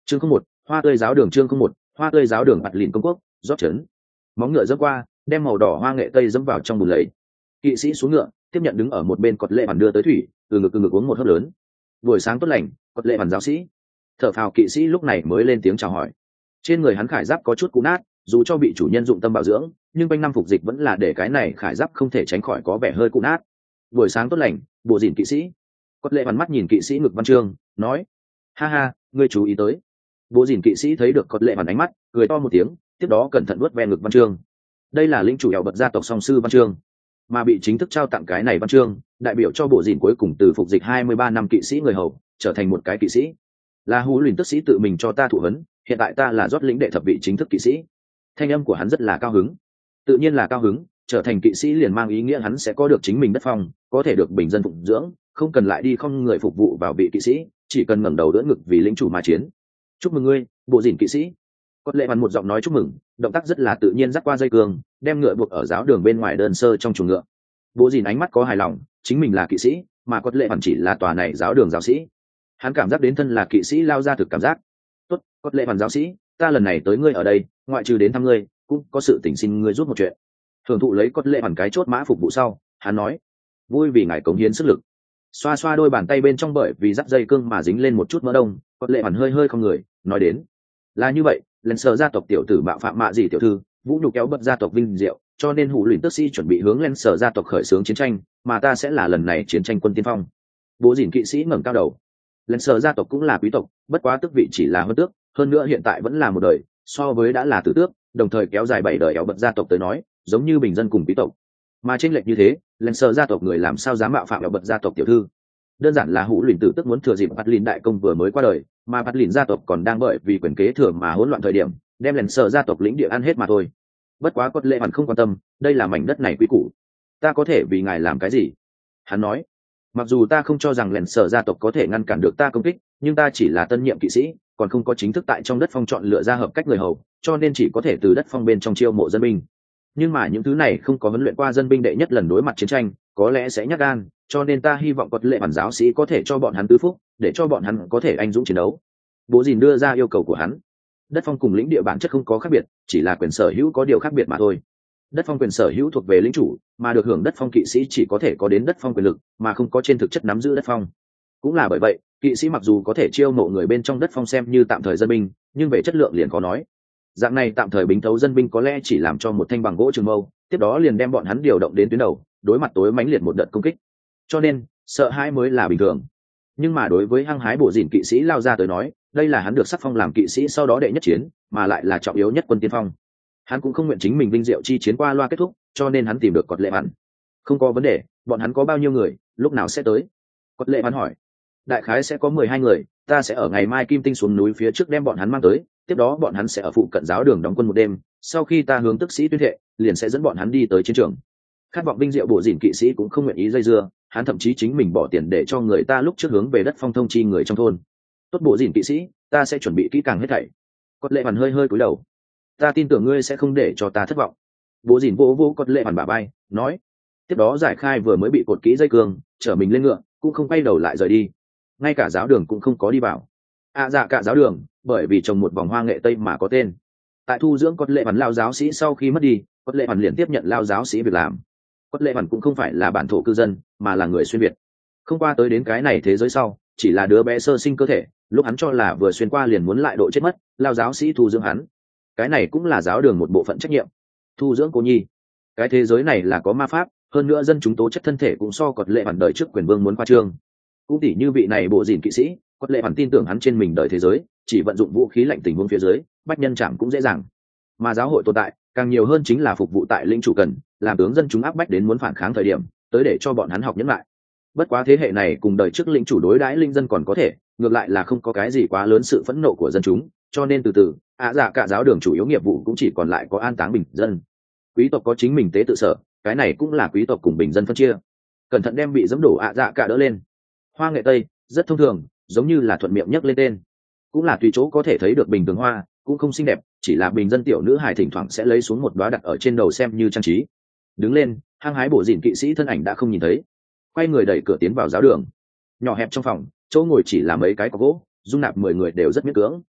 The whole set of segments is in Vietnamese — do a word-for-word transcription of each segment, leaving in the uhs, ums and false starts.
chương không một hoa tươi giáo đường chương không một hoa tươi giáo đường bạt lìn công quốc rót trấn. Móng ngựa dẫm qua, đem màu đỏ hoa nghệ tây dẫm vào trong bùn lầy. Kỵ sĩ xuống ngựa, tiếp nhận đứng ở một bên cọt lệ bản đưa tới thủy, từ ngực từ ngực uống một hớp lớn. Buổi sáng tốt lành, cọt lệ bản giáo sĩ. Thở phào kỵ sĩ lúc này mới lên tiếng chào hỏi. Trên người hắn khải giáp có chút cũ nát, dù cho bị chủ nhân dụng tâm bảo dưỡng, nhưng quanh năm phục dịch vẫn là để cái này khải giáp không thể tránh khỏi có vẻ hơi cũ nát. Buổi sáng tốt lành, bộ dìn kỵ sĩ. Cọt lệ bản mắt nhìn kỵ sĩ ngực văn chương, nói: ha ha, ngươi chú ý tới. Bộ dìn kỵ sĩ thấy được cọt lệ bản ánh mắt, cười to một tiếng, tiếp đó cẩn thận vuốt ve ngực văn chương. Đây là linh chủ ẻo bật gia tộc song sư văn chương, mà bị chính thức trao tặng cái này văn chương, đại biểu cho bộ dìn cuối cùng từ phục dịch hai mươi ba năm kỵ sĩ người hầu trở thành một cái kỵ sĩ, là hú luyện tức sĩ tự mình cho ta thụ huấn, hiện tại ta là rót lĩnh đệ thập vị chính thức kỵ sĩ. Thanh âm của hắn rất là cao hứng, tự nhiên là cao hứng, trở thành kỵ sĩ liền mang ý nghĩa hắn sẽ có được chính mình đất phong, có thể được bình dân phụng dưỡng, không cần lại đi không người phục vụ vào vị kỵ sĩ, chỉ cần ngẩng đầu đỡ ngực vì lĩnh chủ mà chiến. Chúc mừng ngươi, bộ dìn kỵ sĩ. Cốt lệ hoàn một giọng nói chúc mừng, động tác rất là tự nhiên dắt qua dây cương, đem ngựa buộc ở giáo đường bên ngoài đơn sơ trong chuồng ngựa. Bộ dìn ánh mắt có hài lòng, chính mình là kỵ sĩ, mà cốt lệ hoàn chỉ là tòa này giáo đường giáo sĩ. Hắn cảm giác đến thân là kỵ sĩ lao ra thực cảm giác. Tốt, cốt lệ hoàn giáo sĩ, ta lần này tới ngươi ở đây, ngoại trừ đến thăm ngươi, cũng có sự tình xin ngươi giúp một chuyện. Thường thụ lấy cốt lệ hoàn cái chốt mã phục vụ sau, hắn nói: vui vì ngài cống hiến sức lực. Xoa xoa đôi bàn tay bên trong bởi vì dắt dây cương mà dính lên một chút mỡ đông, cốt lệ hoàn hơi hơi không người, nói đến: là như vậy, lần sở gia tộc tiểu tử bạo phạm mạ gì tiểu thư, vũ nhục kéo bật gia tộc vinh diệu, cho nên hủ luyện tức sĩ chuẩn bị hướng lên sở gia tộc khởi xướng chiến tranh, mà ta sẽ là lần này chiến tranh quân tiên phong. Bố dìn kỵ sĩ ngẩng cao đầu. Lần sở gia tộc cũng là quý tộc, bất quá tước vị chỉ là hơn tước, hơn nữa hiện tại vẫn là một đời, so với đã là tử tước, đồng thời kéo dài bảy đời kéo bật gia tộc tới nói, giống như bình dân cùng quý tộc. Mà chênh lệch như thế, lần sở gia tộc người làm sao dám bạo phạm kéo bật gia tộc tiểu thư? Đơn giản là hủ luyện tử tức muốn thừa dịp bạt lìn đại công vừa mới qua đời, mà bạt lìn gia tộc còn đang bởi vì quyền kế thừa mà hỗn loạn thời điểm, đem lần sở gia tộc lĩnh địa ăn hết mà thôi. Bất quá cốt lệ hoàn không quan tâm, đây là mảnh đất này quý củ, ta có thể vì ngài làm cái gì? Hắn nói: mặc dù ta không cho rằng lần sở gia tộc có thể ngăn cản được ta công kích, nhưng ta chỉ là tân nhiệm kỵ sĩ, còn không có chính thức tại trong đất phong chọn lựa ra hợp cách người hầu, cho nên chỉ có thể từ đất phong bên trong chiêu mộ dân binh. Nhưng mà những thứ này không có huấn luyện qua dân binh đệ nhất lần đối mặt chiến tranh, có lẽ sẽ nhát gan, cho nên ta hy vọng cốt lệ hoàn giáo sĩ có thể cho bọn hắn tứ phúc, để cho bọn hắn có thể anh dũng chiến đấu. Bố dìn đưa ra yêu cầu của hắn. Đất phong cùng lĩnh địa bản chất không có khác biệt, chỉ là quyền sở hữu có điều khác biệt mà thôi. Đất phong quyền sở hữu thuộc về lĩnh chủ, mà được hưởng đất phong kỵ sĩ chỉ có thể có đến đất phong quyền lực, mà không có trên thực chất nắm giữ đất phong. Cũng là bởi vậy, kỵ sĩ mặc dù có thể chiêu mộ người bên trong đất phong xem như tạm thời dân binh, nhưng về chất lượng liền khó nói. Dạng này tạm thời bính thấu dân binh có lẽ chỉ làm cho một thanh bằng gỗ trường mâu, tiếp đó liền đem bọn hắn điều động đến tuyến đầu, đối mặt tối mãnh liệt một đợt công kích. Cho nên, sợ hãi mới là bình thường. Nhưng mà đối với hăng hái bộ dìn kỵ sĩ lao ra tới nói, đây là hắn được sắc phong làm kỵ sĩ sau đó đệ nhất chiến, mà lại là trọng yếu nhất quân tiên phong. Hắn cũng không nguyện chính mình vinh diệu chi chiến qua loa kết thúc, cho nên hắn tìm được cọt lệ hoàn. Không có vấn đề, bọn hắn có bao nhiêu người, lúc nào sẽ tới? Cọt lệ hoàn hỏi. Đại khái sẽ có mười hai người, ta sẽ ở ngày mai kim tinh xuống núi phía trước đem bọn hắn mang tới, tiếp đó bọn hắn sẽ ở phụ cận giáo đường đóng quân một đêm, sau khi ta hướng tức sĩ tuyên thệ, liền sẽ dẫn bọn hắn đi tới chiến trường. Khát vọng vinh diệu bộ dìn kỵ sĩ cũng không nguyện ý dây dưa, hắn thậm chí chính mình bỏ tiền để cho người ta lúc trước hướng về đất phong thông chi người trong thôn. Tốt bộ dìn kỵ sĩ, ta sẽ chuẩn bị kỹ càng hết thảy. Cốt lệ hoàn hơi hơi cúi đầu. Ta tin tưởng ngươi sẽ không để cho ta thất vọng. Bộ dìn vỗ vỗ cốt lệ hoàn bả bay, nói. Tiếp đó giải khai vừa mới bị cột kỹ dây cương, chở mình lên ngựa, cũng không quay đầu lại rời đi. Ngay cả giáo đường cũng không có đi vào. À dạ cả giáo đường, bởi vì trồng một vòng hoa nghệ tây mà có tên. Tại thu dưỡng cốt lệ hoàn lao giáo sĩ sau khi mất đi, cốt lệ hoàn liền tiếp nhận lao giáo sĩ việc làm. Cốt lệ hoàn cũng không phải là bản thổ cư dân, mà là người xuyên việt. Không qua tới đến cái này thế giới sau, chỉ là đứa bé sơ sinh cơ thể, lúc hắn cho là vừa xuyên qua liền muốn lại độ chết mất, lao giáo sĩ thu dưỡng hắn. Cái này cũng là giáo đường một bộ phận trách nhiệm. Thu dưỡng cô nhi. Cái thế giới này là có ma pháp, hơn nữa dân chúng tố chất thân thể cũng so cốt lệ hoàn đời trước quyền vương muốn qua trương. Cũng tỉ như vị này bộ dìn kỵ sĩ, cốt lệ hoàn tin tưởng hắn trên mình đời thế giới, chỉ vận dụng vũ khí lạnh tình huống phía dưới, bách nhân chạm cũng dễ dàng. Mà giáo hội tồn tại, càng nhiều hơn chính là phục vụ tại lĩnh chủ cần, làm tướng dân chúng áp bách đến muốn phản kháng thời điểm, tới để cho bọn hắn học nhẫn lại. Bất quá thế hệ này cùng đời trước lĩnh chủ đối đãi linh dân còn có thể, ngược lại là không có cái gì quá lớn sự phẫn nộ của dân chúng, cho nên từ từ, ạ dạ cả giáo đường chủ yếu nghiệp vụ cũng chỉ còn lại có an táng bình dân. Quý tộc có chính mình tế tự sở, cái này cũng là quý tộc cùng bình dân phân chia. Cẩn thận đem bị dẫm đổ ạ dạ cả đỡ lên. Hoa nghệ tây, rất thông thường, giống như là thuận miệng nhắc lên tên, cũng là tùy chỗ có thể thấy được bình thường hoa, cũng không xinh đẹp, chỉ là bình dân tiểu nữ hài thỉnh thoảng sẽ lấy xuống một đóa đặt ở trên đầu xem như trang trí. Đứng lên, hăng hái bổ dìn kỵ sĩ thân ảnh đã không nhìn thấy, quay người đẩy cửa tiến vào giáo đường. Nhỏ hẹp trong phòng, chỗ ngồi chỉ là mấy cái cọc gỗ, dung nạp mười người đều rất miễn cưỡng.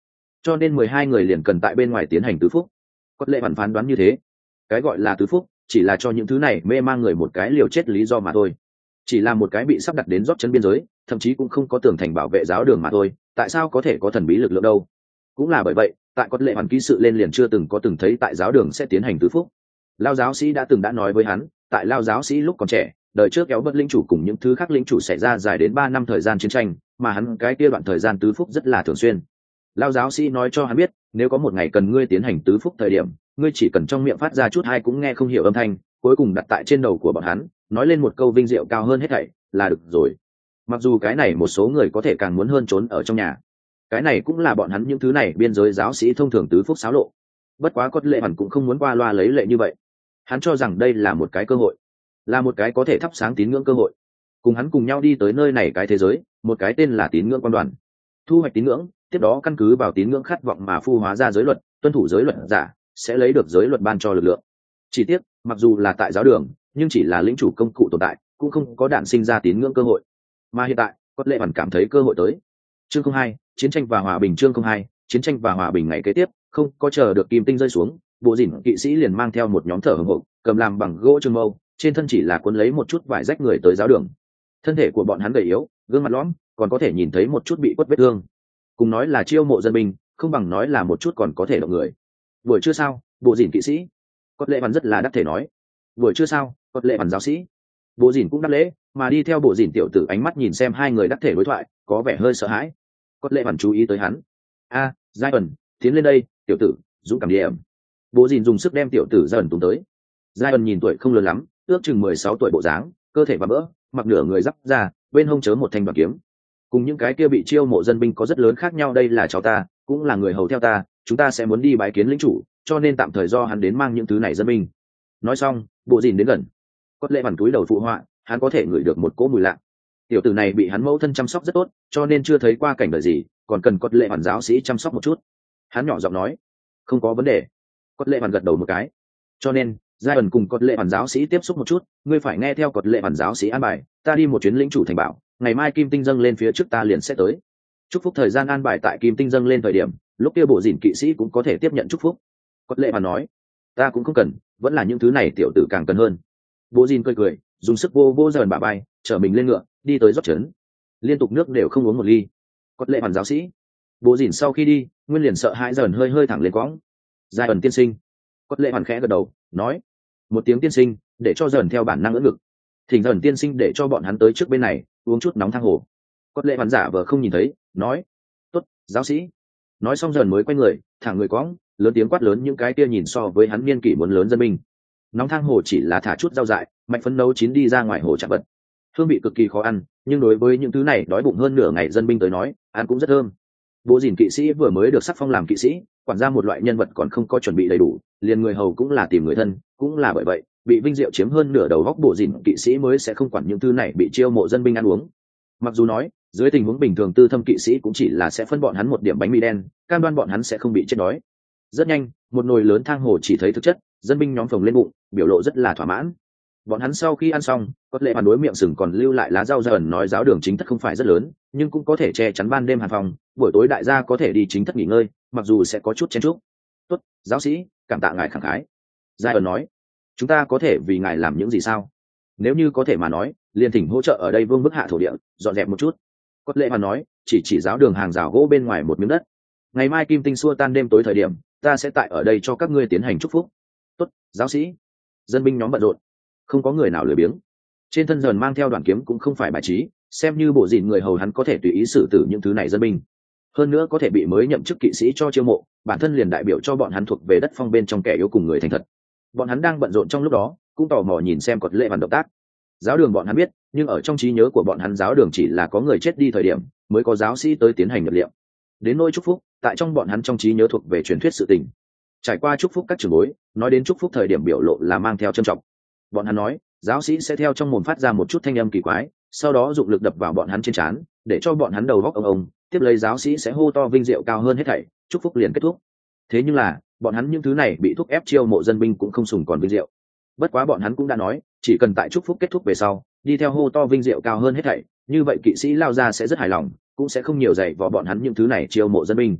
cho nên mười hai người liền cần tại bên ngoài tiến hành tứ phúc. Cốt lệ hoàn phán đoán như thế, cái gọi là tứ phúc chỉ là cho những thứ này mê mang người một cái liều chết lý do mà thôi, chỉ là một cái bị sắp đặt đến rót chân biên giới, thậm chí cũng không có tường thành bảo vệ giáo đường mà thôi, tại sao có thể có thần bí lực lượng đâu? Cũng là bởi vậy, tại Cốt lệ hoàn ký sự lên liền chưa từng có từng thấy tại giáo đường sẽ tiến hành tứ phúc. Lao giáo sĩ đã từng đã nói với hắn, tại Lao giáo sĩ lúc còn trẻ, đời trước kéo bất linh chủ cùng những thứ khác linh chủ xảy ra dài đến ba năm thời gian chiến tranh, mà hắn cái kia đoạn thời gian tứ phúc rất là thường xuyên. Lao giáo sĩ nói cho hắn biết, nếu có một ngày cần ngươi tiến hành tứ phúc thời điểm, ngươi chỉ cần trong miệng phát ra chút hay cũng nghe không hiểu âm thanh, cuối cùng đặt tại trên đầu của bọn hắn, nói lên một câu vinh diệu cao hơn hết thảy, là được rồi. Mặc dù cái này một số người có thể càng muốn hơn trốn ở trong nhà, cái này cũng là bọn hắn những thứ này biên giới giáo sĩ thông thường tứ phúc xáo lộ. Bất quá Cốt lệ hẳn cũng không muốn qua loa lấy lệ như vậy, hắn cho rằng đây là một cái cơ hội, là một cái có thể thắp sáng tín ngưỡng cơ hội, cùng hắn cùng nhau đi tới nơi này cái thế giới, một cái tên là tín ngưỡng quan đoàn, thu hoạch tín ngưỡng, tiếp đó căn cứ vào tín ngưỡng khát vọng mà phu hóa ra giới luật, tuân thủ giới luật giả sẽ lấy được giới luật ban cho lực lượng. Chỉ tiếc, mặc dù là tại giáo đường, nhưng chỉ là lĩnh chủ công cụ tồn tại, cũng không có đạn sinh ra tín ngưỡng cơ hội. Mà hiện tại, Cốt lệ hẳn cảm thấy cơ hội tới. Chương không hai, chiến tranh và hòa bình. Chương không hai, chiến tranh và hòa bình. Ngày kế tiếp, không có chờ được kim tinh rơi xuống, bộ dỉn kỵ sĩ liền mang theo một nhóm thở hổn hển, cầm làm bằng gỗ trường mâu, trên thân chỉ là cuốn lấy một chút vải rách người tới giáo đường. Thân thể của bọn hắn gầy yếu, gương mặt lõm, còn có thể nhìn thấy một chút bị quất vết thương. Cùng nói là chiêu mộ dân binh, không bằng nói là một chút còn có thể động người. Buổi trưa sao, bộ dỉn kỵ sĩ? Cốt lệ hoàn rất là đắc thể nói. Buổi trưa sao, Cốt lệ hoàn giáo sĩ? Bộ dỉn cũng đáp lễ, mà đi theo bộ dỉn tiểu tử ánh mắt nhìn xem hai người đắc thể đối thoại, có vẻ hơi sợ hãi. Cốt lệ hoàn chú ý tới hắn. A, giai ẩn, tiến lên đây, tiểu tử, dũng cảm điểm. Bộ dỉn dùng sức đem tiểu tử giai ẩn tung tới. Giai ẩn nhìn tuổi không lớn lắm, ước chừng mười sáu tuổi bộ dáng, cơ thể và bỡ, mặc nửa người giáp ra, bên hông chớ một thanh đoàn kiếm. Cùng những cái kia bị chiêu mộ dân binh có rất lớn khác nhau, đây là cháu ta, cũng là người hầu theo ta, chúng ta sẽ muốn đi bái kiến lĩnh chủ, cho nên tạm thời do hắn đến mang những thứ này dân binh. Nói xong, bộ dìn đến gần. Cốt lệ hoàn túi đầu phụ họa, hắn có thể ngửi được một cỗ mùi lạ. Tiểu tử này bị hắn mẫu thân chăm sóc rất tốt, cho nên chưa thấy qua cảnh đời gì, còn cần Cốt lệ hoàn giáo sĩ chăm sóc một chút. Hắn nhỏ giọng nói, không có vấn đề. Cốt lệ hoàn gật đầu một cái. Cho nên, giai ẩn cùng Cốt lệ hoàn giáo sĩ tiếp xúc một chút, ngươi phải nghe theo Cốt lệ hoàn giáo sĩ an bài, ta đi một chuyến lĩnh chủ thành bảo, ngày mai kim tinh dâng lên phía trước ta liền sẽ tới. Chúc phúc thời gian an bài tại kim tinh dâng lên thời điểm, lúc kia bộ dìn kỵ sĩ cũng có thể tiếp nhận chúc phúc. Cốt lệ hoàn nói, ta cũng không cần, vẫn là những thứ này tiểu tử càng cần hơn. Bộ dìn cười cười, dùng sức vô vô dần bả bay, chở mình lên ngựa, đi tới rót trấn, liên tục nước đều không uống một ly. Cốt lệ hoàn giáo sĩ, bộ dìn sau khi đi, nguyên liền sợ hãi dần hơi hơi thẳng lên quõng. Giai ẩn tiên sinh. Cốt lệ hoàn khẽ gật đầu, nói, một tiếng tiên sinh, để cho dần theo bản năng ưỡn ngực. Thỉnh dần tiên sinh để cho bọn hắn tới trước bên này, uống chút nóng thang hồ. Cốt lệ hoàn giả vờ không nhìn thấy, nói, tốt, giáo sĩ. Nói xong dần mới quay người, thẳng người quõng, lớn tiếng quát lớn những cái kia nhìn so với hắn niên kỷ muốn lớn dân binh. Nóng thang hồ chỉ là thả chút rau dại, mạnh phấn nấu chín đi ra ngoài hồ chạm vật, hương vị cực kỳ khó ăn, nhưng đối với những thứ này đói bụng hơn nửa ngày dân binh tới nói, ăn cũng rất thơm. Bộ dìn kỵ sĩ vừa mới được sắc phong làm kỵ sĩ, quản gia một loại nhân vật còn không có chuẩn bị đầy đủ, liền người hầu cũng là tìm người thân, cũng là bởi vậy bị vinh diệu chiếm hơn nửa đầu góc, bộ dìn kỵ sĩ mới sẽ không quản những thứ này bị chiêu mộ dân binh ăn uống. Mặc dù nói dưới tình huống bình thường tư thâm kỵ sĩ cũng chỉ là sẽ phân bọn hắn một điểm bánh mì đen, cam đoan bọn hắn sẽ không bị chết đói. Rất nhanh, một nồi lớn thang hồ chỉ thấy thực chất, dân binh nhóm phồng lên bụng, biểu lộ rất là thỏa mãn. Bọn hắn sau khi ăn xong, có lệ hoàn đối miệng sừng còn lưu lại lá rau dần, nói giáo đường chính thất không phải rất lớn, nhưng cũng có thể che chắn ban đêm hàn phòng, buổi tối đại gia có thể đi chính thất nghỉ ngơi, mặc dù sẽ có chút chen chúc. Tốt, giáo sĩ, cảm tạ ngài khẳng khái. Giai ẩn nói, chúng ta có thể vì ngài làm những gì sao? Nếu như có thể mà nói, liền thỉnh hỗ trợ ở đây vương bức hạ thổ địa, dọn dẹp một chút. Cốt lệ hoàn nói, chỉ chỉ giáo đường hàng rào gỗ bên ngoài một miếng đất. Ngày mai kim tinh xua tan đêm tối thời điểm, ta sẽ tại ở đây cho các ngươi tiến hành chúc phúc. Tốt, giáo sĩ. Dân binh nhóm bận rộn, không có người nào lười biếng. Trên thân dần mang theo đoàn kiếm cũng không phải bài trí, xem như bộ dịn người hầu hắn có thể tùy ý xử tử những thứ này dân binh. Hơn nữa có thể bị mới nhậm chức kỵ sĩ cho chiêu mộ, bản thân liền đại biểu cho bọn hắn thuộc về đất phong bên trong kẻ yếu cùng người thành thật. Bọn hắn đang bận rộn trong lúc đó, cũng tò mò nhìn xem Cốt lệ hoàn động tác. Giáo đường bọn hắn biết, nhưng ở trong trí nhớ của bọn hắn giáo đường chỉ là có người chết đi thời điểm mới có giáo sĩ tới tiến hành nhập liệm. Đến nỗi chúc phúc, tại trong bọn hắn trong trí nhớ thuộc về truyền thuyết sự tình. Trải qua chúc phúc các trưởng bối, nói đến chúc phúc thời điểm biểu lộ là mang theo trân trọng. Bọn hắn nói, giáo sĩ sẽ theo trong mồm phát ra một chút thanh âm kỳ quái, sau đó dụng lực đập vào bọn hắn trên trán, để cho bọn hắn đầu góc ông ông, tiếp lấy giáo sĩ sẽ hô to vinh diệu cao hơn hết thảy, chúc phúc liền kết thúc. Thế nhưng là, bọn hắn những thứ này bị thúc ép chiêu mộ dân binh cũng không sùng còn vinh diệu. Bất quá bọn hắn cũng đã nói, chỉ cần tại chúc phúc kết thúc về sau, đi theo hô to vinh diệu cao hơn hết thảy, như vậy kỵ sĩ lao ra sẽ rất hài lòng, cũng sẽ không nhiều dạy vào bọn hắn những thứ này chiêu mộ dân binh.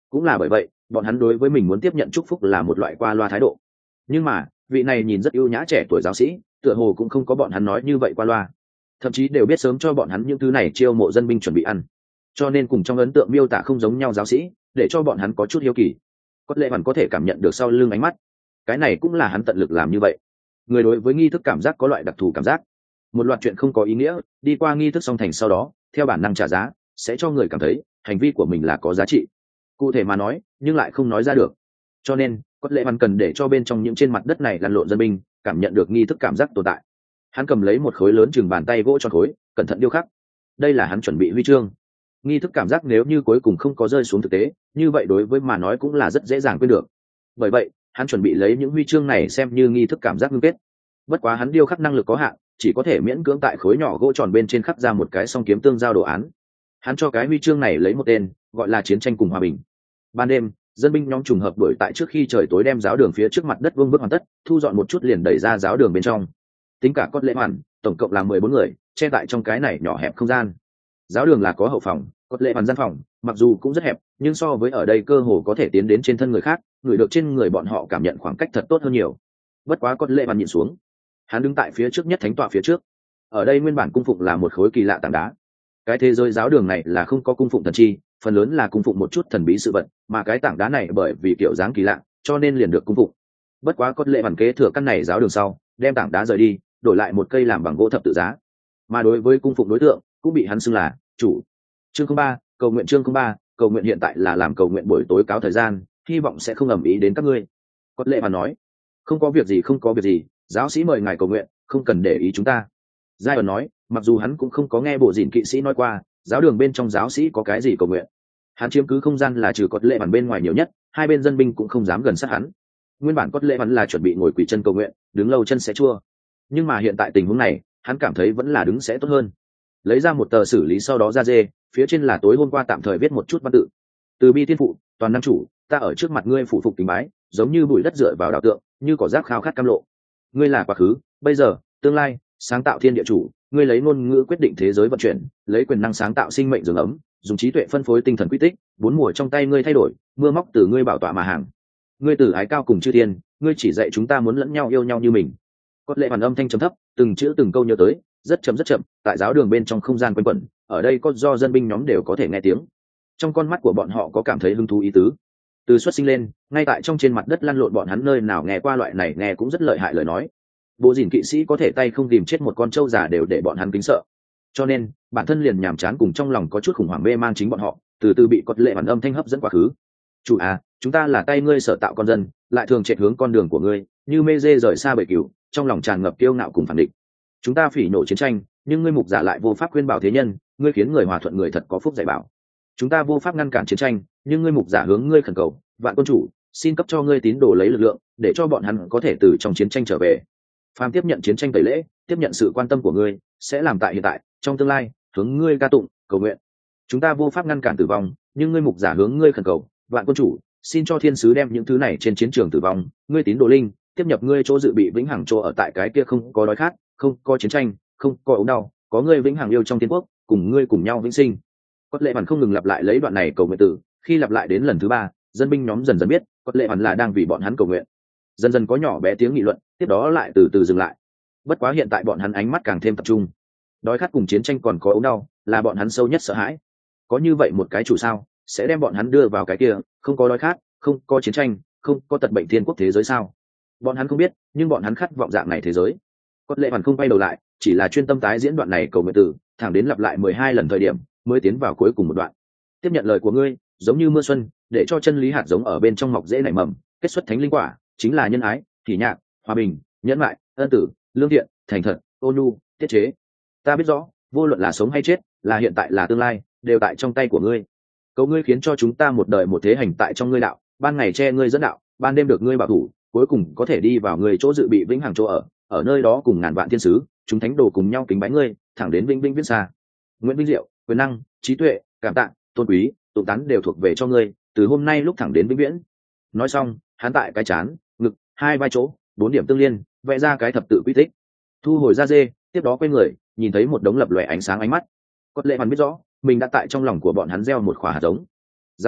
cũng là bởi vậy bọn hắn đối với mình muốn tiếp nhận chúc phúc là một loại qua loa thái độ. Nhưng mà vị này nhìn rất ưu nhã trẻ tuổi giáo sĩ tựa hồ cũng không có bọn hắn nói như vậy qua loa, thậm chí đều biết sớm cho bọn hắn những thứ này chiêu mộ dân binh chuẩn bị ăn, cho nên cùng trong ấn tượng miêu tả không giống nhau giáo sĩ để cho bọn hắn có chút hiếu kỳ. Có lẽ hắn có thể cảm nhận được sau lưng ánh mắt, cái này cũng là hắn tận lực làm như vậy. Người đối với nghi thức cảm giác có loại đặc thù cảm giác, một loạt chuyện không có ý nghĩa đi qua nghi thức song thành sau đó theo bản năng trả giá sẽ cho người cảm thấy hành vi của mình là có giá trị, cụ thể mà nói nhưng lại không nói ra được. Cho nên có lẽ hắn cần để cho bên trong những trên mặt đất này lăn lộn dân binh cảm nhận được nghi thức cảm giác tồn tại. Hắn cầm lấy một khối lớn chừng bàn tay gỗ tròn khối cẩn thận điêu khắc, đây là hắn chuẩn bị huy chương. Nghi thức cảm giác nếu như cuối cùng không có rơi xuống thực tế như vậy đối với mà nói cũng là rất dễ dàng quên được, bởi vậy hắn chuẩn bị lấy những huy chương này xem như nghi thức cảm giác ngưng kết. Bất quá hắn điêu khắc năng lực có hạn, chỉ có thể miễn cưỡng tại khối nhỏ gỗ tròn bên trên khắc ra một cái song kiếm tương giao đồ án. Hắn cho cái huy chương này lấy một tên gọi là chiến tranh cùng hòa bình. Ban đêm dân binh nhóm trùng hợp đuổi tại trước khi trời tối đem giáo đường phía trước mặt đất vương bước hoàn tất, thu dọn một chút liền đẩy ra giáo đường bên trong. Tính cả cốt lễ hoàn tổng cộng là mười bốn người che tại trong cái này nhỏ hẹp không gian. Giáo đường là có hậu phòng, cốt lễ hoàn gian phòng mặc dù cũng rất hẹp nhưng so với ở đây cơ hồ có thể tiến đến trên thân người khác, người được trên người bọn họ cảm nhận khoảng cách thật tốt hơn nhiều. Bất quá cốt lễ hoàn nhìn xuống, hắn đứng tại phía trước nhất thánh tọa phía trước. Ở đây nguyên bản cung phụng là một khối kỳ lạ tảng đá. Cái thế giới giáo đường này là không có cung phụng thần chi, phần lớn là cung phụng một chút thần bí sự vật, mà cái tảng đá này bởi vì kiểu dáng kỳ lạ cho nên liền được cung phụng. Bất quá cốt lễ hoàn kế thừa căn này giáo đường sau đem tảng đá rời đi, đổi lại một cây làm bằng gỗ thập tự giá, mà đối với cung phụng đối tượng cũng bị hắn xưng là chủ. Chương không ba, cầu nguyện. Chương không ba, cầu nguyện hiện tại là làm cầu nguyện buổi tối cáo thời gian, hy vọng sẽ không ầm ĩ đến các ngươi. Cốt lễ hoàn nói, không có việc gì không có việc gì, giáo sĩ mời ngài cầu nguyện, không cần để ý chúng ta. Giai ẩn nói, mặc dù hắn cũng không có nghe bộ dìn kỵ sĩ nói qua giáo đường bên trong giáo sĩ có cái gì cầu nguyện. Hắn chiếm cứ không gian là trừ cốt lễ hoàn bên ngoài nhiều nhất, hai bên dân binh cũng không dám gần sát hắn. Nguyên bản cốt lễ hoàn là chuẩn bị ngồi quỳ chân cầu nguyện, đứng lâu chân sẽ chua, nhưng mà hiện tại tình huống này hắn cảm thấy vẫn là đứng sẽ tốt hơn. Lấy ra một tờ xử lý sau đó ra dê, phía trên là tối hôm qua tạm thời viết một chút văn tự. Từ bi thiên phụ, toàn năng chủ, ta ở trước mặt ngươi phủ phục kính bái, giống như bụi đất dựa vào đạo tượng, như cỏ rác khao khát cam lộ. Ngươi là quá khứ, bây giờ, tương lai, sáng tạo thiên địa chủ, ngươi lấy ngôn ngữ quyết định thế giới vận chuyển, lấy quyền năng sáng tạo sinh mệnh dưỡng ấm, dùng trí tuệ phân phối tinh thần quy tích, bốn mùa trong tay ngươi thay đổi, mưa móc từ ngươi bảo tọa mà hàng. Ngươi từ ái cao cùng chư thiên, ngươi chỉ dạy chúng ta muốn lẫn nhau yêu nhau như mình. Cốt lễ hoàn âm thanh trầm thấp, từng chữ từng câu nhớ tới, rất chậm rất chậm, tại giáo đường bên trong không gian quanh quẩn, ở đây có do dân binh nhóm đều có thể nghe tiếng. Trong con mắt của bọn họ có cảm thấy hứng thú ý tứ. Từ xuất sinh lên, ngay tại trong trên mặt đất lăn lộn bọn hắn nơi nào nghe qua loại này nghe cũng rất lợi hại lời nói. Bộ dìn kỵ sĩ có thể tay không tìm chết một con trâu già đều để bọn hắn kính sợ. Cho nên, bản thân liền nhàm chán cùng trong lòng có chút khủng hoảng mê mang chính bọn họ, từ từ bị cốt lễ hoàn âm thanh hấp dẫn quá khứ. Chủ à, chúng ta là tay ngươi sở tạo con dân, lại thường chạy hướng con đường của ngươi, như mê dê rời xa bầy cừu, trong lòng tràn ngập kiêu ngạo cùng phản định. Chúng ta phỉ nổ chiến tranh, nhưng ngươi mục giả lại vô pháp khuyên bảo thế nhân, ngươi khiến người hòa thuận người thật có phúc dạy bảo. Chúng ta vô pháp ngăn cản chiến tranh, nhưng ngươi mục giả hướng ngươi khẩn cầu, vạn quân chủ, xin cấp cho ngươi tín đồ lấy lực lượng, để cho bọn hắn có thể từ trong chiến tranh trở về. Phàm tiếp nhận chiến tranh tẩy lễ, tiếp nhận sự quan tâm của ngươi, sẽ làm tại hiện tại, trong tương lai, hướng ngươi ca tụng, cầu nguyện. Chúng ta vô pháp ngăn cản tử vong, nhưng ngươi mục giả hướng ngươi khẩn cầu, vạn quân chủ, xin cho thiên sứ đem những thứ này trên chiến trường tử vong, ngươi tín đồ linh, tiếp nhập ngươi chỗ dự bị vĩnh hằng chỗ ở tại cái kia không có đói khát, không có chiến tranh, không có ốm đau, có ngươi vĩnh hằng yêu trong thiên quốc, cùng ngươi cùng nhau vĩnh sinh. Cốt lễ hoàn không ngừng lặp lại lấy đoạn này cầu nguyện tử, khi lặp lại đến lần thứ ba, dân binh nhóm dần dần biết, cốt lễ hoàn là đang vì bọn hắn cầu nguyện. Dần dần có nhỏ bé tiếng nghị luận, tiếp đó lại từ từ dừng lại. Bất quá hiện tại bọn hắn ánh mắt càng thêm tập trung. Đói khát cùng chiến tranh còn có ốm đau, là bọn hắn sâu nhất sợ hãi. Có như vậy một cái chủ sao, sẽ đem bọn hắn đưa vào cái kia, không có đói khát, không có chiến tranh, không có tật bệnh thiên quốc thế giới sao? Bọn hắn không biết, nhưng bọn hắn khát vọng dạng này thế giới. Cốt lễ hoàn không quay đầu lại, chỉ là chuyên tâm tái diễn đoạn này cầu nguyện tử, thẳng đến lặp lại mười hai lần thời điểm, mới tiến vào cuối cùng một đoạn. Tiếp nhận lời của ngươi, giống như mưa xuân, để cho chân lý hạt giống ở bên trong mọc dễ nảy mầm, kết xuất thánh linh quả, chính là nhân ái, kỷ nhạc, hòa bình, nhẫn mại, ân tử, lương thiện, thành thật, ôn nhu, tiết chế. Ta biết rõ, vô luận là sống hay chết, là hiện tại là tương lai, đều tại trong tay của ngươi. Cầu ngươi khiến cho chúng ta một đời một thế hành tại trong ngươi đạo, ban ngày che ngươi dẫn đạo, ban đêm được ngươi bảo thủ, cuối cùng có thể đi vào ngươi chỗ dự bị vĩnh hằng chỗ ở, ở nơi đó cùng ngàn vạn thiên sứ, chúng thánh đồ cùng nhau kính bái ngươi, thẳng đến vĩnh vĩnh viễn xa. Nguyễn Vinh Diệu, quyền năng, trí tuệ, cảm tạ, tôn quý, tụng tán đều thuộc về cho ngươi, từ hôm nay lúc thẳng đến vĩnh viễn. Nói xong, hắn tại cái chán, ngực, hai vai chỗ, bốn điểm tương liên, vẽ ra cái thập tự quy tích. Thu hồi ra dê, tiếp đó quay người, nhìn thấy một đống lập lòe ánh sáng ánh mắt. Cốt lễ hoàn biết rõ, mình đã tại trong lòng của bọn hắn gieo một quả hạt giống. Giáo sĩ,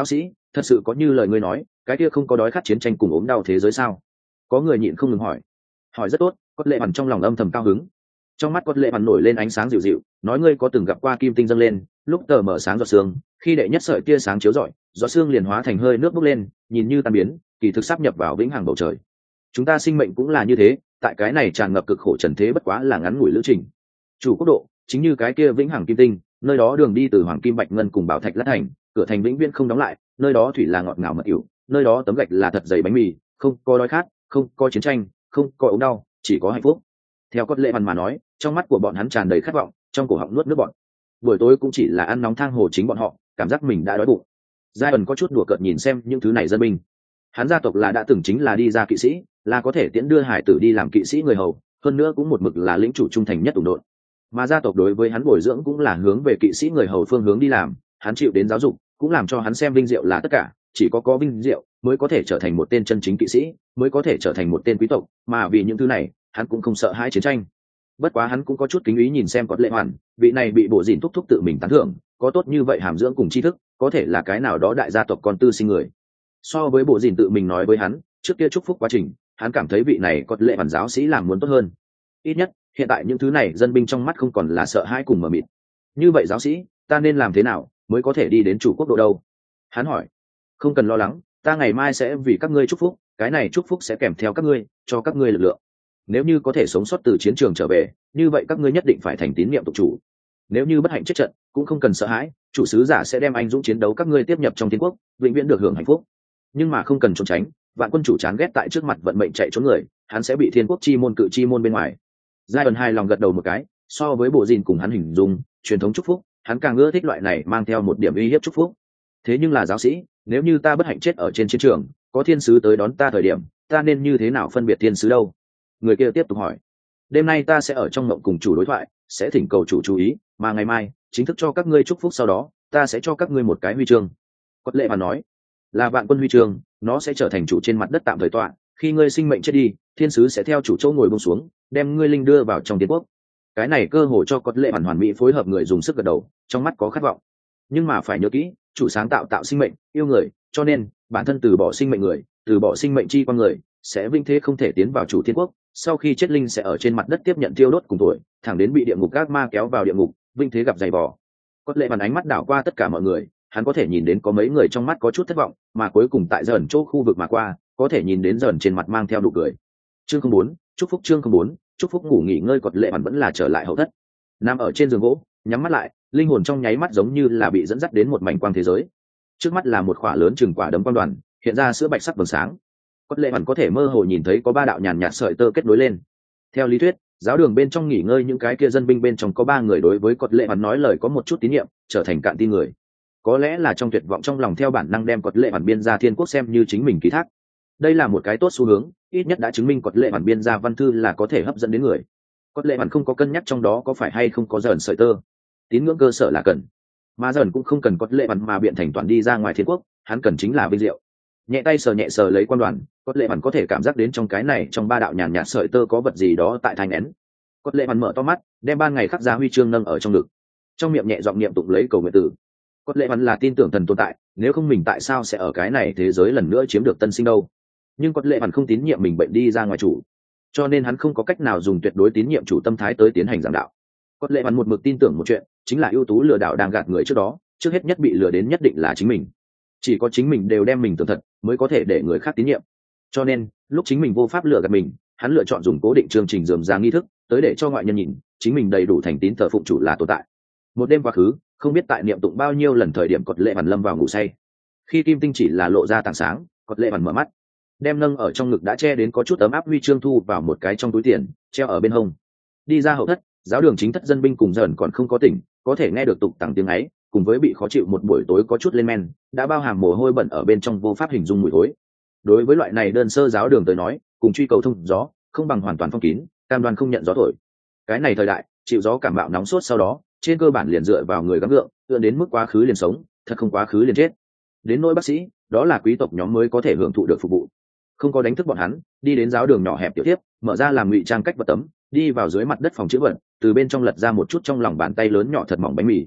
thật sự có như lời ngươi nói, cái kia không có đói khát chiến tranh cùng ốm đau thế giới sao? Có người nhịn không ngừng hỏi. Hỏi rất tốt, Cốt Lệ Hoàn trong lòng âm thầm cao hứng. Trong mắt Cốt Lệ Hoàn nổi lên ánh sáng dịu dịu, nói ngươi có từng gặp qua kim tinh dâng lên, lúc tờ mở sáng giọt sương, khi đệ nhất sợi tia sáng chiếu rọi, giọt sương liền hóa thành hơi nước bốc lên, nhìn như tan biến, kỳ thực sắp nhập vào vĩnh hằng bầu trời. Chúng ta sinh mệnh cũng là như thế, tại cái này tràn ngập cực khổ trần thế bất quá là ngắn ngủi lữ trình. Chủ quốc độ, chính như cái kia vĩnh hằng kim tinh, nơi đó đường đi từ hoàng kim bạch ngân cùng bảo thạch lát thành, cửa thành vĩnh viễn không đóng lại, nơi đó thủy là ngọt ngào mật ỉu, nơi đó tấm gạch là thật dày bánh mì, không có đói khát, không có chiến tranh, không có ốm đau, chỉ có hạnh phúc. Theo Cốt Lệ Hoàn mà nói, trong mắt của bọn hắn tràn đầy khát vọng, trong cổ họng nuốt nước bọt. Buổi tối cũng chỉ là ăn nóng thang hồ chính bọn họ, cảm giác mình đã đói bụng. Giai ẩn có chút đùa cợt nhìn xem những thứ này dân binh. Hắn gia tộc là đã từng chính là đi ra kỵ sĩ, là có thể tiễn đưa hải tử đi làm kỵ sĩ người hầu, hơn nữa cũng một mực là lĩnh chủ trung thành nhất tùng đội. Mà gia tộc đối với hắn bồi dưỡng cũng là hướng về kỵ sĩ người hầu phương hướng đi làm, hắn chịu đến giáo dục, cũng làm cho hắn xem vinh diệu là tất cả, chỉ có có vinh diệu mới có thể trở thành một tên chân chính kỵ sĩ, mới có thể trở thành một tên quý tộc, mà vì những thứ này, hắn cũng không sợ hãi chiến tranh. Bất quá hắn cũng có chút kính ý nhìn xem Cốt Lệ Hoàn, vị này bị Bộ Dìn thúc thúc tự mình tán thưởng, có tốt như vậy hàm dưỡng cùng tri thức, có thể là cái nào đó đại gia tộc con tư sinh người. So với Bộ Dìn tự mình nói với hắn, trước kia chúc phúc quá trình, hắn cảm thấy vị này Cốt Lệ Hoàn giáo sĩ làm muốn tốt hơn. Ít nhất, hiện tại những thứ này dân binh trong mắt không còn là sợ hãi cùng mờ mịt. Như vậy giáo sĩ, ta nên làm thế nào mới có thể đi đến chủ quốc độ đâu? Hắn hỏi. Không cần lo lắng, ta ngày mai sẽ vì các ngươi chúc phúc, cái này chúc phúc sẽ kèm theo các ngươi, cho các ngươi lực lượng. Nếu như có thể sống sót từ chiến trường trở về, như vậy các ngươi nhất định phải thành tín niệm tộc chủ. Nếu như bất hạnh chết trận, cũng không cần sợ hãi, chủ sứ giả sẽ đem anh dũng chiến đấu các ngươi tiếp nhập trong thiên quốc, vĩnh viễn được hưởng hạnh phúc. Nhưng mà không cần trốn tránh, vạn quân chủ chán ghét tại trước mặt vận mệnh chạy trốn người, hắn sẽ bị thiên quốc chi môn cự chi môn bên ngoài. Giai ẩn hài lòng gật đầu một cái, so với Bộ Dìn cùng hắn hình dung truyền thống chúc phúc, hắn càng ưa thích loại này mang theo một điểm uy hiếp chúc phúc. Thế nhưng là giáo sĩ, nếu như ta bất hạnh chết ở trên chiến trường, có thiên sứ tới đón ta thời điểm, ta nên như thế nào phân biệt thiên sứ đâu? Người kia tiếp tục hỏi. Đêm nay ta sẽ ở trong mộng cùng chủ đối thoại, sẽ thỉnh cầu chủ chú ý, mà ngày mai chính thức cho các ngươi chúc phúc, sau đó ta sẽ cho các ngươi một cái huy chương. Cốt Lệ Hoàn nói, là vạn quân huy chương, nó sẽ trở thành chủ trên mặt đất tạm thời tọa, khi ngươi sinh mệnh chết đi, thiên sứ sẽ theo chủ chỗ ngồi buông xuống, đem ngươi linh đưa vào trong thiên quốc. Cái này cơ hội cho Cốt Lệ Hoàn hoàn mỹ phối hợp, người dùng sức gật đầu, trong mắt có khát vọng. Nhưng mà phải nhớ kỹ, chủ sáng tạo tạo sinh mệnh, yêu người, cho nên bản thân từ bỏ sinh mệnh người, từ bỏ sinh mệnh chi con người, sẽ vinh thế không thể tiến vào chủ thiên quốc. Sau khi chết linh sẽ ở trên mặt đất tiếp nhận thiêu đốt cùng tuổi, thẳng đến bị địa ngục các ma kéo vào địa ngục, vinh thế gặp dày vò. Cốt Lệ Hoàn ánh mắt đảo qua tất cả mọi người, hắn có thể nhìn đến có mấy người trong mắt có chút thất vọng, mà cuối cùng tại dần chỗ khu vực mà qua, có thể nhìn đến dần trên mặt mang theo nụ cười. Chương không bốn, chúc phúc. Chương không bốn, chúc phúc. Ngủ nghỉ ngơi, Cốt Lệ Hoàn vẫn là trở lại hậu thất, nằm ở trên giường gỗ, nhắm mắt lại, linh hồn trong nháy mắt giống như là bị dẫn dắt đến một mảnh quang thế giới. Trước mắt là một khỏa lớn chừng quả đấm quang đoàn, hiện ra sữa bạch sắc vầng sáng. Cốt Lệ Hoàn có thể mơ hồ nhìn thấy có ba đạo nhàn nhạt sợi tơ kết nối lên. Theo lý thuyết, giáo đường bên trong nghỉ ngơi những cái kia dân binh bên trong có ba người đối với Cốt Lệ Hoàn nói lời có một chút tín nhiệm, trở thành cạn tin người. Có lẽ là trong tuyệt vọng trong lòng theo bản năng đem Cốt Lệ Hoàn biên ra thiên quốc xem như chính mình ký thác. Đây là một cái tốt xu hướng, ít nhất đã chứng minh Cốt Lệ Hoàn biên ra văn thư là có thể hấp dẫn đến người. Cốt Lệ Hoàn không có cân nhắc trong đó có phải hay không có dần sợi tơ. Tín ngưỡng cơ sở là cần, mà dần cũng không cần Cốt Lệ Hoàn mà biện thành toàn đi ra ngoài thiên quốc, hắn cần chính là vinh diệu. Nhẹ tay sờ nhẹ sờ lấy quan đoàn, Cốt Lệ Hoàn có thể cảm giác đến trong cái này trong ba đạo nhàn nhạt sợi tơ có vật gì đó tại thanh nén. Cốt Lệ Hoàn mở to mắt, đem ban ngày khắc ra huy chương nâng ở trong ngực, trong miệng nhẹ giọng niệm tụng lấy cầu nguyện tử. Cốt Lệ Hoàn là tin tưởng thần tồn tại, nếu không mình tại sao sẽ ở cái này thế giới lần nữa chiếm được tân sinh đâu? Nhưng Cốt Lệ Hoàn không tín nhiệm mình bệnh đi ra ngoài chủ, cho nên hắn không có cách nào dùng tuyệt đối tín nhiệm chủ tâm thái tới tiến hành giảng đạo. Cốt Lệ Hoàn một mực tin tưởng một chuyện, chính là ưu tú lừa đảo đang gạt người trước đó, trước hết nhất bị lừa đến nhất định là chính mình. Chỉ có chính mình đều đem mình tưởng thật, mới có thể để người khác tín nhiệm. Cho nên, lúc chính mình vô pháp lừa gạt mình, hắn lựa chọn dùng cố định chương trình rườm rà nghi thức, tới để cho ngoại nhân nhìn, chính mình đầy đủ thành tín thờ phụng chủ là tồn tại. Một đêm quá khứ, không biết tại niệm tụng bao nhiêu lần thời điểm Cốt Lệ Hoàn lâm vào ngủ say. Khi kim tinh chỉ là lộ ra tảng sáng, Cốt Lệ Hoàn mở mắt, đem nâng ở trong ngực đã che đến có chút ấm áp huy chương thu vào một cái trong túi tiền, treo ở bên hông. Đi ra hậu thất, giáo đường chính thất dân binh cùng dần còn không có tỉnh, có thể nghe được tục tằng tiếng ấy, cùng với bị khó chịu một buổi tối có chút lên men, đã bao hàm mồ hôi bẩn ở bên trong vô pháp hình dung mùi thối. Đối với loại này đơn sơ giáo đường tới nói, cùng truy cầu thông gió, không bằng hoàn toàn phong kín, cam đoan không nhận gió thổi. Cái này thời đại, chịu gió cảm mạo nóng sốt sau đó, trên cơ bản liền dựa vào người gắng gượng, tựa đến mức quá khứ liền sống, thật không quá khứ liền chết. Đến nỗi bác sĩ, đó là quý tộc nhóm mới có thể hưởng thụ được phục vụ. Không có đánh thức bọn hắn, đi đến giáo đường nhỏ hẹp tiểu tiếp, mở ra làm ngụy trang cách vật tấm, đi vào dưới mặt đất phòng chữa bệnh, từ bên trong lật ra một chút trong lòng bàn tay lớn nhỏ thật mỏng bánh mì.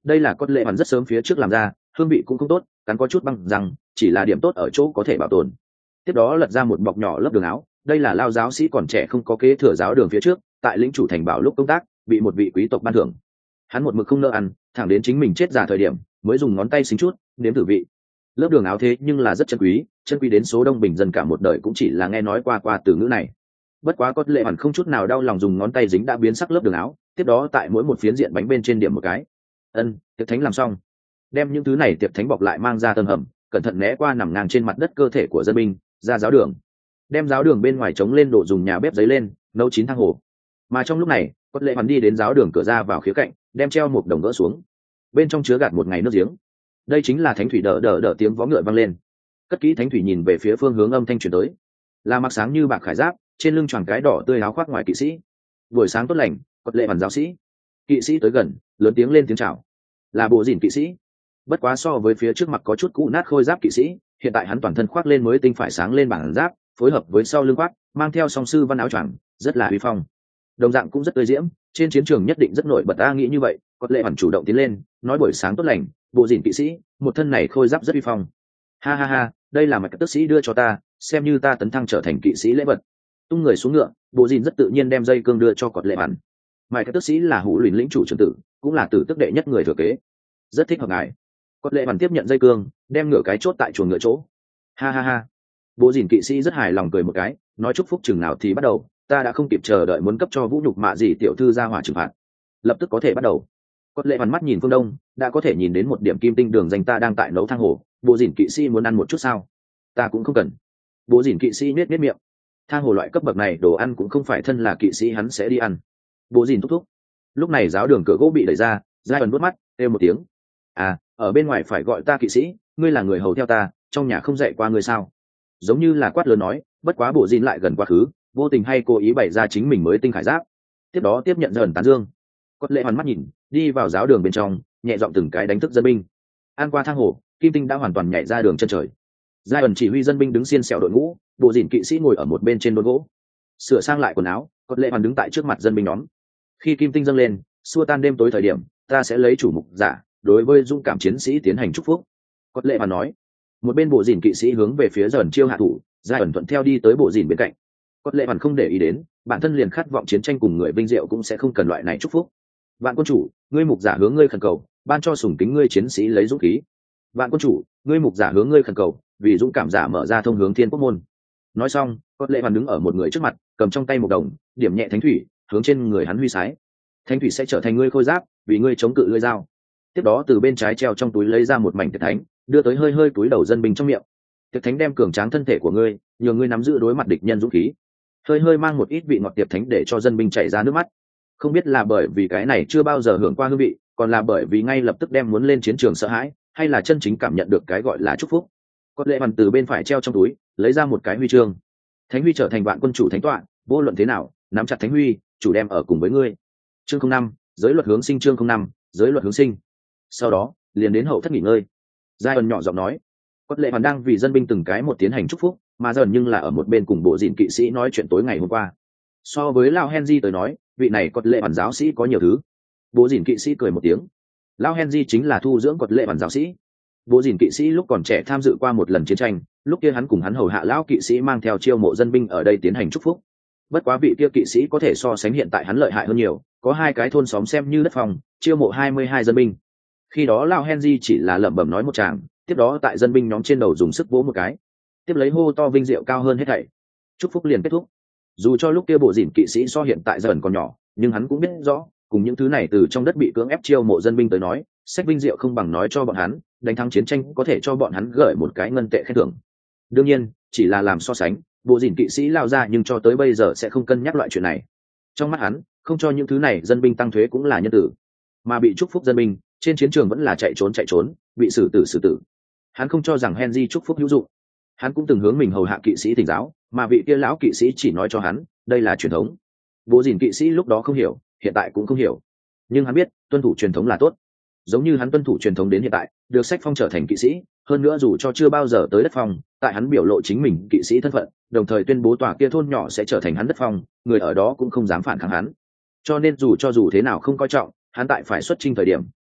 đây là cốt lệ hoàn rất sớm phía trước làm ra, hương vị cũng không tốt, cắn có chút băng răng, chỉ là điểm tốt ở chỗ có thể bảo tồn. Tiếp đó lật ra một bọc nhỏ lớp đường áo, đây là lao giáo sĩ còn trẻ không có kế thừa giáo đường phía trước, tại lĩnh chủ thành bảo lúc công tác bị một vị quý tộc ban thưởng. Hắn một mực không nỡ ăn, thẳng đến chính mình chết già thời điểm mới dùng ngón tay xính chút nếm thử vị. Lớp đường áo thế nhưng là rất chân quý, chân quý đến số đông bình dân cả một đời cũng chỉ là nghe nói qua qua từ ngữ này. Bất quá cốt lệ hoàn không chút nào đau lòng dùng ngón tay dính đã biến sắc lớp đường áo, tiếp đó tại mỗi một phiến diện bánh bên trên điểm một cái. Ân, tiệc thánh làm xong, đem những thứ này tiệc thánh bọc lại mang ra tầng hầm, cẩn thận né qua nằm ngang trên mặt đất cơ thể của dân binh, ra giáo đường. Đem giáo đường bên ngoài chống lên đổ dùng nhà bếp giấy lên, nấu chín thang hồ. Mà trong lúc này, cốt lệ hoàn đi đến giáo đường cửa ra vào khía cạnh, đem treo một đồng gỡ xuống. Bên trong chứa gạt một ngày nước giếng. Đây chính là thánh thủy, đỡ đỡ đỡ tiếng vó ngựa vang lên. Cất kỹ thánh thủy nhìn về phía phương hướng âm thanh truyền tới, là mặc sáng như bạc khải giáp, trên lưng choàng cái đỏ tươi áo khoác ngoài kỵ sĩ. Buổi sáng tốt lành, cốt lệ hoàn giáo sĩ. Kỵ sĩ tới gần, lớn tiếng lên tiếng chào. Là bộ dìn kỵ sĩ. Bất quá so với phía trước mặt có chút cũ nát khôi giáp kỵ sĩ, hiện tại hắn toàn thân khoác lên mới tinh phải sáng lên bản giáp, phối hợp với sau lưng khoác mang theo song sư văn áo choàng, rất là uy phong. Đồng dạng cũng rất tươi diễm, trên chiến trường nhất định rất nổi bật. Ta nghĩ như vậy, cốt lệ hoàn chủ động tiến lên, nói buổi sáng tốt lành, bộ dìn kỵ sĩ, một thân này khôi giáp rất uy phong. Ha ha ha, đây là mạch tức sĩ đưa cho ta, xem như ta tấn thăng trở thành kỵ sĩ lễ vật. Tung người xuống ngựa, bộ dìn rất tự nhiên đem dây cương đưa cho cốt lệ hoàn. Mạch tức sĩ là hủ luyện lĩnh chủ trưởng tử, cũng là tử tức đệ nhất người thừa kế, rất thích hợp ngài. Cốt lệ hoàn tiếp nhận dây cương, đem ngựa cái chốt tại chuồng ngựa chỗ. Ha ha ha, bộ dìn kỵ sĩ rất hài lòng cười một cái, nói chúc phúc chừng nào thì bắt đầu, ta đã không kịp chờ đợi muốn cấp cho vũ nhục mạ gì tiểu thư ra hỏa trừng phạt, lập tức có thể bắt đầu. Cốt lệ hoàn mắt nhìn phương đông, đã có thể nhìn đến một điểm kim tinh đường danh, ta đang tại nấu thang hồ, bộ dìn kỵ sĩ muốn ăn một chút sao? Ta cũng không cần. Bộ dìn kỵ sĩ nết nết miệng, thang hồ loại cấp bậc này đồ ăn cũng không phải thân là kỵ sĩ hắn sẽ đi ăn. Bộ dìn thúc thúc. Lúc này giáo đường cửa gỗ bị đẩy ra, giai ẩn vuốt mắt kêu một tiếng, à, ở bên ngoài phải gọi ta kỵ sĩ, ngươi là người hầu theo ta, trong nhà không dạy qua ngươi sao? Giống như là quát lớn nói, bất quá bộ dìn lại gần quá khứ, vô tình hay cố ý bày ra chính mình mới tinh khải giáp. Tiếp đó tiếp nhận dần tán dương. Cốt lệ hoàn mắt nhìn, đi vào giáo đường bên trong, nhẹ giọng từng cái đánh thức dân binh. An qua thang hồ, kim tinh đã hoàn toàn nhảy ra đường chân trời. giai ẩn chỉ huy dân binh đứng xiên xẻo đội ngũ, bộ dìn kỵ sĩ ngồi ở một bên trên đôn gỗ, sửa sang lại quần áo. Cốt lệ hoàn đứng tại trước mặt dân binh nhóm. Khi kim tinh dâng lên, xua tan đêm tối thời điểm, ta sẽ lấy chủ mục giả đối với dũng cảm chiến sĩ tiến hành chúc phúc. Cốt lệ hoàn nói. Một bên bộ dìn kỵ sĩ hướng về phía dần chiêu hạ thủ, giai ẩn thuận theo đi tới bộ dìn bên cạnh. Cốt lệ hoàn không để ý đến, bản thân liền khát vọng chiến tranh cùng người vinh diệu cũng sẽ không cần loại này chúc phúc. Vạn quân chủ, ngươi mục giả hướng ngươi khẩn cầu, ban cho sủng kính ngươi chiến sĩ lấy dũng khí. Vạn quân chủ, ngươi mục giả hướng ngươi khẩn cầu, vì dũng cảm giả mở ra thông hướng thiên quốc môn. Nói xong, cốt lệ hoàn đứng ở một người trước mặt, cầm trong tay một đồng, điểm nhẹ thánh thủy, hướng trên người hắn huy sái. Thánh thủy sẽ trở thành ngươi khôi giáp, vì ngươi chống cự lưỡi dao. Tiếp đó từ bên trái treo trong túi lấy ra một mảnh tiệc thánh, đưa tới hơi hơi túi đầu dân binh trong miệng. Tiệc thánh đem cường tráng thân thể của ngươi, nhờ ngươi nắm giữ đối mặt địch nhân dũng khí. Hơi hơi mang một ít vị ngọt tiệc thánh để cho dân binh chảy ra nước mắt. Không biết là bởi vì cái này chưa bao giờ hưởng qua hương vị, còn là bởi vì ngay lập tức đem muốn lên chiến trường sợ hãi, hay là chân chính cảm nhận được cái gọi là chúc phúc. Cốt lệ hoàn từ bên phải treo trong túi lấy ra một cái huy chương. Thánh huy trở thành vạn quân chủ thánh tọa, vô luận thế nào, nắm chặt thánh huy, chủ đem ở cùng với ngươi. Chương không năm, giới luật hướng sinh. Chương không năm, giới luật hướng sinh. Sau đó liền đến hậu thất nghỉ ngơi. giai ẩn nhỏ giọng nói. Cốt lệ hoàn đang vì dân binh từng cái một tiến hành chúc phúc, mà dần nhưng là ở một bên cùng bộ dìn kỵ sĩ nói chuyện tối ngày hôm qua. So với lão Henry tới nói, vị này cốt lệ hoàn giáo sĩ có nhiều thứ. Bộ dìn kỵ sĩ cười một tiếng. Lão Henry chính là thu dưỡng cốt lệ hoàn giáo sĩ. Bộ dìn kỵ sĩ lúc còn trẻ tham dự qua một lần chiến tranh, lúc kia hắn cùng hắn hầu hạ lão kỵ sĩ mang theo chiêu mộ dân binh ở đây tiến hành chúc phúc. Bất quá vị kia kỵ sĩ có thể so sánh hiện tại hắn lợi hại hơn nhiều, có hai cái thôn xóm xem như đất phòng, chiêu mộ hai mươi hai dân binh. Khi đó lão Henry chỉ là lẩm bẩm nói một tràng, tiếp đó tại dân binh nhóm trên đầu dùng sức vỗ một cái, tiếp lấy hô to vinh diệu cao hơn hết thảy. Chúc phúc liền kết thúc. Dù cho lúc kia bộ dìn kỵ sĩ so hiện tại dần còn nhỏ, nhưng hắn cũng biết rõ, cùng những thứ này từ trong đất bị cưỡng ép chiêu mộ dân binh tới nói, sách vinh diệu không bằng nói cho bọn hắn, đánh thắng chiến tranh có thể cho bọn hắn gửi một cái ngân tệ khen thưởng. Đương nhiên, chỉ là làm so sánh, bộ dìn kỵ sĩ lao ra nhưng cho tới bây giờ sẽ không cân nhắc loại chuyện này. Trong mắt hắn, không cho những thứ này dân binh tăng thuế cũng là nhân tử, mà bị chúc phúc dân binh trên chiến trường vẫn là chạy trốn chạy trốn, bị xử tử xử tử. Hắn không cho rằng Henry chúc phúc hữu dụng. Hắn cũng từng hướng mình hầu hạ kỵ sĩ thỉnh giáo, mà vị kia lão kỵ sĩ chỉ nói cho hắn, đây là truyền thống. Bộ dìn kỵ sĩ lúc đó không hiểu, hiện tại cũng không hiểu, nhưng hắn biết tuân thủ truyền thống là tốt. Giống như hắn tuân thủ truyền thống đến hiện tại, được sách phong trở thành kỵ sĩ, hơn nữa dù cho chưa bao giờ tới đất phong, tại hắn biểu lộ chính mình kỵ sĩ thân phận, đồng thời tuyên bố tòa kia thôn nhỏ sẽ trở thành hắn đất phong, người ở đó cũng không dám phản kháng hắn. Cho nên dù cho dù thế nào không coi trọng, hắn tại phải xuất chinh thời điểm,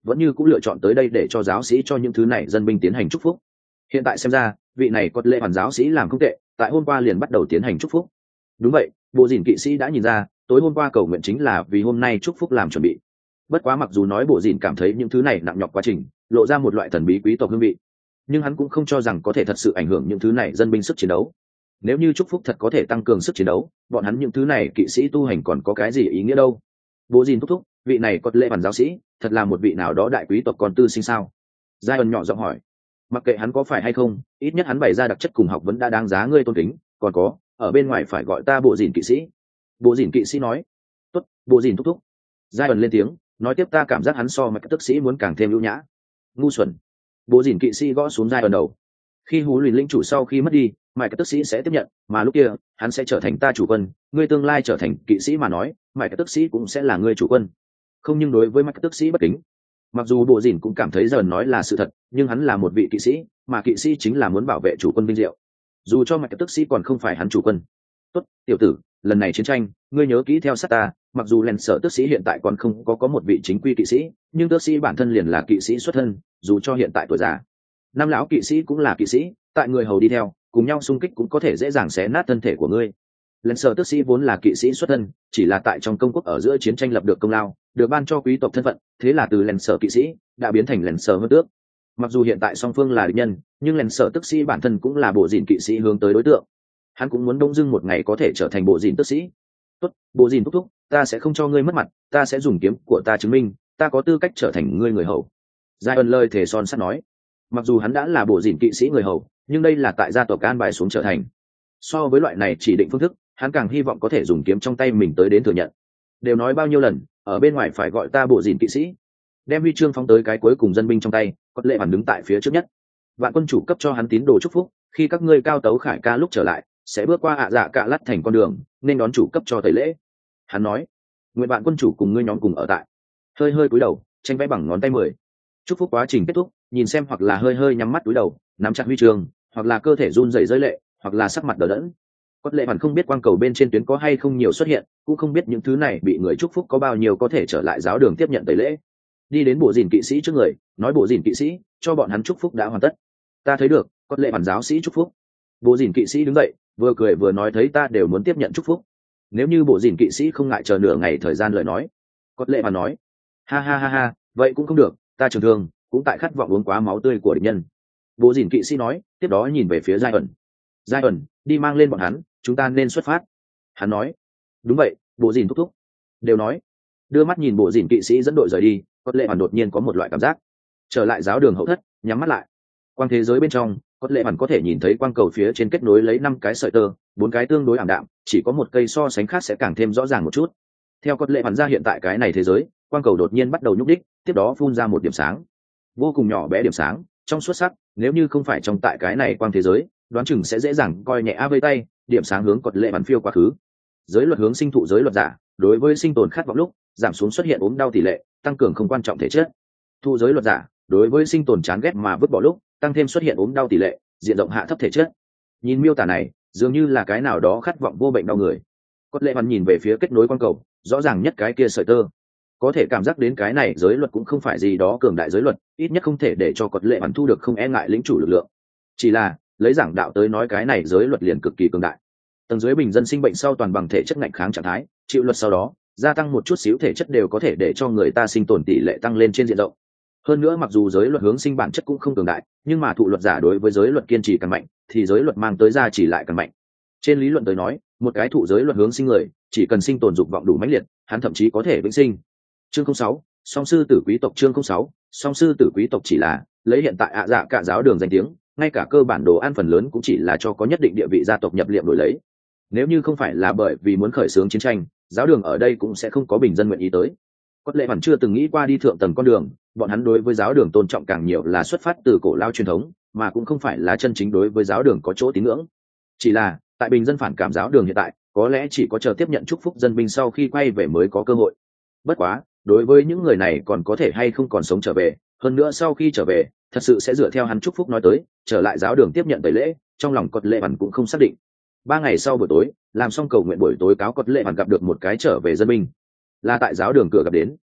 vẫn như cũng lựa chọn tới đây để cho giáo sĩ cho những thứ này dân binh tiến hành chúc phúc. Hiện tại xem ra vị này có lệ hoàn giáo sĩ làm không tệ, tại hôm qua liền bắt đầu tiến hành chúc phúc. Đúng vậy, bộ dìn kỵ sĩ đã nhìn ra tối hôm qua cầu nguyện chính là vì hôm nay chúc phúc làm chuẩn bị. Bất quá mặc dù nói bộ dìn cảm thấy những thứ này nặng nhọc quá trình, lộ ra một loại thần bí quý tộc hương vị, nhưng hắn cũng không cho rằng có thể thật sự ảnh hưởng những thứ này dân binh sức chiến đấu. Nếu như chúc phúc thật có thể tăng cường sức chiến đấu, bọn hắn những thứ này kỵ sĩ tu hành còn có cái gì ý nghĩa đâu. Bộ dìn thúc thúc, vị này có lệ hoàn giáo sĩ thật là một vị nào đó đại quý tộc con tư sinh sao? Giai ẩn nhỏ giọng hỏi. Mặc kệ hắn có phải hay không, ít nhất hắn bày ra đặc chất cùng học vấn đã đáng giá ngươi tôn kính. Còn có, ở bên ngoài phải gọi ta bộ dìn kỵ sĩ. Bộ dìn kỵ sĩ nói. Tốt, bộ dìn thúc thúc. Giai ẩn lên tiếng, nói tiếp ta cảm giác hắn so mà các tức sĩ muốn càng thêm ưu nhã. Ngu xuẩn. Bộ dìn kỵ sĩ gõ xuống Giai ẩn đầu. Khi hú luyện linh chủ sau khi mất đi, mãi các tức sĩ sẽ tiếp nhận, mà lúc kia hắn sẽ trở thành ta chủ quân. Ngươi tương lai trở thành kỵ sĩ mà nói, mãi các tức sĩ cũng sẽ là ngươi chủ quân. Không, nhưng đối với mãi các tức sĩ bất kính. Mặc dù bộ dìn cũng cảm thấy Giai ẩn nói là sự thật, nhưng hắn là một vị kỵ sĩ, mà kỵ sĩ chính là muốn bảo vệ chủ quân vinh diệu. Dù cho mãi các tức sĩ còn không phải hắn chủ quân. Tốt, tiểu tử, lần này chiến tranh, ngươi nhớ kỹ theo sát ta. Mặc dù lèn sở tước sĩ hiện tại còn không có có một vị chính quy kỵ sĩ, nhưng tước sĩ bản thân liền là kỵ sĩ xuất thân, dù cho hiện tại tuổi già. Năm lão kỵ sĩ cũng là kỵ sĩ, tại người hầu đi theo cùng nhau xung kích cũng có thể dễ dàng xé nát thân thể của ngươi. Lèn sở tước sĩ vốn là kỵ sĩ xuất thân, chỉ là tại trong công quốc ở giữa chiến tranh lập được công lao, được ban cho quý tộc thân phận, thế là từ lèn sở kỵ sĩ đã biến thành lèn sở hơn tước. Mặc dù hiện tại song phương là địch nhân, nhưng lèn sở tước sĩ bản thân cũng là bộ dìn kỵ sĩ hướng tới đối tượng. Hắn cũng muốn đông dưng một ngày có thể trở thành bộ dìn tước sĩ. Tốt, bộ dìn thúc thúc, ta sẽ không cho ngươi mất mặt, ta sẽ dùng kiếm của ta chứng minh ta có tư cách trở thành ngươi người hầu. Giai ẩn lời thề son sắt nói. Mặc dù hắn đã là bộ dìn kỵ sĩ người hầu, nhưng đây là tại gia tộc an bài xuống trở thành. So với loại này chỉ định phương thức, hắn càng hy vọng có thể dùng kiếm trong tay mình tới đến thừa nhận. Đều nói bao nhiêu lần, ở bên ngoài phải gọi ta bộ dìn kỵ sĩ. Đem huy chương phóng tới cái cuối cùng dân binh trong tay, có lệ bản đứng tại phía trước nhất. Vạn quân chủ cấp cho hắn tín đồ chúc phúc, khi các ngươi cao tấu khải ca lúc trở lại, sẽ bước qua ạ dạ cạ lắt thành con đường, nên đón chủ cấp cho tẩy lễ. Hắn nói, nguyện bạn quân chủ cùng ngươi nhóm cùng ở tại. Hơi hơi cúi đầu, tranh vẽ bằng ngón tay mười. Chúc phúc quá trình kết thúc, nhìn xem hoặc là hơi hơi nhắm mắt cúi đầu, nắm chặt huy chương, hoặc là cơ thể run rẩy rơi lệ, hoặc là sắc mặt đờ đẫn. Có lệ hoàn không biết quang cầu bên trên tuyến có hay không nhiều xuất hiện, cũng không biết những thứ này bị người chúc phúc có bao nhiêu có thể trở lại giáo đường tiếp nhận tẩy lễ. Đi đến bộ dìn kỵ sĩ trước người, nói bộ dìn kỵ sĩ, cho bọn hắn chúc phúc đã hoàn tất. Ta thấy được, có lệ hoàn giáo sĩ chúc phúc. Bộ dìn kỵ sĩ đứng dậy, vừa cười vừa nói thấy ta đều muốn tiếp nhận chúc phúc. Nếu như bộ dìn kỵ sĩ không ngại chờ nửa ngày thời gian lời nói. Có lệ hoàn nói, ha ha ha ha, vậy cũng không được, ta trường thương cũng tại khát vọng uống quá máu tươi của địch nhân. Bộ dìn kỵ sĩ nói, tiếp đó nhìn về phía Giai ẩn. Giai ẩn, đi mang lên bọn hắn, chúng ta nên xuất phát. Hắn nói, đúng vậy, bộ dìn thúc thúc. Đều nói, đưa mắt nhìn bộ dìn kỵ sĩ dẫn đội rời đi, có lệ hoàn đột nhiên có một loại cảm giác. Trở lại giáo đường hậu thất, nhắm mắt lại. Quang thế giới bên trong, có lệ hoàn có thể nhìn thấy quang cầu phía trên kết nối lấy năm cái sợi tơ, bốn cái tương đối ảm đạm, chỉ có một cây so sánh khác sẽ càng thêm rõ ràng một chút. Theo có lệ hoàn ra hiện tại cái này thế giới, quang cầu đột nhiên bắt đầu nhúc đích, tiếp đó phun ra một điểm sáng, vô cùng nhỏ bé điểm sáng, trong suốt sắc. Nếu như không phải trong tại cái này quang thế giới, đoán chừng sẽ dễ dàng coi nhẹ a vây tay. Điểm sáng hướng cột lệ bắn phiêu quá khứ. Giới luật hướng sinh thụ giới luật giả, đối với sinh tồn khát vọng lúc giảm xuống xuất hiện ốm đau tỷ lệ, tăng cường không quan trọng thể chất. Thụ giới luật giả, đối với sinh tồn chán ghét mà vứt bỏ lúc tăng thêm xuất hiện ốm đau tỷ lệ, diện rộng hạ thấp thể chất. Nhìn miêu tả này, dường như là cái nào đó khát vọng vô bệnh đau người. Cột lệ bắn nhìn về phía kết nối quang cầu, rõ ràng nhất cái kia sợi tơ, có thể cảm giác đến cái này giới luật cũng không phải gì đó cường đại giới luật, ít nhất không thể để cho cột lệ bắn thu được không e ngại lĩnh chủ lực lượng. Chỉ là lấy giảng đạo tới nói, cái này giới luật liền cực kỳ cường đại. Tầng dưới bình dân sinh bệnh sau toàn bằng thể chất ngạnh kháng trạng thái, chịu luật sau đó gia tăng một chút xíu thể chất đều có thể để cho người ta sinh tồn tỷ lệ tăng lên trên diện rộng. Hơn nữa mặc dù giới luật hướng sinh bản chất cũng không cường đại, nhưng mà thụ luật giả đối với giới luật kiên trì càng mạnh, thì giới luật mang tới ra chỉ lại càng mạnh. Trên lý luận tới nói, một cái thụ giới luật hướng sinh người chỉ cần sinh tồn dục vọng đủ mãnh liệt, hắn thậm chí có thể vĩnh sinh. Chương không sáu, song sư tử quý tộc. Chương không sáu, song sư tử quý tộc chỉ là lấy hiện tại ạ dạ cả giáo đường danh tiếng, ngay cả cơ bản đồ ăn phần lớn cũng chỉ là cho có nhất định địa vị gia tộc nhập liệm đổi lấy. Nếu như không phải là bởi vì muốn khởi xướng chiến tranh, giáo đường ở đây cũng sẽ không có bình dân nguyện ý tới. Cốt lệ hẳn chưa từng nghĩ qua đi thượng tầng con đường, bọn hắn đối với giáo đường tôn trọng càng nhiều là xuất phát từ cổ lao truyền thống, mà cũng không phải là chân chính đối với giáo đường có chỗ tín ngưỡng. Chỉ là tại bình dân phản cảm giáo đường hiện tại, có lẽ chỉ có chờ tiếp nhận chúc phúc dân binh sau khi quay về mới có cơ hội. Bất quá, đối với những người này còn có thể hay không còn sống trở về, hơn nữa sau khi trở về, thật sự sẽ dựa theo hắn chúc phúc nói tới, trở lại giáo đường tiếp nhận tẩy lễ, trong lòng Cốt lệ hẳn cũng không xác định. Ba ngày sau buổi tối, làm xong cầu nguyện buổi tối cáo, Cốt lệ hẳn gặp được một cái trở về dân binh, là tại giáo đường cửa gặp đến.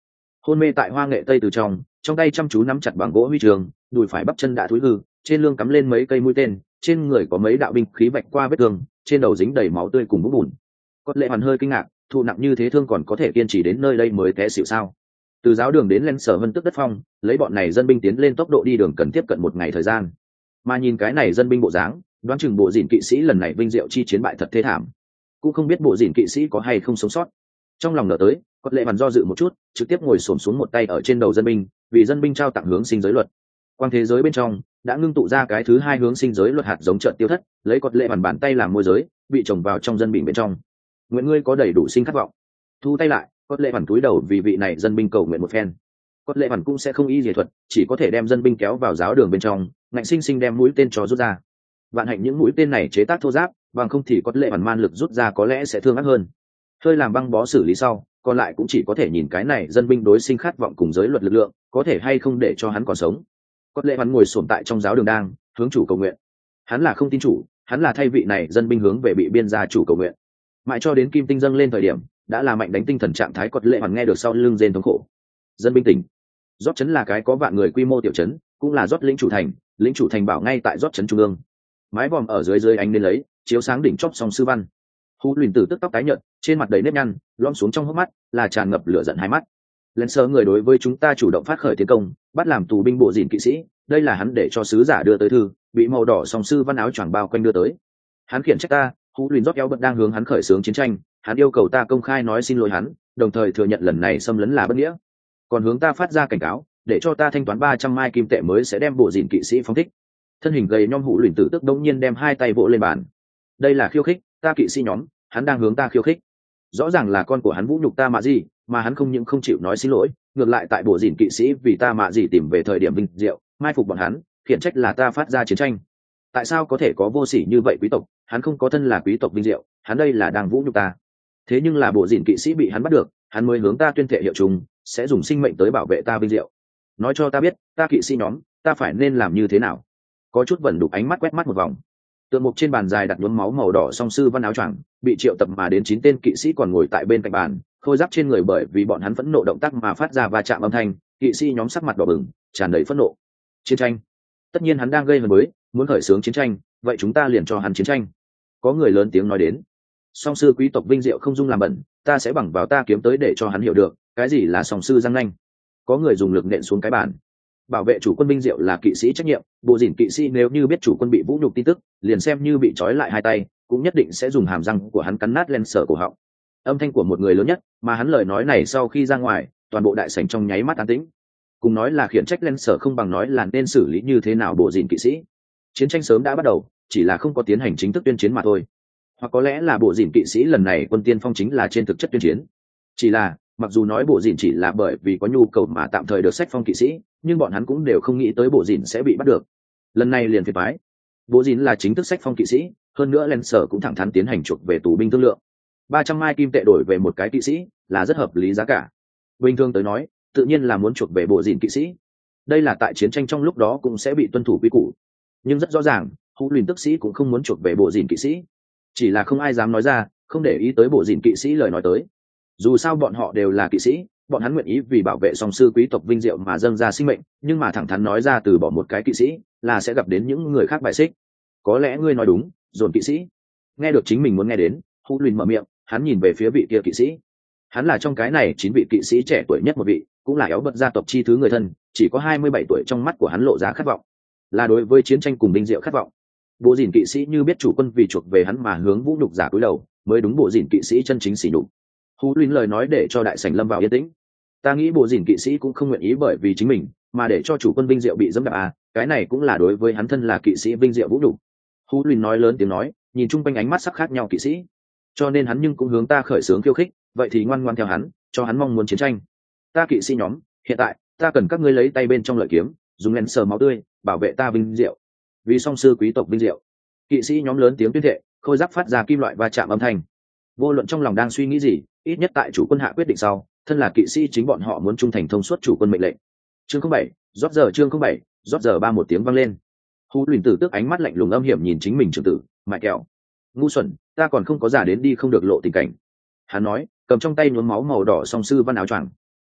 hôn mê tại hoa nghệ tây từ trong, trong tay chăm chú nắm chặt bằng gỗ huy trường, đùi phải bắp chân đã thúi hư, trên lưng cắm lên mấy cây mũi tên, trên người có mấy đạo binh khí vạch qua vết thương, trên đầu dính đầy máu tươi cùng vũng bùn. Cốt Lệ Hoàn hơi kinh ngạc, thụ nặng như thế thương còn có thể kiên trì đến nơi đây mới té xỉu sao? Từ giáo đường đến lên sở vân tức đất phong, lấy bọn này dân binh tiến lên tốc độ đi đường cần tiếp cận một ngày thời gian. Mà nhìn cái này dân binh bộ dáng, đoán chừng bộ dìn kỵ sĩ lần này vinh diệu chi chiến bại thật thê thảm, cũng không biết bộ dìn kỵ sĩ có hay không sống sót. Trong lòng nở tới, Cốt Lệ Hoàn do dự một chút, trực tiếp ngồi xổm xuống một tay ở trên đầu dân binh, vì dân binh trao tặng hướng sinh giới luật. Quang thế giới bên trong đã ngưng tụ ra cái thứ hai hướng sinh giới luật hạt giống trận tiêu thất, lấy Cốt Lệ Hoàn bàn tay làm môi giới, bị trồng vào trong dân binh bên trong. Nguyện ngươi có đầy đủ sinh khát vọng. Thu tay lại, Cốt Lệ Hoàn cúi đầu vì vị này dân binh cầu nguyện một phen. Cốt Lệ Hoàn cũng sẽ không y dề thuật, chỉ có thể đem dân binh kéo vào giáo đường bên trong, ngạnh sinh sinh đem mũi tên cho rút ra. Vạn hạnh những mũi tên này chế tác thô ráp, bằng không thì Cốt Lệ Hoàn man lực rút ra có lẽ sẽ thương ác hơn. Hơi làm băng bó xử lý sau, còn lại cũng chỉ có thể nhìn cái này dân binh đối sinh khát vọng cùng giới luật lực lượng, có thể hay không để cho hắn còn sống. Cốt Lệ Hoàn ngồi xổm tại trong giáo đường đang hướng chủ cầu nguyện. Hắn là không tin chủ, hắn là thay vị này dân binh hướng về bị biên gia chủ cầu nguyện. Mãi cho đến kim tinh dâng lên thời điểm, đã là mạnh đánh tinh thần trạng thái. Cốt Lệ Hoàn nghe được sau lưng rên thống khổ. Dân binh tỉnh. Rót trấn là cái có vạn người quy mô tiểu trấn, cũng là rót lĩnh chủ thành, lĩnh chủ thành bảo ngay tại rót trấn trung ương. Mái vòm ở dưới dưới ánh lên lấy, chiếu sáng đỉnh chóp song sư văn. Hú Luyện Tử tức tóc tái nhợt, trên mặt đầy nếp nhăn, lõm xuống trong hốc mắt là tràn ngập lửa giận hai mắt. Lên sơ người đối với chúng ta chủ động phát khởi tiến công, bắt làm tù binh bộ dìn kỵ sĩ, đây là hắn để cho sứ giả đưa tới thư, bị màu đỏ song sư văn áo choàng bao quanh đưa tới. Hắn khiển trách ta, Hú Luyện rót eo bận đang hướng hắn khởi xướng chiến tranh, hắn yêu cầu ta công khai nói xin lỗi hắn, đồng thời thừa nhận lần này xâm lấn là bất nghĩa, còn hướng ta phát ra cảnh cáo, để cho ta thanh toán ba trăm mai kim tệ mới sẽ đem bộ dìn kỵ sĩ phóng thích. Thân hình gầy nhom Hú Luyện Tử tức đống nhiên đem hai tay vỗ lên bàn. Đây là khiêu khích, ta kỵ sĩ nhóm, hắn đang hướng ta khiêu khích. Rõ ràng là con của hắn vũ nhục ta mà gì, mà hắn không những không chịu nói xin lỗi, ngược lại tại bộ dìn kỵ sĩ vì ta mà gì tìm về thời điểm vinh diệu, mai phục bọn hắn, khiển trách là ta phát ra chiến tranh. Tại sao có thể có vô sỉ như vậy quý tộc, hắn không có thân là quý tộc vinh diệu, hắn đây là đang vũ nhục ta. Thế nhưng là bộ dìn kỵ sĩ bị hắn bắt được, hắn mới hướng ta tuyên thệ hiệu trùng, sẽ dùng sinh mệnh tới bảo vệ ta vinh diệu. Nói cho ta biết, ta kỵ sĩ nhóm, ta phải nên làm như thế nào? Có chút vẩn đục ánh mắt quét mắt một vòng. Tượng mục trên bàn dài đặt nhuốm máu màu đỏ song sư văn áo choàng, bị triệu tập mà đến chín tên kỵ sĩ còn ngồi tại bên cạnh bàn, khôi giáp trên người bởi vì bọn hắn phẫn nộ động tác mà phát ra va chạm âm thanh, kỵ sĩ nhóm sắc mặt đỏ bừng, tràn đầy phẫn nộ. Chiến tranh, tất nhiên hắn đang gây hấn với, muốn khởi xướng chiến tranh, vậy chúng ta liền cho hắn chiến tranh. Có người lớn tiếng nói đến. Song sư quý tộc vinh diệu không dung làm bẩn, ta sẽ bằng vào ta kiếm tới để cho hắn hiểu được cái gì là song sư răng nanh. Có người dùng lực nện xuống cái bàn. Bảo vệ chủ quân binh diệu là kỵ sĩ trách nhiệm, bộ dìn kỵ sĩ nếu như biết chủ quân bị vũ nhục tin tức, liền xem như bị trói lại hai tay, cũng nhất định sẽ dùng hàm răng của hắn cắn nát lên sở cổ họng. Âm thanh của một người lớn nhất, mà hắn lời nói này sau khi ra ngoài, toàn bộ đại sảnh trong nháy mắt an tĩnh. Cùng nói là khiển trách lên sở không bằng nói là nên xử lý như thế nào bộ dìn kỵ sĩ. Chiến tranh sớm đã bắt đầu, chỉ là không có tiến hành chính thức tuyên chiến mà thôi. Hoặc có lẽ là bộ dìn kỵ sĩ lần này quân tiên phong chính là trên thực chất tuyên chiến. Chỉ là mặc dù nói bộ dìn chỉ là bởi vì có nhu cầu mà tạm thời được sách phong kỵ sĩ, nhưng bọn hắn cũng đều không nghĩ tới bộ dìn sẽ bị bắt được. Lần này liền phiền toái. Bộ dìn là chính thức sách phong kỵ sĩ, hơn nữa Len sở cũng thẳng thắn tiến hành chuộc về tù binh thương lượng. ba trăm mai kim tệ đổi về một cái kỵ sĩ là rất hợp lý giá cả. Bình thường tới nói, tự nhiên là muốn chuộc về bộ dìn kỵ sĩ. Đây là tại chiến tranh trong lúc đó cũng sẽ bị tuân thủ quy củ. Nhưng rất rõ ràng, Hú Luyện tức sĩ cũng không muốn chuộc về bộ dìn kỵ sĩ. Chỉ là không ai dám nói ra, không để ý tới bộ dìn kỵ sĩ lời nói tới. Dù sao bọn họ đều là kỵ sĩ, bọn hắn nguyện ý vì bảo vệ song sư quý tộc vinh diệu mà dâng ra sinh mệnh, nhưng mà thẳng thắn nói ra từ bỏ một cái kỵ sĩ là sẽ gặp đến những người khác bài xích. Có lẽ ngươi nói đúng, dồn kỵ sĩ. Nghe được chính mình muốn nghe đến, Hú Luyện mở miệng, hắn nhìn về phía vị kia kỵ sĩ. Hắn là trong cái này chín vị kỵ sĩ trẻ tuổi nhất một vị, cũng là éo bật gia tộc chi thứ người thân, chỉ có hai mươi bảy tuổi, trong mắt của hắn lộ ra khát vọng, là đối với chiến tranh cùng vinh diệu khát vọng. Bộ dìn kỵ sĩ như biết chủ quân vì chuộc về hắn mà hướng vũ nhục giả cúi đầu, mới đúng bộ dìn kỵ sĩ chân chính sỉ nhục. Hú Luyện lời nói để cho đại sảnh lâm vào yên tĩnh. Ta nghĩ bộ dìn kỵ sĩ cũng không nguyện ý bởi vì chính mình mà để cho chủ quân vinh diệu bị dẫm đạp à, cái này cũng là đối với hắn thân là kỵ sĩ vinh diệu vũ nhục. Hú Luyện nói lớn tiếng nói, nhìn chung quanh ánh mắt sắc khác nhau kỵ sĩ, cho nên hắn nhưng cũng hướng ta khởi xướng khiêu khích, vậy thì ngoan ngoan theo hắn, cho hắn mong muốn chiến tranh. Ta kỵ sĩ nhóm, hiện tại ta cần các ngươi lấy tay bên trong lợi kiếm, dùng len sờ máu tươi bảo vệ ta vinh diệu, vì song sư quý tộc vinh diệu. Kỵ sĩ nhóm lớn tiếng tuyên thệ, khôi giáp phát ra kim loại va chạm âm thanh. Vô luận trong lòng đang suy nghĩ gì, ít nhất tại chủ quân hạ quyết định sau, thân là kỵ sĩ chính bọn họ muốn trung thành thông suốt chủ quân mệnh lệnh. Chương không bảy, rót giờ chương không bảy, rót giờ ba một tiếng vang lên. Hú Luyện tử tước ánh mắt lạnh lùng âm hiểm nhìn chính mình trưởng tử, mại kẹo. Ngu xuẩn, ta còn không có giả đến đi không được lộ tình cảnh. Hắn nói, cầm trong tay nhuốm máu màu đỏ song sư văn áo choàng.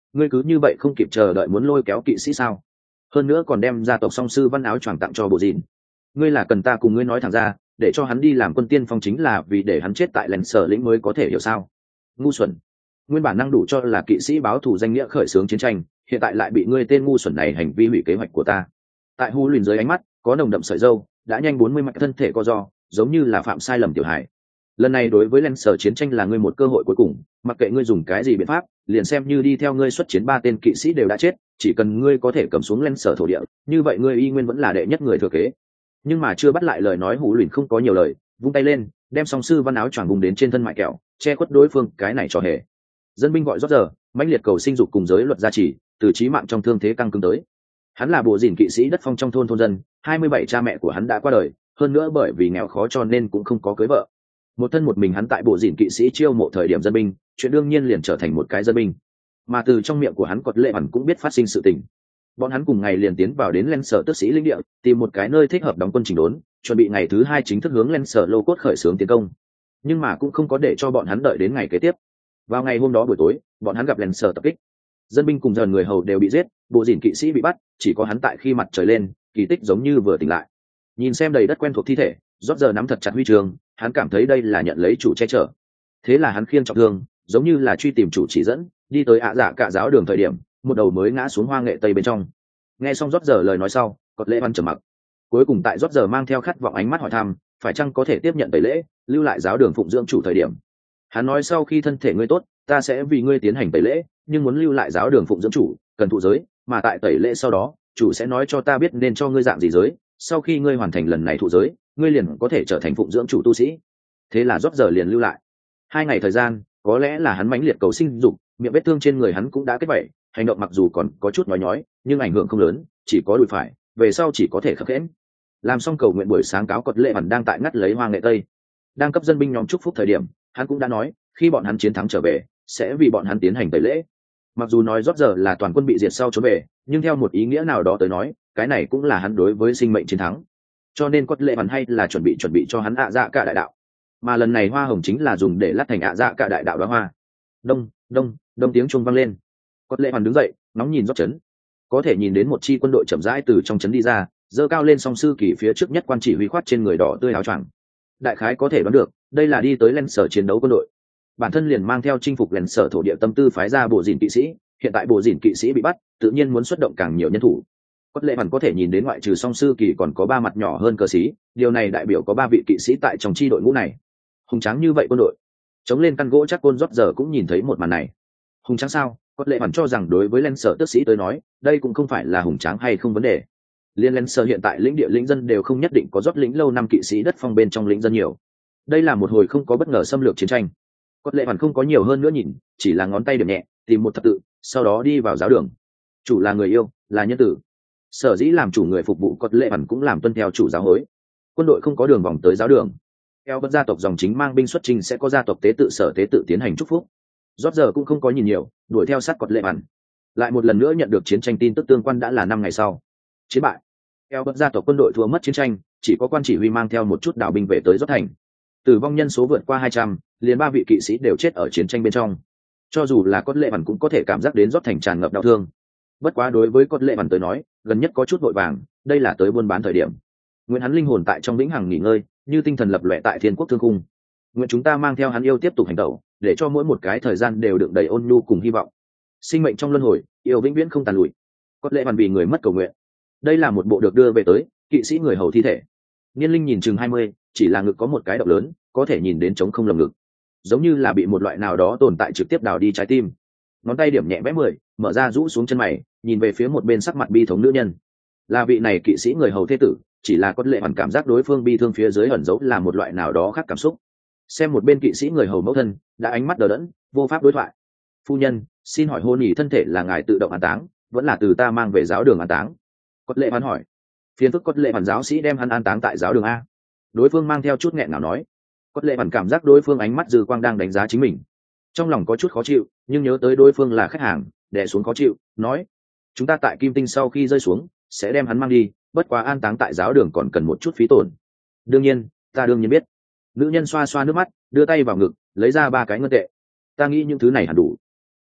ngươi cứ như vậy không kịp chờ đợi muốn lôi kéo kỵ sĩ sao? Hơn nữa còn đem gia tộc song sư văn áo choàng tặng cho bộ dìn. Ngươi là cần ta cùng ngươi nói thẳng ra, để cho hắn đi làm quân tiên phong chính là vì để hắn chết tại lens sở lĩnh mới có thể hiểu sao? Ngu xuẩn. Nguyên bản năng đủ cho là kỵ sĩ báo thù danh nghĩa khởi xướng chiến tranh, hiện tại lại bị ngươi tên ngu xuẩn này hành vi hủy kế hoạch của ta. Tại Hu Luyện dưới ánh mắt có nồng đậm sợi râu, đã nhanh bốn mươi mạch thân thể co do, giống như là phạm sai lầm tiểu hải. Lần này đối với lens sở chiến tranh là ngươi một cơ hội cuối cùng, mặc kệ ngươi dùng cái gì biện pháp, liền xem như đi theo ngươi xuất chiến ba tên kỵ sĩ đều đã chết, chỉ cần ngươi có thể cầm xuống lens sở thổ địa, như vậy ngươi y nguyên vẫn là đệ nhất người thừa kế. Nhưng mà chưa bắt lại lời nói, Hủ Luyện không có nhiều lời, vung tay lên, đem song sư văn áo choàng vùng đến trên thân mại kẹo, che khuất đối phương cái này cho hề. Dân binh gọi rót giờ, mãnh liệt cầu sinh dục cùng giới luật gia trì, từ chí mạng trong thương thế căng cứng tới. Hắn là bộ dìn kỵ sĩ đất phong trong thôn thôn dân, hai mươi bảy cha mẹ của hắn đã qua đời, hơn nữa bởi vì nghèo khó cho nên cũng không có cưới vợ. Một thân một mình hắn tại bộ dìn kỵ sĩ chiêu mộ thời điểm dân binh, chuyện đương nhiên liền trở thành một cái dân binh. Mà từ trong miệng của hắn Cột Lệ Ẩn cũng biết phát sinh sự tình. Bọn hắn cùng ngày liền tiến vào đến Len Sở tước sĩ linh địa, tìm một cái nơi thích hợp đóng quân chỉnh đốn, chuẩn bị ngày thứ hai chính thức hướng Len Sở lô cốt khởi xướng tiến công. Nhưng mà cũng không có để cho bọn hắn đợi đến ngày kế tiếp. Vào ngày hôm đó buổi tối, bọn hắn gặp Len Sở tập kích. Dân binh cùng dần người hầu đều bị giết, bộ dìn kỵ sĩ bị bắt, chỉ có hắn tại khi mặt trời lên, kỳ tích giống như vừa tỉnh lại. Nhìn xem đầy đất quen thuộc thi thể, rót giờ nắm thật chặt huy chương, hắn cảm thấy đây là nhận lấy chủ che chở. Thế là hắn khiêng trọng thương, giống như là truy tìm chủ chỉ dẫn, đi tới ạ dạ cả giáo đường thời điểm, một đầu mới ngã xuống hoa nghệ tây bên trong. Nghe xong rót giờ lời nói sau, Cột Lệ Văn trầm mặc. Cuối cùng tại rót giờ mang theo khát vọng ánh mắt hỏi thăm, phải chăng có thể tiếp nhận tẩy lễ, lưu lại giáo đường phụng dưỡng chủ thời điểm. Hắn nói sau khi thân thể ngươi tốt, ta sẽ vì ngươi tiến hành tẩy lễ, nhưng muốn lưu lại giáo đường phụng dưỡng chủ, cần thụ giới, mà tại tẩy lễ sau đó, chủ sẽ nói cho ta biết nên cho ngươi dạng gì giới, sau khi ngươi hoàn thành lần này thụ giới, ngươi liền có thể trở thành phụng dưỡng chủ tu sĩ. Thế là rót giờ liền lưu lại. Hai ngày thời gian, có lẽ là hắn mãnh liệt cầu sinh dục, miệng vết thương trên người hắn cũng đã kết vảy, hành động mặc dù còn có chút nhói nhói, nhưng ảnh hưởng không lớn, chỉ có đùi phải, về sau chỉ có thể khập khẽm. Làm xong cầu nguyện buổi sáng, cáo Cột Lệ Ẩn đang tại ngắt lấy hoa nghệ tây, đang cấp dân binh nhóm chúc phúc thời điểm, hắn cũng đã nói, khi bọn hắn chiến thắng trở về, sẽ vì bọn hắn tiến hành tẩy lễ. Mặc dù nói rót giờ là toàn quân bị diệt sau trốn về, nhưng theo một ý nghĩa nào đó tới nói, cái này cũng là hắn đối với sinh mệnh chiến thắng. Cho nên Cột Lệ Ẩn hay là chuẩn bị chuẩn bị cho hắn ạ dạ cả đại đạo, mà lần này hoa hồng chính là dùng để lát thành ạ dạ cả đại đạo đóa hoa. Đông đông đông tiếng chuông vang lên. Cột Lệ Hoàn đứng dậy, nóng nhìn rót trấn, có thể nhìn đến một chi quân đội chậm rãi từ trong trấn đi ra, dơ cao lên song sư kỳ phía trước nhất quan chỉ huy khoát trên người đỏ tươi áo choàng. Đại khái có thể đoán được, đây là đi tới Len Sở chiến đấu quân đội. Bản thân liền mang theo chinh phục Len Sở thổ địa tâm tư phái ra bộ dìn kỵ sĩ, hiện tại bộ dìn kỵ sĩ bị bắt, tự nhiên muốn xuất động càng nhiều nhân thủ. Cột Lệ Hoàn có thể nhìn đến ngoại trừ song sư kỳ còn có ba mặt nhỏ hơn cờ sĩ, điều này đại biểu có ba vị kỵ sĩ tại trong chi đội ngũ này. Hùng tráng như vậy quân đội, chống lên căn gỗ chắc côn rót giờ cũng nhìn thấy một màn này. Hùng tráng sao? Cột Lệ Hoàn cho rằng đối với Len Sở tước sĩ tới nói, đây cũng không phải là hùng tráng hay không vấn đề. Liên Len Sở hiện tại lĩnh địa lĩnh dân đều không nhất định có rót lĩnh lâu năm kỵ sĩ đất phong bên trong lĩnh dân nhiều. Đây là một hồi không có bất ngờ xâm lược chiến tranh. Cột Lệ Hoàn không có nhiều hơn nữa nhìn, chỉ là ngón tay điểm nhẹ, tìm một thập tự, sau đó đi vào giáo đường. Chủ là người yêu, là nhân tử. Sở dĩ làm chủ người phục vụ Cột Lệ Hoàn cũng làm tuân theo chủ giáo hối. Quân đội không có đường vòng tới giáo đường. Theo bất gia tộc dòng chính mang binh xuất trình sẽ có gia tộc tế tự sở tế tự tiến hành chúc phúc. Rót giờ cũng không có nhìn nhiều, đuổi theo sát Cột Lệ Hoàn. Lại một lần nữa nhận được chiến tranh tin tức tương quan đã là năm ngày sau. Chiến bại. Theo bất gia tộc quân đội thua mất chiến tranh, chỉ có quan chỉ huy mang theo một chút đảo binh về tới Rót thành. Tử vong nhân số vượt qua hai trăm, liền ba vị kỵ sĩ đều chết ở chiến tranh bên trong. Cho dù là Cột Lệ Hoàn cũng có thể cảm giác đến Rót thành tràn ngập đau thương. Bất quá đối với Cột Lệ Hoàn tới nói, gần nhất có chút vội vàng, đây là tới buôn bán thời điểm. Nguyện hắn linh hồn tại trong vĩnh hằng nghỉ ngơi, như tinh thần lập lòe tại thiên quốc thương khung. Nguyện chúng ta mang theo hắn yêu tiếp tục hành động, để cho mỗi một cái thời gian đều đựng đầy ôn nhu cùng hy vọng. Sinh mệnh trong luân hồi, yêu vĩnh viễn không tàn lụi. Cột Lệ Hoàn vì người mất cầu nguyện. Đây là một bộ được đưa về tới kỵ sĩ người hầu thi thể. Niên linh nhìn chừng hai mươi, chỉ là ngực có một cái động lớn, có thể nhìn đến trống không lồng ngực, giống như là bị một loại nào đó tồn tại trực tiếp đào đi trái tim. Ngón tay điểm nhẹ vẽ mười, mở ra rũ xuống chân mày, nhìn về phía một bên sắc mặt bi thống nữ nhân. Là vị này kỵ sĩ người hầu thế tử, chỉ là Cột Lệ Hoàn cảm giác đối phương bi thương phía dưới ẩn giấu là một loại nào đó khác cảm xúc. Xem một bên kỵ sĩ người hầu mẫu thân, đã ánh mắt đờ đẫn, vô pháp đối thoại. Phu nhân, xin hỏi hôn nhỉ thân thể là ngài tự động an táng, vẫn là từ ta mang về giáo đường an táng? Cột Lệ Hoàn hỏi. Phiền phức Cột Lệ Hoàn giáo sĩ đem hắn an táng tại giáo đường a. Đối phương mang theo chút nghẹn ngào nói. Cột Lệ Hoàn cảm giác đối phương ánh mắt dư quang đang đánh giá chính mình, trong lòng có chút khó chịu, nhưng nhớ tới đối phương là khách hàng, đè xuống khó chịu, nói: chúng ta tại Kim Tinh sau khi rơi xuống, sẽ đem hắn mang đi, bất quá an táng tại giáo đường còn cần một chút phí tổn. Đương nhiên, ta đương nhiên biết. Nữ nhân xoa xoa nước mắt, đưa tay vào ngực, lấy ra ba cái ngân tệ. Ta nghĩ những thứ này hẳn đủ.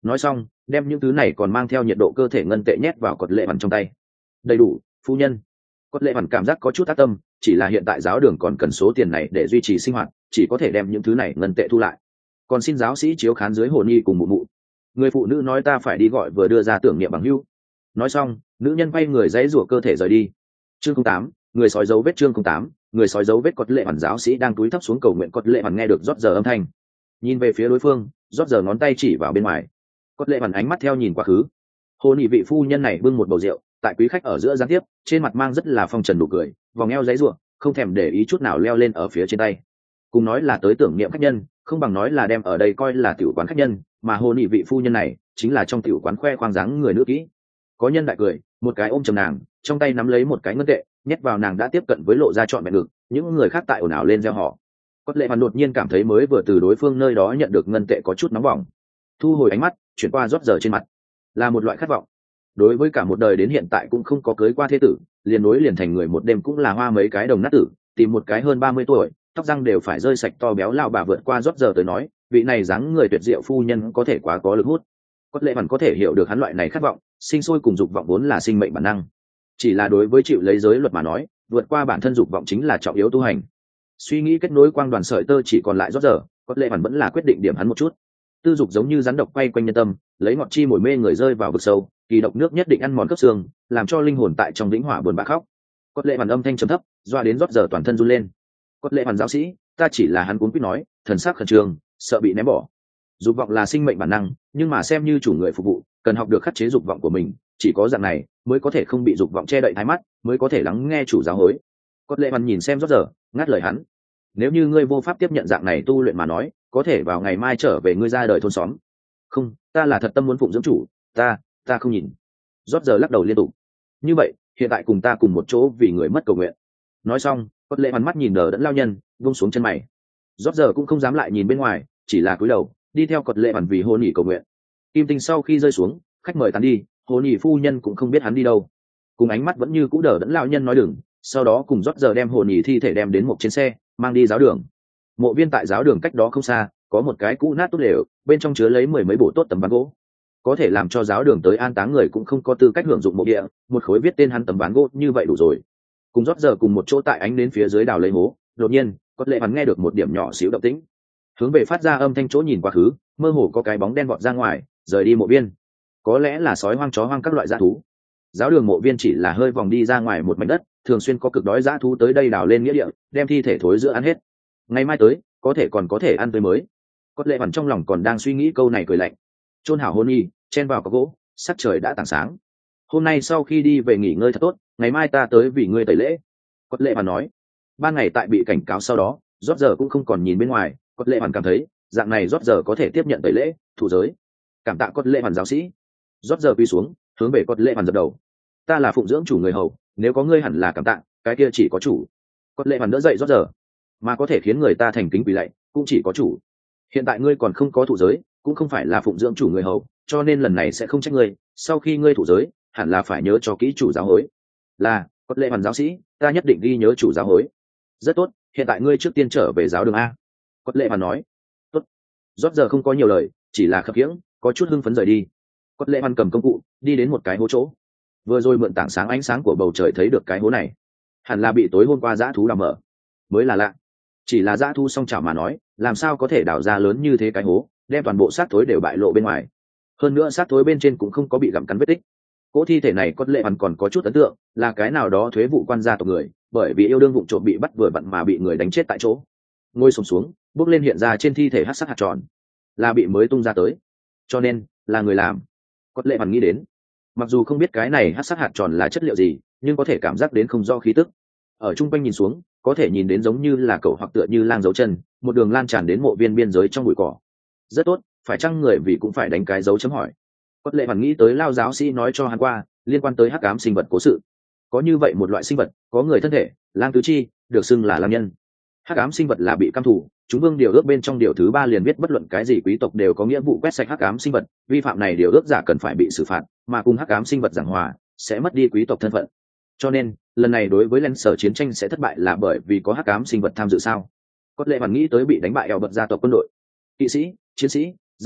nói xong đem những thứ này còn mang theo nhiệt độ cơ thể ngân tệ nhét vào cột lệ vằn trong tay. Đầy đủ, phu nhân. Cột lệ vằn cảm giác có chút ác tâm, chỉ là hiện tại giáo đường còn cần số tiền này để duy trì sinh hoạt, chỉ có thể đem những thứ này ngân tệ thu lại. Còn xin giáo sĩ chiếu khán dưới hồn nhi cùng mụ mụ. Người phụ nữ nói ta phải đi gọi vừa đưa ra tưởng niệm bằng hữu. Nói xong nữ nhân quay người dãy rủa cơ thể rời đi. Chương tám, người sói dấu vết. Chương tám, người sói dấu vết. Cột lệ hoàn giáo sĩ đang cúi thấp xuống cầu nguyện. Cột lệ hoàn nghe được rót giờ âm thanh, nhìn về phía đối phương, rót giờ ngón tay chỉ vào bên ngoài. Cột lệ hoàn ánh mắt theo nhìn quá khứ. Hôn nhị vị phu nhân này bưng một bầu rượu tại quý khách ở giữa gián tiếp, trên mặt mang rất là phong trần nụ cười, vòng eo dãy rủa, không thèm để ý chút nào leo lên ở phía trên tay. Cùng nói là tới tưởng niệm khách nhân, không bằng nói là đem ở đây coi là tiểu quán khách nhân, mà hôn nhị vị phu nhân này chính là trong tiểu quán khoe khoang dáng người nữ kỹ. Có nhân đại cười, một cái ôm chầm nàng, trong tay nắm lấy một cái ngân tệ nhét vào nàng đã tiếp cận với lộ ra trọn vẹn ngực. Những người khác tại ồn ào lên reo hò. Cốt lệ hoàn đột nhiên cảm thấy mới vừa từ đối phương nơi đó nhận được ngân tệ có chút nóng bỏng, thu hồi ánh mắt chuyển qua rót giờ trên mặt, là một loại khát vọng. Đối với cả một đời đến hiện tại cũng không có cưới qua thế tử, liền nối liền thành người một đêm cũng là hoa mấy cái đồng nát tử, tìm một cái hơn ba mươi tuổi, tóc răng đều phải rơi sạch to béo lão bà vượt qua rót giờ tới nói, vị này dáng người tuyệt diệu phu nhân có thể quá có lực hút. Cốt lệ hoàn có thể hiểu được hắn loại này khát vọng, sinh sôi cùng dục vọng vốn là sinh mệnh bản năng, chỉ là đối với chịu lấy giới luật mà nói, vượt qua bản thân dục vọng chính là trọng yếu tu hành. Suy nghĩ kết nối quang đoàn sợi tơ chỉ còn lại rót giờ, Cốt lệ hoàn vẫn là quyết định điểm hắn một chút. Tư dục giống như rắn độc quay quanh nhân tâm, lấy ngọt chi mồi mê người rơi vào vực sâu, kỳ độc nước nhất định ăn mòn cấp xương, làm cho linh hồn tại trong vĩnh hỏa buồn bã khóc. Cốt lệ hoàn âm thanh trầm thấp, doa đến rót giờ toàn thân run lên. Cốt lệ hoàn giáo sĩ, ta chỉ là hắn cuốn quýt nói, thần sắc khẩn trương, sợ bị ném bỏ. Dục vọng là sinh mệnh bản năng, nhưng mà xem như chủ người phục vụ, cần học được khắc chế dục vọng của mình, chỉ có dạng này mới có thể không bị dục vọng che đậy thái mắt, mới có thể lắng nghe chủ giáo hối. Cốt lệ hoàn nhìn xem rót giờ, ngắt lời hắn. Nếu như ngươi vô pháp tiếp nhận dạng này tu luyện mà nói, có thể vào ngày mai trở về ngươi ra đời thôn xóm. Không, ta là thật tâm muốn phụng dưỡng chủ, ta, ta không nhìn. Rót giờ lắc đầu liên tục. Như vậy, hiện tại cùng ta cùng một chỗ vì người mất cầu nguyện. Nói xong, Cốt lệ hoàn mắt nhìn đờ đẫn lao nhân, buông xuống chân mày. Rót giờ cũng không dám lại nhìn bên ngoài, chỉ là cúi đầu, đi theo Cốt lệ hoàn vì hôn nhỉ cầu nguyện. Kim tinh sau khi rơi xuống, khách mời tán đi, hôn nhỉ phu nhân cũng không biết hắn đi đâu, cùng ánh mắt vẫn như cũ đờ đẫn lao nhân nói đừng, sau đó cùng rót giờ đem hồn nhỉ thi thể đem đến một trên xe, mang đi giáo đường. Mộ viên tại giáo đường cách đó không xa, có một cái cũ nát tốt đều, bên trong chứa lấy mười mấy bộ tốt tấm ván gỗ, có thể làm cho giáo đường tới an táng người cũng không có tư cách hưởng dụng mộ địa, một khối viết tên hắn tấm ván gỗ như vậy đủ rồi. Cùng rót giờ cùng một chỗ tại ánh đến phía dưới đào lấy hố, đột nhiên Cốt lệ hắn nghe được một điểm nhỏ xíu động tĩnh, hướng về phát ra âm thanh chỗ nhìn quá khứ, mơ hồ có cái bóng đen vọt ra ngoài, rời đi mộ viên. Có lẽ là sói hoang chó hoang các loại dã thú. Giáo đường mộ viên chỉ là hơi vòng đi ra ngoài một mảnh đất, thường xuyên có cực đói dã thú tới đây đào lên nghĩa địa, đem thi thể thối giữa ăn hết. Ngày mai tới, có thể còn có thể ăn tới mới. Cốt lệ hoàn trong lòng còn đang suy nghĩ câu này cười lạnh. Chôn hảo hôn y, chen vào có gỗ, sắc trời đã tảng sáng. Hôm nay sau khi đi về nghỉ ngơi thật tốt, ngày mai ta tới vì ngươi tẩy lễ. Cốt lệ hoàn nói. Ban ngày tại bị cảnh cáo sau đó, rót giờ cũng không còn nhìn bên ngoài. Cốt lệ hoàn cảm thấy dạng này rót giờ có thể tiếp nhận tẩy lễ, thụ giới. Cảm tạ Cốt lệ hoàn giáo sĩ. Rót giờ quỳ xuống, hướng về Cốt lệ hoàn dập đầu. Ta là phụng dưỡng chủ người hầu, nếu có ngươi hẳn là cảm tạ, cái kia chỉ có chủ. Cốt lệ hoàn đỡ dậy rót giờ, mà có thể khiến người ta thành kính quỳ lạy cũng chỉ có chủ. Hiện tại ngươi còn không có thụ giới, cũng không phải là phụng dưỡng chủ người hầu, cho nên lần này sẽ không trách ngươi. Sau khi ngươi thụ giới, hẳn là phải nhớ cho kỹ chủ giáo hối. Là, Cốt lệ hoàn giáo sĩ, ta nhất định ghi nhớ chủ giáo hối. Rất tốt, hiện tại ngươi trước tiên trở về giáo đường a. Cốt lệ hoàn nói. Tốt. Rót giờ không có nhiều lời, chỉ là khập khiễng, có chút hưng phấn rời đi. Cốt lệ hoàn cầm công cụ, đi đến một cái hố chỗ. Vừa rồi mượn tảng sáng ánh sáng của bầu trời thấy được cái hố này, hẳn là bị tối hôm qua dã thú đào mở, mới là lạ. Chỉ là dã thú song chảo mà nói, làm sao có thể đào ra lớn như thế cái hố, đem toàn bộ xác thối đều bại lộ bên ngoài. Hơn nữa xác thối bên trên cũng không có bị gặm cắn vết tích. Cỗ thi thể này Cốt lệ hoàn còn có chút ấn tượng, là cái nào đó thuế vụ quan gia tộc người, bởi vì yêu đương vụng trộm bị bắt vừa vặn mà bị người đánh chết tại chỗ. Ngồi xổm xuống, bước lên hiện ra trên thi thể hắc sắc hạt tròn, là bị mới tung ra tới, cho nên là người làm. Cốt lệ hoàn nghĩ đến, mặc dù không biết cái này hắc sắc hạt tròn là chất liệu gì, nhưng có thể cảm giác đến không do khí tức. Ở trung quanh nhìn xuống, có thể nhìn đến giống như là cẩu hoặc tựa như lang dấu chân, một đường lan tràn đến mộ viên biên giới trong bụi cỏ. Rất tốt, phải chăng người vì cũng phải đánh cái dấu chấm hỏi. Cốt lệ hoàn nghĩ tới lao giáo sĩ nói cho hắn qua liên quan tới hắc ám sinh vật cố sự. Có như vậy một loại sinh vật, có người thân thể, lang tứ chi, được xưng là lang nhân. Hắc ám sinh vật là bị căm thù, chúng vương điều ước bên trong điều thứ ba liền viết bất luận cái gì quý tộc đều có nghĩa vụ quét sạch hắc ám sinh vật, vi phạm này điều ước giả cần phải bị xử phạt, mà cùng hắc ám sinh vật giảng hòa sẽ mất đi quý tộc thân phận. Cho nên lần này đối với Lancer chiến tranh sẽ thất bại là bởi vì có hắc ám sinh vật tham dự sao. Cốt lệ hoàn nghĩ tới bị đánh bại eo bật gia tộc quân đội, kỵ sĩ, chiến sĩ, dân binh,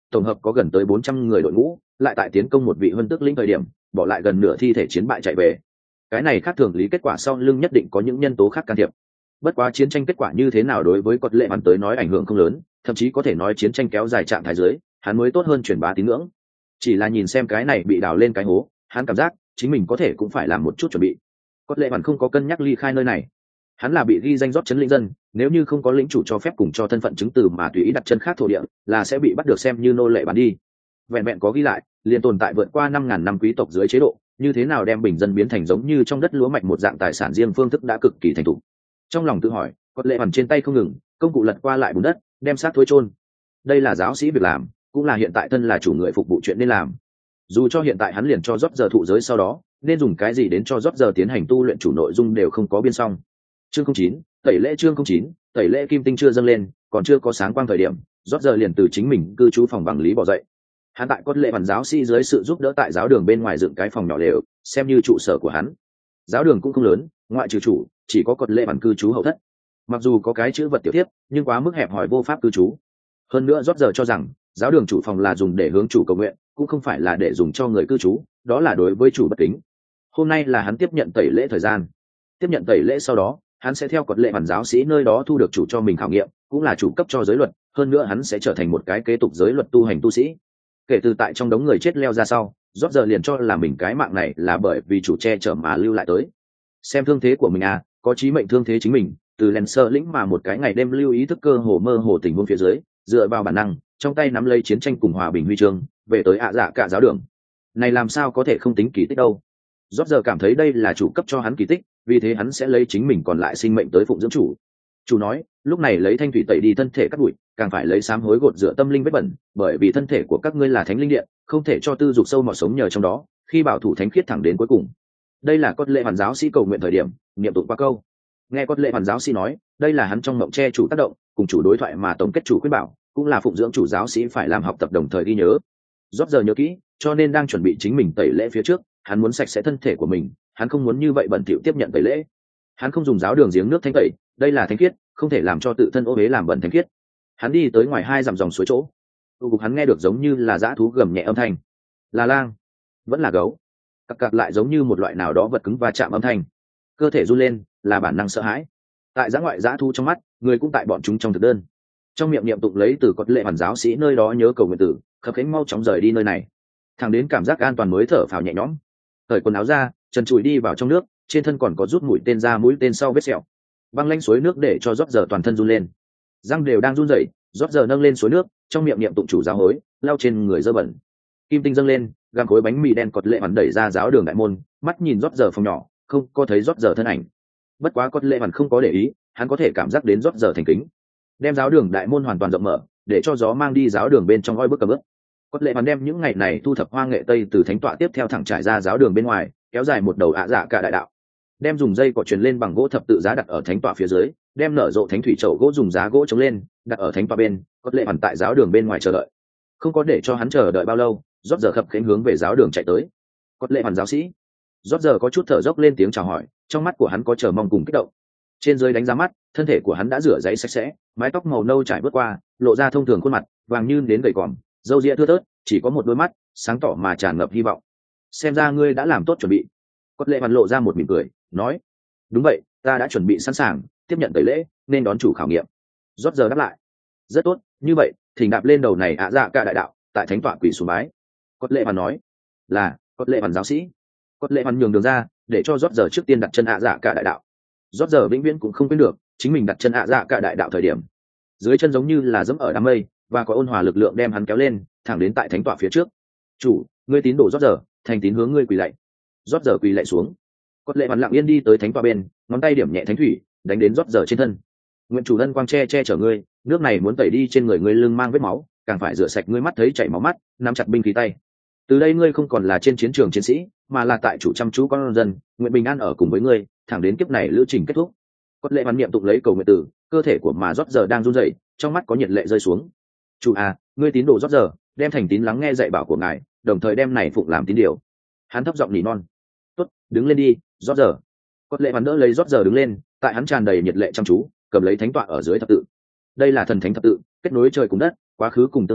tổng hợp có gần tới bốn trăm người đội ngũ, lại tại tiến công một vị huân tước lĩnh thời điểm bỏ lại gần nửa thi thể chiến bại chạy về. Cái này khác thường lý kết quả sau lưng nhất định có những nhân tố khác can thiệp. Bất quá chiến tranh kết quả như thế nào đối với Cốt Lệ Hoàn tới nói ảnh hưởng không lớn, thậm chí có thể nói chiến tranh kéo dài trạng thái dưới hắn mới tốt hơn truyền bá tín ngưỡng. Chỉ là nhìn xem cái này bị đào lên cái hố, hắn cảm giác chính mình có thể cũng phải làm một chút chuẩn bị. Cốt Lệ Hoàn không có cân nhắc ly khai nơi này, hắn là bị ghi danh rót chấn lĩnh dân, nếu như không có lĩnh chủ cho phép cùng cho thân phận chứng từ mà tùy ý đặt chân khác thổ địa là sẽ bị bắt được xem như nô lệ bán đi. Vẹn vẹn có ghi lại liền tồn tại vượt qua năm ngàn năm quý tộc dưới chế độ, như thế nào đem bình dân biến thành giống như trong đất lúa mạch một dạng tài sản riêng phương thức đã cực kỳ thành thục. Trong lòng tự hỏi, Cốt Lệ Hoàn trên tay không ngừng công cụ lật qua lại bùn đất, đem xác thối chôn. Đây là giáo sĩ việc làm, cũng là hiện tại thân là chủ người phục vụ chuyện nên làm. Dù cho hiện tại hắn liền cho rót giờ thụ giới sau đó nên dùng cái gì đến cho rót giờ tiến hành tu luyện chủ nội dung đều không có biên xong. Chương không chín, tẩy lễ chương không chín, tẩy lễ kim tinh chưa dâng lên, còn chưa có sáng quang thời điểm, rót giờ liền từ chính mình cư trú phòng bằng lý bỏ dậy. Hắn tại Cốt Lệ Hoàn giáo sĩ dưới sự giúp đỡ tại giáo đường bên ngoài dựng cái phòng nhỏ lều, xem như trụ sở của hắn. Giáo đường cũng không lớn, ngoại trừ chủ, chỉ có Cốt Lệ Hoàn cư trú hậu thất. Mặc dù có cái chữ vật tiểu tiếp, nhưng quá mức hẹp hòi vô pháp cư trú. Hơn nữa rót giờ cho rằng giáo đường chủ phòng là dùng để hướng chủ cầu nguyện, cũng không phải là để dùng cho người cư trú, đó là đối với chủ bất kính. Hôm nay là hắn tiếp nhận tẩy lễ thời gian. Tiếp nhận tẩy lễ sau đó, hắn sẽ theo Cốt Lệ Hoàn giáo sĩ nơi đó thu được chủ cho mình khảo nghiệm, cũng là chủ cấp cho giới luật, hơn nữa hắn sẽ trở thành một cái kế tục giới luật tu hành tu sĩ. Kể từ tại trong đống người chết leo ra sau, rót giờ liền cho là mình cái mạng này là bởi vì chủ che chở mà lưu lại tới. Xem thương thế của mình à, có chí mệnh thương thế chính mình, từ Lancer lĩnh mà một cái ngày đêm lưu ý thức cơ hồ mơ hồ tình huống phía dưới, dựa vào bản năng, trong tay nắm lấy chiến tranh cùng hòa bình huy chương, về tới ạ dạ cả giáo đường. Này làm sao có thể không tính kỳ tích đâu. Rót giờ cảm thấy đây là chủ cấp cho hắn kỳ tích, vì thế hắn sẽ lấy chính mình còn lại sinh mệnh tới phụng dưỡng chủ. Chủ nói, lúc này lấy thanh thủy tẩy đi thân thể cắt bụi, càng phải lấy sám hối gột rửa tâm linh vết bẩn, bởi vì thân thể của các ngươi là thánh linh điện, không thể cho tư dục sâu mọt sống nhờ trong đó, khi bảo thủ thánh khiết thẳng đến cuối cùng. Đây là Cốt Lệ Hoàn giáo sĩ cầu nguyện thời điểm, niệm tụng qua câu. Nghe Cốt Lệ Hoàn giáo sĩ nói, đây là hắn trong mộng che chủ tác động, cùng chủ đối thoại mà tổng kết chủ khuyên bảo, cũng là phụng dưỡng chủ giáo sĩ phải làm học tập đồng thời ghi nhớ. Rót giờ nhớ kỹ, cho nên đang chuẩn bị chính mình tẩy lễ phía trước, hắn muốn sạch sẽ thân thể của mình, hắn không muốn như vậy bẩn thỉu tiếp nhận tẩy lễ. Hắn không dùng giáo đường giếng nước thanh tẩy, đây là thánh khiết, không thể làm cho tự thân ô uế làm bẩn thánh khiết. Hắn đi tới ngoài hai dặm dòng suối chỗ, tu cục hắn nghe được giống như là dã thú gầm nhẹ âm thanh, là lang, vẫn là gấu, cặc cặc lại giống như một loại nào đó vật cứng va chạm âm thanh. Cơ thể run lên, là bản năng sợ hãi. Tại giã ngoại dã thú trong mắt, người cũng tại bọn chúng trong thực đơn. Trong miệng niệm tụng lấy từ Cốt Lệ Hoàn giáo sĩ nơi đó nhớ cầu nguyện tử, khập khiễng mau chóng rời đi nơi này. Thẳng đến cảm giác an toàn mới thở phào nhẹ nhõm. Cởi quần áo ra, trần trụi đi vào trong nước, trên thân còn có rút mũi tên ra mũi tên sau vết sẹo. Băng lanh suối nước để cho rót giờ toàn thân run lên, răng đều đang run rẩy. Rót giờ nâng lên suối nước, trong miệng niệm tụng chủ giáo hối, lau trên người dơ bẩn. Kim tinh dâng lên, găm khối bánh mì đen Cốt Lệ Hoàn đẩy ra giáo đường đại môn, mắt nhìn rót giờ phòng nhỏ, không có thấy rót giờ thân ảnh. Bất quá Cốt Lệ Hoàn không có để ý, hắn có thể cảm giác đến rót giờ thành kính. Đem giáo đường đại môn hoàn toàn rộng mở, để cho gió mang đi giáo đường bên trong oi bức cầm ướp. Cốt Lệ Hoàn đem những ngày này thu thập hoa nghệ tây từ thánh tọa tiếp theo thẳng trải ra giáo đường bên ngoài, kéo dài một đầu ạ dạ cả đại đạo. Đem dùng dây cỏ truyền lên bằng gỗ thập tự giá đặt ở thánh tọa phía dưới, đem nở rộ thánh thủy chậu gỗ dùng giá gỗ chống lên, đặt ở thánh tọa bên. Cốt Lệ Hoàn tại giáo đường bên ngoài chờ đợi. Không có để cho hắn chờ đợi bao lâu, rót giờ khập khiễng hướng về giáo đường chạy tới. Cốt Lệ Hoàn giáo sĩ. Rót giờ có chút thở dốc lên tiếng chào hỏi, trong mắt của hắn có chờ mong cùng kích động. Trên dưới đánh giá mắt, thân thể của hắn đã rửa giấy sạch sẽ, mái tóc màu nâu trải bước qua, lộ ra thông thường khuôn mặt, vàng như đến gầy còm, râu ria thưa thớt, chỉ có một đôi mắt sáng tỏ mà tràn ngập hy vọng. Xem ra ngươi đã làm tốt chuẩn bị. Cốt Lệ Hoàn lộ ra một mỉm cười, nói: đúng vậy, ta đã chuẩn bị sẵn sàng tiếp nhận tẩy lễ, nên đón chủ khảo nghiệm. Rót giờ đáp lại: rất tốt, như vậy thỉnh đạp lên đầu này ạ dạ cả đại đạo, tại thánh tọa quỳ xuống bái. Cốt Lệ Hoàn nói: là. Cốt Lệ Hoàn giáo sĩ. Cốt Lệ Hoàn nhường đường ra, để cho rót giờ trước tiên đặt chân ạ dạ cả đại đạo. Rót giờ vĩnh viễn cũng không quên được chính mình đặt chân ạ dạ cả đại đạo thời điểm, dưới chân giống như là dẫm ở đám mây, và có ôn hòa lực lượng đem hắn kéo lên, thẳng đến tại thánh tọa phía trước. Chủ, ngươi tín đồ rót giờ, thành tín hướng ngươi quỳ lạy. Rót giờ quỳ lạy xuống. Cốt Lệ Hoàn lặng yên đi tới thánh tọa bên, ngón tay điểm nhẹ thánh thủy, đánh đến rót giờ trên thân. Nguyện chủ ân quang che che chở ngươi, nước này muốn tẩy đi trên người ngươi lưng mang vết máu, càng phải rửa sạch ngươi mắt thấy chảy máu mắt, nắm chặt binh khí tay. Từ đây ngươi không còn là trên chiến trường chiến sĩ, mà là tại chủ chăm chú con dân, nguyện bình an ở cùng với ngươi, thẳng đến kiếp này lữ trình kết thúc. Cốt Lệ Hoàn niệm tụng lấy cầu nguyện tử, cơ thể của mà rót giờ đang run rẩy, trong mắt có nhiệt lệ rơi xuống. Chủ à, ngươi tín đồ rót giờ, đem thành tín lắng nghe dạy bảo của ngài, đồng thời đem này phụng làm tín điều. Hắn thấp giọng nỉ non. Tốt, đứng lên đi, rót giờ. Cốt Lệ Hoàn đỡ lấy rót giờ đứng lên, tại hắn tràn đầy nhiệt lệ chăm chú, cầm lấy thánh tọa ở dưới thập tự. Đây là thần thánh thập tự, kết nối trời cùng đất, quá khứ cùng tương lai,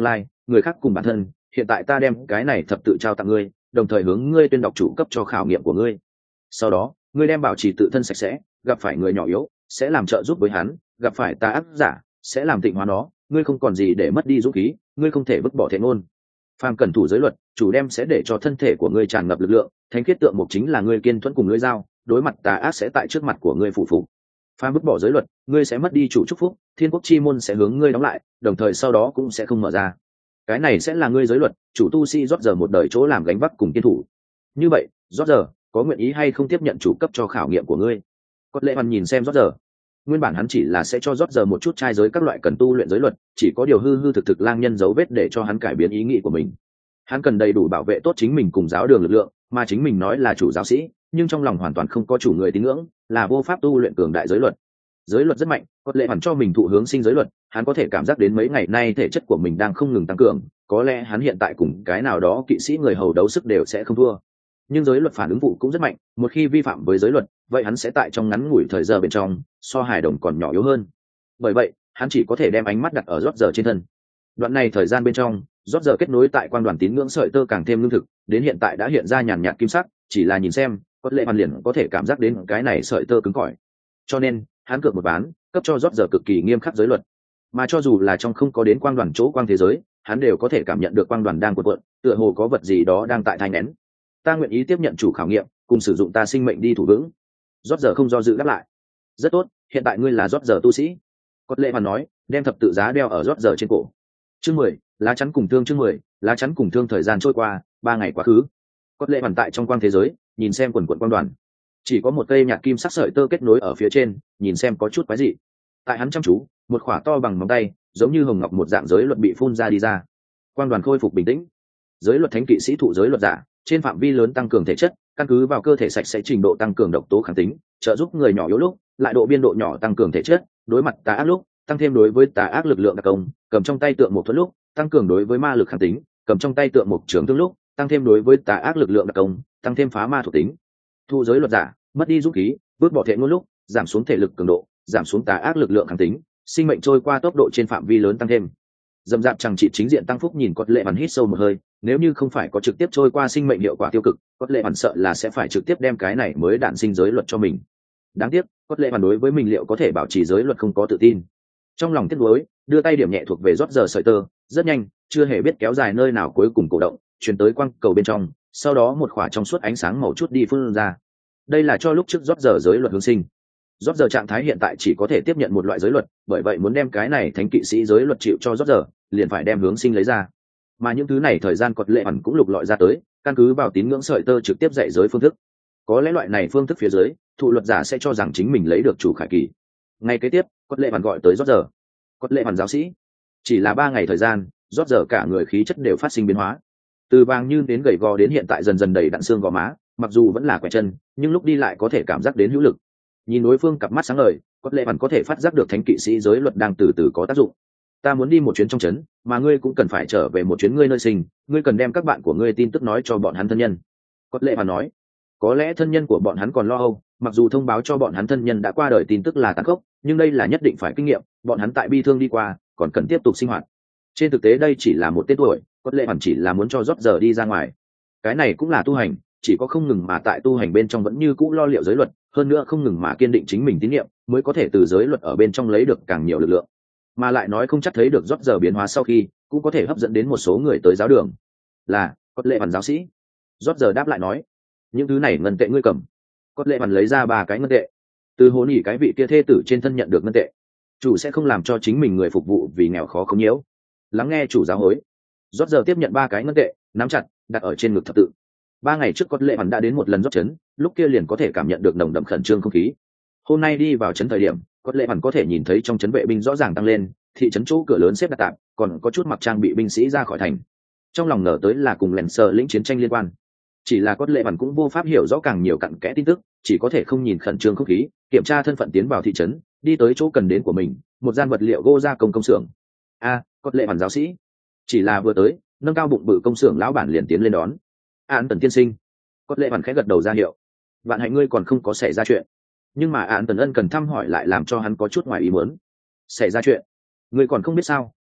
người khác cùng bản thân, hiện tại ta đem cái này thập tự trao tặng ngươi, đồng thời hướng ngươi tuyên đọc chủ cấp cho khảo nghiệm của ngươi. Sau đó ngươi đem bảo trì tự thân sạch sẽ, gặp phải người nhỏ yếu sẽ làm trợ giúp với hắn, gặp phải tà ác giả sẽ làm tịnh hóa nó, ngươi không còn gì để mất đi dũng khí, ngươi không thể vứt bỏ thể ngôn. Phàm cẩn thủ giới luật, chủ đem sẽ để cho thân thể của ngươi tràn ngập lực lượng, thánh khiết tượng mục chính là ngươi kiên thuẫn cùng lưỡi dao, đối mặt tà ác sẽ tại trước mặt của ngươi phủ phục. Phàm vứt bỏ giới luật, ngươi sẽ mất đi chủ chúc phúc, thiên quốc chi môn sẽ hướng ngươi đóng lại, đồng thời sau đó cũng sẽ không mở ra. Cái này sẽ là ngươi giới luật, chủ tu sĩ rót giờ một đời chỗ làm gánh vác cùng kiên thủ. Như vậy, rót giờ có nguyện ý hay không tiếp nhận chủ cấp cho khảo nghiệm của ngươi? Cốt lệ hoàn nhìn xem rót giờ, nguyên bản hắn chỉ là sẽ cho rót giờ một chút trai giới các loại cần tu luyện giới luật, chỉ có điều hư hư thực thực lang nhân dấu vết để cho hắn cải biến ý nghĩ của mình. Hắn cần đầy đủ bảo vệ tốt chính mình cùng giáo đường lực lượng, mà chính mình nói là chủ giáo sĩ, nhưng trong lòng hoàn toàn không có chủ người tín ngưỡng, là vô pháp tu luyện cường đại giới luật. Giới luật rất mạnh, Cốt lệ hoàn cho mình thụ hướng sinh giới luật, hắn có thể cảm giác đến mấy ngày nay thể chất của mình đang không ngừng tăng cường, có lẽ hắn hiện tại cùng cái nào đó kỵ sĩ người hầu đấu sức đều sẽ không thua. Nhưng giới luật phản ứng vụ cũng rất mạnh, một khi vi phạm với giới luật, vậy hắn sẽ tại trong ngắn ngủi thời giờ bên trong so hài đồng còn nhỏ yếu hơn. Bởi vậy hắn chỉ có thể đem ánh mắt đặt ở rót giờ trên thân. Đoạn này thời gian bên trong, rót giờ kết nối tại quan đoàn tín ngưỡng sợi tơ càng thêm lương thực, đến hiện tại đã hiện ra nhàn nhạt kim sắc, chỉ là nhìn xem Cốt lệ hoàn liền có thể cảm giác đến cái này sợi tơ cứng cỏi. Cho nên hắn cược một ván, cấp cho rót giờ cực kỳ nghiêm khắc giới luật. Mà cho dù là trong không có đến quang đoàn chỗ quang thế giới, hắn đều có thể cảm nhận được quang đoàn đang cuộn cuộn, tựa hồ có vật gì đó đang tại thai nén. Ta nguyện ý tiếp nhận chủ khảo nghiệm, cùng sử dụng ta sinh mệnh đi thủ vững. Rót giờ không do dự đáp lại. Rất tốt, hiện tại ngươi là rót giờ tu sĩ. Cốt lệ hoàn nói, đem thập tự giá đeo ở rót giờ trên cổ. Chương mười, lá chắn cùng thương. Chương mười, lá chắn cùng thương. Thời gian trôi qua ba ngày quá khứ. Cốt lệ hoàn tại trong quang thế giới, nhìn xem quần quần quang đoàn, chỉ có một cây nhạt kim sắc sợi tơ kết nối ở phía trên, nhìn xem có chút quái dị. Tại hắn chăm chú, một khỏa to bằng móng tay, giống như hồng ngọc một dạng giới luật bị phun ra đi ra. Quang đoàn khôi phục bình tĩnh. Giới luật thánh kỵ sĩ thụ giới luật giả, trên phạm vi lớn tăng cường thể chất, căn cứ vào cơ thể sạch sẽ trình độ tăng cường độc tố kháng tính, trợ giúp người nhỏ yếu lúc, lại độ biên độ nhỏ tăng cường thể chất, đối mặt tà ác lúc, tăng thêm đối với tà ác lực lượng đặc công, cầm trong tay tượng một thuẫn lúc, tăng cường đối với ma lực kháng tính, cầm trong tay tượng một trường thương lúc, tăng thêm đối với tà ác lực lượng đặc công, tăng thêm phá ma thuộc tính. Thu giới luật giả, mất đi dũng khí, vứt bỏ thể ngôn lúc, giảm xuống thể lực cường độ, giảm xuống tà ác lực lượng kháng tính, sinh mệnh trôi qua tốc độ trên phạm vi lớn tăng thêm. Dầm dạp chẳng chỉ chính diện tăng phúc nhìn Cốt lệ hoàn hít sâu một hơi, nếu như không phải có trực tiếp trôi qua sinh mệnh hiệu quả tiêu cực, Cốt lệ hoàn sợ là sẽ phải trực tiếp đem cái này mới đản sinh giới luật cho mình. Đáng tiếc, Cốt lệ hoàn đối với mình liệu có thể bảo trì giới luật không có tự tin. Trong lòng tiếc nuối, đưa tay điểm nhẹ thuộc về rót giờ sợi tơ, rất nhanh, chưa hề biết kéo dài nơi nào cuối cùng cổ động, truyền tới quang cầu bên trong, sau đó một khỏa trong suốt ánh sáng màu chút đi phun ra. Đây là cho lúc trước rót giờ giới luật hướng sinh. Rót giờ trạng thái hiện tại chỉ có thể tiếp nhận một loại giới luật, bởi vậy muốn đem cái này thánh kỵ sĩ giới luật chịu cho rót giờ, liền phải đem hướng sinh lấy ra. Mà những thứ này thời gian Cốt lệ hoàn cũng lục lọi ra tới, căn cứ vào tín ngưỡng sợi tơ trực tiếp dạy giới phương thức. Có lẽ loại này phương thức phía dưới, thụ luật giả sẽ cho rằng chính mình lấy được chủ khải kỳ. Ngay kế tiếp, Cốt lệ hoàn gọi tới rót giờ. Cốt lệ hoàn giáo sĩ. Chỉ là ba ngày thời gian, rót giờ cả người khí chất đều phát sinh biến hóa. Từ vàng như đến gầy gò đến hiện tại dần dần đầy đặn xương gò má, mặc dù vẫn là quẻ chân, nhưng lúc đi lại có thể cảm giác đến hữu lực. Nhìn đối phương cặp mắt sáng ngời, Cốt lệ hoàn có thể phát giác được thánh kỵ sĩ giới luật đang từ từ có tác dụng. Ta muốn đi một chuyến trong trấn, mà ngươi cũng cần phải trở về một chuyến ngươi nơi sinh, ngươi cần đem các bạn của ngươi tin tức nói cho bọn hắn thân nhân. Cốt lệ hoàn nói, có lẽ thân nhân của bọn hắn còn lo âu, mặc dù thông báo cho bọn hắn thân nhân đã qua đời tin tức là tàn khốc, nhưng đây là nhất định phải kinh nghiệm, bọn hắn tại bi thương đi qua, còn cần tiếp tục sinh hoạt. Trên thực tế đây chỉ là một tên tuổi, Cốt lệ hoàn chỉ là muốn cho rót giờ đi ra ngoài. Cái này cũng là tu hành, chỉ có không ngừng mà tại tu hành bên trong vẫn như cũ lo liệu giới luật, hơn nữa không ngừng mà kiên định chính mình tín nhiệm, mới có thể từ giới luật ở bên trong lấy được càng nhiều lực lượng. Mà lại nói không chắc thấy được rót giờ biến hóa sau khi, cũng có thể hấp dẫn đến một số người tới giáo đường. Là Cốt lệ hoàn giáo sĩ. Rót giờ đáp lại nói, những thứ này ngân tệ ngươi cầm. Cốt lệ hoàn lấy ra ba cái ngân tệ, từ hồn ỉ cái vị kia thê tử trên thân nhận được ngân tệ. Chủ sẽ không làm cho chính mình người phục vụ vì nghèo khó không nhiễu. Lắng nghe chủ giáo hối. Rót giờ tiếp nhận ba cái ngân tệ, nắm chặt, đặt ở trên ngực thập tự. Ba ngày trước Cốt lệ hoàn đã đến một lần rót chấn, lúc kia liền có thể cảm nhận được nồng đậm khẩn trương không khí. Hôm nay đi vào trấn thời điểm, Cốt lệ hoàn có thể nhìn thấy trong trấn vệ binh rõ ràng tăng lên, thị trấn chỗ cửa lớn xếp đặt tạm, còn có chút mặc trang bị binh sĩ ra khỏi thành. Trong lòng ngờ tới là cùng lẻn sờ lĩnh chiến tranh liên quan. Chỉ là Cốt lệ hoàn cũng vô pháp hiểu rõ càng nhiều cặn kẽ tin tức, chỉ có thể không nhìn khẩn trương không khí, kiểm tra thân phận tiến vào thị trấn, đi tới chỗ cần đến của mình, một gian vật liệu gỗ gia công công xưởng. A, à, Cốt lệ hoàn giáo sĩ. Chỉ là vừa tới, nâng cao bụng bự công xưởng lão bản liền tiến lên đón. Án Tần tiên sinh. Cốt lệ hoàn khẽ gật đầu ra hiệu. Vạn hạnh ngươi còn không có xảy ra chuyện. Nhưng mà Án Tần ân cần thăm hỏi lại làm cho hắn có chút ngoài ý muốn. Xảy ra chuyện? Ngươi còn không biết sao?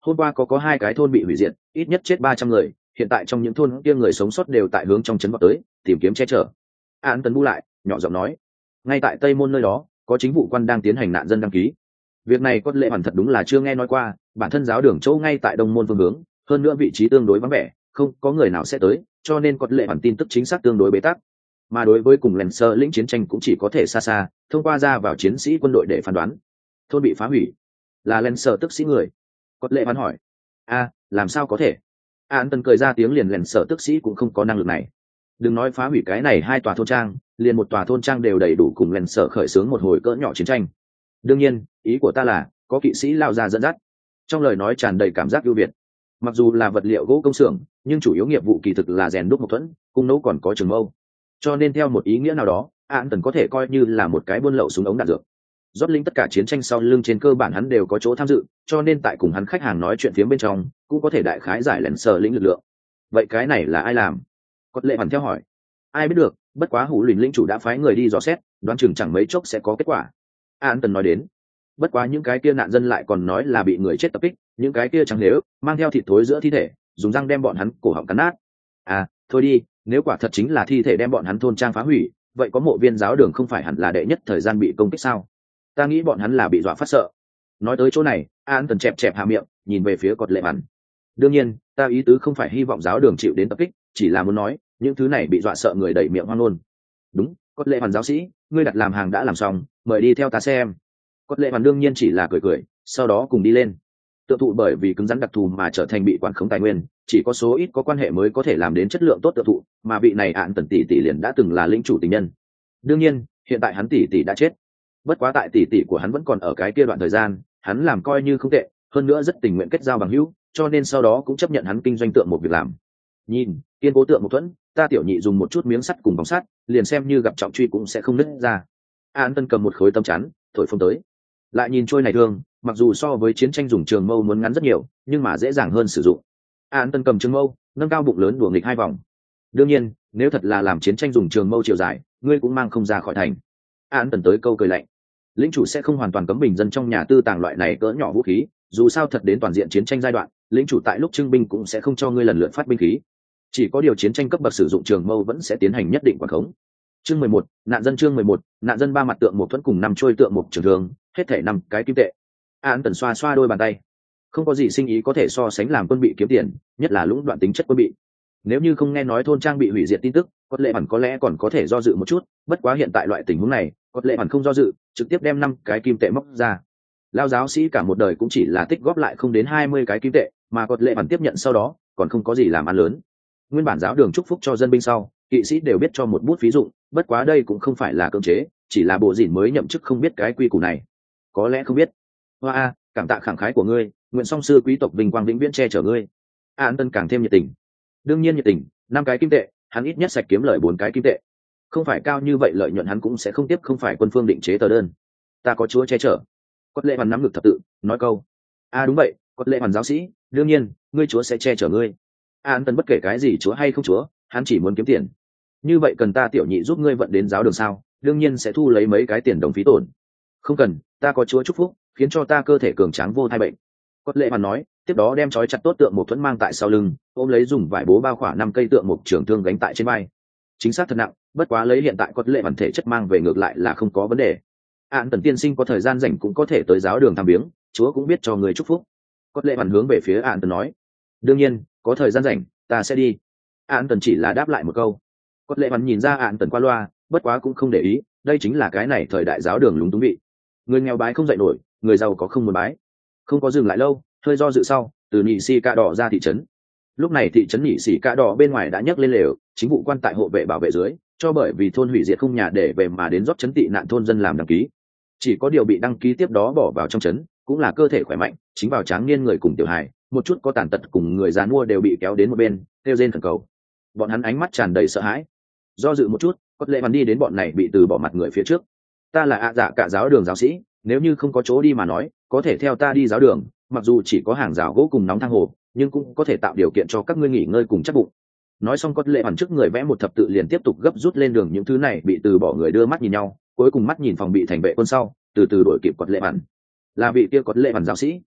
hôm qua có có hai cái thôn bị hủy diệt, ít nhất chết ba trăm người, hiện tại trong những thôn kia người sống sót đều tại hướng trong trấn vào tới tìm kiếm che chở. An Tần bu lại nhỏ giọng nói, ngay tại tây môn nơi đó có chính vụ quan đang tiến hành nạn dân đăng ký. Việc này có lệ hoàn thật đúng là chưa nghe nói qua, bản thân giáo đường chỗ ngay tại đông môn phương hướng, hơn nữa vị trí tương đối vắng vẻ, không có người nào sẽ tới, cho nên có lệ hoàn tin tức chính xác tương đối bế tắc. Mà đối với cùng Lancer lĩnh chiến tranh cũng chỉ có thể xa xa thông qua ra vào chiến sĩ quân đội để phán đoán. Thôn bị phá hủy là Lancer tức sĩ người. Có lệ hoàn hỏi, a làm sao có thể? An Tần cười ra tiếng, liền Lancer tức sĩ cũng không có năng lực này. Đừng nói phá hủy cái này hai tòa thôn trang, liền một tòa thôn trang đều đầy đủ cùng Lancer khởi xướng một hồi cỡ nhỏ chiến tranh. Đương nhiên ý của ta là có kỵ sĩ lao ra dẫn dắt. Trong lời nói tràn đầy cảm giác ưu việt. Mặc dù là vật liệu gỗ công xưởng, nhưng chủ yếu nghiệp vụ kỳ thực là rèn đúc mộc thuẫn, cung nấu còn có trường mâu. Cho nên theo một ý nghĩa nào đó, An Tần có thể coi như là một cái buôn lậu súng ống đạn dược. Rót linh tất cả chiến tranh sau lưng trên cơ bản hắn đều có chỗ tham dự, cho nên tại cùng hắn khách hàng nói chuyện phía bên trong cũng có thể đại khái giải lẻn sờ lĩnh lực lượng. Vậy cái này là ai làm? Có lệ hoàn theo hỏi. Ai biết được, bất quá Hủ Luyện lĩnh chủ đã phái người đi dò xét, đoán chừng chẳng mấy chốc sẽ có kết quả. An Tần nói đến. Bất quá những cái kia nạn dân lại còn nói là bị người chết tập kích, những cái kia chẳng nếu mang theo thịt thối giữa thi thể, dùng răng đem bọn hắn cổ họng cắn nát. À thôi đi, nếu quả thật chính là thi thể đem bọn hắn thôn trang phá hủy, vậy có mộ viên giáo đường không phải hẳn là đệ nhất thời gian bị công kích sao? Ta nghĩ bọn hắn là bị dọa phát sợ. Nói tới chỗ này, An Tần chẹp chẹp hạ miệng, nhìn về phía Cột Lệ Hoàn. Đương nhiên ta ý tứ không phải hy vọng giáo đường chịu đến tập kích, chỉ là muốn nói những thứ này bị dọa sợ người đẩy miệng hoang luôn. Đúng, Cột Lệ Hoàn giáo sĩ, ngươi đặt làm hàng đã làm xong, mời đi theo ta xem. Cột Lệ Hoàn đương nhiên chỉ là cười cười, sau đó cùng đi lên. Tượng thụ bởi vì cứng rắn đặc thù mà trở thành bị quản khống tài nguyên, chỉ có số ít có quan hệ mới có thể làm đến chất lượng tốt tượng thụ, mà vị này Ạn Tần tỷ tỷ liền đã từng là lĩnh chủ tình nhân. Đương nhiên hiện tại hắn tỷ tỷ đã chết, bất quá tại tỷ tỷ của hắn vẫn còn ở cái kia đoạn thời gian, hắn làm coi như không tệ, hơn nữa rất tình nguyện kết giao bằng hữu, cho nên sau đó cũng chấp nhận hắn kinh doanh tượng một việc làm. Nhìn kiên cố tượng một thuẫn, ta tiểu nhị dùng một chút miếng sắt cùng bóng sắt, liền xem như gặp trọng truy cũng sẽ không nứt ra. An Tân cầm một khối tấm chắn thổi phồng tới, lại nhìn trôi này thương, mặc dù so với chiến tranh dùng trường mâu muốn ngắn rất nhiều, nhưng mà dễ dàng hơn sử dụng. An Tân cầm trường mâu, nâng cao bụng lớn đùa nghịch hai vòng. Đương nhiên nếu thật là làm chiến tranh dùng trường mâu chiều dài, ngươi cũng mang không ra khỏi thành. An Tân tới câu cười lạnh, lĩnh chủ sẽ không hoàn toàn cấm bình dân trong nhà tư tàng loại này cỡ nhỏ vũ khí, dù sao thật đến toàn diện chiến tranh giai đoạn, lĩnh chủ tại lúc trưng binh cũng sẽ không cho ngươi lần lượt phát binh khí. Chỉ có điều chiến tranh cấp bậc sử dụng trường mâu vẫn sẽ tiến hành nhất định quản khống. Chương mười một, nạn dân chương mười một, nạn dân ba mặt tượng một thuẫn cùng năm trôi tượng một trường thương, hết thể năm cái kim tệ. An Tần xoa xoa đôi bàn tay, không có gì sinh ý có thể so sánh làm quân bị kiếm tiền, nhất là lũng đoạn tính chất quân bị. Nếu như không nghe nói thôn trang bị hủy diệt tin tức, Cốt Lệ Hoàn có lẽ còn có thể do dự một chút, bất quá hiện tại loại tình huống này, Cốt Lệ Hoàn không do dự, trực tiếp đem năm cái kim tệ móc ra. Lao giáo sĩ cả một đời cũng chỉ là tích góp lại không đến hai mươi cái kim tệ, mà Cốt Lệ Hoàn tiếp nhận sau đó, còn không có gì làm ăn lớn. Nguyên bản giáo đường chúc phúc cho dân binh sau, kỵ sĩ đều biết cho một bút phí dụng, bất quá đây cũng không phải là cưỡng chế, chỉ là bộ dĩn mới nhậm chức không biết cái quy củ này. Có lẽ không biết. Hoa a, cảm tạ khẳng khái của ngươi, nguyện song sư quý tộc vinh quang vĩnh viễn che chở ngươi. An Tân càng thêm nhiệt tình. Đương nhiên nhiệt tình, năm cái kim tệ, hắn ít nhất sạch kiếm lời bốn cái kim tệ. Không phải cao như vậy lợi nhuận hắn cũng sẽ không tiếp, không phải quân phương định chế tờ đơn. Ta có chúa che chở. Cốt Lệ Hoàn nắm ngực thập tự, nói câu. A đúng vậy, Cốt Lệ Hoàn giáo sĩ, đương nhiên, ngươi chúa sẽ che chở ngươi. An Tân bất kể cái gì chúa hay không chúa, hắn chỉ muốn kiếm tiền. Như vậy cần ta tiểu nhị giúp ngươi vận đến giáo đường sao? Đương nhiên sẽ thu lấy mấy cái tiền đồng phí tổn. Không cần, ta có chúa chúc phúc, khiến cho ta cơ thể cường tráng vô thai bệnh. Cốt Lệ Hoàn nói, tiếp đó đem trói chặt tốt tượng một thuẫn mang tại sau lưng, ôm lấy dùng vải bố bao khỏa năm cây tượng một trường thương gánh tại trên vai. Chính xác thật nặng, bất quá lấy hiện tại Cốt Lệ Hoàn thể chất mang về ngược lại là không có vấn đề. An Tần tiên sinh có thời gian rảnh cũng có thể tới giáo đường thăm viếng, chúa cũng biết cho người chúc phúc. Cốt Lệ Hoàn hướng về phía An Tần nói, đương nhiên có thời gian rảnh ta sẽ đi. An Tần chỉ là đáp lại một câu. Cốt Lệ Hoàn nhìn ra An Tần qua loa, bất quá cũng không để ý, đây chính là cái này thời đại giáo đường lúng túng vị. Người nghèo bái không dậy nổi, người giàu có không muốn bái. Không có dừng lại lâu, hơi do dự sau, từ nhị xì cạ đỏ ra thị trấn. Lúc này thị trấn nhị xì cạ đỏ bên ngoài đã nhấc lên lều, chính vụ quan tại hộ vệ bảo vệ dưới, cho bởi vì thôn hủy diệt không nhà để về mà đến rót trấn tị nạn thôn dân làm đăng ký. Chỉ có điều bị đăng ký tiếp đó bỏ vào trong trấn, cũng là cơ thể khỏe mạnh, chính vào tráng niên người cùng tiểu hài, một chút có tàn tật cùng người già mua đều bị kéo đến một bên, kêu rên khẩn cầu. Bọn hắn ánh mắt tràn đầy sợ hãi. Do dự một chút, Cốt Lệ Hoàn đi đến bọn này bị từ bỏ mặt người phía trước. Ta là ạ dạ cả giáo đường giáo sĩ, nếu như không có chỗ đi mà nói, có thể theo ta đi giáo đường, mặc dù chỉ có hàng rào gỗ cùng nóng thang hồ, nhưng cũng có thể tạo điều kiện cho các ngươi nghỉ ngơi cùng chắc bụng. Nói xong Cốt Lệ Hoàn trước người vẽ một thập tự, liền tiếp tục gấp rút lên đường. Những thứ này bị từ bỏ người đưa mắt nhìn nhau, cuối cùng mắt nhìn phòng bị thành vệ quân sau, từ từ đổi kịp Cốt Lệ Hoàn. Là vị kia Cốt Lệ Hoàn giáo sĩ.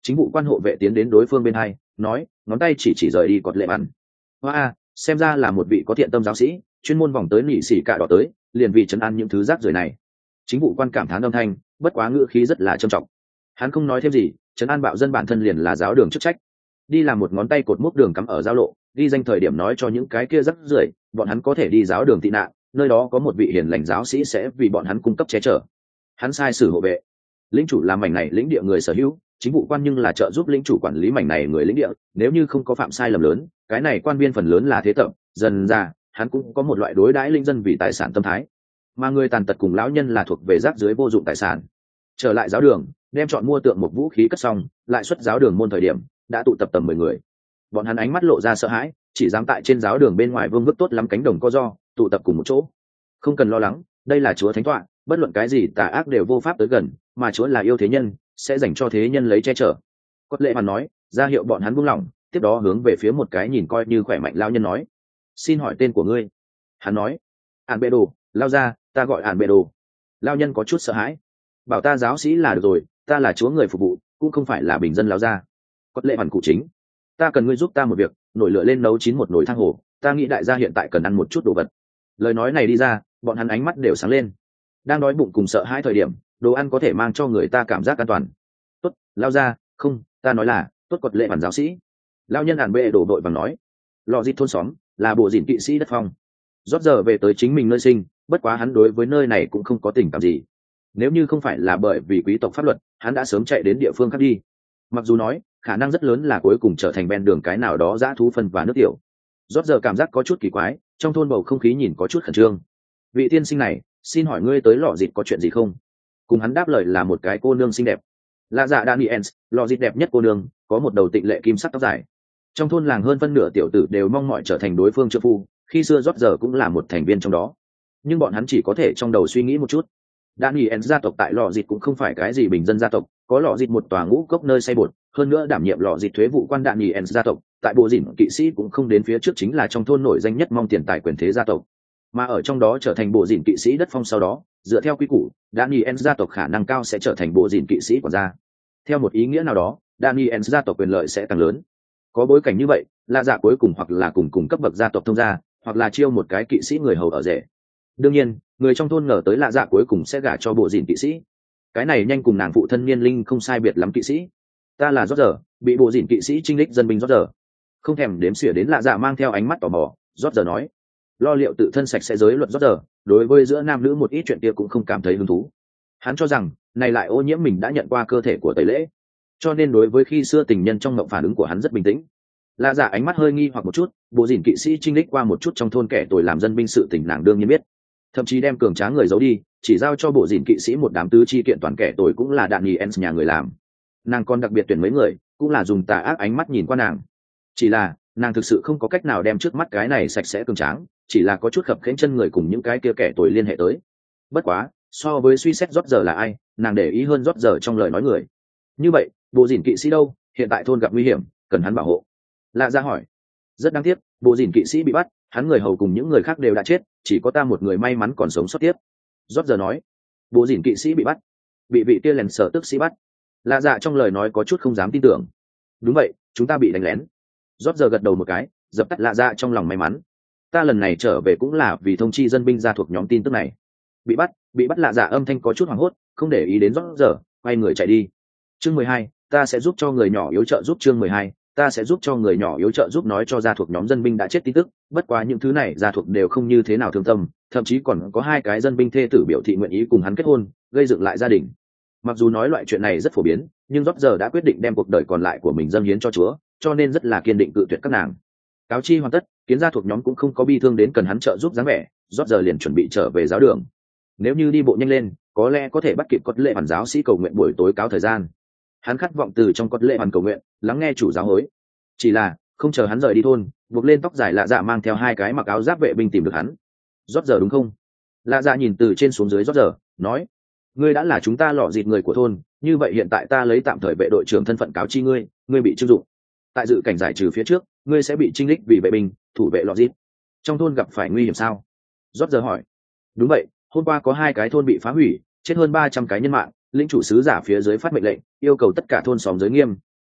Chính vụ quan hộ vệ tiến đến đối phương bên hai nói, ngón tay chỉ chỉ rời đi cọt lệ bắn. Hoa, xem ra là một vị có thiện tâm giáo sĩ, chuyên môn vòng tới nỉ xỉ cả đỏ tới, liền vì trấn an những thứ rác rưởi này. Chính vụ quan cảm thán âm thanh, bất quá ngữ khí rất là trầm trọng. Hắn không nói thêm gì, trấn an bạo dân bản thân liền là giáo đường chức trách. Đi làm một ngón tay cột mốc đường cắm ở giao lộ, ghi danh thời điểm nói cho những cái kia rác rưởi, bọn hắn có thể đi giáo đường tị nạn, nơi đó có một vị hiền lành giáo sĩ sẽ vì bọn hắn cung cấp che chở. Hắn sai sử hộ vệ. Lĩnh chủ làm mảnh này lĩnh địa người sở hữu, chính vụ quan nhưng là trợ giúp lĩnh chủ quản lý mảnh này người lĩnh địa, nếu như không có phạm sai lầm lớn, cái này quan viên phần lớn là thế tập, dần ra hắn cũng có một loại đối đãi linh dân vì tài sản tâm thái, mà người tàn tật cùng lão nhân là thuộc về rác dưới vô dụng tài sản. Trở lại giáo đường, đem chọn mua tượng một vũ khí cất xong, lại xuất giáo đường môn thời điểm đã tụ tập tầm mười người. Bọn hắn ánh mắt lộ ra sợ hãi, chỉ dám tại trên giáo đường bên ngoài vương vức tốt lắm cánh đồng co do, tụ tập cùng một chỗ. Không cần lo lắng, đây là chúa thánh tọa, bất luận cái gì tà ác đều vô pháp tới gần, mà chúa là yêu thế nhân, sẽ dành cho thế nhân lấy che chở. Cốt lệ hoàn nói, ra hiệu bọn hắn buông lỏng, tiếp đó hướng về phía một cái nhìn coi như khỏe mạnh lao nhân nói, xin hỏi tên của ngươi. Hắn nói, ản bệ đồ, lao ra, ta gọi ản bệ đồ. Lao nhân có chút sợ hãi, bảo ta giáo sĩ là được rồi, ta là chúa người phục vụ, cũng không phải là bình dân lao ra. Cốt lệ hoàn cụ chính, ta cần ngươi giúp ta một việc, nổi lửa lên nấu chín một nồi thang hổ, ta nghĩ đại gia hiện tại cần ăn một chút đồ vật. Lời nói này đi ra, bọn hắn ánh mắt đều sáng lên. Đang đói bụng cùng sợ hãi thời điểm, đồ ăn có thể mang cho người ta cảm giác an toàn. Tốt, lao ra, không, ta nói là tốt. Cột lệ bản giáo sĩ. Lao nhân ản bệ đổ đội và nói, lò dịt thôn xóm là bộ dịn kỵ sĩ đất phong. Rót giờ về tới chính mình nơi sinh, bất quá hắn đối với nơi này cũng không có tình cảm gì. Nếu như không phải là bởi vì quý tộc pháp luật, hắn đã sớm chạy đến địa phương khác đi. Mặc dù nói khả năng rất lớn là cuối cùng trở thành ven đường cái nào đó dã thú phân và nước tiểu. Rót giờ cảm giác có chút kỳ quái, trong thôn bầu không khí nhìn có chút khẩn trương. Vị tiên sinh này, xin hỏi ngươi tới lò dịt có chuyện gì không? Cùng hắn đáp lời là một cái cô nương xinh đẹp. Là dạ Daniels, lò dịt đẹp nhất cô nương, có một đầu tịnh lệ kim sắc tóc dài. Trong thôn làng hơn phân nửa tiểu tử đều mong mỏi trở thành đối phương trợ phu, khi xưa rót giờ cũng là một thành viên trong đó. Nhưng bọn hắn chỉ có thể trong đầu suy nghĩ một chút. Daniels gia tộc tại lò dịt cũng không phải cái gì bình dân gia tộc, có lò dịt một tòa ngũ cốc nơi xây bột, hơn nữa đảm nhiệm lò dịt thuế vụ quan Daniels gia tộc, tại bộ dịn kỵ sĩ cũng không đến phía trước chính là trong thôn nổi danh nhất mong tiền tài quyền thế gia tộc. Mà ở trong đó trở thành bộ dịn kỵ sĩ đất phong sau đó, dựa theo quy củ, Daniels gia tộc khả năng cao sẽ trở thành bộ dịn kỵ sĩ của gia. Theo một ý nghĩa nào đó, Daniels gia tộc quyền lợi sẽ càng lớn. Có bối cảnh như vậy, là dạ cuối cùng hoặc là cùng cùng cấp bậc gia tộc thông gia, hoặc là chiêu một cái kỵ sĩ người hầu ở rể. Đương nhiên, người trong thôn ngờ tới là dạ cuối cùng sẽ gả cho bộ dịn kỵ sĩ. Cái này nhanh cùng nàng phụ thân niên linh không sai biệt lắm kỵ sĩ. Ta là rót giờ, bị bộ dịn kỵ sĩ trinh đích dân binh rót giờ. Không thèm đếm xỉa đến là dạ mang theo ánh mắt tò mò, rót giờ nói, lo liệu tự thân sạch sẽ giới luật rót giờ, đối với giữa nam nữ một ít chuyện kia cũng không cảm thấy hứng thú. Hắn cho rằng này lại ô nhiễm mình đã nhận qua cơ thể của tẩy lễ, cho nên đối với khi xưa tình nhân trong mộng phản ứng của hắn rất bình tĩnh. Lạ dạ ánh mắt hơi nghi hoặc một chút, bộ dìn kỵ sĩ trinh đích qua một chút trong thôn kẻ tội làm dân binh sự tình nàng đương nhiên biết, thậm chí đem cường trá người giấu đi, chỉ giao cho bộ dìn kỵ sĩ một đám tứ chi kiện toàn kẻ tội cũng là đạn nhì ens nhà người làm. Nàng còn đặc biệt tuyển mấy người, cũng là dùng tà ác ánh mắt nhìn qua nàng. Chỉ là nàng thực sự không có cách nào đem trước mắt cái này sạch sẽ cường tráng, chỉ là có chút khập khẽnh chân người cùng những cái kia kẻ tội liên hệ tới. Bất quá so với suy xét rót giờ là ai, nàng để ý hơn rót giờ trong lời nói người. Như vậy bộ dìn kỵ sĩ đâu, hiện tại thôn gặp nguy hiểm, cần hắn bảo hộ. Lạ ra hỏi. Rất đáng tiếc, bộ dìn kỵ sĩ bị bắt, hắn người hầu cùng những người khác đều đã chết, chỉ có ta một người may mắn còn sống sót tiếp. Rót giờ nói. Bộ dìn kỵ sĩ bị bắt, bị vị kia lèn sở tức sĩ bắt. Lạ dạ trong lời nói có chút không dám tin tưởng. Đúng vậy, chúng ta bị đánh lén. Rót giờ gật đầu một cái, dập tắt lạ dạ trong lòng may mắn. Ta lần này trở về cũng là vì thông chi dân binh ra thuộc nhóm tin tức này. Bị bắt, bị bắt lạ dạ âm thanh có chút hoảng hốt, không để ý đến rót giờ, quay người chạy đi. Chương mười hai, ta sẽ giúp cho người nhỏ yếu trợ giúp. Chương mười hai, ta sẽ giúp cho người nhỏ yếu trợ giúp nói cho gia thuộc nhóm dân binh đã chết tin tức, bất quá những thứ này gia thuộc đều không như thế nào thương tâm, thậm chí còn có hai cái dân binh thê tử biểu thị nguyện ý cùng hắn kết hôn, gây dựng lại gia đình. Mặc dù nói loại chuyện này rất phổ biến, nhưng rót giờ đã quyết định đem cuộc đời còn lại của mình dâng hiến cho Chúa, cho nên rất là kiên định cự tuyệt các nàng. Cáo chi hoàn tất, kiến gia thuộc nhóm cũng không có bi thương đến cần hắn trợ giúp dáng vẻ, rót giờ liền chuẩn bị trở về giáo đường. Nếu như đi bộ nhanh lên, có lẽ có thể bắt kịp cốt lệ hoàn giáo sĩ cầu nguyện buổi tối cáo thời gian. Hắn khát vọng từ trong cốt lệ hoàn cầu nguyện, lắng nghe chủ giáo hối. Chỉ là không chờ hắn rời đi thôn, buộc lên tóc dài lạ dạ mang theo hai cái mặc áo giáp vệ binh tìm được hắn. Rót giờ đúng không? Lạ dạ nhìn từ trên xuống dưới rót giờ, nói: ngươi đã là chúng ta lọ dịt người của thôn, như vậy hiện tại ta lấy tạm thời vệ đội trưởng thân phận cáo chi ngươi, ngươi bị trưng dụng. Tại dự cảnh giải trừ phía trước, ngươi sẽ bị trinh đích vì vệ binh, thủ vệ lọ dịt. Trong thôn gặp phải nguy hiểm sao? Rót giờ hỏi. Đúng vậy, hôm qua có hai cái thôn bị phá hủy, chết hơn ba trăm cái nhân mạng, lĩnh chủ sứ giả phía dưới phát mệnh lệnh, yêu cầu tất cả thôn xóm giới nghiêm,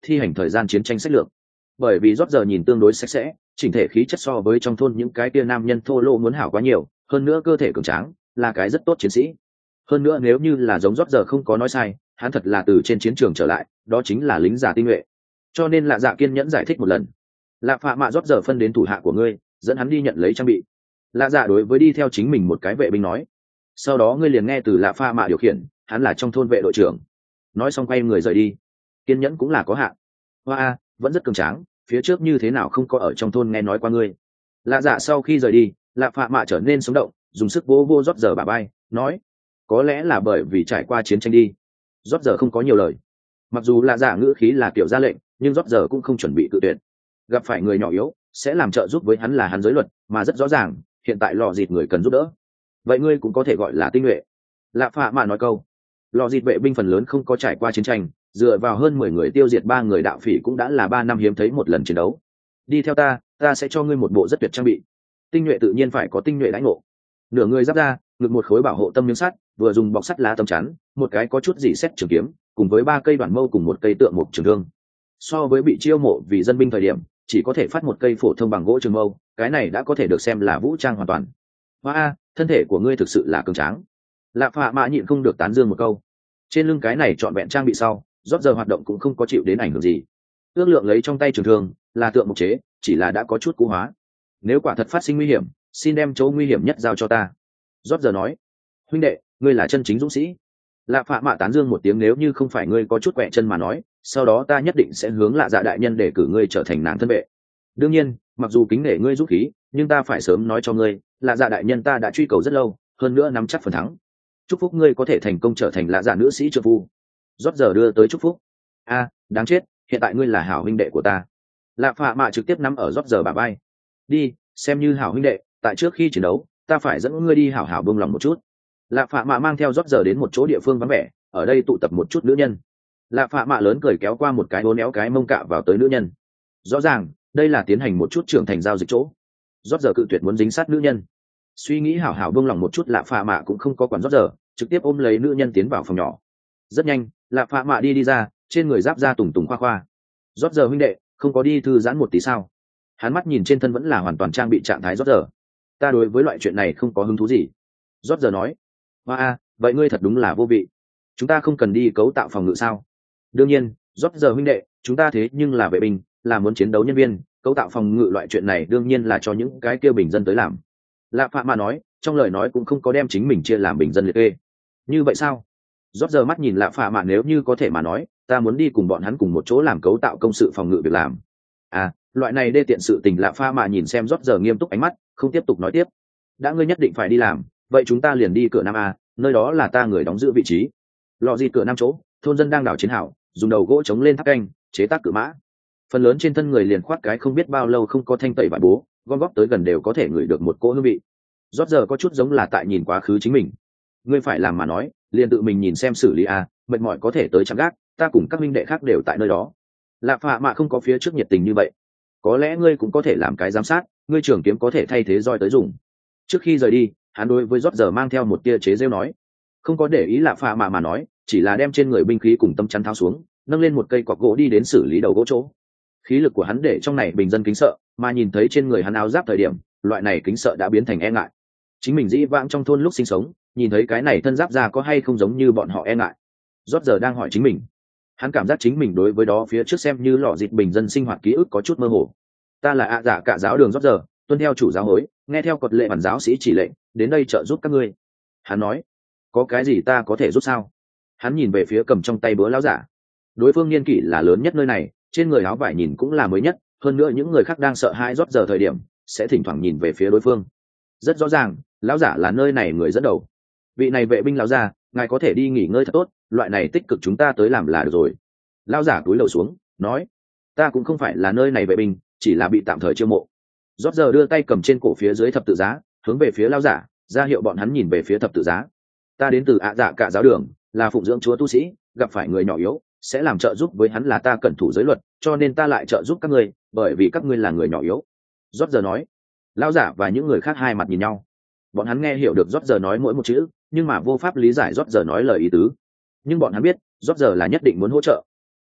thi hành thời gian chiến tranh sách lược. Bởi vì rót giờ nhìn tương đối sạch sẽ, chỉnh thể khí chất so với trong thôn những cái tia nam nhân thô lỗ muốn hảo quá nhiều, hơn nữa cơ thể cường tráng, là cái rất tốt chiến sĩ. Hơn nữa nếu như là giống rót giờ không có nói sai, hắn thật là từ trên chiến trường trở lại, đó chính là lính già tinh nhuệ. Cho nên Lạ Dạ kiên nhẫn giải thích một lần. Lạ Phạ Mạ rót giờ phân đến thủ hạ của ngươi, dẫn hắn đi nhận lấy trang bị. Lạ Dạ đối với đi theo chính mình một cái vệ binh nói. Sau đó ngươi liền nghe từ Lạ Phạ Mạ điều khiển, hắn là trong thôn vệ đội trưởng. Nói xong quay người rời đi. Kiên nhẫn cũng là có hạn. Hoa a, vẫn rất cường tráng, phía trước như thế nào không có ở trong thôn nghe nói qua ngươi. Lạ Dạ sau khi rời đi, Lạ Phạ Mạ trở nên sống động, dùng sức vô vô rót giờ bả bay, nói: có lẽ là bởi vì trải qua chiến tranh đi. Rót giờ không có nhiều lời. Mặc dù Lạ Dạ ngữ khí là kiểu ra lệnh, nhưng rót giờ cũng không chuẩn bị cự tuyệt. Gặp phải người nhỏ yếu sẽ làm trợ giúp với hắn là hắn giới luật, mà rất rõ ràng hiện tại lò dịt người cần giúp đỡ, vậy ngươi cũng có thể gọi là tinh nhuệ. Lạ Phạ Mạ nói câu. Lò dịt vệ binh phần lớn không có trải qua chiến tranh, dựa vào hơn mười người tiêu diệt ba người đạo phỉ cũng đã là ba năm hiếm thấy một lần chiến đấu. Đi theo ta, ta sẽ cho ngươi một bộ rất tuyệt trang bị. Tinh nhuệ tự nhiên phải có tinh nhuệ đãi ngộ. Nửa người giáp ra, ngực một khối bảo hộ tâm miếng sắt, vừa dùng bọc sắt lá tấm chắn, một cái có chút gì xét trường kiếm, cùng với ba cây đoạn mâu cùng một cây tượng mục trường thương. So với bị chiêu mộ vì dân binh thời điểm chỉ có thể phát một cây phổ thông bằng gỗ trường mâu, cái này đã có thể được xem là vũ trang hoàn toàn. Hoa a, thân thể của ngươi thực sự là cường tráng. Lạ Phạ Mạ nhịn không được tán dương một câu. Trên lưng cái này trọn vẹn trang bị sau, rót giờ hoạt động cũng không có chịu đến ảnh hưởng gì. Ước lượng lấy trong tay trường thương là tượng mục chế, chỉ là đã có chút cũ hóa. Nếu quả thật phát sinh nguy hiểm, xin đem chỗ nguy hiểm nhất giao cho ta. Rót giờ nói. Huynh đệ, ngươi là chân chính dũng sĩ. Lạ Phạ Mạ tán dương một tiếng. Nếu như không phải ngươi có chút quẹ chân mà nói, sau đó ta nhất định sẽ hướng Lạ Dạ đại nhân để cử ngươi trở thành nàng thân vệ. Đương nhiên, mặc dù kính nể ngươi dũng khí, nhưng ta phải sớm nói cho ngươi, Lạ Dạ đại nhân ta đã truy cầu rất lâu, hơn nữa nắm chắc phần thắng. Chúc phúc ngươi có thể thành công trở thành Lạ Dạ nữ sĩ trợ phu. Rót giờ đưa tới chúc phúc. A, đáng chết, hiện tại ngươi là hảo huynh đệ của ta. Lạ Phạ Mạ trực tiếp nắm ở rót giờ bả vai. Đi, xem như hảo huynh đệ, tại trước khi chiến đấu, ta phải dẫn ngươi đi hảo hảo buông lòng một chút. Lạ Phạ Mạ mang theo rót giờ đến một chỗ địa phương vắng vẻ, ở đây tụ tập một chút nữ nhân. Lạ Phạ Mạ lớn cười kéo qua một cái hố néo cái mông cạ vào tới nữ nhân. Rõ ràng đây là tiến hành một chút trưởng thành giao dịch chỗ. Rót giờ cự tuyệt muốn dính sát nữ nhân. Suy nghĩ hảo hảo buông lòng một chút, Lạ Phạ Mạ cũng không có quản rót giờ, trực tiếp ôm lấy nữ nhân tiến vào phòng nhỏ. Rất nhanh, Lạ Phạ Mạ đi đi ra, trên người giáp ra tùng tùng khoa khoa. Rót giờ huynh đệ, không có đi thư giãn một tí sao? Hắn mắt nhìn trên thân vẫn là hoàn toàn trang bị trạng thái rót giờ. Ta đối với loại chuyện này không có hứng thú gì. Rót giờ nói. Hoa a, vậy ngươi thật đúng là vô vị. Chúng ta không cần đi cấu tạo phòng ngự sao? Đương nhiên, rót giờ huynh đệ, chúng ta thế nhưng là vệ binh, là muốn chiến đấu nhân viên, cấu tạo phòng ngự loại chuyện này đương nhiên là cho những cái kia bình dân tới làm. Lạ Phạ Mạ nói, trong lời nói cũng không có đem chính mình chia làm bình dân liệt kê. Như vậy sao? Rót giờ mắt nhìn Lạ Phạ Mạ, nếu như có thể mà nói, ta muốn đi cùng bọn hắn cùng một chỗ làm cấu tạo công sự phòng ngự việc làm. À, loại này đê tiện sự tình. Lạ Phạ Mạ nhìn xem rót giờ nghiêm túc ánh mắt, không tiếp tục nói tiếp. Đã ngươi nhất định phải đi làm, vậy chúng ta liền đi cửa Nam A, nơi đó là ta người đóng giữ vị trí. Lò gì cửa Nam chỗ, thôn dân đang đào chiến hào, dùng đầu gỗ chống lên tháp canh, chế tác cự mã. Phần lớn trên thân người liền khoác cái không biết bao lâu không có thanh tẩy vải bố, gom góp tới gần đều có thể ngửi được một cỗ hương vị. Rót giờ có chút giống là tại nhìn quá khứ chính mình. Ngươi phải làm mà nói, liền tự mình nhìn xem xử lý a, mệt mỏi có thể tới chăm gác, ta cùng các minh đệ khác đều tại nơi đó. Lạ Phạ Mạ không có phía trước nhiệt tình như vậy. Có lẽ ngươi cũng có thể làm cái giám sát, ngươi trường kiếm có thể thay thế roi tới dùng. Trước khi rời đi, hắn đối với rót giờ mang theo một tia chế rêu nói, không có để ý Lạ Phạ Mạ mà nói, chỉ là đem trên người binh khí cùng tâm chắn tháo xuống, nâng lên một cây cọc gỗ đi đến xử lý đầu gỗ chỗ. Khí lực của hắn để trong này bình dân kính sợ, mà nhìn thấy trên người hắn áo giáp thời điểm, loại này kính sợ đã biến thành e ngại. Chính mình dĩ vãng trong thôn lúc sinh sống, nhìn thấy cái này thân giáp ra có hay không giống như bọn họ e ngại. Rót giờ đang hỏi chính mình. Hắn cảm giác chính mình đối với đó phía trước xem như lọ dịt bình dân sinh hoạt ký ức có chút mơ hồ. Ta là ạ dạ cả giáo đường rót giờ, tuân theo chủ giáo hối, nghe theo cột lệ bản giáo sĩ chỉ lệnh, đến đây trợ giúp các ngươi. Hắn nói, có cái gì ta có thể giúp sao? Hắn nhìn về phía cầm trong tay búa lão giả. Đối phương niên kỷ là lớn nhất nơi này, trên người áo vải nhìn cũng là mới nhất, hơn nữa những người khác đang sợ hãi rót giờ thời điểm sẽ thỉnh thoảng nhìn về phía đối phương. Rất rõ ràng, lão giả là nơi này người dẫn đầu. Vị này vệ binh lão giả, ngài có thể đi nghỉ ngơi thật tốt, loại này tích cực chúng ta tới làm là được rồi. Lão giả cúi đầu xuống, nói, ta cũng không phải là nơi này vệ binh, chỉ là bị tạm thời chiêu mộ. Rót giờ đưa tay cầm trên cổ phía dưới thập tự giá, hướng về phía lão giả, ra hiệu bọn hắn nhìn về phía thập tự giá. Ta đến từ ạ dạ cả giáo đường, là phụng dưỡng chúa tu sĩ, gặp phải người nhỏ yếu sẽ làm trợ giúp với hắn, là ta cẩn thủ giới luật, cho nên ta lại trợ giúp các ngươi, bởi vì các ngươi là người nhỏ yếu. Rót giờ nói. Lão giả và những người khác hai mặt nhìn nhau, bọn hắn nghe hiểu được rót giờ nói mỗi một chữ, nhưng mà vô pháp lý giải rót giờ nói lời ý tứ. Nhưng bọn hắn biết rót giờ là nhất định muốn hỗ trợ.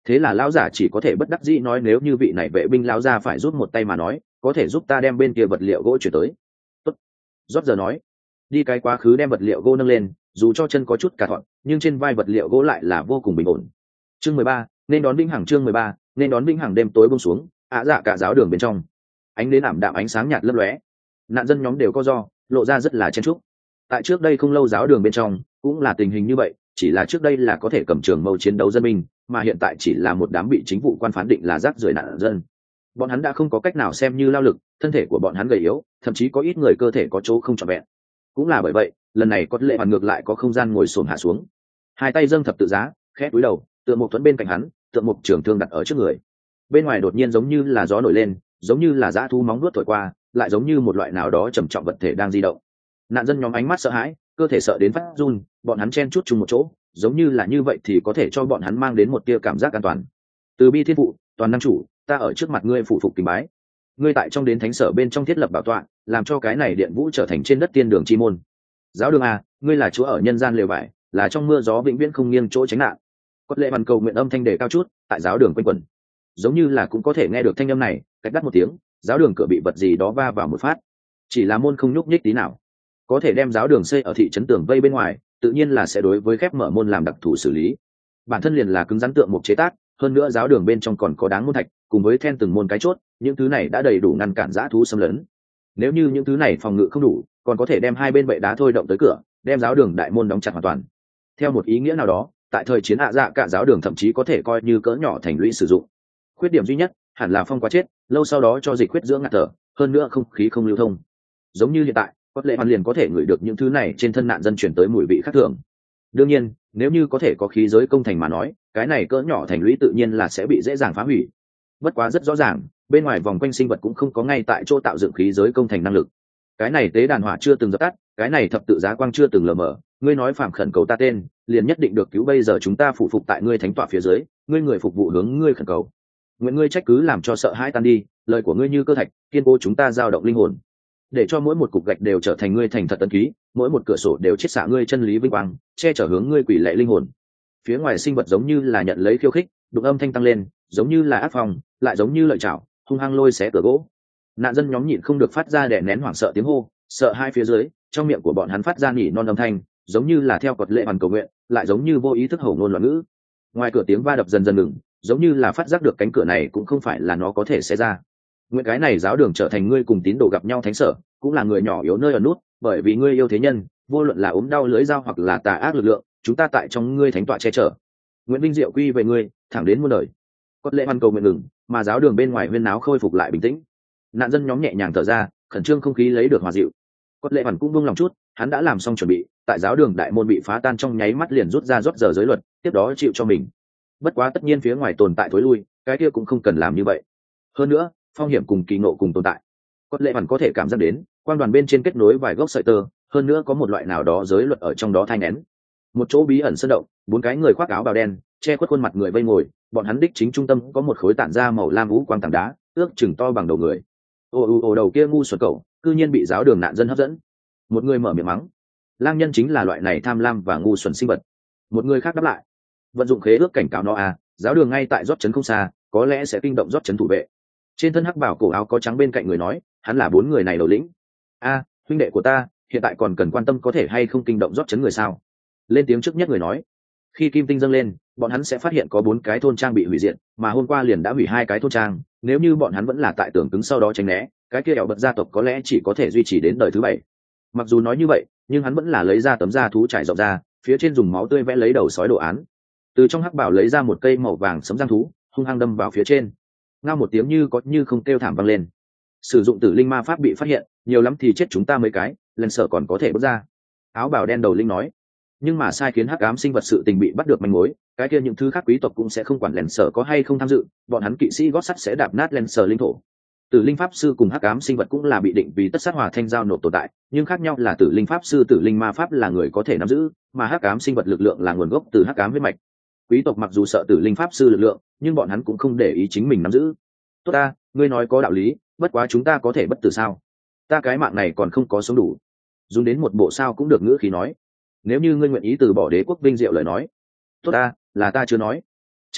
Thế là lão giả chỉ có thể bất đắc dĩ nói nếu như vị này vệ binh lão gia phải giúp một tay mà nói có thể giúp ta đem bên kia vật liệu gỗ chuyển tới. Tốt. Rót giờ nói. Đi cái quá khứ đem vật liệu gỗ nâng lên, dù cho chân có chút cả thọn nhưng trên vai vật liệu gỗ lại là vô cùng bình ổn. Chương mười ba, nên đón vĩnh hằng. Chương mười ba, nên đón vĩnh hằng. Đêm tối buông xuống, ạ dạ cả giáo đường bên trong ánh đến ảm đạm ánh sáng nhạt lấp lóe, nạn dân nhóm đều có do lộ ra rất là chen chúc. Tại trước đây không lâu giáo đường bên trong cũng là tình hình như vậy, chỉ là trước đây là có thể cầm trường mâu chiến đấu dân binh, mà hiện tại chỉ là một đám bị chính vụ quan phán định là rác rưởi nạn dân. Bọn hắn đã không có cách nào xem như lao lực, thân thể của bọn hắn gầy yếu, thậm chí có ít người cơ thể có chỗ không trọn vẹn. Cũng là bởi vậy lần này có lệ hoàn ngược lại có không gian ngồi xổm hạ xuống, hai tay dâng thập tự giá, khẽ cúi đầu, tượng mục thuẫn bên cạnh hắn, tượng mục trường thương đặt ở trước người. Bên ngoài đột nhiên giống như là gió nổi lên, giống như là dã thú móng vuốt thổi qua, lại giống như một loại nào đó trầm trọng vật thể đang di động. Nạn dân nhóm ánh mắt sợ hãi, cơ thể sợ đến phát run, bọn hắn chen chúc chung một chỗ, giống như là như vậy thì có thể cho bọn hắn mang đến một tia cảm giác an toàn. Từ bi thiên phụ, toàn năng chủ, ta ở trước mặt ngươi phụ phục kính bái. Ngươi tại trong đến thánh sở bên trong thiết lập bảo tọa, làm cho cái này điện vũ trở thành trên đất tiên đường chi môn. Giáo đường à, ngươi là chúa ở nhân gian lều vải, là trong mưa gió vĩnh viễn không nghiêng chỗ tránh nạn. Cốt lệ văn cầu nguyện âm thanh đề cao chút, tại giáo đường quanh quẩn, giống như là cũng có thể nghe được thanh âm này. Cách đắt một tiếng, giáo đường cửa bị vật gì đó va vào một phát, chỉ là môn không nhúc nhích tí nào. Có thể đem giáo đường xây ở thị trấn tường vây bên ngoài, tự nhiên là sẽ đối với khép mở môn làm đặc thù xử lý. Bản thân liền là cứng rắn tượng một chế tác, hơn nữa giáo đường bên trong còn có đáng môn thạch cùng với then từng môn cái chốt, những thứ này đã đầy đủ ngăn cản dã thú xâm lấn. Nếu như những thứ này phòng ngự không đủ, còn có thể đem hai bên bệ đá thôi động tới cửa, đem giáo đường đại môn đóng chặt hoàn toàn. Theo một ý nghĩa nào đó, tại thời chiến ạ dạ cả giáo đường thậm chí có thể coi như cỡ nhỏ thành lũy sử dụng. Khuyết điểm duy nhất hẳn là phong quá chết, lâu sau đó cho dịch huyết dưỡng ngạt thở, hơn nữa không khí không lưu thông. Giống như hiện tại, có lẽ hoàn liền có thể ngửi được những thứ này trên thân nạn dân chuyển tới mùi vị khác thường. Đương nhiên, nếu như có thể có khí giới công thành mà nói, cái này cỡ nhỏ thành lũy tự nhiên là sẽ bị dễ dàng phá hủy. Bất quá rất rõ ràng, bên ngoài vòng quanh sinh vật cũng không có ngay tại chỗ tạo dựng khí giới công thành năng lực. Cái này tế đàn hỏa chưa từng dập tắt, cái này thập tự giá quang chưa từng lờ mờ, ngươi nói phạm khẩn cầu ta tên, liền nhất định được cứu. Bây giờ chúng ta phụ phục tại ngươi thánh tọa phía dưới, ngươi người phục vụ hướng ngươi khẩn cầu. Nguyện ngươi trách cứ làm cho sợ hãi tan đi, lời của ngươi như cơ thạch, kiên cố chúng ta dao động linh hồn, để cho mỗi một cục gạch đều trở thành ngươi thành thật tấn ký, mỗi một cửa sổ đều chiết xạ ngươi chân lý vinh quang, che chở hướng ngươi quỷ lệ linh hồn. Phía ngoài sinh vật giống như là nhận lấy khiêu khích, đục âm thanh tăng lên, giống như là ác phong, lại giống như lợi chảo, hung hăng lôi xé cửa gỗ. Nạn dân nhóm nhịn không được phát ra đè nén hoảng sợ tiếng hô, sợ hai phía dưới, trong miệng của bọn hắn phát ra nỉ non âm thanh, giống như là theo cột lệ hoàn cầu nguyện, lại giống như vô ý thức hổ ngôn loạn ngữ. Ngoài cửa tiếng va đập dần dần ngừng, giống như là phát giác được cánh cửa này cũng không phải là nó có thể xé ra. Nguyện cái này giáo đường trở thành ngươi cùng tín đồ gặp nhau thánh sở, cũng là người nhỏ yếu nơi ở nút, bởi vì ngươi yêu thế nhân, vô luận là ốm đau lưỡi dao hoặc là tà ác lực lượng, chúng ta tại trong ngươi thánh tọa che chở. Nguyện vinh diệu quy về ngươi, thẳng đến muôn đời. Cốt lệ hoàn cầu nguyện ngừng, mà giáo đường bên ngoài huyên náo khôi phục lại bình tĩnh. Nạn dân nhóm nhẹ nhàng thở ra, khẩn trương không khí lấy được hòa dịu. Cốt lệ hoàn cũng buông lòng chút, hắn đã làm xong chuẩn bị, tại giáo đường đại môn bị phá tan trong nháy mắt liền rút ra rót giờ giới luật, tiếp đó chịu cho mình. Bất quá tất nhiên phía ngoài tồn tại thối lui, cái kia cũng không cần làm như vậy. Hơn nữa, phong hiểm cùng kỳ ngộ cùng tồn tại. Cốt lệ hoàn có thể cảm giác đến, quan đoàn bên trên kết nối vài gốc sợi tơ, hơn nữa có một loại nào đó giới luật ở trong đó thai nén. Một chỗ bí ẩn sơn động, bốn cái người khoác áo bào đen, che khuất khuôn mặt người vây ngồi, bọn hắn đích chính trung tâm có một khối tản ra màu lam vũ quang tảng đá, ước chừng to bằng đầu người. Ô ô ô đầu kia ngu xuẩn cậu, cư nhiên bị giáo đường nạn dân hấp dẫn. Một người mở miệng mắng. Lang nhân chính là loại này tham lam và ngu xuẩn sinh vật. Một người khác đáp lại. Vận dụng khế ước cảnh cáo nó à, giáo đường ngay tại rót chấn không xa, có lẽ sẽ kinh động rót chấn thủ vệ. Trên thân hắc bảo cổ áo có trắng bên cạnh người nói, hắn là bốn người này đầu lĩnh. A, huynh đệ của ta, hiện tại còn cần quan tâm có thể hay không kinh động rót chấn người sao? Lên tiếng trước nhất người nói. Khi kim tinh dâng lên, bọn hắn sẽ phát hiện có bốn cái thôn trang bị hủy diệt, mà hôm qua liền đã hủy hai cái thôn trang. Nếu như bọn hắn vẫn là tại tưởng cứng sau đó tránh né, cái kia ẻo bật gia tộc có lẽ chỉ có thể duy trì đến đời thứ bảy. Mặc dù nói như vậy, nhưng hắn vẫn là lấy ra tấm da thú trải rộng ra, phía trên dùng máu tươi vẽ lấy đầu sói đồ án. Từ trong hắc bảo lấy ra một cây màu vàng sấm giang thú, hung hăng đâm vào phía trên. Ngao một tiếng như có như không kêu thảm vang lên. Sử dụng tử linh ma pháp bị phát hiện, nhiều lắm thì chết chúng ta mấy cái, lần sợ còn có thể bước ra. Áo bào đen đầu linh nói. Nhưng mà sai khiến hắc ám sinh vật sự tình bị bắt được manh mối, cái kia những thứ khác quý tộc cũng sẽ không quản lèn sở có hay không tham dự, bọn hắn kỵ sĩ gót sắt sẽ đạp nát lèn sở linh thổ. Tử linh pháp sư cùng hắc ám sinh vật cũng là bị định vì tất sát hòa thanh giao nộp tồn tại, nhưng khác nhau là tử linh pháp sư tử linh ma pháp là người có thể nắm giữ, mà hắc ám sinh vật lực lượng là nguồn gốc từ hắc ám huyết mạch. Quý tộc mặc dù sợ tử linh pháp sư lực lượng, nhưng bọn hắn cũng không để ý chính mình nắm giữ. Tốt ta, ngươi nói có đạo lý, bất quá chúng ta có thể bất tử sao? Ta cái mạng này còn không có sống đủ. Dùng đến một bộ sao cũng được ngữ khí nói. Nếu như ngươi nguyện ý từ bỏ đế quốc vinh diệu lời nói. Tốt ta, là ta chưa nói. Chờ đã,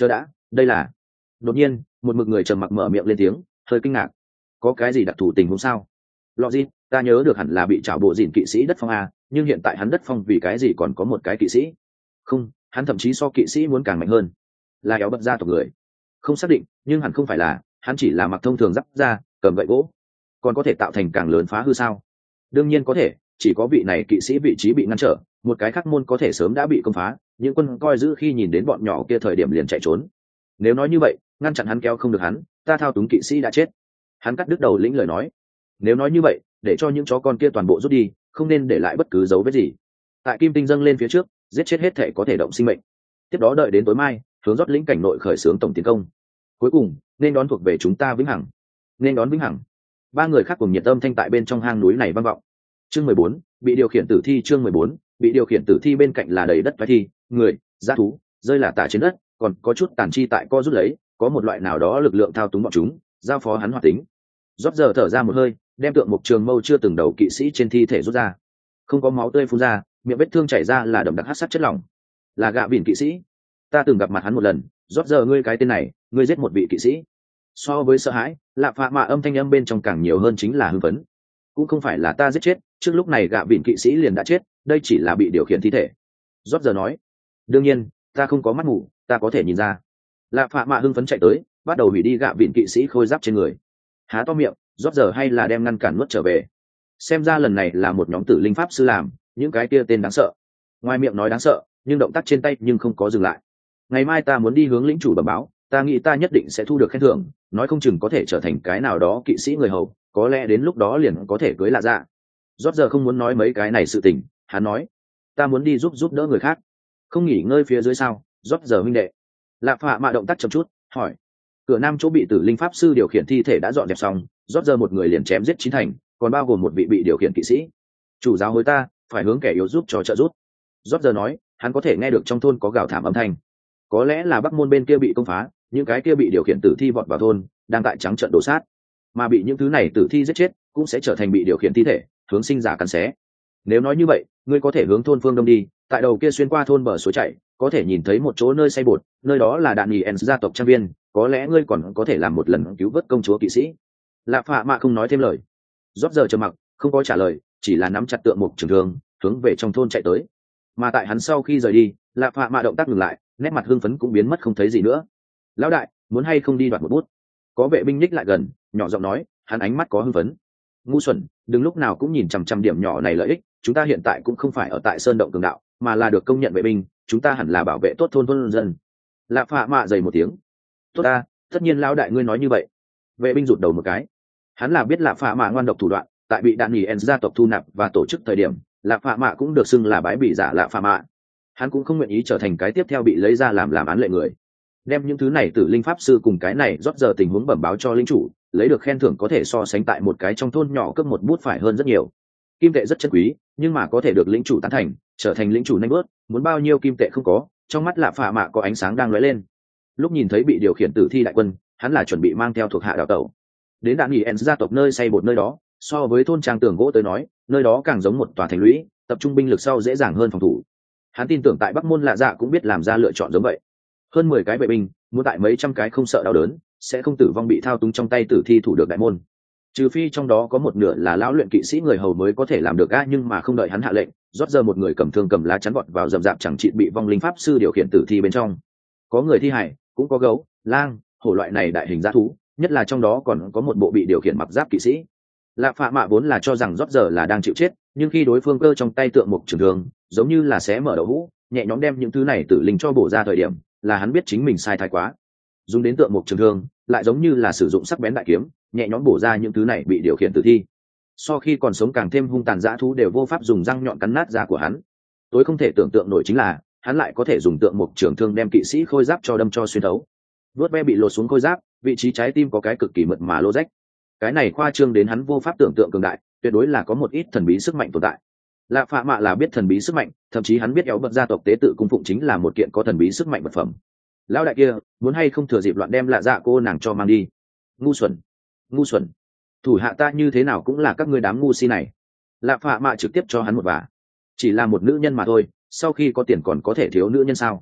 đây là đột nhiên một mực người trầm mặc mở miệng lên tiếng, hơi kinh ngạc. Có cái gì đặc thù tình huống sao? Lọ gì, ta nhớ được hẳn là bị trảo bộ dìn kỵ sĩ đất phong a, nhưng hiện tại hắn đất phong vì cái gì còn có một cái kỵ sĩ? Không, hắn thậm chí so kỵ sĩ muốn càng mạnh hơn. Là éo bật gia tộc người. Không xác định, nhưng hẳn không phải là, hắn chỉ là mặc thông thường giáp ra, cầm gậy gỗ. Còn có thể tạo thành càng lớn phá hư sao? Đương nhiên có thể, chỉ có vị này kỵ sĩ vị trí bị ngăn trở, một cái khác môn có thể sớm đã bị công phá, những quân coi giữ khi nhìn đến bọn nhỏ kia thời điểm liền chạy trốn. Nếu nói như vậy, ngăn chặn hắn kéo không được hắn, ta thao túng kỵ sĩ đã chết. Hắn cắt đứt đầu lĩnh lời nói. Nếu nói như vậy, để cho những chó con kia toàn bộ rút đi, không nên để lại bất cứ dấu vết gì. Tại kim tinh dâng lên phía trước, giết chết hết thể có thể động sinh mệnh. Tiếp đó đợi đến tối mai, hướng rót lĩnh cảnh nội khởi xướng tổng tiến công. Cuối cùng, nên đón thuộc về chúng ta vĩnh hằng. Nên đón vĩnh hằng. Ba người khác cùng nhiệt âm thanh tại bên trong hang núi này vang vọng. Chương mười bốn, bị điều khiển tử thi. Chương mười bốn, bị điều khiển tử thi. Bên cạnh là đầy đất phái thi, người, dã thú, rơi là tả trên đất, còn có chút tàn chi tại co rút lấy, có một loại nào đó lực lượng thao túng bọn chúng, giao phó hắn hoạt tính. Rót giờ thở ra một hơi, đem tượng mục trường mâu chưa từng đầu kỵ sĩ trên thi thể rút ra, không có máu tươi phun ra, miệng vết thương chảy ra là đậm đặc hắc sắc chất lỏng. Là gạ bỉn kỵ sĩ, ta từng gặp mặt hắn một lần. Rót giờ, ngươi cái tên này, ngươi giết một vị kỵ sĩ. So với sợ hãi, lạ phạ mạ âm thanh âm bên trong càng nhiều hơn chính là hưng phấn. Cũng không phải là ta giết chết, trước lúc này gạ bỉn kỵ sĩ liền đã chết, đây chỉ là bị điều khiển thi thể. Rót giờ nói, đương nhiên, ta không có mắt mù, ta có thể nhìn ra. Lạ phạ mạ hưng phấn chạy tới, bắt đầu hủy đi gạ bỉn kỵ sĩ khôi giáp trên người. Há to miệng, rót giờ hay là đem ngăn cản nuốt trở về. Xem ra lần này là một nhóm tử linh pháp sư làm, những cái kia tên đáng sợ. Ngoài miệng nói đáng sợ, nhưng động tác trên tay nhưng không có dừng lại. Ngày mai ta muốn đi hướng lĩnh chủ bẩm báo, ta nghĩ ta nhất định sẽ thu được khen thưởng, nói không chừng có thể trở thành cái nào đó kỵ sĩ người hầu, có lẽ đến lúc đó liền có thể cưới lạ dạ. Rót giờ không muốn nói mấy cái này sự tình, hắn nói, ta muốn đi giúp giúp đỡ người khác. Không nghỉ ngơi phía dưới sao? Rót giờ huynh đệ. Lạ phạ mạ động tác chậm chút, hỏi. Cửa nam chỗ bị tử linh pháp sư điều khiển thi thể đã dọn dẹp xong, rót giờ một người liền chém giết chín thành, còn bao gồm một vị bị điều khiển kỵ sĩ. Chủ giáo hối ta phải hướng kẻ yếu giúp cho trợ giúp. Rót giờ nói, hắn có thể nghe được trong thôn có gào thảm âm thanh. Có lẽ là bắc môn bên kia bị công phá, những cái kia bị điều khiển tử thi vọt vào thôn, đang tại trắng trận đổ sát, mà bị những thứ này tử thi giết chết, cũng sẽ trở thành bị điều khiển thi thể, hướng sinh giả cắn xé. Nếu nói như vậy, ngươi có thể hướng thôn phương đông đi, tại đầu kia xuyên qua thôn bờ suối chảy, có thể nhìn thấy một chỗ nơi xây bột, nơi đó là đạn nhì ens gia tộc trang viên, có lẽ ngươi còn có thể làm một lần cứu vớt công chúa kỵ sĩ. Lạ phạ mạ không nói thêm lời. Rót giờ trầm mặc, không có trả lời, chỉ là nắm chặt tượng mục trường thương, hướng về trong thôn chạy tới. Mà tại hắn sau khi rời đi, lạ phạ mạ động tác ngừng lại, nét mặt hưng phấn cũng biến mất không thấy gì nữa. Lão đại, muốn hay không đi đoạt một bút? Có vệ binh nhích lại gần, nhỏ giọng nói, hắn ánh mắt có hưng phấn. Ngu xuẩn, đừng lúc nào cũng nhìn chằm chằm điểm nhỏ này lợi ích, chúng ta hiện tại cũng không phải ở tại sơn động cường đạo, mà là được công nhận vệ binh, chúng ta hẳn là bảo vệ tốt thôn thôn dân. Lạ phạ mạ dày một tiếng. Tốt ta, tất nhiên lão đại ngươi nói như vậy. Vệ binh rụt đầu một cái. Hắn là biết lạ phạ mạ ngoan độc thủ đoạn, tại bị đạn nhì en gia tộc thu nạp và tổ chức thời điểm, lạ phạ mạ cũng được xưng là bái bị giả lạ phạ mạ. Hắn cũng không nguyện ý trở thành cái tiếp theo bị lấy ra làm làm án lệ người. Đem những thứ này tử linh pháp sư cùng cái này rót giờ tình huống bẩm báo cho linh chủ, lấy được khen thưởng có thể so sánh tại một cái trong thôn nhỏ cấp một bút phải hơn rất nhiều. Kim tệ rất chân quý, nhưng mà có thể được lĩnh chủ tán thành, trở thành lĩnh chủ nhanh bớt, muốn bao nhiêu kim tệ không có, trong mắt lạ phạ mạ có ánh sáng đang lóe lên. Lúc nhìn thấy bị điều khiển tử thi đại quân, hắn là chuẩn bị mang theo thuộc hạ đào tẩu đến đạn nghỉ en gia tộc nơi xây bột nơi đó. So với thôn trang tường gỗ tới nói, nơi đó càng giống một tòa thành lũy, tập trung binh lực sau dễ dàng hơn phòng thủ. Hắn tin tưởng tại bắc môn lạ dạ cũng biết làm ra lựa chọn giống vậy. Hơn mười cái vệ binh muốn tại mấy trăm cái không sợ đau đớn, sẽ không tử vong bị thao túng trong tay tử thi thủ được đại môn, trừ phi trong đó có một nửa là lão luyện kỵ sĩ người hầu mới có thể làm được a. Nhưng mà không đợi hắn hạ lệnh, rót giờ một người cầm thương cầm lá chắn vọt vào rậm rạp chẳng trị bị vong linh pháp sư điều khiển tử thi bên trong. Có người thi hải, cũng có gấu, lang, hổ loại này đại hình dã thú, nhất là trong đó còn có một bộ bị điều khiển mặc giáp kỵ sĩ. Lạ phạ mạ vốn là cho rằng rót giờ là đang chịu chết, nhưng khi đối phương cơ trong tay tượng mục trường thương, giống như là xé mở đậu hũ, nhẹ nhõm đem những thứ này tử linh cho bổ ra thời điểm, là hắn biết chính mình sai thái quá. Dùng đến tượng mục trường thương, lại giống như là sử dụng sắc bén đại kiếm, nhẹ nhõm bổ ra những thứ này bị điều khiển tử thi. So khi còn sống càng thêm hung tàn dã thú đều vô pháp dùng răng nhọn cắn nát da của hắn. Tối không thể tưởng tượng nổi chính là, hắn lại có thể dùng tượng mục trường thương đem kỵ sĩ khôi giáp cho đâm cho xuyên thấu. Vớt ve bị lột xuống khôi giáp, vị trí trái tim có cái cực kỳ mượt mà lô rách. Cái này khoa trương đến hắn vô pháp tưởng tượng cường đại, tuyệt đối là có một ít thần bí sức mạnh tồn tại. Lạ phạ mạ là biết thần bí sức mạnh, thậm chí hắn biết éo bật gia tộc tế tự cung phụng chính là một kiện có thần bí sức mạnh vật phẩm. Lão đại kia muốn hay không thừa dịp loạn đem lạ dạ cô nàng cho mang đi? Ngu xuẩn, ngu xuẩn, thủ hạ ta như thế nào cũng là các ngươi đám ngu si này. Lạ phạ mạ trực tiếp cho hắn một vả. Chỉ là một nữ nhân mà thôi, sau khi có tiền còn có thể thiếu nữ nhân sao?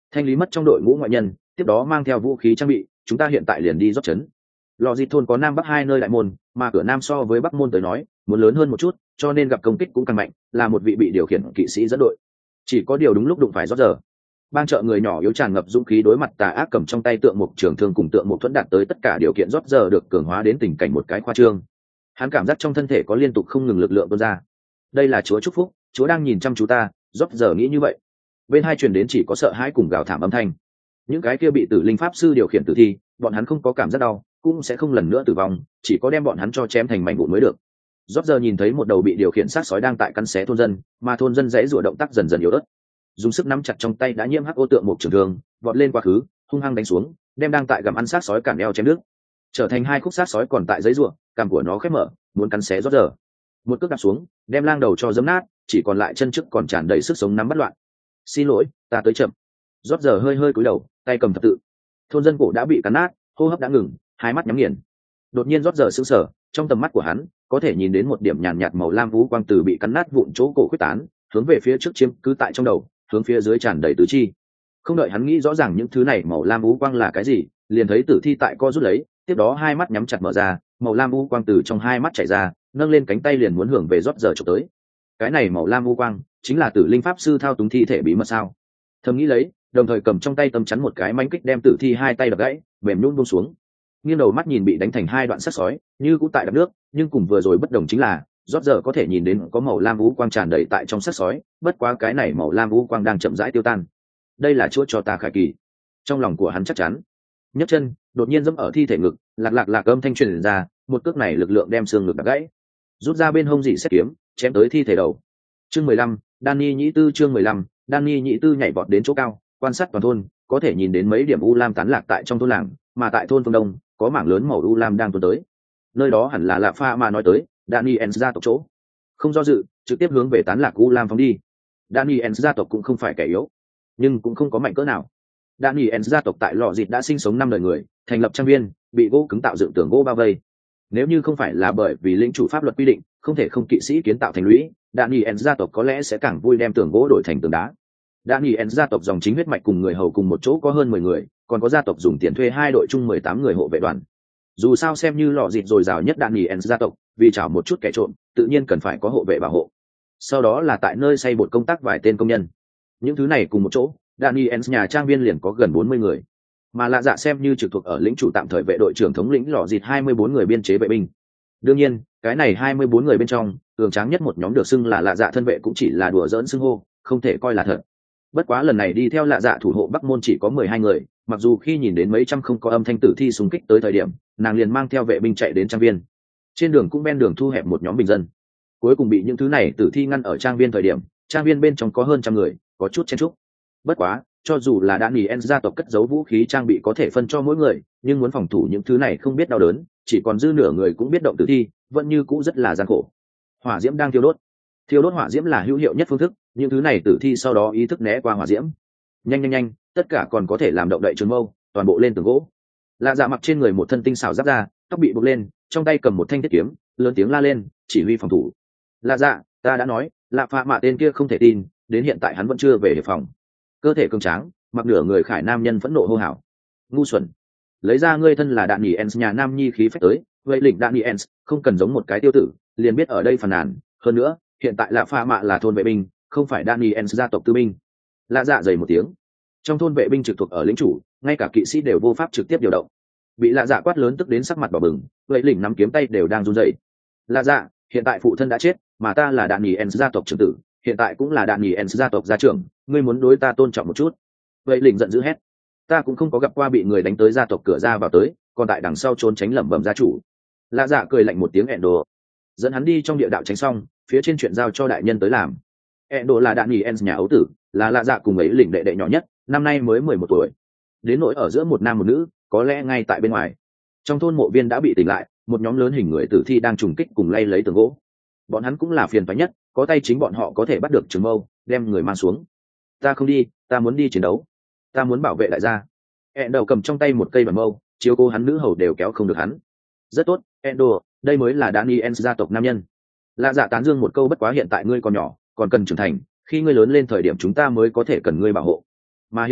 thanh lý mất trong đội ngũ ngoại nhân, tiếp đó mang theo vũ khí trang bị, chúng ta hiện tại liền đi rót chấn. Lò dịt thôn có nam bắc hai nơi đại môn, mà cửa nam so với bắc môn tới nói muốn lớn hơn một chút, cho nên gặp công kích cũng càng mạnh, là một vị bị điều khiển kỵ sĩ dẫn đội. Chỉ có điều đúng lúc đụng phải rót giờ. Bang chợ người nhỏ yếu tràn ngập dũng khí đối mặt tà ác, cầm trong tay tượng mục trường thương cùng tượng mục thuẫn đạt tới tất cả điều kiện, rót giờ được cường hóa đến tình cảnh một cái khoa trương. Hắn cảm giác trong thân thể có liên tục không ngừng lực lượng tuôn ra. Đây là Chúa chúc phúc, Chúa đang nhìn chăm chú ta, rót giờ nghĩ như vậy. Bên hai truyền đến chỉ có sợ hãi cùng gào thảm âm thanh. Những cái kia bị tử linh pháp sư điều khiển tử thi, bọn hắn không có cảm giác đau, cũng sẽ không lần nữa tử vong, chỉ có đem bọn hắn cho chém thành mảnh vụn mới được. Rót giờ nhìn thấy một đầu bị điều khiển sát sói đang tại cắn xé thôn dân, mà thôn dân dãy rủa động tác dần dần yếu ớt. Dùng sức nắm chặt trong tay đã nhiễm hắc ô tượng một trường thương, vọt lên quá khứ, hung hăng đánh xuống, đem đang tại gặm ăn sát sói cản eo chém đứt. Trở thành hai khúc sát sói còn tại dãy rủa, cằm của nó khép mở, muốn cắn xé rót giờ. Một cước đạp xuống, đem lang đầu cho giẫm nát, chỉ còn lại chân trước còn tràn đầy sức sống nắm bắt loạn. Xin lỗi, ta tới chậm. Rót giờ hơi hơi cúi đầu, tay cầm thập tự. Thôn dân cổ đã bị cắn nát, hô hấp đã ngừng, hai mắt nhắm nghiền. Đột nhiên rót giờ sững sờ, trong tầm mắt của hắn có thể nhìn đến một điểm nhàn nhạt màu lam vũ quang từ bị cắn nát vụn chỗ cổ quyết tán, hướng về phía trước chiếm cứ tại trong đầu, hướng phía dưới tràn đầy tứ chi. Không đợi hắn nghĩ rõ ràng những thứ này màu lam vũ quang là cái gì, liền thấy tử thi tại co rút lấy, tiếp đó hai mắt nhắm chặt mở ra, màu lam vũ quang từ trong hai mắt chảy ra, nâng lên cánh tay liền muốn hưởng về rót giờ chụp tới. Cái này màu lam vũ quang chính là tử linh pháp sư thao túng thi thể bí mật sao? Thầm nghĩ lấy, đồng thời cầm trong tay tấm chắn một cái mánh kích đem tử thi hai tay đập gãy, mềm nhũn buông xuống. Nghiêng đầu mắt nhìn bị đánh thành hai đoạn sắc sói, như cũng tại đập nước, nhưng cùng vừa rồi bất đồng chính là, rót giờ có thể nhìn đến có màu lam vũ quang tràn đầy tại trong sắc sói, bất quá cái này màu lam vũ quang đang chậm rãi tiêu tan. Đây là Chúa cho ta khải kỳ. Trong lòng của hắn chắc chắn. Nhấc chân, đột nhiên giẫm ở thi thể ngực, lạc lạc lạc âm thanh truyền ra, một cước này lực lượng đem xương ngực đập gãy. Rút ra bên hông dị xét kiếm, chém tới thi thể đầu. Chương mười lăm, Danny nhĩ tư chương mười lăm, Danny nhĩ tư nhảy vọt đến chỗ cao, quan sát toàn thôn, có thể nhìn đến mấy điểm u lam tán lạc tại trong thôn làng, mà tại thôn phương đông, có mảng lớn màu u lam đang tuôn tới. Nơi đó hẳn là Lạ Pha mà nói tới, Daniel gia tộc chỗ. Không do dự, trực tiếp hướng về tán lạc u lam phóng đi. Daniel gia tộc cũng không phải kẻ yếu, nhưng cũng không có mạnh cỡ nào. Daniel gia tộc tại lò dịt đã sinh sống năm đời người, thành lập trang viên, bị gỗ cứng tạo dựng tường gỗ bao vây. Nếu như không phải là bởi vì lĩnh chủ pháp luật quy định, không thể không kỵ sĩ kiến tạo thành lũy, Daniel gia tộc có lẽ sẽ càng vui đem tường gỗ đổi thành tường đá. Daniel gia tộc dòng chính huyết mạch cùng người hầu cùng một chỗ có hơn mười người, còn có gia tộc dùng tiền thuê hai đội chung mười tám người hộ vệ đoàn. Dù sao xem như lò dịt dồi dào nhất Daniel gia tộc, vì chảo một chút kẻ trộm, tự nhiên cần phải có hộ vệ bảo hộ. Sau đó là tại nơi xây bột công tác vài tên công nhân. Những thứ này cùng một chỗ, Daniel nhà trang viên liền có gần bốn mươi người. Mà Lạ Dạ xem như trực thuộc ở lĩnh chủ tạm thời vệ đội trưởng thống lĩnh lò dịt hai mươi bốn người biên chế vệ binh. Đương nhiên, cái này hai mươi bốn người bên trong, cường tráng nhất một nhóm được xưng là Lạ Dạ thân vệ cũng chỉ là đùa giỡn xưng hô, không thể coi là thật. Bất quá lần này đi theo Lạ Dạ thủ hộ Bắc môn chỉ có mười hai người, mặc dù khi nhìn đến mấy trăm không có âm thanh tử thi xung kích tới thời điểm, nàng liền mang theo vệ binh chạy đến trang viên. Trên đường cũng ven đường thu hẹp một nhóm bình dân. Cuối cùng bị những thứ này tử thi ngăn ở trang viên thời điểm, trang viên bên trong có hơn trăm người, có chút chen chúc. Bất quá, cho dù là Daniel gia tộc cất giấu vũ khí trang bị có thể phân cho mỗi người, nhưng muốn phòng thủ những thứ này không biết đau đớn, chỉ còn dư nửa người cũng biết động tử thi, vẫn như cũ rất là gian khổ. Hỏa diễm đang thiêu đốt. Thiêu đốt hỏa diễm là hữu hiệu nhất phương thức, những thứ này tử thi sau đó ý thức né qua hỏa diễm. Nhanh nhanh nhanh, tất cả còn có thể làm động đậy trường mâu, toàn bộ lên tường gỗ. Lạ Dạ mặc trên người một thân tinh xảo giáp da, tóc bị buộc lên, trong tay cầm một thanh thiết kiếm, lớn tiếng la lên, chỉ huy phòng thủ. Lạ Dạ, ta đã nói, Lạ Phạ Mạ tên kia không thể tin, đến hiện tại hắn vẫn chưa về hiệp phòng. Cơ thể cường tráng, mặc nửa người khải nam nhân phẫn nộ hô hào. Ngu xuẩn, lấy ra ngươi thân là Daniel nhà nam nhi khí phách tới, vậy lĩnh Daniel, không cần giống một cái tiêu tử, liền biết ở đây phàn nàn. Hơn nữa, hiện tại Lạ Phạ Mạ là thôn vệ binh, không phải Daniel gia tộc tư binh. Lạ Dạ dày một tiếng. Trong thôn vệ binh trực thuộc ở lĩnh chủ, ngay cả kỵ sĩ đều vô pháp trực tiếp điều động. Bị Lạ Dạ quát lớn tức đến sắc mặt đỏ bừng, vậy lĩnh nắm kiếm tay đều đang run rẩy. Lạ Dạ, hiện tại phụ thân đã chết, mà ta là Daniel gia tộc trưởng tử, hiện tại cũng là Daniel gia tộc gia trưởng, ngươi muốn đối ta tôn trọng một chút. Vậy lĩnh giận dữ hét, ta cũng không có gặp qua bị người đánh tới gia tộc cửa ra vào tới, còn tại đằng sau trốn tránh lẩm bẩm gia chủ. Lạ Dạ cười lạnh một tiếng ẹn đồ, dẫn hắn đi trong địa đạo tránh xong, phía trên chuyện giao cho đại nhân tới làm. ẹn đồ là Daniel nhà ấu tử, là Lạ Dạ cùng ấy lĩnh đệ đệ nhỏ nhất, năm nay mới mười một tuổi. Đến nỗi ở giữa một nam một nữ, có lẽ ngay tại bên ngoài. Trong thôn mộ viên đã bị tỉnh lại, một nhóm lớn hình người tử thi đang trùng kích cùng lay lấy tường gỗ. Bọn hắn cũng là phiền toái nhất, có tay chính bọn họ có thể bắt được trường mâu, đem người mang xuống. Ta không đi, ta muốn đi chiến đấu, ta muốn bảo vệ đại gia. ẹn đầu cầm trong tay một cây bản mâu, chiếu cố hắn nữ hầu đều kéo không được hắn. Rất tốt, Endo, đây mới là Daniel gia tộc nam nhân. Lạ Dạ tán dương một câu, bất quá hiện tại ngươi còn nhỏ, còn cần trưởng thành, khi ngươi lớn lên thời điểm chúng ta mới có thể cần ngươi bảo hộ. Mà hiện tại,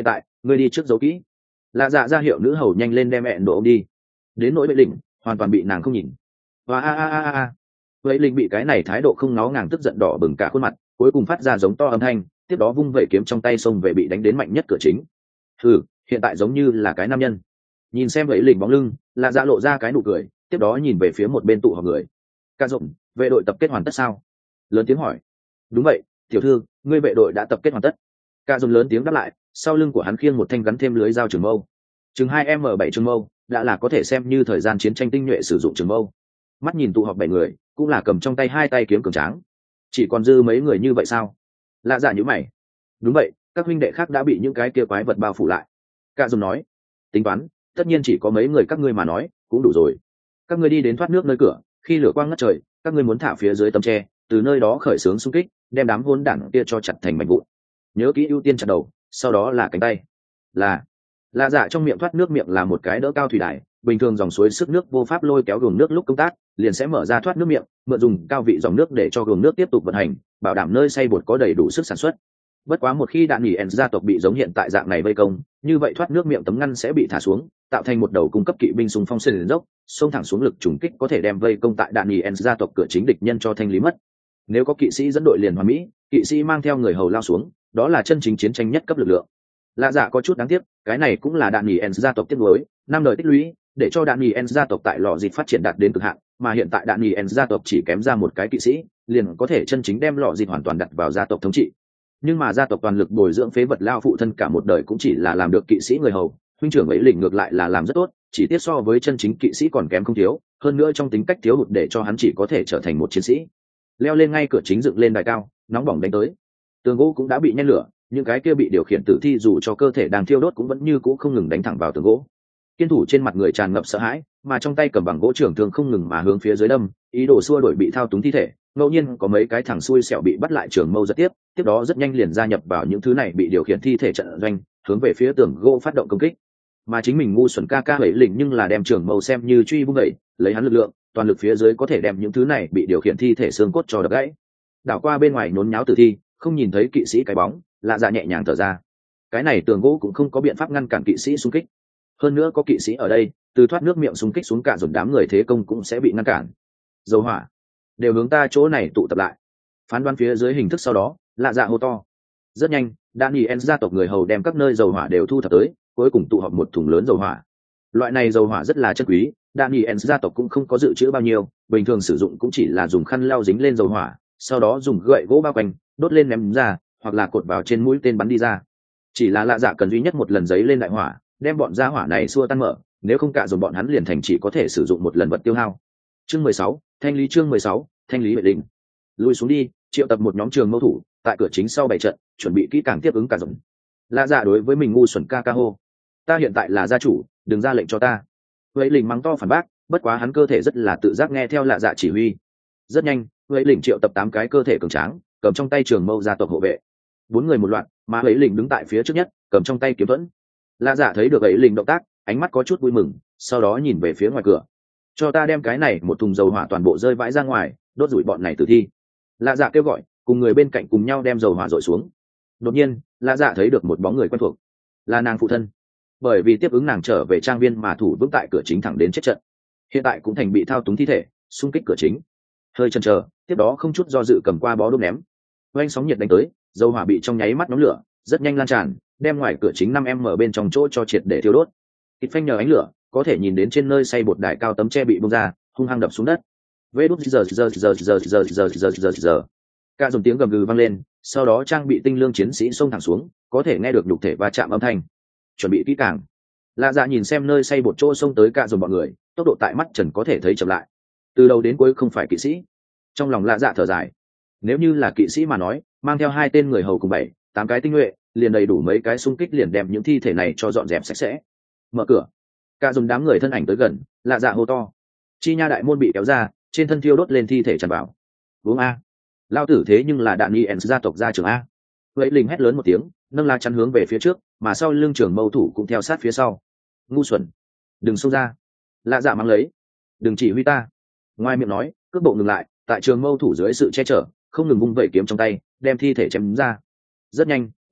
ngươi đi trước giấu kỹ. Lạ dạ ra hiệu nữ hầu nhanh lên đem mẹ độ ông đi. Đến nỗi Vệ Lĩnh hoàn toàn bị nàng không nhìn. Và a a a a Vệ Lĩnh bị cái này thái độ không nó ngàng tức giận đỏ bừng cả khuôn mặt, cuối cùng phát ra giống to âm thanh, tiếp đó vung vẩy kiếm trong tay xông về bị đánh đến mạnh nhất cửa chính. Ừ, hiện tại giống như là cái nam nhân. Nhìn xem Vệ Lĩnh bóng lưng, Lạ dạ lộ ra cái nụ cười, tiếp đó nhìn về phía một bên tụ họp người. Ca rộng, vệ đội tập kết hoàn tất sao? Lớn tiếng hỏi. Đúng vậy, tiểu thư, ngươi vệ đội đã tập kết hoàn tất. Ca rộng lớn tiếng đáp lại, sau lưng của hắn khiêng một thanh gắn thêm lưới dao trường mâu. Chừng hai m bảy trường mâu, đã là có thể xem như thời gian chiến tranh tinh nhuệ sử dụng trường mâu. Mắt nhìn tụ họp bảy người, cũng là cầm trong tay hai tay kiếm cường tráng. Chỉ còn dư mấy người như vậy sao? Lạ dạ nhíu mày. Đúng vậy, các huynh đệ khác đã bị những cái kia quái vật bao phủ lại. Ca rộng nói. Tính toán, tất nhiên chỉ có mấy người các ngươi mà nói, cũng đủ rồi. Các ngươi đi đến thoát nước nơi cửa, khi lửa quang ngất trời, các ngươi muốn thả phía dưới tấm tre, từ nơi đó khởi xướng xung kích, đem đám hỗn đản kia cho chặt thành mảnh vụn. Nhớ kỹ ưu tiên chặt đầu, sau đó là cánh tay. Là Lạ dạ trong miệng thoát nước miệng là một cái đỡ cao thủy đài, bình thường dòng suối sức nước vô pháp lôi kéo gồm nước lúc công tác, liền sẽ mở ra thoát nước miệng, mượn dùng cao vị dòng nước để cho gồm nước tiếp tục vận hành, bảo đảm nơi xay bột có đầy đủ sức sản xuất. Bất quá một khi đạn nghỉ en gia tộc bị giống hiện tại dạng này vây công, như vậy thoát nước miệng tấm ngăn sẽ bị thả xuống, tạo thành một đầu cung cấp kỵ binh xung phong sườn dốc, xông thẳng xuống lực trùng kích có thể đem vây công tại đạn nghỉ en gia tộc cửa chính địch nhân cho thanh lý mất. Nếu có kỵ sĩ dẫn đội liền hoàn mỹ, kỵ sĩ mang theo người hầu lao xuống, đó là chân chính chiến tranh nhất cấp lực lượng. Lạ dạ có chút đáng tiếc, cái này cũng là đạn nghỉ en gia tộc tiếc nuối, năm đời tích lũy, để cho đạn nghỉ en gia tộc tại lò dịp phát triển đạt đến cực hạn, mà hiện tại đạn nghỉ en gia tộc chỉ kém ra một cái kỵ sĩ, liền có thể chân chính đem lò dịp hoàn toàn đặt vào gia tộc thống trị. Nhưng mà gia tộc toàn lực bồi dưỡng phế vật lao phụ thân cả một đời cũng chỉ là làm được kỵ sĩ người hầu, huynh trưởng ấy lĩnh ngược lại là làm rất tốt, chỉ tiếc so với chân chính kỵ sĩ còn kém không thiếu, hơn nữa trong tính cách thiếu hụt để cho hắn chỉ có thể trở thành một chiến sĩ. Leo lên ngay cửa chính dựng lên đài cao, nóng bỏng đánh tới. Tường gỗ cũng đã bị nhen lửa, những cái kia bị điều khiển tử thi dù cho cơ thể đang thiêu đốt cũng vẫn như cũ không ngừng đánh thẳng vào tường gỗ. Kiên thủ trên mặt người tràn ngập sợ hãi, mà trong tay cầm bằng gỗ trường thương không ngừng mà hướng phía dưới đâm, ý đồ xua đuổi bị thao túng thi thể. Ngẫu nhiên có mấy cái thằng xui xẻo bị bắt lại trường mâu rất tiếp, tiếp đó rất nhanh liền gia nhập vào những thứ này bị điều khiển thi thể trận doanh, hướng về phía tường gỗ phát động công kích. Mà chính mình ngu xuẩn ca ca hẩy lỉnh nhưng là đem trường mâu xem như truy vung đẩy, lấy hắn lực lượng, toàn lực phía dưới có thể đem những thứ này bị điều khiển thi thể xương cốt cho đập gãy. Đảo qua bên ngoài nhốn nháo tử thi, không nhìn thấy kỵ sĩ cái bóng, Lạ dạ nhẹ nhàng thở ra. Cái này tường gỗ cũng không có biện pháp ngăn cản kỵ sĩ xung kích. Hơn nữa có kỵ sĩ ở đây, từ thoát nước miệng xung kích xuống cả dồn đám người thế công cũng sẽ bị ngăn cản. Dầu hỏa đều hướng ta chỗ này tụ tập lại. Phán đoán phía dưới hình thức sau đó, Lạ dạ hô to. Rất nhanh, Daniel gia tộc người hầu đem các nơi dầu hỏa đều thu thập tới, cuối cùng tụ họp một thùng lớn dầu hỏa. Loại này dầu hỏa rất là chất quý, Daniel gia tộc cũng không có dự trữ bao nhiêu, bình thường sử dụng cũng chỉ là dùng khăn lau dính lên dầu hỏa, sau đó dùng gậy gỗ bao quanh, đốt lên ném ra, hoặc là cột vào trên mũi tên bắn đi ra. Chỉ là Lạ dạ cần duy nhất một lần giấy lên đại hỏa, đem bọn gia hỏa này xua tan mở, nếu không cả dồn bọn hắn liền thành chỉ có thể sử dụng một lần vật tiêu hao. Chương mười sáu, thanh lý chương mười sáu, thanh lý vệ định. Lùi xuống đi, triệu tập một nhóm trường mâu thủ, tại cửa chính sau bảy trận, chuẩn bị kỹ càng tiếp ứng cả dồn. Lạ dạ đối với mình ngu xuẩn ca ca hô. Ta hiện tại là gia chủ, đừng ra lệnh cho ta. Vệ lĩnh mắng to phản bác, bất quá hắn cơ thể rất là tự giác nghe theo Lạ dạ chỉ huy. Rất nhanh, Vệ lĩnh triệu tập tám cái cơ thể cường tráng, cầm trong tay trường mâu gia tộc hộ vệ. Bốn người một loạt, mà Vệ lĩnh đứng tại phía trước nhất, cầm trong tay kiếm thuẫn. Lạ dạ thấy được Vệ lĩnh động tác, ánh mắt có chút vui mừng, sau đó nhìn về phía ngoài cửa. Cho ta đem cái này một thùng dầu hỏa toàn bộ rơi vãi ra ngoài, đốt rủi bọn này tử thi. Lạ dạ kêu gọi, cùng người bên cạnh cùng nhau đem dầu hỏa dội xuống. Đột nhiên, Lạ dạ thấy được một bóng người quen thuộc, là nàng phụ thân. Bởi vì tiếp ứng nàng trở về trang viên mà thủ vững tại cửa chính thẳng đến chết trận, hiện tại cũng thành bị thao túng thi thể, xung kích cửa chính. Hơi chần chờ, tiếp đó không chút do dự cầm qua bó đuốc ném. Oanh sóng nhiệt đánh tới, dầu hỏa bị trong nháy mắt nóng lửa, rất nhanh lan tràn, đem ngoài cửa chính năm m bên trong chỗ cho triệt để thiêu đốt. Kịch phanh nhờ ánh lửa, có thể nhìn đến trên nơi xây bột đài cao tấm tre bị bung ra, hung hăng đập xuống đất. Vê đút giờ giờ giờ giờ giờ giờ giờ giờ giờ. Cả dòng tiếng gầm gừ vang lên, sau đó trang bị tinh lương chiến sĩ xông thẳng xuống, có thể nghe được nhục thể va chạm âm thanh. Chuẩn bị kỹ càng. Lạ dạ nhìn xem nơi xây bột chỗ xông tới cả dòng bọn người, tốc độ tại mắt trần có thể thấy chậm lại. Từ đầu đến cuối không phải kỵ sĩ. Trong lòng Lạ dạ thở dài. Nếu như là kỵ sĩ mà nói, mang theo hai tên người hầu cùng bảy, tám cái tinh nhuệ, liền đầy đủ mấy cái xung kích liền đem những thi thể này cho dọn dẹp sạch sẽ. Mở cửa. Cả dùng đám người thân ảnh tới gần, Lạ dạ hô to. Chi nha đại môn bị kéo ra, trên thân thiêu đốt lên thi thể tràn vào. Uống a. Lao tử thế nhưng là đạn nghi en gia tộc gia trưởng a. Vậy linh hét lớn một tiếng, nâng lá chắn hướng về phía trước, mà sau lưng trưởng mâu thủ cũng theo sát phía sau. Ngu xuẩn, đừng xông ra. Lạ dạ mang lấy. Đừng chỉ huy ta. Ngoài miệng nói, cước bộ ngừng lại, tại trường mâu thủ dưới sự che chở, không ngừng vung vẩy kiếm trong tay, đem thi thể chém ra. Rất nhanh,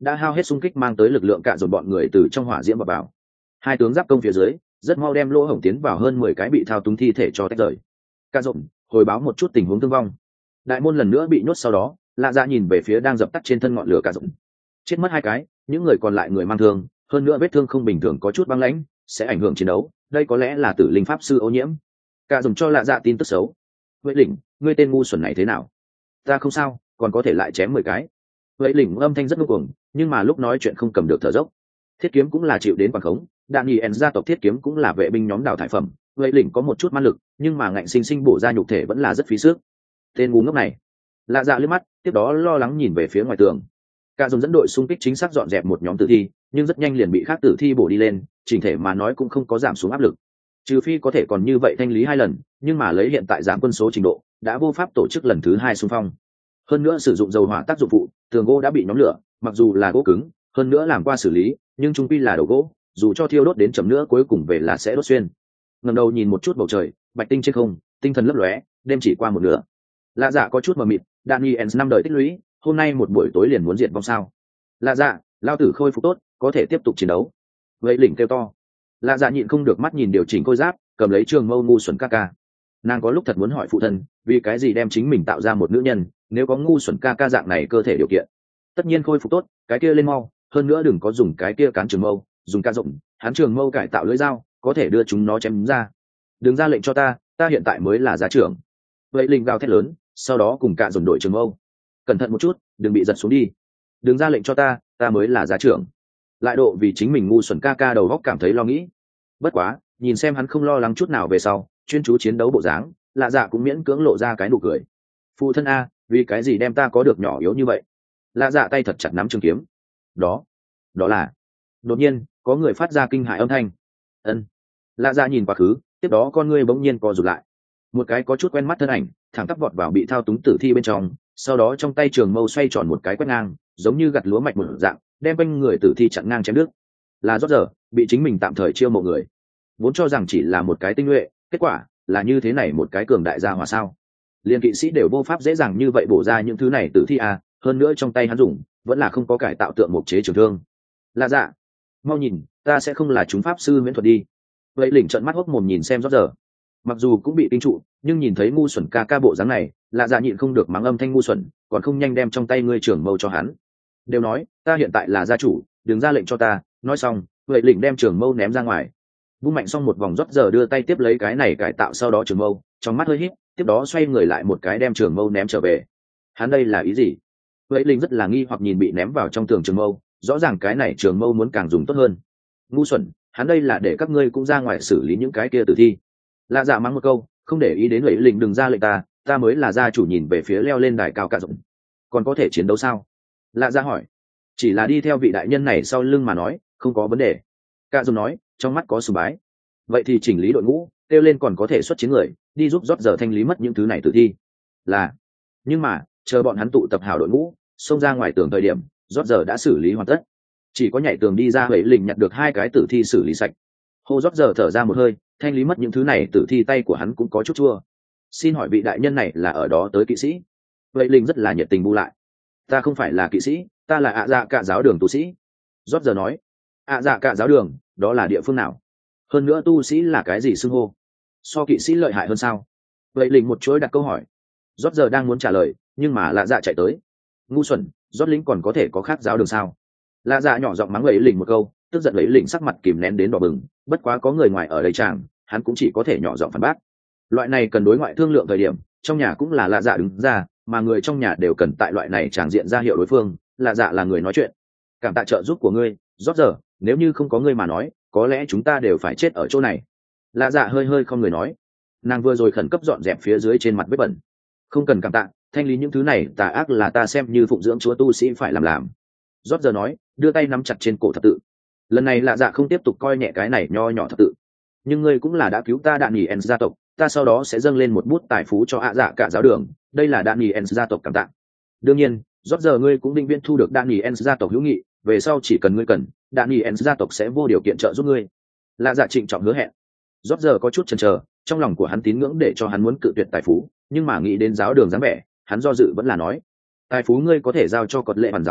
đã hao hết xung kích mang tới lực lượng cạ dồn bọn người từ trong hỏa diễm vào vào. Hai tướng giáp công phía dưới rất mau đem lỗ hổng tiến vào hơn mười cái bị thao túng thi thể cho tách rời. Cạ dồn hồi báo một chút tình huống thương vong. Đại môn lần nữa bị nhốt, sau đó lạ dạ nhìn về phía đang dập tắt trên thân ngọn lửa cạ dồn. Chết mất hai cái, những người còn lại người mang thương, hơn nữa vết thương không bình thường có chút băng lãnh, sẽ ảnh hưởng chiến đấu. Đây có lẽ là tử linh pháp sư ô nhiễm. Cạ dồn cho lạ dạ tin tức xấu. Vậy lỉnh, ngươi tên ngu xuẩn này thế nào? Ta không sao, còn có thể lại chém mười cái. Vậy lỉnh âm thanh rất ngông cuồng, nhưng mà lúc nói chuyện không cầm được thở dốc. Thiết kiếm cũng là chịu đến quản khống, Daniel gia tộc thiết kiếm cũng là vệ binh nhóm đào thải phẩm. Vậy lỉnh có một chút ma lực, nhưng mà ngạnh sinh sinh bổ ra nhục thể vẫn là rất phí sức. Tên ngu ngốc này. Lạ dạ liếc mắt, tiếp đó lo lắng nhìn về phía ngoài tường. Cả dùng dẫn đội xung kích chính xác dọn dẹp một nhóm tử thi, nhưng rất nhanh liền bị khác tử thi bổ đi lên, chỉnh thể mà nói cũng không có giảm xuống áp lực. Trừ phi có thể còn như vậy thanh lý hai lần, nhưng mà lấy hiện tại giảm quân số trình độ, đã vô pháp tổ chức lần thứ hai xung phong. Hơn nữa sử dụng dầu hỏa tác dụng phụ, tường gỗ đã bị nhóm lửa, mặc dù là gỗ cứng, hơn nữa làm qua xử lý, nhưng trung quy là đầu gỗ, dù cho thiêu đốt đến chậm nữa cuối cùng về là sẽ đốt xuyên. Ngẩng đầu nhìn một chút bầu trời, bạch tinh trên không, tinh thần lấp lóe, đêm chỉ qua một nửa. Lạ dạ có chút mờ mịt, Daniel năm đời tích lũy, hôm nay một buổi tối liền muốn diệt vong sao? Lạ dạ, lao tử khôi phục tốt, có thể tiếp tục chiến đấu. Vậy lỉnh kêu to. Lạ dạ nhịn không được mắt nhìn điều chỉnh khôi giáp, cầm lấy trường mâu ngu xuẩn ca ca. Nàng có lúc thật muốn hỏi phụ thân, vì cái gì đem chính mình tạo ra một nữ nhân, nếu có ngu xuẩn ca ca dạng này cơ thể điều kiện, tất nhiên khôi phục tốt, cái kia lên mau, hơn nữa đừng có dùng cái kia cán trường mâu, dùng ca rộng, hắn trường mâu cải tạo lưỡi dao, có thể đưa chúng nó chém ra. Đừng ra lệnh cho ta, ta hiện tại mới là giá trưởng. Vậy linh gào thét lớn, sau đó cùng cả dồn đội trường mâu. Cẩn thận một chút, đừng bị giật xuống đi. Đừng ra lệnh cho ta, ta mới là giá trưởng. Lại độ vì chính mình ngu xuẩn ca ca đầu góc cảm thấy lo nghĩ. Bất quá, nhìn xem hắn không lo lắng chút nào về sau, chuyên chú chiến đấu bộ dáng, lạ dạ cũng miễn cưỡng lộ ra cái nụ cười. Phụ thân a, vì cái gì đem ta có được nhỏ yếu như vậy? Lạ dạ tay thật chặt nắm trường kiếm. Đó, đó là. Đột nhiên, có người phát ra kinh hãi âm thanh. Ân. Lạ dạ nhìn quá khứ, tiếp đó con ngươi bỗng nhiên co rụt lại. Một cái có chút quen mắt thân ảnh, thẳng tắp vọt vào bị thao túng tử thi bên trong, sau đó trong tay trường mâu xoay tròn một cái quét ngang, giống như gặt lúa mạch một dạng, đem quanh người tử thi chặn ngang chém đứt. Là rốt giờ, bị chính mình tạm thời chiêu mộ người. Vốn cho rằng chỉ là một cái tinh nhuệ, kết quả là như thế này một cái cường đại gia hỏa sao? Liên kỵ sĩ đều vô pháp dễ dàng như vậy bổ ra những thứ này tử thi à, hơn nữa trong tay hắn dùng, vẫn là không có cải tạo tượng mục chế trường thương. Là dạ, mau nhìn, ta sẽ không là chúng pháp sư miễn thuật đi. Vậy lỉnh trợn mắt hốc mồm nhìn xem rốt giờ. Mặc dù cũng bị tinh trụ, nhưng nhìn thấy ngu xuẩn ca ca bộ dáng này, lạ dạ nhịn không được mắng âm thanh ngu xuẩn, còn không nhanh đem trong tay ngươi trưởng mâu cho hắn. Đều nói, ta hiện tại là gia chủ, đừng ra lệnh cho ta. Nói xong, vậy lỉnh đem trưởng mâu ném ra ngoài. Vung mạnh xong một vòng rót giờ đưa tay tiếp lấy cái này cải tạo sau đó trường mâu, trong mắt hơi híp, tiếp đó xoay người lại một cái đem trường mâu ném trở về. Hắn đây là ý gì? Vậy linh rất là nghi hoặc nhìn bị ném vào trong tường trường mâu, rõ ràng cái này trường mâu muốn càng dùng tốt hơn. Ngu xuẩn, hắn đây là để các ngươi cũng ra ngoài xử lý những cái kia tử thi. Lạ dạ mắng một câu, không để ý đến vậy linh đừng ra lệnh ta, ta mới là gia chủ. Nhìn về phía leo lên đài cao cả rộng. Còn có thể chiến đấu sao? Lạ dạ hỏi. Chỉ là đi theo vị đại nhân này sau lưng mà nói, không có vấn đề. Cả dùng nói, trong mắt có sùng bái. Vậy thì chỉnh lý đội ngũ, kêu lên còn có thể xuất chiến người, đi giúp rót giờ thanh lý mất những thứ này tử thi. Là. Nhưng mà, chờ bọn hắn tụ tập hảo đội ngũ, xông ra ngoài tường thời điểm, rót giờ đã xử lý hoàn tất. Chỉ có nhảy tường đi ra vậy lình nhặt được hai cái tử thi xử lý sạch. Hồ rót giờ thở ra một hơi, thanh lý mất những thứ này tử thi tay của hắn cũng có chút chua. Xin hỏi vị đại nhân này là ở đó tới kỵ sĩ? Vậy linh rất là nhiệt tình bu lại. Ta không phải là kỵ sĩ, ta là ạ dạ cả giáo đường tu sĩ. Rót giờ nói. ạ dạ cả giáo đường, đó là địa phương nào? Hơn nữa tu sĩ là cái gì xưng hô? So kỵ sĩ lợi hại hơn sao? Vậy linh một chuỗi đặt câu hỏi. Rót giờ đang muốn trả lời, nhưng mà lạ dạ chạy tới. Ngu xuẩn, rót lính còn có thể có khác giáo đường sao? Lạ dạ nhỏ giọng mắng vậy linh một câu, tức giận vậy linh sắc mặt kìm nén đến đỏ bừng. Bất quá có người ngoài ở đây chàng, hắn cũng chỉ có thể nhỏ giọng phản bác. Loại này cần đối ngoại thương lượng thời điểm, trong nhà cũng là lạ dạ đứng ra, mà người trong nhà đều cần tại loại này tràng diện ra hiệu đối phương, lạ dạ là người nói chuyện. Cảm tạ trợ giúp của ngươi, rót giờ, nếu như không có ngươi mà nói, có lẽ chúng ta đều phải chết ở chỗ này. Lạ dạ hơi hơi không người nói. Nàng vừa rồi khẩn cấp dọn dẹp phía dưới trên mặt vết bẩn. Không cần cảm tạ, thanh lý những thứ này tà ác là ta xem như phụng dưỡng chúa tu sĩ phải làm làm. Rót giờ nói, đưa tay nắm chặt trên cổ thập tự. Lần này lạ dạ không tiếp tục coi nhẹ cái này nho nhỏ thập tự. Nhưng ngươi cũng là đã cứu ta đạn nghỉ en gia tộc, ta sau đó sẽ dâng lên một bút tài phú cho ạ dạ cả giáo đường, đây là đạn nghỉ en gia tộc cảm tạ. Đương nhiên, rót giờ ngươi cũng định viên thu được đạn nghỉ en gia tộc hữu nghị, về sau chỉ cần ngươi cần, đạn nghỉ en gia tộc sẽ vô điều kiện trợ giúp ngươi. Lạ dạ trịnh trọng hứa hẹn. Rót giờ có chút chần chờ, trong lòng của hắn tín ngưỡng để cho hắn muốn cự tuyệt tài phú, nhưng mà nghĩ đến giáo đường dáng vẻ, hắn do dự vẫn là nói, tài phú ngươi có thể giao cho cột lệ hoàn giáo sĩ,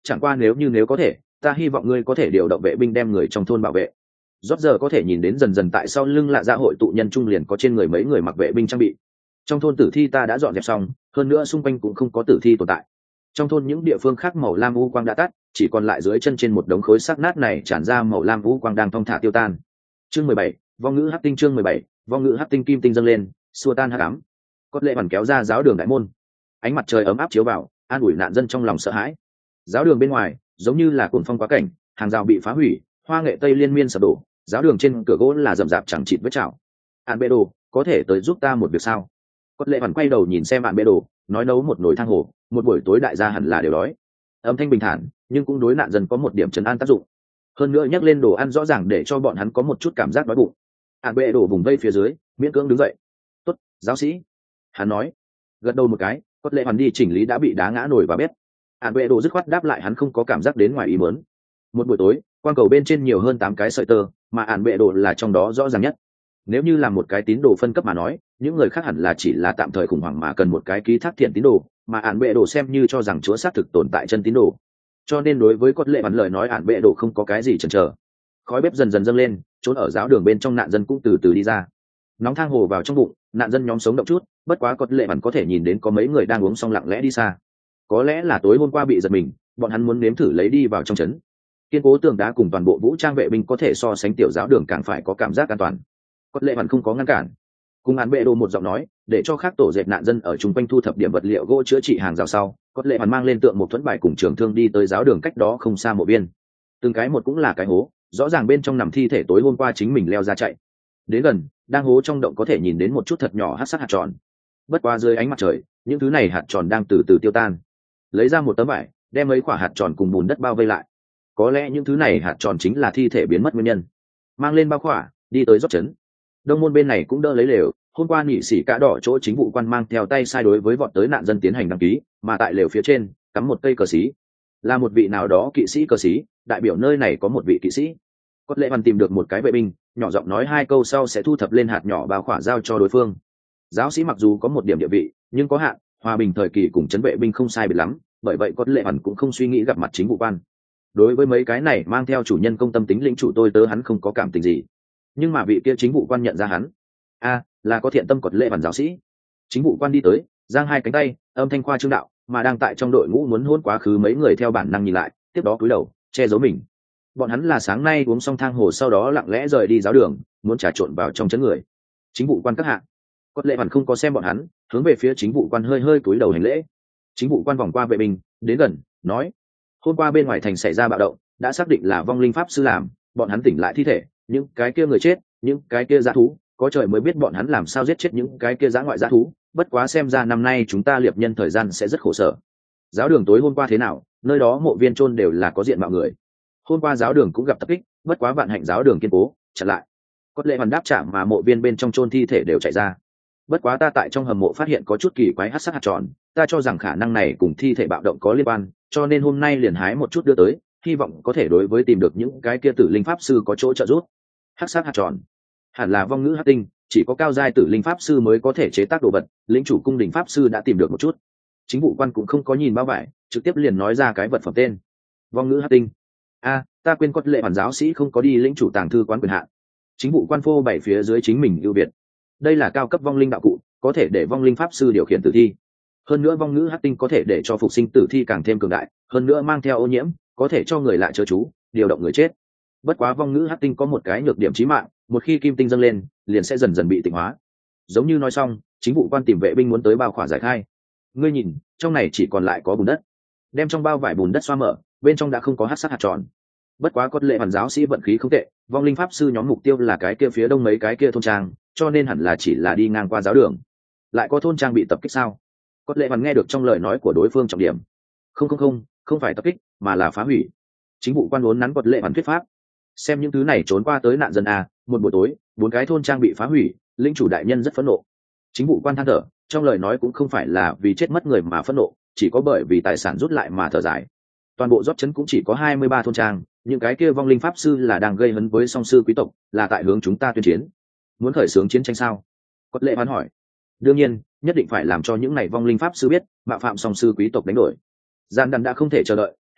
chẳng qua nếu như nếu có thể ta hy vọng ngươi có thể điều động vệ binh đem người trong thôn bảo vệ. Rót giờ có thể nhìn đến dần dần tại sau lưng lạ dạ hội tụ nhân trung liền có trên người mấy người mặc vệ binh trang bị. Trong thôn tử thi ta đã dọn dẹp xong, hơn nữa xung quanh cũng không có tử thi tồn tại. Trong thôn những địa phương khác màu lam u quang đã tắt, chỉ còn lại dưới chân trên một đống khối xác nát này tràn ra màu lam u quang đang thong thả tiêu tan. Chương mười bảy, vong ngữ hắc tinh. Chương mười bảy, vong ngữ hắc tinh. Kim tinh dâng lên, xua tan hắc ám. Cốt lệ bản kéo ra giáo đường đại môn, ánh mặt trời ấm áp chiếu vào, an ủi nạn dân trong lòng sợ hãi. Giáo đường bên ngoài giống như là cuồng phong quá cảnh, hàng rào bị phá hủy, hoa nghệ tây liên miên sập đổ, giáo đường trên cửa gỗ là rậm rạp chẳng chịt vết chảo. Ản bê đồ, có thể tới giúp ta một việc sao? Cốt lệ bản quay đầu nhìn xem Ản bê đồ, nói nấu một nồi thang hồ, một buổi tối đại gia hẳn là đều đói. Âm thanh bình thản, nhưng cũng đối nạn dân có một điểm trấn an tác dụng. Hơn nữa nhắc lên đồ ăn rõ ràng để cho bọn hắn có một chút cảm giác đói bụng. Ản bê đồ vùng vây phía dưới, miễn cưỡng đứng dậy. Tốt, giáo sĩ. Hắn nói, gật đầu một cái. Cốt lệ hoàn đi chỉnh lý đã bị đá ngã nổi vào bếp. Ản bệ đồ dứt khoát đáp lại hắn không có cảm giác đến ngoài ý muốn. Một buổi tối, quang cầu bên trên nhiều hơn tám cái sợi tơ, mà ản bệ đồ là trong đó rõ ràng nhất. Nếu như là một cái tín đồ phân cấp mà nói, những người khác hẳn là chỉ là tạm thời khủng hoảng mà cần một cái ký thác thiện tín đồ, mà ản bệ đồ xem như cho rằng Chúa xác thực tồn tại chân tín đồ. Cho nên đối với Cốt lệ hoàn lời nói ản bệ đồ không có cái gì chần chờ. Khói bếp dần dần dâng lên, trốn ở giáo đường bên trong nạn dân cũng từ từ đi ra. Nóng thang hồ vào trong bụng, nạn dân nhóm sống động chút, bất quá Cốt lệ hoàn có thể nhìn đến có mấy người đang uống xong lặng lẽ đi xa. Có lẽ là tối hôm qua bị giật mình, bọn hắn muốn nếm thử lấy đi vào trong trấn. Kiên cố tường đá cùng toàn bộ vũ trang vệ binh có thể so sánh tiểu giáo đường càng phải có cảm giác an toàn. Cốt lệ hoàn không có ngăn cản. Cùng Án bệ đồ một giọng nói, để cho khác tổ dệt nạn dân ở chung quanh thu thập điểm vật liệu gỗ chữa trị hàng rào sau, Cốt lệ hoàn mang lên tượng một thuẫn bài cùng trường thương đi tới giáo đường cách đó không xa mộ viên. Từng cái một cũng là cái hố, rõ ràng bên trong nằm thi thể tối hôm qua chính mình leo ra chạy. Đến gần, đang hố trong động có thể nhìn đến một chút thật nhỏ hắc sắc hạt tròn. Bất qua dưới ánh mặt trời, những thứ này hạt tròn đang từ từ tiêu tan. Lấy ra một tấm vải, đem mấy quả hạt tròn cùng bùn đất bao vây lại. Có lẽ những thứ này hạt tròn chính là thi thể biến mất nguyên nhân. Mang lên bao khỏa, đi tới rót trấn. Đông môn bên này cũng đỡ lấy lều. Hôm qua nhị sĩ cả đỏ chỗ chính vụ quan mang theo tay sai đối với vọt tới nạn dân tiến hành đăng ký, mà tại lều phía trên cắm một cây cờ xí, là một vị nào đó kỵ sĩ cờ xí, đại biểu nơi này có một vị kỵ sĩ. Cốt lệ hoàn tìm được một cái vệ binh, nhỏ giọng nói hai câu sau sẽ thu thập lên hạt nhỏ bao khỏa giao cho đối phương. Giáo sĩ mặc dù có một điểm địa vị, nhưng có hạn, hòa bình thời kỳ cùng trấn vệ binh không sai biệt lắm, bởi vậy Cốt lệ hoàn cũng không suy nghĩ gặp mặt chính vụ quan. Đối với mấy cái này mang theo chủ nhân công tâm tính lĩnh chủ tôi tớ hắn không có cảm tình gì, nhưng mà vị kia chính vụ quan nhận ra hắn, a à, là có thiện tâm Cốt lệ hoàn giáo sĩ. Chính vụ quan đi tới, giang hai cánh tay, âm thanh khoa trương đạo, mà đang tại trong đội ngũ muốn hôn quá khứ mấy người theo bản năng nhìn lại, tiếp đó cúi đầu che giấu mình. Bọn hắn là sáng nay uống xong thang hồ sau đó lặng lẽ rời đi giáo đường, muốn trà trộn vào trong chấn người. Chính vụ quan các hạ. Cốt lệ hoàn không có xem bọn hắn, hướng về phía chính vụ quan hơi hơi cúi đầu hành lễ. Chính vụ quan vòng qua vệ binh, đến gần, nói: hôm qua bên ngoài thành xảy ra bạo động, đã xác định là vong linh pháp sư làm, bọn hắn tỉnh lại thi thể, những cái kia người chết, những cái kia dã thú, có trời mới biết bọn hắn làm sao giết chết những cái kia dã ngoại dã thú, bất quá xem ra năm nay chúng ta liệp nhân thời gian sẽ rất khổ sở. Giáo đường tối hôm qua thế nào, nơi đó mộ viên chôn đều là có diện mạo người. Hôm qua giáo đường cũng gặp tập kích, bất quá vạn hạnh giáo đường kiên cố, chặn lại. Cốt lệ hoàn đáp trả mà mộ viên bên trong chôn thi thể đều chạy ra. Bất quá ta tại trong hầm mộ phát hiện có chút kỳ quái hắc sắc hạt tròn, ta cho rằng khả năng này cùng thi thể bạo động có liên quan, cho nên hôm nay liền hái một chút đưa tới, hy vọng có thể đối với tìm được những cái kia tử linh pháp sư có chỗ trợ giúp. Hắc sắc hạt tròn, hẳn là vong ngữ hắc tinh, chỉ có cao giai tử linh pháp sư mới có thể chế tác đồ vật, lĩnh chủ cung đình pháp sư đã tìm được một chút. Chính vụ quan cũng không có nhìn bao vải, trực tiếp liền nói ra cái vật phẩm tên. Vong ngữ hắc tinh. A, à, ta quên Cốt lệ hoàn giáo sĩ không có đi lĩnh chủ tàng thư quán quyền hạn. Chính vụ quan phô bày phía dưới chính mình ưu việt. Đây là cao cấp vong linh đạo cụ, có thể để vong linh pháp sư điều khiển tử thi. Hơn nữa vong ngữ hắc tinh có thể để cho phục sinh tử thi càng thêm cường đại, hơn nữa mang theo ô nhiễm, có thể cho người lại chớ chú, điều động người chết. Bất quá vong ngữ hắc tinh có một cái nhược điểm chí mạng, một khi kim tinh dâng lên, liền sẽ dần dần bị tịnh hóa. Giống như nói xong, chính vụ quan tìm vệ binh muốn tới bao khỏa giải khai. Ngươi nhìn, trong này chỉ còn lại có bùn đất. Đem trong bao vải bùn đất xoa mở, bên trong đã không có hắc sắc hạt tròn. Bất quá Cốt lệ hoàn giáo sĩ vận khí không tệ, vong linh pháp sư nhóm mục tiêu là cái kia phía đông mấy cái kia thôn trang, cho nên hẳn là chỉ là đi ngang qua giáo đường. Lại có thôn trang bị tập kích sao? Cốt lệ hoàn nghe được trong lời nói của đối phương trọng điểm. Không không không, không phải tập kích, mà là phá hủy. Chính vụ quan uốn nắn Cốt lệ hoàn thuyết pháp. Xem những thứ này trốn qua tới nạn dân à, một buổi tối, bốn cái thôn trang bị phá hủy, linh chủ đại nhân rất phẫn nộ. Chính vụ quan than thở, trong lời nói cũng không phải là vì chết mất người mà phẫn nộ, chỉ có bởi vì tài sản rút lại mà thở dài. Toàn bộ rót trấn cũng chỉ có hai mươi ba thôn trang, những cái kia vong linh pháp sư là đang gây hấn với song sư quý tộc, là tại hướng chúng ta tuyên chiến. Muốn khởi xướng chiến tranh sao? Cốt lệ hoán hỏi. Đương nhiên, nhất định phải làm cho những này vong linh pháp sư biết, mạo phạm song sư quý tộc đánh đổi. Gian đàn đã không thể chờ đợi,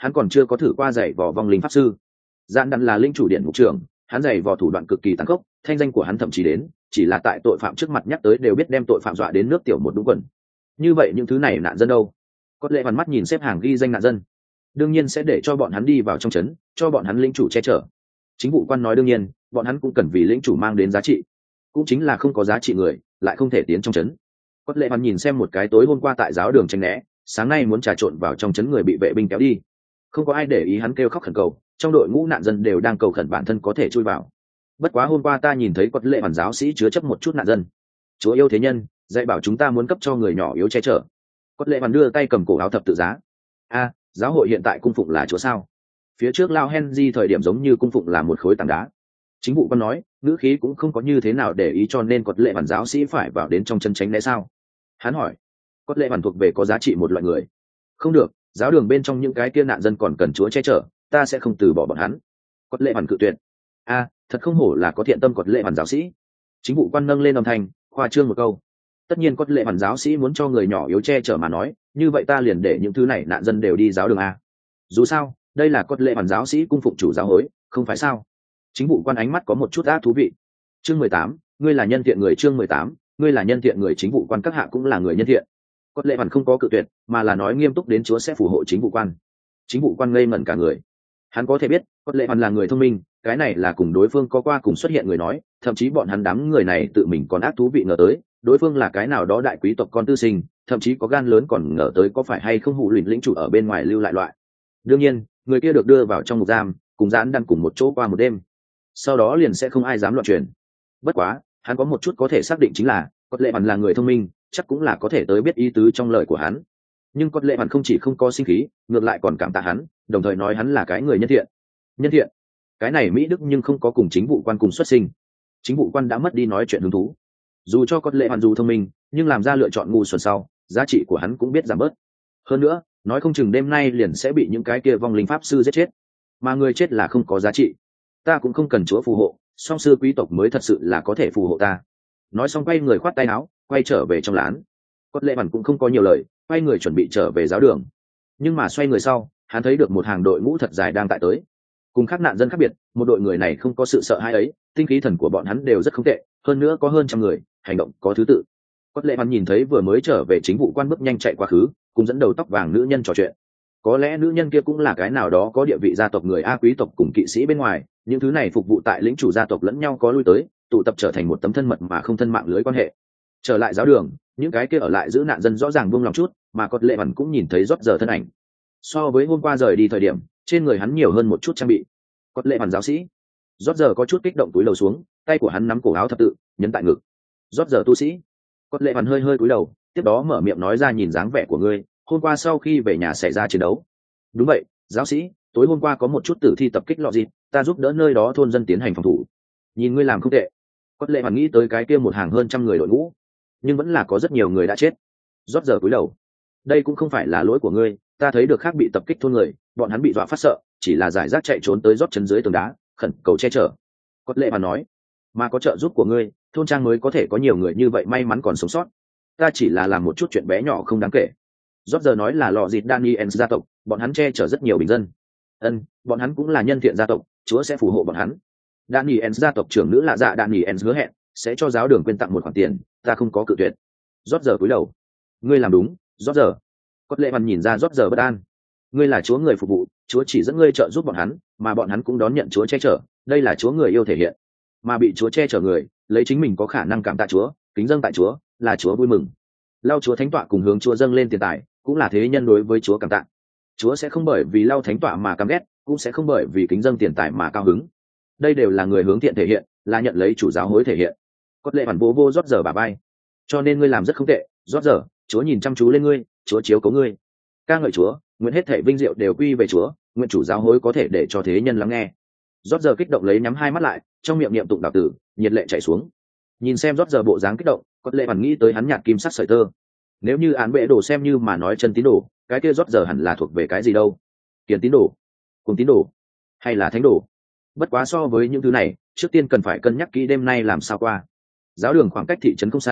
hắn còn chưa có thử qua giày vò vong linh pháp sư. Dạn đần là linh chủ điện mục trưởng, hắn giày vò thủ đoạn cực kỳ tàn khốc, thanh danh của hắn thậm chí đến chỉ là tại tội phạm trước mặt nhắc tới đều biết đem tội phạm dọa đến nước tiểu một đúng quần. Như vậy những thứ này nạn dân đâu? Có lệ hoàn mắt nhìn xếp hàng ghi danh nạn dân, đương nhiên sẽ để cho bọn hắn đi vào trong trấn, cho bọn hắn lĩnh chủ che chở. Chính vụ quan nói đương nhiên, bọn hắn cũng cần vì lĩnh chủ mang đến giá trị, cũng chính là không có giá trị người lại không thể tiến trong trấn. Có lệ hoàn nhìn xem một cái tối hôm qua tại giáo đường tranh né, sáng nay muốn trà trộn vào trong trấn người bị vệ binh kéo đi, không có ai để ý hắn kêu khóc khẩn cầu, trong đội ngũ nạn dân đều đang cầu khẩn bản thân có thể chui vào. Bất quá hôm qua ta nhìn thấy quật lệ hoàn giáo sĩ chứa chấp một chút nạn dân. Chúa yêu thế nhân, dạy bảo chúng ta muốn cấp cho người nhỏ yếu che chở. Quật lệ hoàn đưa tay cầm cổ áo thập tự giá. A, giáo hội hiện tại cung phụng là chúa sao? Phía trước lao Henry thời điểm giống như cung phụng là một khối tảng đá. Chính vụ quan nói, ngữ khí cũng không có như thế nào để ý, cho nên quật lệ hoàn giáo sĩ phải vào đến trong chân tránh né sao? Hắn hỏi. Quật lệ hoàn thuộc về có giá trị một loại người. Không được, giáo đường bên trong những cái kia nạn dân còn cần chúa che chở, ta sẽ không từ bỏ bọn hắn. Quật lệ hoàn cự tuyệt. A, thật không hổ là có thiện tâm quật lệ hoàn giáo sĩ. Chính vụ quan nâng lên âm thanh, khoa trương một câu. Tất nhiên quật lệ hoàn giáo sĩ muốn cho người nhỏ yếu che chở mà nói, như vậy ta liền để những thứ này nạn dân đều đi giáo đường a. Dù sao, đây là quật lệ hoàn giáo sĩ cung phụng chủ giáo hối, không phải sao? Chính vụ quan ánh mắt có một chút ác thú vị. Chương mười tám, ngươi là nhân thiện người. Chương mười tám, ngươi là nhân thiện người. Chính vụ quan các hạ cũng là người nhân thiện. Quật lệ hoàn không có cự tuyệt, mà là nói nghiêm túc đến chúa sẽ phù hộ chính vụ quan. Chính vụ quan ngây ngẩn cả người. Hắn có thể biết quật lệ hoàn là người thông minh, cái này là cùng đối phương có qua cùng xuất hiện người nói, thậm chí bọn hắn đám người này tự mình còn ác thú vị ngờ tới đối phương là cái nào đó đại quý tộc con tư sinh, thậm chí có gan lớn còn ngờ tới có phải hay không hụ luyện lĩnh chủ ở bên ngoài lưu lại loại. Đương nhiên người kia được đưa vào trong ngục giam, cùng giãn đang cùng một chỗ qua một đêm, sau đó liền sẽ không ai dám loạn truyền. Bất quá hắn có một chút có thể xác định chính là quật lệ hoàn là người thông minh, chắc cũng là có thể tới biết ý tứ trong lời của hắn. Nhưng quật lệ hoàn không chỉ không có sinh khí, ngược lại còn cảm tạ hắn, đồng thời nói hắn là cái người nhân thiện. Nhân thiện, cái này mỹ đức nhưng không có cùng chính vụ quan cùng xuất sinh. Chính vụ quan đã mất đi nói chuyện hứng thú. Dù cho quật lệ hoàn dù thông minh, nhưng làm ra lựa chọn ngu xuẩn sau, giá trị của hắn cũng biết giảm bớt. Hơn nữa nói không chừng đêm nay liền sẽ bị những cái kia vong linh pháp sư giết chết, mà người chết là không có giá trị. Ta cũng không cần chúa phù hộ, song sư quý tộc mới thật sự là có thể phù hộ ta. Nói xong quay người khoát tay áo, quay trở về trong lán. Quật lệ hoàn cũng không có nhiều lời, quay người chuẩn bị trở về giáo đường. Nhưng mà xoay người sau, hắn thấy được một hàng đội ngũ thật dài đang tại tới. Cùng các nạn dân khác biệt, một đội người này không có sự sợ hãi ấy, tinh khí thần của bọn hắn đều rất không tệ, hơn nữa có hơn trăm người, hành động có thứ tự. Quất lệ hoàn nhìn thấy vừa mới trở về chính vụ quan bước nhanh chạy quá khứ, cùng dẫn đầu tóc vàng nữ nhân trò chuyện. Có lẽ nữ nhân kia cũng là cái nào đó có địa vị gia tộc người A quý tộc cùng kỵ sĩ bên ngoài, những thứ này phục vụ tại lĩnh chủ gia tộc lẫn nhau có lui tới, tụ tập trở thành một tấm thân mật mà không thân mạng lưới quan hệ. Trở lại giáo đường, những cái kia ở lại giữ nạn dân rõ ràng buông lòng chút, mà Quất lệ hoàn cũng nhìn thấy rót giờ thân ảnh. So với hôm qua rời đi thời điểm, trên người hắn nhiều hơn một chút trang bị. Quất lệ hoàn giáo sĩ. Rót giờ có chút kích động túi đầu xuống, tay của hắn nắm cổ áo thập tự, nhấn tại ngực. Rót giờ tu sĩ. Quất lệ hoàn hơi hơi cúi đầu, tiếp đó mở miệng nói ra, nhìn dáng vẻ của ngươi, hôm qua sau khi về nhà xảy ra chiến đấu. Đúng vậy, giáo sĩ, tối hôm qua có một chút tử thi tập kích lọ dịp, ta giúp đỡ nơi đó thôn dân tiến hành phòng thủ. Nhìn ngươi làm không tệ. Quất lệ hoàn nghĩ tới cái kia một hàng hơn trăm người đội ngũ, nhưng vẫn là có rất nhiều người đã chết. Rót giờ cúi đầu. Đây cũng không phải là lỗi của ngươi, ta thấy được khác bị tập kích thôn người, bọn hắn bị dọa phát sợ, chỉ là giải rác chạy trốn tới rót chân dưới tường đá, khẩn cầu che chở. Quất lệ hoàn nói, mà có trợ giúp của ngươi, thôn trang mới có thể có nhiều người như vậy may mắn còn sống sót. Ta chỉ là làm một chút chuyện bé nhỏ không đáng kể. Rót giờ nói là lọ dịt Daniels gia tộc, bọn hắn che chở rất nhiều bình dân. Ân, bọn hắn cũng là nhân thiện gia tộc, Chúa sẽ phù hộ bọn hắn. Daniels gia tộc trưởng nữ lạ dạ Daniels hứa hẹn sẽ cho giáo đường quyên tặng một khoản tiền, ta không có cự tuyệt. Rót giờ cúi đầu. Ngươi làm đúng, rót giờ. Quất lệ hoàn nhìn ra rót giờ bất an. Ngươi là Chúa người phục vụ, Chúa chỉ dẫn ngươi trợ giúp bọn hắn, mà bọn hắn cũng đón nhận Chúa che chở, đây là Chúa người yêu thể hiện. Mà bị Chúa che chở người, lấy chính mình có khả năng cảm tạ Chúa, kính dâng tại Chúa, là Chúa vui mừng. Lao Chúa thánh tọa cùng hướng Chúa dâng lên tiền tài, cũng là thế nhân đối với Chúa cảm tạ. Chúa sẽ không bởi vì lao thánh tọa mà căm ghét, cũng sẽ không bởi vì kính dâng tiền tài mà cao hứng. Đây đều là người hướng thiện thể hiện, là nhận lấy chủ giáo hối thể hiện. Quất lệ hoàn vô vô rót giờ bà bay. Cho nên ngươi làm rất không tệ, rót giờ, Chúa nhìn chăm chú lên ngươi, Chúa chiếu cố ngươi. Ca ngợi Chúa, nguyện hết thảy vinh diệu đều quy về Chúa, nguyện chủ giáo hối có thể để cho thế nhân lắng nghe. Rót giờ kích động lấy nhắm hai mắt lại, trong miệng niệm tụng đạo tử, nhiệt lệ chảy xuống. Nhìn xem rót giờ bộ dáng kích động, Quất lệ hoàn nghĩ tới hắn nhạt kim sắc sợi tơ. Nếu như án bệ đồ xem như mà nói chân tín đồ, cái kia rót giờ hẳn là thuộc về cái gì đâu? Kiền tín đồ, cùng tín đồ, hay là thánh đồ? Bất quá so với những thứ này, trước tiên cần phải cân nhắc kỹ đêm nay làm sao qua. Giáo đường khoảng cách thị trấn không xa,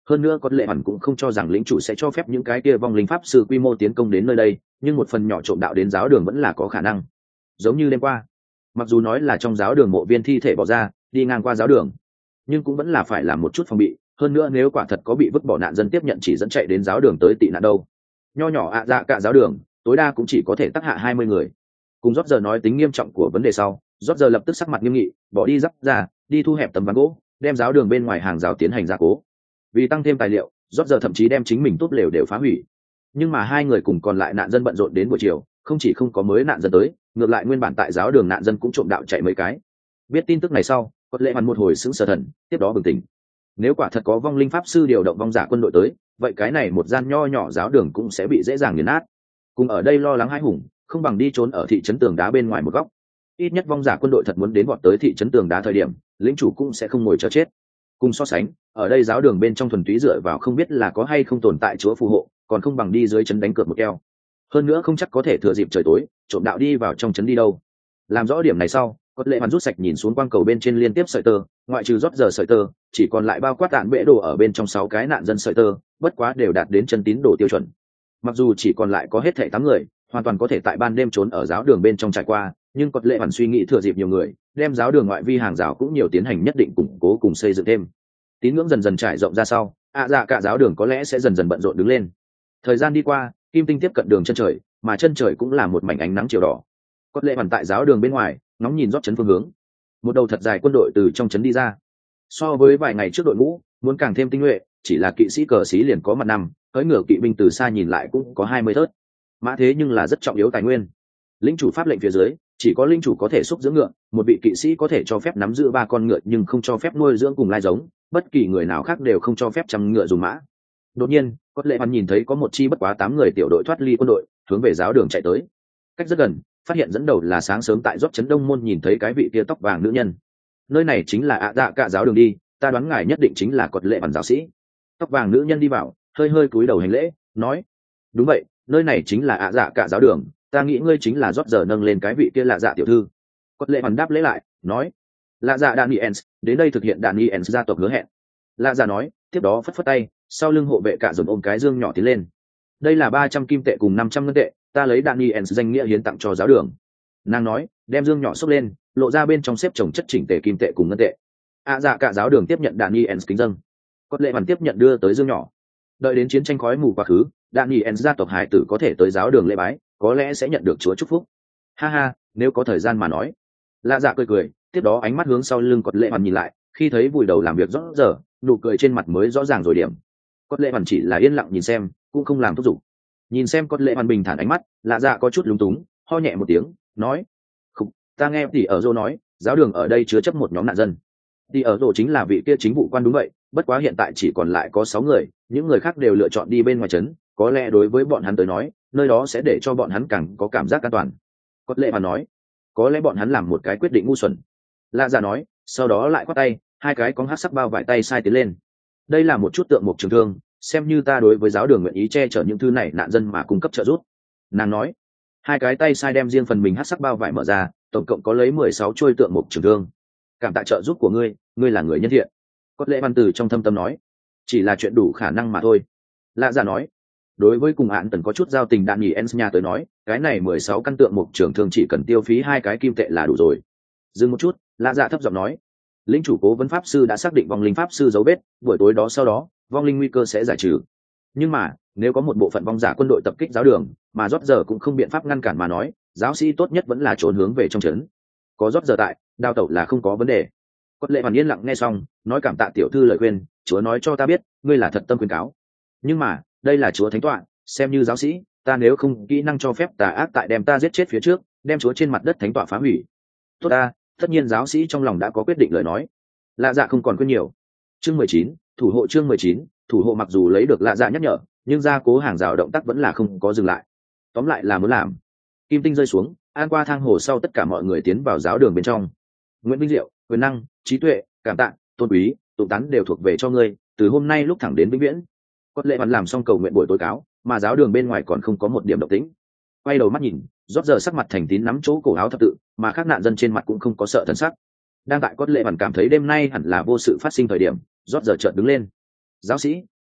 hơn nữa có lệ hẳn cũng không cho rằng lĩnh chủ sẽ cho phép những cái kia vong linh pháp sư quy mô tiến công đến nơi đây, nhưng một phần nhỏ trộm đạo đến giáo đường vẫn là có khả năng. Giống như đêm qua, mặc dù nói là trong giáo đường mộ viên thi thể bỏ ra đi ngang qua giáo đường, nhưng cũng vẫn là phải làm một chút phòng bị. Hơn nữa nếu quả thật có bị vứt bỏ nạn dân tiếp nhận chỉ dẫn chạy đến giáo đường tới tị nạn đâu, nho nhỏ ạ dạ cả giáo đường tối đa cũng chỉ có thể tác hạ hai mươi người. Cùng rót giờ nói tính nghiêm trọng của vấn đề sau, rót giờ lập tức sắc mặt nghiêm nghị, bỏ đi giáp ra đi thu hẹp tấm ván gỗ, đem giáo đường bên ngoài hàng rào tiến hành gia cố. Vì tăng thêm tài liệu, rót giờ thậm chí đem chính mình tốt lều đều phá hủy. Nhưng mà hai người cùng còn lại nạn dân bận rộn đến buổi chiều, không chỉ không có mới nạn dân tới, ngược lại nguyên bản tại giáo đường nạn dân cũng trộm đạo chạy mấy cái. Biết tin tức này sau, có lẽ hắn một hồi sững sờ thần, tiếp đó bừng tỉnh. Nếu quả thật có vong linh pháp sư điều động vong giả quân đội tới, vậy cái này một gian nho nhỏ giáo đường cũng sẽ bị dễ dàng nghiền nát. Cùng ở đây lo lắng hãi hùng, không bằng đi trốn ở thị trấn tường đá bên ngoài một góc. Ít nhất vong giả quân đội thật muốn đến vọt tới thị trấn tường đá thời điểm, lĩnh chủ cũng sẽ không ngồi chờ chết. Cùng so sánh, ở đây giáo đường bên trong thuần túy dựa vào không biết là có hay không tồn tại chúa phù hộ, còn không bằng đi dưới trấn đánh cược một keo. Hơn nữa không chắc có thể thừa dịp trời tối trộm đạo đi vào trong trấn đi đâu. Làm rõ điểm này sau, có lệ hoàn rút sạch nhìn xuống quang cầu bên trên liên tiếp sợi tơ, ngoại trừ rót giờ sợi tơ, chỉ còn lại bao quát tạn bệ đồ ở bên trong sáu cái nạn dân sợi tơ, bất quá đều đạt đến chân tín đồ tiêu chuẩn. Mặc dù chỉ còn lại có hết thảy tám người, hoàn toàn có thể tại ban đêm trốn ở giáo đường bên trong trải qua, nhưng có lệ hoàn suy nghĩ thừa dịp nhiều người, đem giáo đường ngoại vi hàng rào cũng nhiều tiến hành nhất định củng cố cùng xây dựng thêm. Tín ngưỡng dần dần trải rộng ra sau, ạ dạ cả giáo đường có lẽ sẽ dần dần bận rộn đứng lên. Thời gian đi qua, kim tinh tiếp cận đường chân trời, mà chân trời cũng là một mảnh ánh nắng chiều đỏ. Có lệ hoàn tại giáo đường bên ngoài ngóng nhìn rót chấn phương hướng, một đầu thật dài quân đội từ trong trấn đi ra. So với vài ngày trước đội ngũ muốn càng thêm tinh nhuệ, chỉ là kỵ sĩ cờ sĩ liền có mặt năm, cưỡi ngựa kỵ binh từ xa nhìn lại cũng có hai mươi thớt. Mã thế nhưng là rất trọng yếu tài nguyên. Lĩnh chủ pháp lệnh phía dưới, chỉ có linh chủ có thể xúc dưỡng ngựa, một vị kỵ sĩ có thể cho phép nắm giữ ba con ngựa nhưng không cho phép nuôi dưỡng cùng lai giống, bất kỳ người nào khác đều không cho phép chăm ngựa dùng mã. Đột nhiên, có lệ hoàn nhìn thấy có một chi bất quá tám người tiểu đội thoát ly quân đội, hướng về giáo đường chạy tới. Cách rất gần, phát hiện dẫn đầu là sáng sớm tại rót trấn đông môn nhìn thấy cái vị kia tóc vàng nữ nhân. Nơi này chính là ạ dạ cả giáo đường đi, ta đoán ngài nhất định chính là cột lệ hoàn giáo sĩ. Tóc vàng nữ nhân đi vào, hơi hơi cúi đầu hành lễ, nói: đúng vậy, nơi này chính là ạ dạ cả giáo đường, ta nghĩ ngươi chính là rót giờ nâng lên cái vị kia lạ dạ tiểu thư. Cột lệ hoàn đáp lễ lại, nói: lạ dạ Daniels, đến đây thực hiện Daniels gia tộc hứa hẹn. Lạ dạ nói, tiếp đó phất phất tay, sau lưng hộ vệ cả dồn ôm cái dương nhỏ tiến lên. Đây là ba trăm kim tệ cùng năm trăm ngân tệ, ta lấy Daniels danh nghĩa hiến tặng cho giáo đường. Nàng nói, đem dương nhỏ xốc lên, lộ ra bên trong xếp chồng chất chỉnh tề kim tệ cùng ngân tệ. ạ dạ cả giáo đường tiếp nhận Daniels kính dâng. Cốt lệ hoàn tiếp nhận đưa tới dương nhỏ. Đợi đến chiến tranh khói mù quá khứ, Daniels gia tộc hải tử có thể tới giáo đường lễ bái, có lẽ sẽ nhận được chúa chúc phúc. Ha ha, nếu có thời gian mà nói. Lạ dạ cười cười, tiếp đó ánh mắt hướng sau lưng Cốt lệ hoàn nhìn lại, khi thấy vùi đầu làm việc rõ giờ, nụ cười trên mặt mới rõ ràng rồi điểm. Cốt lệ hoàn chỉ là yên lặng nhìn xem, cũng không làm thúc giục. Nhìn xem Cốt lệ hoàn bình thản ánh mắt, lạ dạ có chút lúng túng, ho nhẹ một tiếng, nói: "Khục, ta nghe tỷ ở Dô nói, giáo đường ở đây chứa chấp một nhóm nạn dân. Tỷ ở Dô chính là vị kia chính vụ quan đúng vậy, bất quá hiện tại chỉ còn lại có sáu người, những người khác đều lựa chọn đi bên ngoài trấn, có lẽ đối với bọn hắn tới nói, nơi đó sẽ để cho bọn hắn càng có cảm giác an toàn." Cốt lệ hoàn nói: "Có lẽ bọn hắn làm một cái quyết định ngu xuẩn." Lạ dạ nói, sau đó lại quát tay, hai cái con hắc sắc bao vải tay sai tiến lên. Đây là một chút tượng mục trường thương, xem như ta đối với giáo đường nguyện ý che chở những thứ này nạn dân mà cung cấp trợ giúp. Nàng nói, hai cái tay sai đem riêng phần mình hắc sắc bao vải mở ra, tổng cộng có lấy mười sáu chuôi tượng mục trường thương. Cảm tạ trợ giúp của ngươi, ngươi là người nhân thiện. Cốt lệ văn từ trong thâm tâm nói, chỉ là chuyện đủ khả năng mà thôi. Lạ dạ nói, đối với cùng án tần có chút giao tình đạn nhì ens nhà tới nói, cái này mười sáu căn tượng mục trường thương chỉ cần tiêu phí hai cái kim tệ là đủ rồi. Dừng một chút, lạ dạ thấp giọng nói, linh chủ cố vấn pháp sư đã xác định vong linh pháp sư dấu vết, buổi tối đó sau đó vong linh nguy cơ sẽ giải trừ. Nhưng mà nếu có một bộ phận vong giả quân đội tập kích giáo đường mà rót giờ cũng không biện pháp ngăn cản mà nói, giáo sĩ tốt nhất vẫn là trốn hướng về trong trấn. Có rót giờ tại, đào tẩu là không có vấn đề. Cốt lệ hoàn yên lặng nghe xong, nói cảm tạ tiểu thư lời khuyên, chúa nói cho ta biết ngươi là thật tâm khuyên cáo. Nhưng mà đây là chúa thánh tọa, xem như giáo sĩ, ta nếu không kỹ năng cho phép tà ác tại đem ta giết chết phía trước, đem chúa trên mặt đất thánh tọa phá hủy. Tốt ta, tất nhiên giáo sĩ trong lòng đã có quyết định lời nói. Lạ dạ không còn quên nhiều. Chương mười chín, thủ hộ chương mười chín, thủ hộ mặc dù lấy được lạ dạ nhắc nhở, nhưng gia cố hàng rào động tác vẫn là không có dừng lại. Tóm lại là muốn làm. Kim tinh rơi xuống, an qua thang hồ sau tất cả mọi người tiến vào giáo đường bên trong. Nguyễn Vinh Diệu, quyền năng, trí tuệ, cảm tạ, tôn quý, tụng tán đều thuộc về cho ngươi, từ hôm nay lúc thẳng đến vĩnh viễn. Cốt lệ hoàn làm xong cầu nguyện buổi tối cáo, mà giáo đường bên ngoài còn không có một điểm động tĩnh. Quay đầu mắt nhìn, rót giờ sắc mặt thành tín nắm chỗ cổ áo thập tự, mà khác nạn dân trên mặt cũng không có sợ thần sắc. Đang tại Cốt lệ hoàn cảm thấy đêm nay hẳn là vô sự phát sinh thời điểm, rót giờ chợt đứng lên. Giáo sĩ,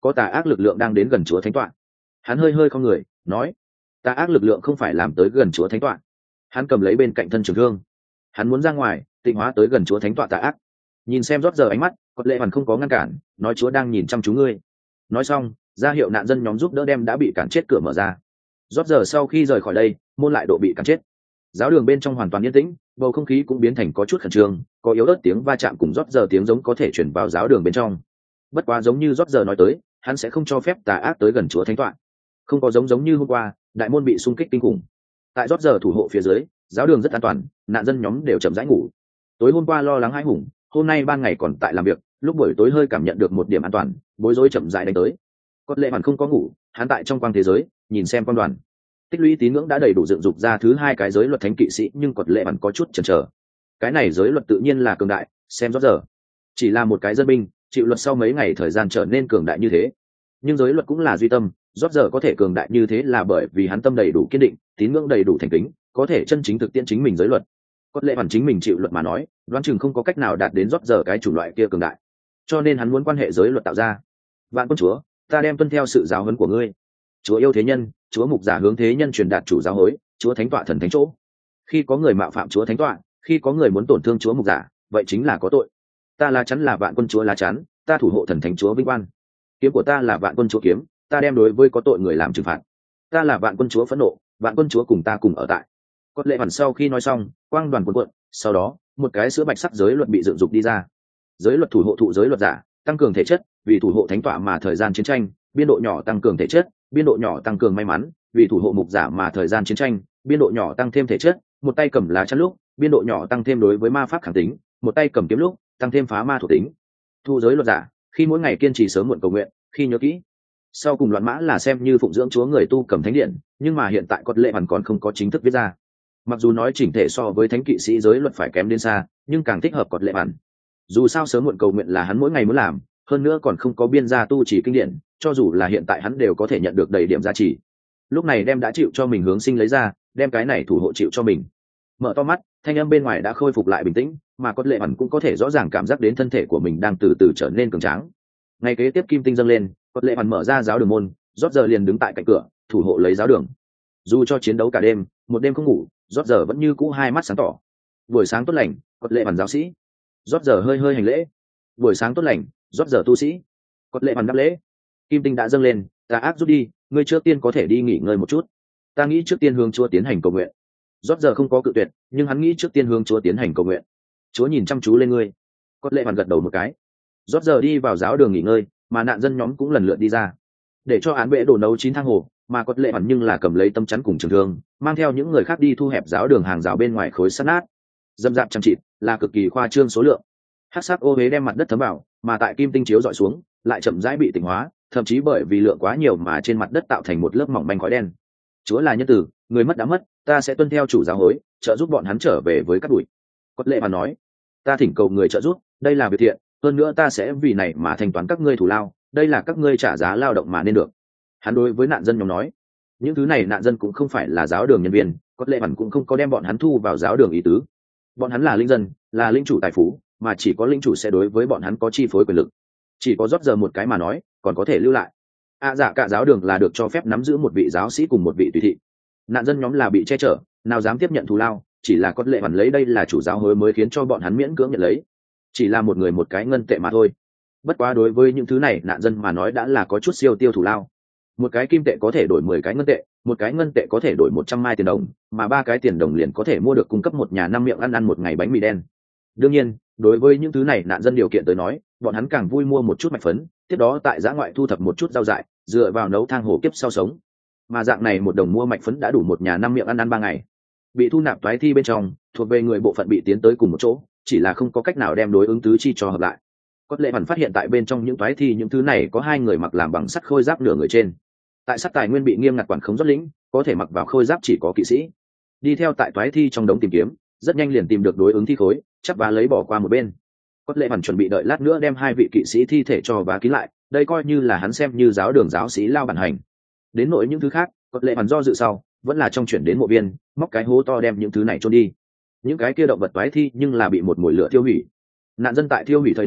có tà ác lực lượng đang đến gần chúa thánh tọa. Hắn hơi hơi không người nói, tà ác lực lượng không phải làm tới gần chúa thánh tọa. Hắn cầm lấy bên cạnh thân trường thương, hắn muốn ra ngoài tịnh hóa tới gần chúa thánh tọa tà ác. Nhìn xem rót giờ ánh mắt, Cốt Lệ Hoàn không có ngăn cản, nói chúa đang nhìn chăm chú ngươi. Nói xong, ra hiệu nạn dân nhóm giúp đỡ đem đã bị cản chết cửa mở ra. Rót giờ sau khi rời khỏi đây, môn lại độ bị cản chết. Giáo đường bên trong hoàn toàn yên tĩnh, bầu không khí cũng biến thành có chút khẩn trương, có yếu ớt tiếng va chạm cùng rót giờ tiếng giống có thể chuyển vào giáo đường bên trong. Bất quá giống như rót giờ nói tới, hắn sẽ không cho phép tà ác tới gần chúa thánh tọa. Không có giống giống như hôm qua, đại môn bị xung kích kinh khủng. Tại rót giờ thủ hộ phía dưới, giáo đường rất an toàn, nạn dân nhóm đều chậm rãi ngủ. Tối hôm qua lo lắng hãi hùng, hôm nay ban ngày còn tại làm việc, lúc buổi tối hơi cảm nhận được một điểm an toàn, bối rối chậm rãi đánh tới. Cốt Lệ Hoàn không có ngủ, hắn tại trong quang thế giới nhìn xem quan đoàn tích lũy tín ngưỡng đã đầy đủ dựng dục ra thứ hai cái giới luật thánh kỵ sĩ, nhưng Cốt Lệ Hoàn có chút chần chờ. Cái này giới luật tự nhiên là cường đại, xem rót giờ chỉ là một cái dân binh, chịu luật sau mấy ngày thời gian trở nên cường đại như thế. Nhưng giới luật cũng là duy tâm, rót giờ có thể cường đại như thế là bởi vì hắn tâm đầy đủ kiên định, tín ngưỡng đầy đủ thành kính, có thể chân chính thực tiễn chính mình giới luật. Cốt Lệ Hoàn chính mình chịu luật mà nói, đoán chừng không có cách nào đạt đến rót giờ cái chủng loại kia cường đại, cho nên hắn muốn quan hệ giới luật tạo ra. Vạn quân chúa, ta đem tuân theo sự giáo huấn của ngươi. Chúa yêu thế nhân, chúa mục giả hướng thế nhân truyền đạt chủ giáo hối, chúa thánh tọa thần thánh chỗ. Khi có người mạo phạm chúa thánh tọa, khi có người muốn tổn thương chúa mục giả, vậy chính là có tội. Ta lá chắn là vạn quân chúa lá chắn, ta thủ hộ thần thánh chúa vinh quang. Kiếm của ta là vạn quân chúa kiếm, ta đem đối với có tội người làm trừng phạt. Ta là vạn quân chúa phẫn nộ, vạn quân chúa cùng ta cùng ở tại. Cốt Lệ Hoàn sau khi nói xong, quang đoàn cuộn cuộn, sau đó một cái sữa bạch sắc giới luật bị dựng dục đi ra. Giới luật thủ hộ thụ giới luật giả, tăng cường thể chất, vì thủ hộ thánh tọa mà thời gian chiến tranh, biên độ nhỏ tăng cường thể chất, biên độ nhỏ tăng cường may mắn, vì thủ hộ mục giả mà thời gian chiến tranh, biên độ nhỏ tăng thêm thể chất, một tay cầm lá chắn lúc, biên độ nhỏ tăng thêm đối với ma pháp kháng tính, một tay cầm kiếm lúc, tăng thêm phá ma thuộc tính. Thu giới luật giả, khi mỗi ngày kiên trì sớm muộn cầu nguyện, khi nhớ kỹ. Sau cùng loạn mã là xem như phụng dưỡng chúa người tu cầm thánh điện, nhưng mà hiện tại Cốt Lệ Hoàn còn không có chính thức viết ra. Mặc dù nói chỉnh thể so với thánh kỵ sĩ giới luật phải kém đến xa, nhưng càng thích hợp Cốt Lệ Hoàn. Dù sao sớm muộn cầu nguyện là hắn mỗi ngày muốn làm, hơn nữa còn không có biên gia tu chỉ kinh điển, cho dù là hiện tại hắn đều có thể nhận được đầy điểm giá trị. Lúc này đem đã chịu cho mình hướng sinh lấy ra, đem cái này thủ hộ chịu cho mình. Mở to mắt, thanh âm bên ngoài đã khôi phục lại bình tĩnh, mà Cốt Lệ Hoàn cũng có thể rõ ràng cảm giác đến thân thể của mình đang từ từ trở nên cường tráng. Ngày kế tiếp kim tinh dâng lên, Cốt Lệ Hoàn mở ra giáo đường môn, rót giờ liền đứng tại cạnh cửa, thủ hộ lấy giáo đường. Dù cho chiến đấu cả đêm, một đêm không ngủ, rót giờ vẫn như cũ hai mắt sáng tỏ. Buổi sáng tốt lành, Cốt Lệ Hoàn giáo sĩ. Rót giờ hơi hơi hành lễ. Buổi sáng tốt lành, rót giờ tu sĩ. Cốt Lệ Hoàn đáp lễ. Kim tinh đã dâng lên, ta ác rút đi, ngươi trước tiên có thể đi nghỉ ngơi một chút. Ta nghĩ trước tiên hướng chúa tiến hành cầu nguyện. Rót giờ không có cự tuyệt, nhưng hắn nghĩ trước tiên hướng chúa tiến hành cầu nguyện. Chúa nhìn chăm chú lên ngươi. Cốt Lệ Hoàn gật đầu một cái. Rót giờ đi vào giáo đường nghỉ ngơi, mà nạn dân nhóm cũng lần lượt đi ra, để cho án bệ đổ nấu chín thang hồ. Mà Cốt Lệ Hoàn nhưng là cầm lấy tấm chắn cùng trường thương, mang theo những người khác đi thu hẹp giáo đường hàng rào bên ngoài khối sắt nát. Dâm dạp chăm chịt, là cực kỳ khoa trương số lượng. Hắc sắc ô huế đem mặt đất thấm vào, mà tại kim tinh chiếu dọi xuống, lại chậm rãi bị tịnh hóa, thậm chí bởi vì lượng quá nhiều mà trên mặt đất tạo thành một lớp mỏng manh khói đen. Chúa là nhân tử, người mất đã mất, ta sẽ tuân theo chủ giáo hối, trợ giúp bọn hắn trở về với các bụi. Cốt Lệ Hoàn nói, ta thỉnh cầu người trợ giúp, đây là việc thiện, hơn nữa ta sẽ vì này mà thanh toán các ngươi thù lao, đây là các ngươi trả giá lao động mà nên được. Hắn đối với nạn dân nhóm nói, những thứ này nạn dân cũng không phải là giáo đường nhân viên, Cốt Lệ Hoàn cũng không có đem bọn hắn thu vào giáo đường ý tứ. Bọn hắn là linh dân, là linh chủ tài phú, mà chỉ có linh chủ sẽ đối với bọn hắn có chi phối quyền lực. Chỉ có rót giờ một cái mà nói, còn có thể lưu lại. À dạ, cả giáo đường là được cho phép nắm giữ một vị giáo sĩ cùng một vị tùy thị. Nạn dân nhóm là bị che chở, nào dám tiếp nhận thù lao, chỉ là Cốt Lệ Hoàn lấy đây là chủ giáo hối mới khiến cho bọn hắn miễn cưỡng nhận lấy. Chỉ là một người một cái ngân tệ mà thôi. Bất quá đối với những thứ này nạn dân mà nói đã là có chút siêu tiêu thù lao. Một cái kim tệ có thể đổi mười cái ngân tệ, một cái ngân tệ có thể đổi một trăm mai tiền đồng, mà ba cái tiền đồng liền có thể mua được cung cấp một nhà năm miệng ăn ăn một ngày bánh mì đen. Đương nhiên, đối với những thứ này nạn dân điều kiện tới nói, bọn hắn càng vui mua một chút mạch phấn, tiếp đó tại giã ngoại thu thập một chút rau dại, dựa vào nấu thang hổ kiếp sau sống. Mà dạng này một đồng mua mạch phấn đã đủ một nhà năm miệng ăn ăn ba ngày. Bị thu nạp toái thi bên trong, thuộc về người bộ phận bị tiến tới cùng một chỗ, chỉ là không có cách nào đem đối ứng tứ chi cho hợp lại. Cốt Lệ Hoàn phát hiện tại bên trong những toái thi những thứ này có hai người mặc làm bằng sắt khôi giáp nửa người trên. Tại sắt tài nguyên bị nghiêm ngặt quản khống rất lĩnh, có thể mặc vào khôi giáp chỉ có kỵ sĩ. Đi theo tại toái thi trong đống tìm kiếm, rất nhanh liền tìm được đối ứng thi khối, chắp vá lấy bỏ qua một bên. Cốt Lệ Hoàn chuẩn bị đợi lát nữa đem hai vị kỵ sĩ thi thể cho vá kín lại, đây coi như là hắn xem như giáo đường giáo sĩ lao bản hành. Đến nỗi những thứ khác, Cốt Lệ Hoàn do dự sau, vẫn là trong chuyển đến mộ viên, móc cái hố to đem những thứ này chôn đi. Những cái kia động vật toái thi nhưng là bị một mùi lửa thiêu hủy. Nạn dân tại thiêu hủy thời điểm,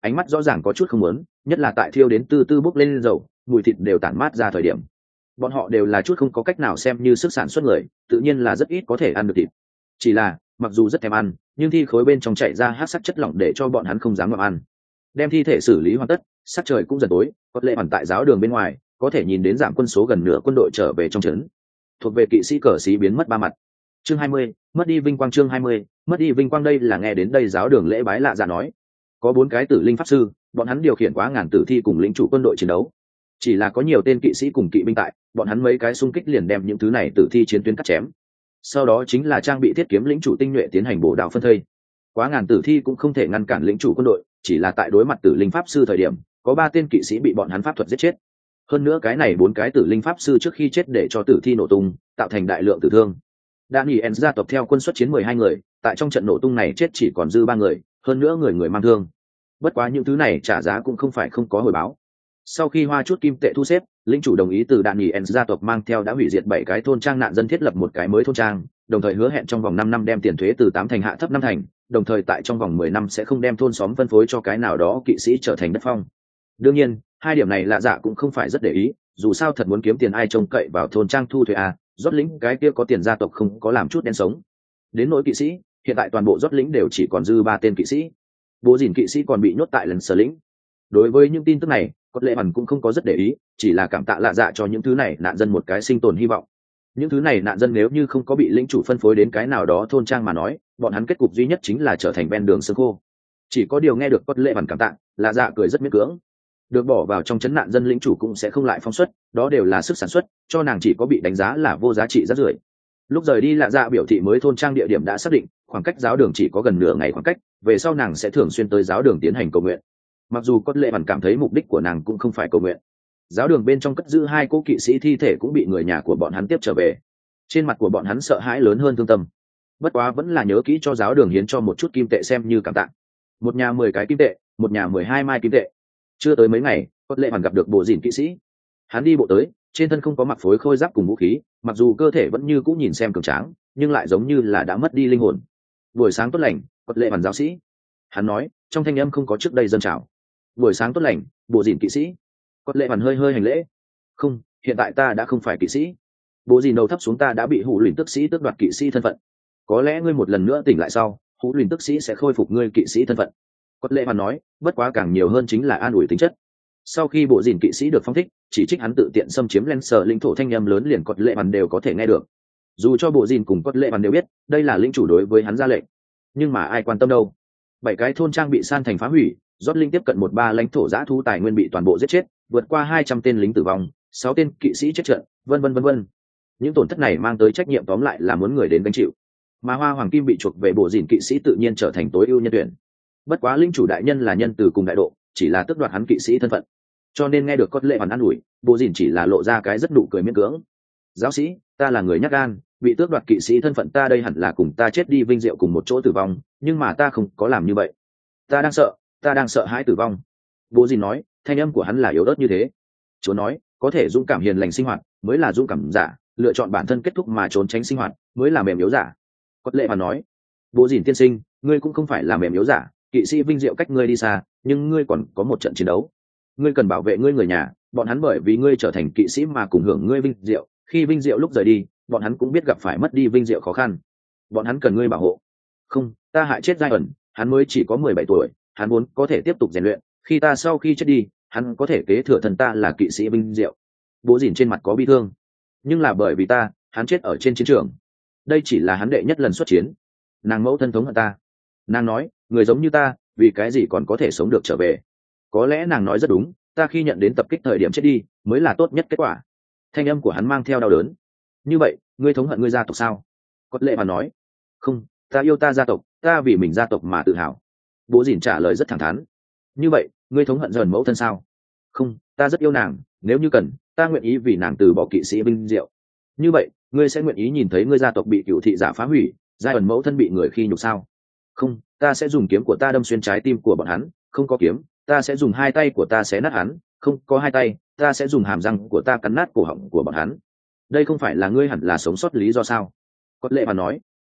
ánh mắt rõ ràng có chút không muốn, nhất là tại thiêu đến tư tư bốc lên dầu, mùi thịt đều tản mát ra thời điểm. Bọn họ đều là chút không có cách nào xem như sức sản xuất người, tự nhiên là rất ít có thể ăn được thịt. Chỉ là mặc dù rất thèm ăn, nhưng thi khối bên trong chảy ra hắc sắc chất lỏng để cho bọn hắn không dám ngậm ăn. Đem thi thể xử lý hoàn tất, sắc trời cũng dần tối, Cốt Lệ Hoàn tại giáo đường bên ngoài có thể nhìn đến giảm quân số gần nửa quân đội trở về trong trấn. Thuộc về kỵ sĩ cờ sĩ biến mất ba mặt. Chương hai mươi, mất đi vinh quang. Chương hai mươi, mất đi vinh quang. Đây là nghe đến đây giáo đường lễ bái lạ dạ nói, có bốn cái tử linh pháp sư, bọn hắn điều khiển quá ngàn tử thi cùng lĩnh chủ quân đội chiến đấu. Chỉ là có nhiều tên kỵ sĩ cùng kỵ binh tại, bọn hắn mấy cái xung kích liền đem những thứ này tử thi chiến tuyến cắt chém. Sau đó chính là trang bị thiết kiếm lĩnh chủ tinh nhuệ tiến hành bổ đạo phân thây. Quá ngàn tử thi cũng không thể ngăn cản lĩnh chủ quân đội, chỉ là tại đối mặt tử linh pháp sư thời điểm, có ba tên kỵ sĩ bị bọn hắn pháp thuật giết chết. Hơn nữa cái này bốn cái tử linh pháp sư trước khi chết để cho tử thi nổ tung, tạo thành đại lượng tử thương. Daniel gia tộc theo quân xuất chiến mười hai người, tại trong trận nổ tung này chết chỉ còn dư ba người, hơn nữa người người mang thương. Bất quá những thứ này trả giá cũng không phải không có hồi báo. Sau khi hoa chút kim tệ thu xếp, lĩnh chủ đồng ý từ Daniel gia tộc mang theo đã hủy diệt bảy cái thôn trang nạn dân thiết lập một cái mới thôn trang, đồng thời hứa hẹn trong vòng năm năm đem tiền thuế từ tám thành hạ thấp năm thành, đồng thời tại trong vòng mười năm sẽ không đem thôn xóm phân phối cho cái nào đó kỵ sĩ trở thành đất phong. Đương nhiên, hai điểm này lạ dạ cũng không phải rất để ý, dù sao thật muốn kiếm tiền ai trông cậy vào thôn trang thu thuế à, rót lĩnh cái kia có tiền gia tộc không có làm chút đen sống. Đến nỗi kỵ sĩ, hiện tại toàn bộ rót lĩnh đều chỉ còn dư ba tên kỵ sĩ. Bố dìn kỵ sĩ còn bị nhốt tại lần sở lĩnh. Đối với những tin tức này, Cốt Lệ Hoàn cũng không có rất để ý, chỉ là cảm tạ lạ dạ cho những thứ này nạn dân một cái sinh tồn hy vọng. Những thứ này nạn dân nếu như không có bị lĩnh chủ phân phối đến cái nào đó thôn trang mà nói, bọn hắn kết cục duy nhất chính là trở thành ven đường xương khô. Chỉ có điều nghe được Cốt Lệ Hoàn cảm tạ, lạ dạ cười rất miễn cưỡng. Được bỏ vào trong trấn nạn dân lĩnh chủ cũng sẽ không lại phóng xuất, đó đều là sức sản xuất, cho nàng chỉ có bị đánh giá là vô giá trị rất rưởi. Lúc rời đi lạ dạ biểu thị mới thôn trang địa điểm đã xác định, khoảng cách giáo đường chỉ có gần nửa ngày khoảng cách, về sau nàng sẽ thường xuyên tới giáo đường tiến hành cầu nguyện. Mặc dù Cốt Lệ Hoàn cảm thấy mục đích của nàng cũng không phải cầu nguyện. Giáo đường bên trong cất giữ hai cô kỵ sĩ thi thể cũng bị người nhà của bọn hắn tiếp trở về. Trên mặt của bọn hắn sợ hãi lớn hơn thương tâm. Bất quá vẫn là nhớ kỹ cho giáo đường hiến cho một chút kim tệ xem như cảm tạ. Một nhà mười cái kim tệ, một nhà mười hai mai kim tệ. Chưa tới mấy ngày, Cốt Lệ Hoàn gặp được bộ dìn kỵ sĩ. Hắn đi bộ tới, trên thân không có mặc phối khôi giáp cùng vũ khí, mặc dù cơ thể vẫn như cũ nhìn xem cường tráng, nhưng lại giống như là đã mất đi linh hồn. Buổi sáng tốt lành, Cốt Lệ Hoàn giáo sĩ. Hắn nói, trong thanh âm không có trước đây dâng trào. Buổi sáng tốt lành, bộ dìn kỵ sĩ. Cốt Lệ Hoàn hơi hơi hành lễ. Không, hiện tại ta đã không phải kỵ sĩ. Bộ dìn đầu thấp xuống, ta đã bị hủ luyện tức sĩ tước đoạt kỵ sĩ thân phận. Có lẽ ngươi một lần nữa tỉnh lại sau, hủ luyện tức sĩ sẽ khôi phục ngươi kỵ sĩ thân phận. Cốt Lệ Hoàn nói, bất quá càng nhiều hơn chính là an ủi tính chất. Sau khi bộ dìn kỵ sĩ được phong thích, chỉ trích hắn tự tiện xâm chiếm len sở lĩnh thổ thanh âm lớn liền Cốt Lệ Hoàn đều có thể nghe được. Dù cho bộ dìn cùng Cốt Lệ Hoàn đều biết, đây là lĩnh chủ đối với hắn ra lệnh, nhưng mà ai quan tâm đâu. Bảy cái thôn trang bị san thành phá hủy, rót linh tiếp cận một ba lãnh thổ giã thú tài nguyên bị toàn bộ giết chết, vượt qua hai trăm tên lính tử vong, sáu tên kỵ sĩ chết trận, vân vân vân vân. Những tổn thất này mang tới trách nhiệm tóm lại là muốn người đến gánh chịu. Mà hoa hoàng kim bị chuộc về bộ dìn kỵ sĩ tự nhiên trở thành tối ưu nhân tuyển. Bất quá linh chủ đại nhân là nhân từ cùng đại độ, chỉ là tước đoạt hắn kỵ sĩ thân phận. Cho nên nghe được Cốt Lệ Hoàn an ủi, bộ dìn chỉ là lộ ra cái rất nụ cười miễn cưỡng. Giáo sĩ, ta là người nhát gan, bị tước đoạt kỵ sĩ thân phận ta đây hẳn là cùng ta chết đi vinh diệu cùng một chỗ tử vong, nhưng mà ta không có làm như vậy. Ta đang sợ, ta đang sợ hãi tử vong. Bộ dìn nói, thanh âm của hắn là yếu ớt như thế. Chúa nói, có thể dũng cảm hiền lành sinh hoạt mới là dũng cảm giả, lựa chọn bản thân kết thúc mà trốn tránh sinh hoạt mới là mềm yếu giả. Cốt Lệ Hoàn nói, bộ dìn tiên sinh, ngươi cũng không phải là mềm yếu giả, kỵ sĩ vinh diệu cách ngươi đi xa, nhưng ngươi còn có một trận chiến đấu. Ngươi cần bảo vệ ngươi người nhà, bọn hắn bởi vì ngươi trở thành kỵ sĩ mà cùng hưởng ngươi vinh diệu, khi vinh diệu lúc rời đi, bọn hắn cũng biết gặp phải mất đi vinh diệu khó khăn. Bọn hắn cần ngươi bảo hộ. Không, ta hại chết Giai ẩn, hắn mới chỉ có mười bảy tuổi, hắn muốn có thể tiếp tục rèn luyện, khi ta sau khi chết đi, hắn có thể kế thừa thần ta là kỵ sĩ vinh diệu. Bố dìn trên mặt có bi thương, nhưng là bởi vì ta, hắn chết ở trên chiến trường. Đây chỉ là hắn đệ nhất lần xuất chiến. Nàng mẫu thân thống hận ta. Nàng nói, người giống như ta, vì cái gì còn có thể sống được trở về. Có lẽ nàng nói rất đúng, ta khi nhận đến tập kích thời điểm chết đi mới là tốt nhất kết quả. Thanh âm của hắn mang theo đau đớn. Như vậy, ngươi thống hận ngươi gia tộc sao? Cốt Lệ Hoàn nói, không, ta yêu ta gia tộc, ta vì mình gia tộc mà tự hào. Bố dìn trả lời rất thẳng thắn. Như vậy, ngươi thống hận dần mẫu thân sao? Không, ta rất yêu nàng, nếu như cần, ta nguyện ý vì nàng từ bỏ kỵ sĩ vinh diệu. Như vậy, ngươi sẽ nguyện ý nhìn thấy ngươi gia tộc bị cựu thị giả phá hủy, giai ẩn mẫu thân bị người khi nhục sao? Không, ta sẽ dùng kiếm của ta đâm xuyên trái tim của bọn hắn, không có kiếm, ta sẽ dùng hai tay của ta xé nát hắn, không có hai tay, ta sẽ dùng hàm răng của ta cắn nát cổ họng của bọn hắn. Đây không phải là ngươi hẳn là sống sót lý do sao? Cốt Lệ Hoàn nói,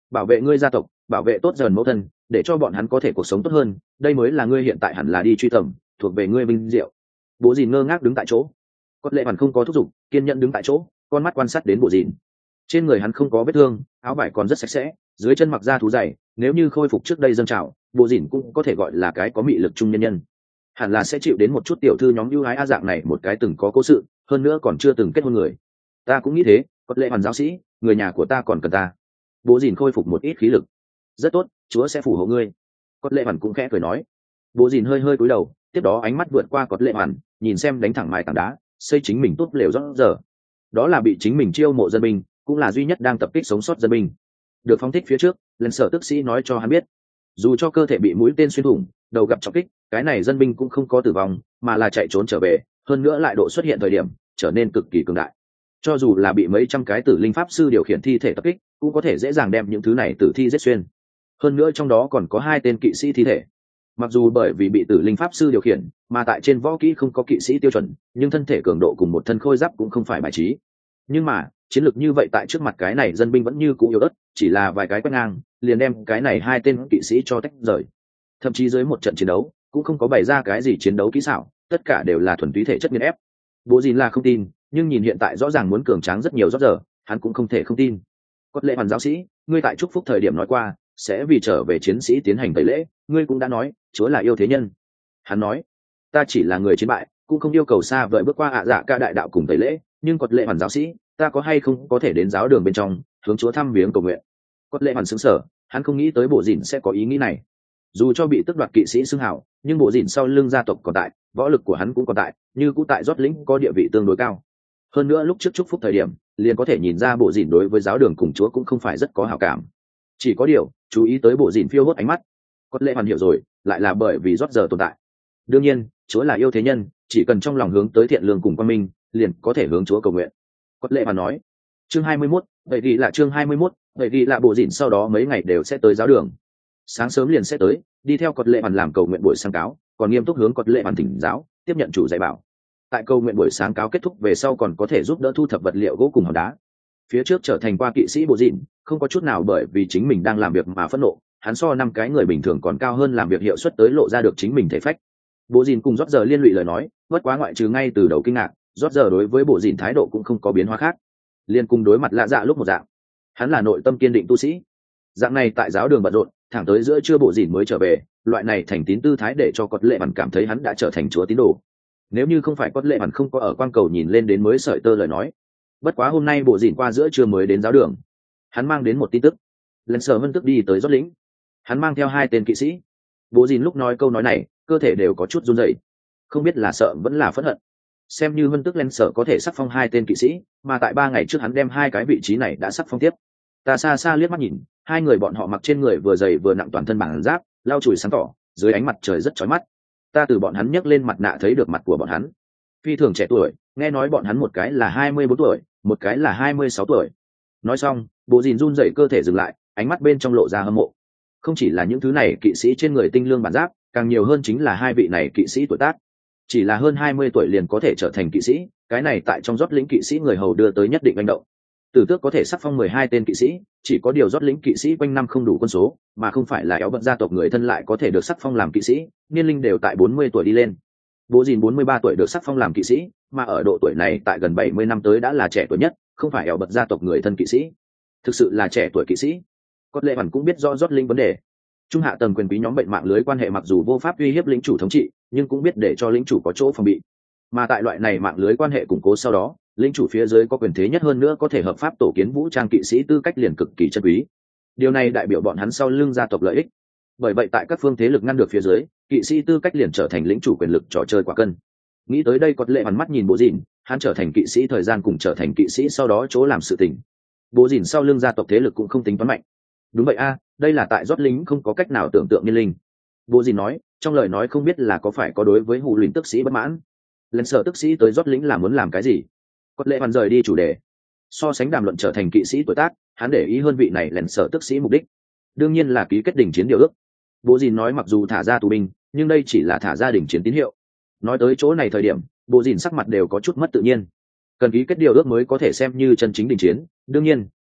bảo vệ ngươi gia tộc, bảo vệ tốt dần mẫu thân, để cho bọn hắn có thể cuộc sống tốt hơn, đây mới là ngươi hiện tại hẳn là đi truy tầm, thuộc về ngươi vinh diệu. Bộ Dìn ngơ ngác đứng tại chỗ, Cốt Lệ Hoàn không có thúc giục, kiên nhẫn đứng tại chỗ, con mắt quan sát đến Bộ Dìn. Trên người hắn không có vết thương, áo vải còn rất sạch sẽ, dưới chân mặc da thú dày, nếu như khôi phục trước đây dâng trào, Bộ Dìn cũng có thể gọi là cái có mị lực trung nhân nhân. Hẳn là sẽ chịu đến một chút tiểu thư nhóm ưu ái a dạng này một cái từng có cố sự, hơn nữa còn chưa từng kết hôn người. Ta cũng nghĩ thế, Cốt Lệ Hoàn giáo sĩ, người nhà của ta còn cần ta. Bộ Dìn khôi phục một ít khí lực. Rất tốt, Chúa sẽ phù hộ ngươi. Cốt Lệ Hoàn cũng khẽ cười nói. Bộ Dìn hơi hơi cúi đầu, tiếp đó ánh mắt vượt qua Cốt Lệ Hoàn, nhìn xem đánh thẳng mài tảng đá, xây chính mình tốt lều rõ giờ. Đó là bị chính mình chiêu mộ dân binh, cũng là duy nhất đang tập kích sống sót dân binh. Được phóng thích phía trước, lần sở tức sĩ nói cho hắn biết, dù cho cơ thể bị mũi tên xuyên thủng, đầu gặp trọng kích, cái này dân binh cũng không có tử vong, mà là chạy trốn trở về, hơn nữa lại độ xuất hiện thời điểm trở nên cực kỳ cường đại. Cho dù là bị mấy trăm cái tử linh pháp sư điều khiển thi thể tập kích, cũng có thể dễ dàng đem những thứ này tử thi giết xuyên. Hơn nữa trong đó còn có hai tên kỵ sĩ thi thể. Mặc dù bởi vì bị tử linh pháp sư điều khiển, mà tại trên võ kỹ không có kỵ sĩ tiêu chuẩn, nhưng thân thể cường độ cùng một thân khôi giáp cũng không phải bài trí. Nhưng mà chiến lược như vậy tại trước mặt cái này dân binh vẫn như cũ yếu ớt, chỉ là vài cái quét ngang liền đem cái này hai tên kỵ sĩ cho tách rời. Thậm chí dưới một trận chiến đấu cũng không có bày ra cái gì chiến đấu kỹ xảo, tất cả đều là thuần túy thể chất nghiền ép. Bố Dìn là không tin, nhưng nhìn hiện tại rõ ràng muốn cường tráng rất nhiều rót giờ, hắn cũng không thể không tin. Cốt Lệ Hoàn giáo sĩ, ngươi tại chúc phúc thời điểm nói qua sẽ vì trở về chiến sĩ tiến hành tẩy lễ, ngươi cũng đã nói Chúa là yêu thế nhân. Hắn nói, ta chỉ là người chiến bại, cũng không yêu cầu xa vời bước qua ạ dạ ca đại đạo cùng tẩy lễ, nhưng Cốt Lệ Hoàn giáo sĩ, ta có hay không có thể đến giáo đường bên trong hướng Chúa thăm viếng cầu nguyện. Cốt Lệ Hoàn sững sờ, hắn không nghĩ tới Bộ Dìn sẽ có ý nghĩ này. Dù cho bị tước đoạt kỵ sĩ xưng hào, nhưng Bộ Dìn sau lưng gia tộc còn tại, võ lực của hắn cũng còn tại, như cũ tại rót lĩnh có địa vị tương đối cao. Hơn nữa lúc trước chúc phúc thời điểm liền có thể nhìn ra Bộ Dìn đối với giáo đường cùng Chúa cũng không phải rất có hảo cảm. Chỉ có điều chú ý tới Bộ Dìn phiêu hốt ánh mắt, Cốt Lệ Hoàn hiểu rồi, lại là bởi vì rót giờ tồn tại. Đương nhiên Chúa là yêu thế nhân, chỉ cần trong lòng hướng tới thiện lương cùng quang minh, liền có thể hướng Chúa cầu nguyện. Cốt Lệ Hoàn nói. Chương hai mươi mốt, vậy thì là chương hai mươi mốt, vậy thì là Bộ Dìn sau đó mấy ngày đều sẽ tới giáo đường. Sáng sớm liền sẽ tới, đi theo Cốt Lệ Hoàn làm cầu nguyện buổi sáng cáo, còn nghiêm túc hướng Cốt Lệ Hoàn thỉnh giáo, tiếp nhận chủ dạy bảo. Tại cầu nguyện buổi sáng cáo kết thúc về sau còn có thể giúp đỡ thu thập vật liệu gỗ cùng hòn đá. Phía trước trở thành qua kỵ sĩ Bộ Dìn, không có chút nào bởi vì chính mình đang làm việc mà phẫn nộ, hắn so năm cái người bình thường còn cao hơn làm việc hiệu suất tới lộ ra được chính mình thể phách. Bộ Dìn cùng rót giờ liên lụy lời nói, bất quá ngoại trừ ngay từ đầu kinh ngạc, rót giờ đối với Bộ Dìn thái độ cũng không có biến hóa khác, liên cùng đối mặt lạ dạ lúc một dạng. Hắn là nội tâm kiên định tu sĩ. Dạng này tại giáo đường bận rộn, thẳng tới giữa trưa Bộ Dìn mới trở về, loại này thành tín tư thái để cho Cốt Lệ Hoàn cảm thấy hắn đã trở thành Chúa tín đồ. Nếu như không phải Cốt Lệ Hoàn không có ở quang cầu nhìn lên đến mới sợi tơ lời nói, bất quá hôm nay Bộ Dìn qua giữa trưa mới đến giáo đường, hắn mang đến một tin tức. Lần sở vân tức đi tới rót lĩnh, hắn mang theo hai tên kỵ sĩ. Bộ Dìn lúc nói câu nói này, cơ thể đều có chút run rẩy, không biết là sợ vẫn là phẫn hận. Xem như vân tức lên sở có thể sắc phong hai tên kỵ sĩ, mà tại ba ngày trước hắn đem hai cái vị trí này đã sắc phong tiếp. Ta xa xa liếc mắt nhìn, hai người bọn họ mặc trên người vừa dày vừa nặng toàn thân bằng giáp, lau chùi sáng tỏ, dưới ánh mặt trời rất chói mắt. Ta từ bọn hắn nhấc lên mặt nạ thấy được mặt của bọn hắn, phi thường trẻ tuổi, nghe nói bọn hắn một cái là hai mươi bốn tuổi, một cái là hai mươi sáu tuổi. Nói xong, Bộ Dìn run rẩy cơ thể dừng lại, ánh mắt bên trong lộ ra hâm mộ. Không chỉ là những thứ này kỵ sĩ trên người tinh lương bản giáp, càng nhiều hơn chính là hai vị này kỵ sĩ tuổi tác. Chỉ là hơn hai mươi tuổi liền có thể trở thành kỵ sĩ, cái này tại trong rót lĩnh kỵ sĩ người hầu đưa tới nhất định hành động. Tử tước có thể sắc phong mười hai tên kỵ sĩ, chỉ có điều rót lĩnh kỵ sĩ quanh năm không đủ quân số, mà không phải là éo bận gia tộc người thân lại có thể được sắc phong làm kỵ sĩ, niên linh đều tại bốn mươi tuổi đi lên. Bộ Dìn bốn mươi ba tuổi được sắc phong làm kỵ sĩ, mà ở độ tuổi này tại gần bảy mươi năm tới đã là trẻ tuổi nhất, không phải éo bận gia tộc người thân kỵ sĩ. Thực sự là trẻ tuổi kỵ sĩ. Cốt Lệ Hoàn cũng biết rõ rót lĩnh vấn đề. Trung hạ tầng quyền quý nhóm bệnh mạng lưới quan hệ mặc dù vô pháp uy hiếp lĩnh chủ thống trị, nhưng cũng biết để cho lĩnh chủ có chỗ phòng bị. Mà tại loại này mạng lưới quan hệ củng cố sau đó, lĩnh chủ phía dưới có quyền thế nhất hơn nữa có thể hợp pháp tổ kiến vũ trang kỵ sĩ tư cách liền cực kỳ chân quý. Điều này đại biểu bọn hắn sau lưng gia tộc lợi ích. Bởi vậy tại các phương thế lực ngăn được phía dưới, kỵ sĩ tư cách liền trở thành lĩnh chủ quyền lực trò chơi quả cân. Nghĩ tới đây Cốt Lệ Hoàn mắt nhìn Bộ Dìn, hắn trở thành kỵ sĩ thời gian cùng trở thành kỵ sĩ sau đó chỗ làm sự tình. Bộ Dìn sau lưng gia tộc thế lực cũng không tính toán mạnh. Đúng vậy a, đây là tại rót lính không có cách nào tưởng tượng nhân linh. Bộ Dìn nói, trong lời nói không biết là có phải có đối với hù luyện tức sĩ bất mãn. Lần sở tức sĩ tới rót lính là muốn làm cái gì? Cốt Lệ Hoàn rời đi chủ đề. So sánh đàm luận trở thành kỵ sĩ tuổi tác, hắn để ý hơn vị này lần sở tức sĩ mục đích. Đương nhiên là ký kết đình chiến điều ước. Bộ Dìn nói mặc dù thả ra tù binh, nhưng đây chỉ là thả ra đình chiến tín hiệu. Nói tới chỗ này thời điểm, Bộ Dìn sắc mặt đều có chút mất tự nhiên. Cần ký kết điều ước mới có thể xem như chân chính đình chiến. Đương nhiên,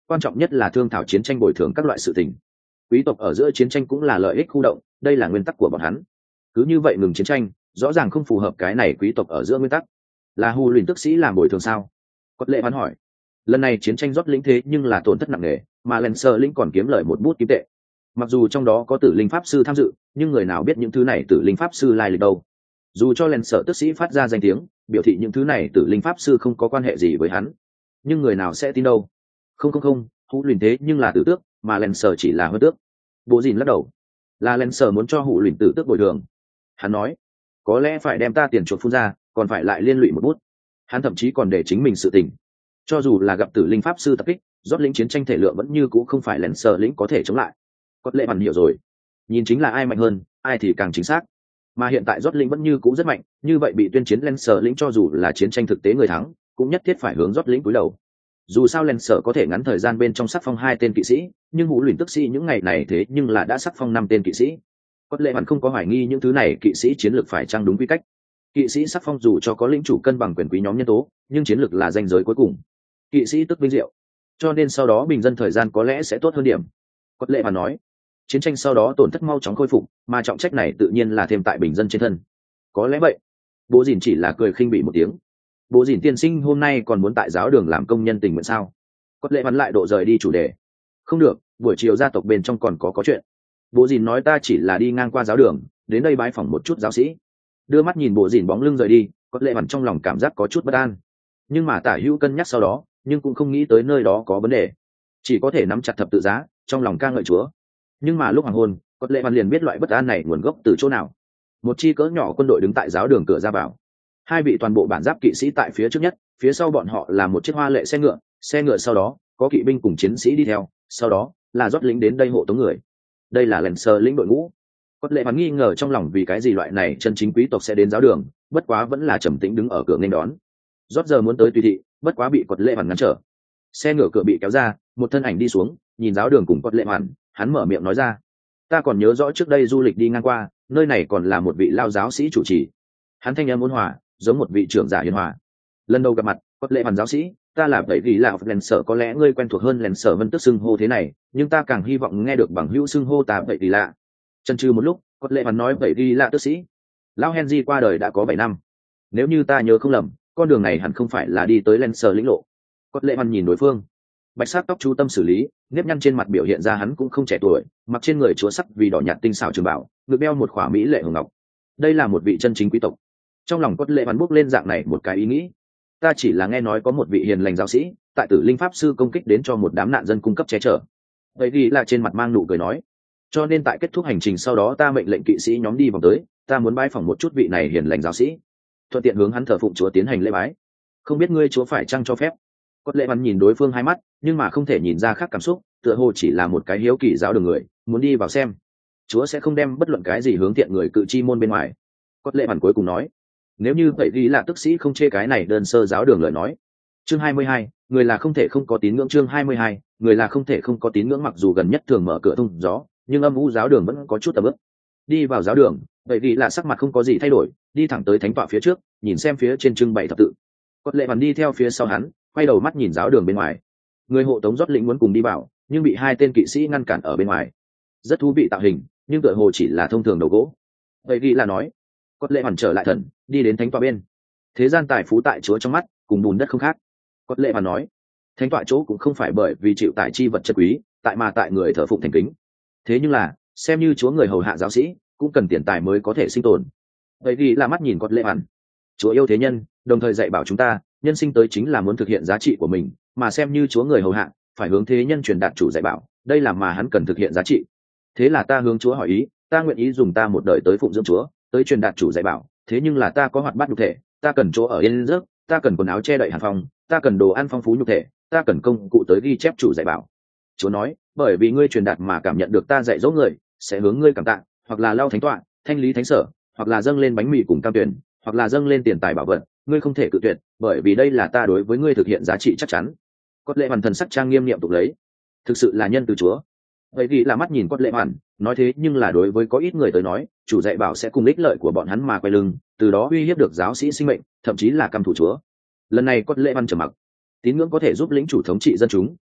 quan trọng nhất là thương thảo chiến tranh bồi thường các loại sự tình. Quý tộc ở giữa chiến tranh cũng là lợi ích khu động, đây là nguyên tắc của bọn hắn. Cứ như vậy ngừng chiến tranh rõ ràng không phù hợp cái này quý tộc ở giữa nguyên tắc. Là hù luyện tức sĩ làm bồi thường sao? Cốt lệ bắn hỏi. Lần này chiến tranh rót lĩnh thế nhưng là tổn thất nặng nề, mà Lancer lĩnh còn kiếm lợi một bút kim tệ. Mặc dù trong đó có tử linh pháp sư tham dự, nhưng người nào biết những thứ này tử linh pháp sư lai lịch đâu? Dù cho Lancer tức sĩ phát ra danh tiếng, biểu thị những thứ này tử linh pháp sư không có quan hệ gì với hắn, nhưng người nào sẽ tin đâu? Không không không, hù luyện thế nhưng là tử tước, mà Lancer chỉ là hơn tước. Bố Dìn lắc đầu. Là Lancer muốn cho hù luyện tử tước bồi thường. Hắn nói, có lẽ phải đem ta tiền chuộc phun ra, còn phải lại liên lụy một bút. Hắn thậm chí còn để chính mình sự tình. Cho dù là gặp tử linh pháp sư tập kích, rót lĩnh chiến tranh thể lượng vẫn như cũ không phải Lancer lĩnh có thể chống lại. Cốt lệ bắn hiểu rồi, nhìn chính là ai mạnh hơn, ai thì càng chính xác. Mà hiện tại rót lĩnh vẫn như cũ rất mạnh, như vậy bị tuyên chiến Lancer lĩnh cho dù là chiến tranh thực tế người thắng, cũng nhất thiết phải hướng rót lĩnh cúi đầu. Dù sao Lancer có thể ngắn thời gian bên trong sắc phong hai tên kỵ sĩ, nhưng hủ luyện tức sĩ những ngày này thế nhưng là đã sắc phong năm tên kỵ sĩ. Cốt lệ bắn không có hoài nghi những thứ này kỵ sĩ chiến lược phải trang đúng quy cách. Kỵ sĩ sắc phong dù cho có lĩnh chủ cân bằng quyền quý nhóm nhân tố, nhưng chiến lược là ranh giới cuối cùng. Kỵ sĩ tức vinh diệu, cho nên sau đó bình dân thời gian có lẽ sẽ tốt hơn điểm. Cốt lệ bắn nói, chiến tranh sau đó tổn thất mau chóng khôi phục, mà trọng trách này tự nhiên là thêm tại bình dân trên thân. Có lẽ vậy. Bố Dìn chỉ là cười khinh bỉ một tiếng. Bố Dìn tiên sinh hôm nay còn muốn tại giáo đường làm công nhân tình nguyện sao? Cốt lệ bắn lại độ rời đi chủ đề. Không được, buổi chiều gia tộc bên trong còn có có chuyện. Bố Dìn nói ta chỉ là đi ngang qua giáo đường, đến đây bái phỏng một chút giáo sĩ. Đưa mắt nhìn Bố Dìn bóng lưng rời đi, Cốt lệ bắn trong lòng cảm giác có chút bất an. Nhưng mà Tả Hữu cân nhắc sau đó, nhưng cũng không nghĩ tới nơi đó có vấn đề, chỉ có thể nắm chặt thập tự giá, trong lòng ca ngợi Chúa. Nhưng mà lúc hoàng hôn, Cốt lệ bắn liền biết loại bất an này nguồn gốc từ chỗ nào. Một chi cỡ nhỏ quân đội đứng tại giáo đường cửa ra vào, hai vị toàn bộ bản giáp kỵ sĩ tại phía trước nhất, phía sau bọn họ là một chiếc hoa lệ xe ngựa, xe ngựa sau đó có kỵ binh cùng chiến sĩ đi theo, sau đó là rót lính đến đây hộ tống người. Đây là Lancer lĩnh đội ngũ. Cốt lệ bắn nghi ngờ trong lòng vì cái gì loại này chân chính quý tộc sẽ đến giáo đường, bất quá vẫn là trầm tĩnh đứng ở cửa nghênh đón. Rót giờ muốn tới tùy thị, bất quá bị Cốt lệ bắn ngăn trở. Xe ngựa cửa bị kéo ra, một thân ảnh đi xuống, nhìn giáo đường cùng Cốt lệ bắn, hắn mở miệng nói ra: ta còn nhớ rõ trước đây du lịch đi ngang qua, nơi này còn là một vị lao giáo sĩ chủ trì. Hắn thanh âm ôn hòa, giống một vị trưởng giả hiền hòa. Lần đầu gặp mặt, Cốt lệ bắn giáo sĩ, ta là bởi vì là Lancer, có lẽ ngươi quen thuộc hơn Lancer vân tức xưng hô thế này, nhưng ta càng hy vọng nghe được bằng hữu xưng hô ta vậy vì lạ. Chần chừ một lúc, Cốt lệ bắn nói vậy vì lạ tức sĩ. Lão Henry qua đời đã có bảy năm. Nếu như ta nhớ không lầm, con đường này hẳn không phải là đi tới Lancer lĩnh lộ. Cốt lệ bắn nhìn đối phương, bạch sắc tóc chú tâm xử lý, nếp nhăn trên mặt biểu hiện ra hắn cũng không trẻ tuổi, mặc trên người chúa sắc vì đỏ nhạt tinh xảo trường bảo, ngực đeo một khỏa mỹ lệ hồng ngọc. Đây là một vị chân chính quý tộc. Trong lòng Cốt lệ bắn bước lên dạng này một cái ý nghĩ. Ta chỉ là nghe nói có một vị hiền lành giáo sĩ tại tử linh pháp sư công kích đến cho một đám nạn dân cung cấp che chở. Vậy vì là trên mặt mang nụ cười nói, cho nên tại kết thúc hành trình sau đó ta mệnh lệnh kỵ sĩ nhóm đi vòng tới, ta muốn bái phỏng một chút vị này hiền lành giáo sĩ, thuận tiện hướng hắn thờ phụng chúa tiến hành lễ bái. Không biết ngươi chúa phải chăng cho phép? Cốt lệ bắn nhìn đối phương hai mắt, nhưng mà không thể nhìn ra khác cảm xúc, tựa hồ chỉ là một cái hiếu kỳ giáo đường người muốn đi vào xem. Chúa sẽ không đem bất luận cái gì hướng thiện người cự chi môn bên ngoài. Cốt lệ bắn cuối cùng nói, nếu như vậy ghi là tức sĩ không chê cái này đơn sơ giáo đường lời nói. Chương hai mươi hai, người là không thể không có tín ngưỡng. Chương hai mươi hai, người là không thể không có tín ngưỡng. Mặc dù gần nhất thường mở cửa thông gió, nhưng âm u giáo đường vẫn có chút tầm ướp. Đi vào giáo đường, vậy ghi là sắc mặt không có gì thay đổi, đi thẳng tới thánh tọa phía trước, nhìn xem phía trên trưng bày thập tự. Cốt lệ bắn đi theo phía sau hắn, quay đầu mắt nhìn giáo đường bên ngoài. Người hộ tống rót lĩnh muốn cùng đi vào, nhưng bị hai tên kỵ sĩ ngăn cản ở bên ngoài. Rất thú vị tạo hình, nhưng tựa hồ chỉ là thông thường đầu gỗ. Vậy ghi là nói, Cốt lệ hoàn trở lại thần, đi đến thánh tọa bên. Thế gian tài phú tại chúa trong mắt cùng bùn đất không khác. Cốt lệ hoàn nói, thánh tọa chỗ cũng không phải bởi vì chịu tài chi vật chất quý, tại mà tại người thờ phụng thành kính. Thế nhưng là xem như chúa người hầu hạ giáo sĩ cũng cần tiền tài mới có thể sinh tồn. Vậy vì là mắt nhìn Cốt lệ hoàn, chúa yêu thế nhân, đồng thời dạy bảo chúng ta nhân sinh tới chính là muốn thực hiện giá trị của mình, mà xem như chúa người hầu hạ phải hướng thế nhân truyền đạt chủ dạy bảo, đây là mà hắn cần thực hiện giá trị. Thế là ta hướng chúa hỏi ý, ta nguyện ý dùng ta một đời tới phụng dưỡng chúa, tới truyền đạt chủ dạy bảo. Thế nhưng là ta có hoạt bát nhục thể, ta cần chỗ ở yên giấc, ta cần quần áo che đậy hàn phong, ta cần đồ ăn phong phú nhục thể, ta cần công cụ tới ghi chép chủ dạy bảo. Chúa nói, bởi vì ngươi truyền đạt mà cảm nhận được ta dạy dỗ người, sẽ hướng ngươi cảm tạ, hoặc là lau thánh tọa, thanh lý thánh sở, hoặc là dâng lên bánh mì cùng cam tuyển, hoặc là dâng lên tiền tài bảo vật, ngươi không thể cự tuyệt, bởi vì đây là ta đối với ngươi thực hiện giá trị chắc chắn. Cốt lệ hoàn thần sắc trang nghiêm niệm tục lấy, thực sự là nhân từ chúa. Vậy vì là mắt nhìn Cốt lệ hoàn, nói thế nhưng là đối với có ít người tới nói, chủ dạy bảo sẽ cùng ích lợi của bọn hắn mà quay lưng, từ đó uy hiếp được giáo sĩ sinh mệnh, thậm chí là căm thủ chúa. Lần này Cốt lệ hoàn trầm mặc. Tín ngưỡng có thể giúp lĩnh chủ thống trị dân chúng,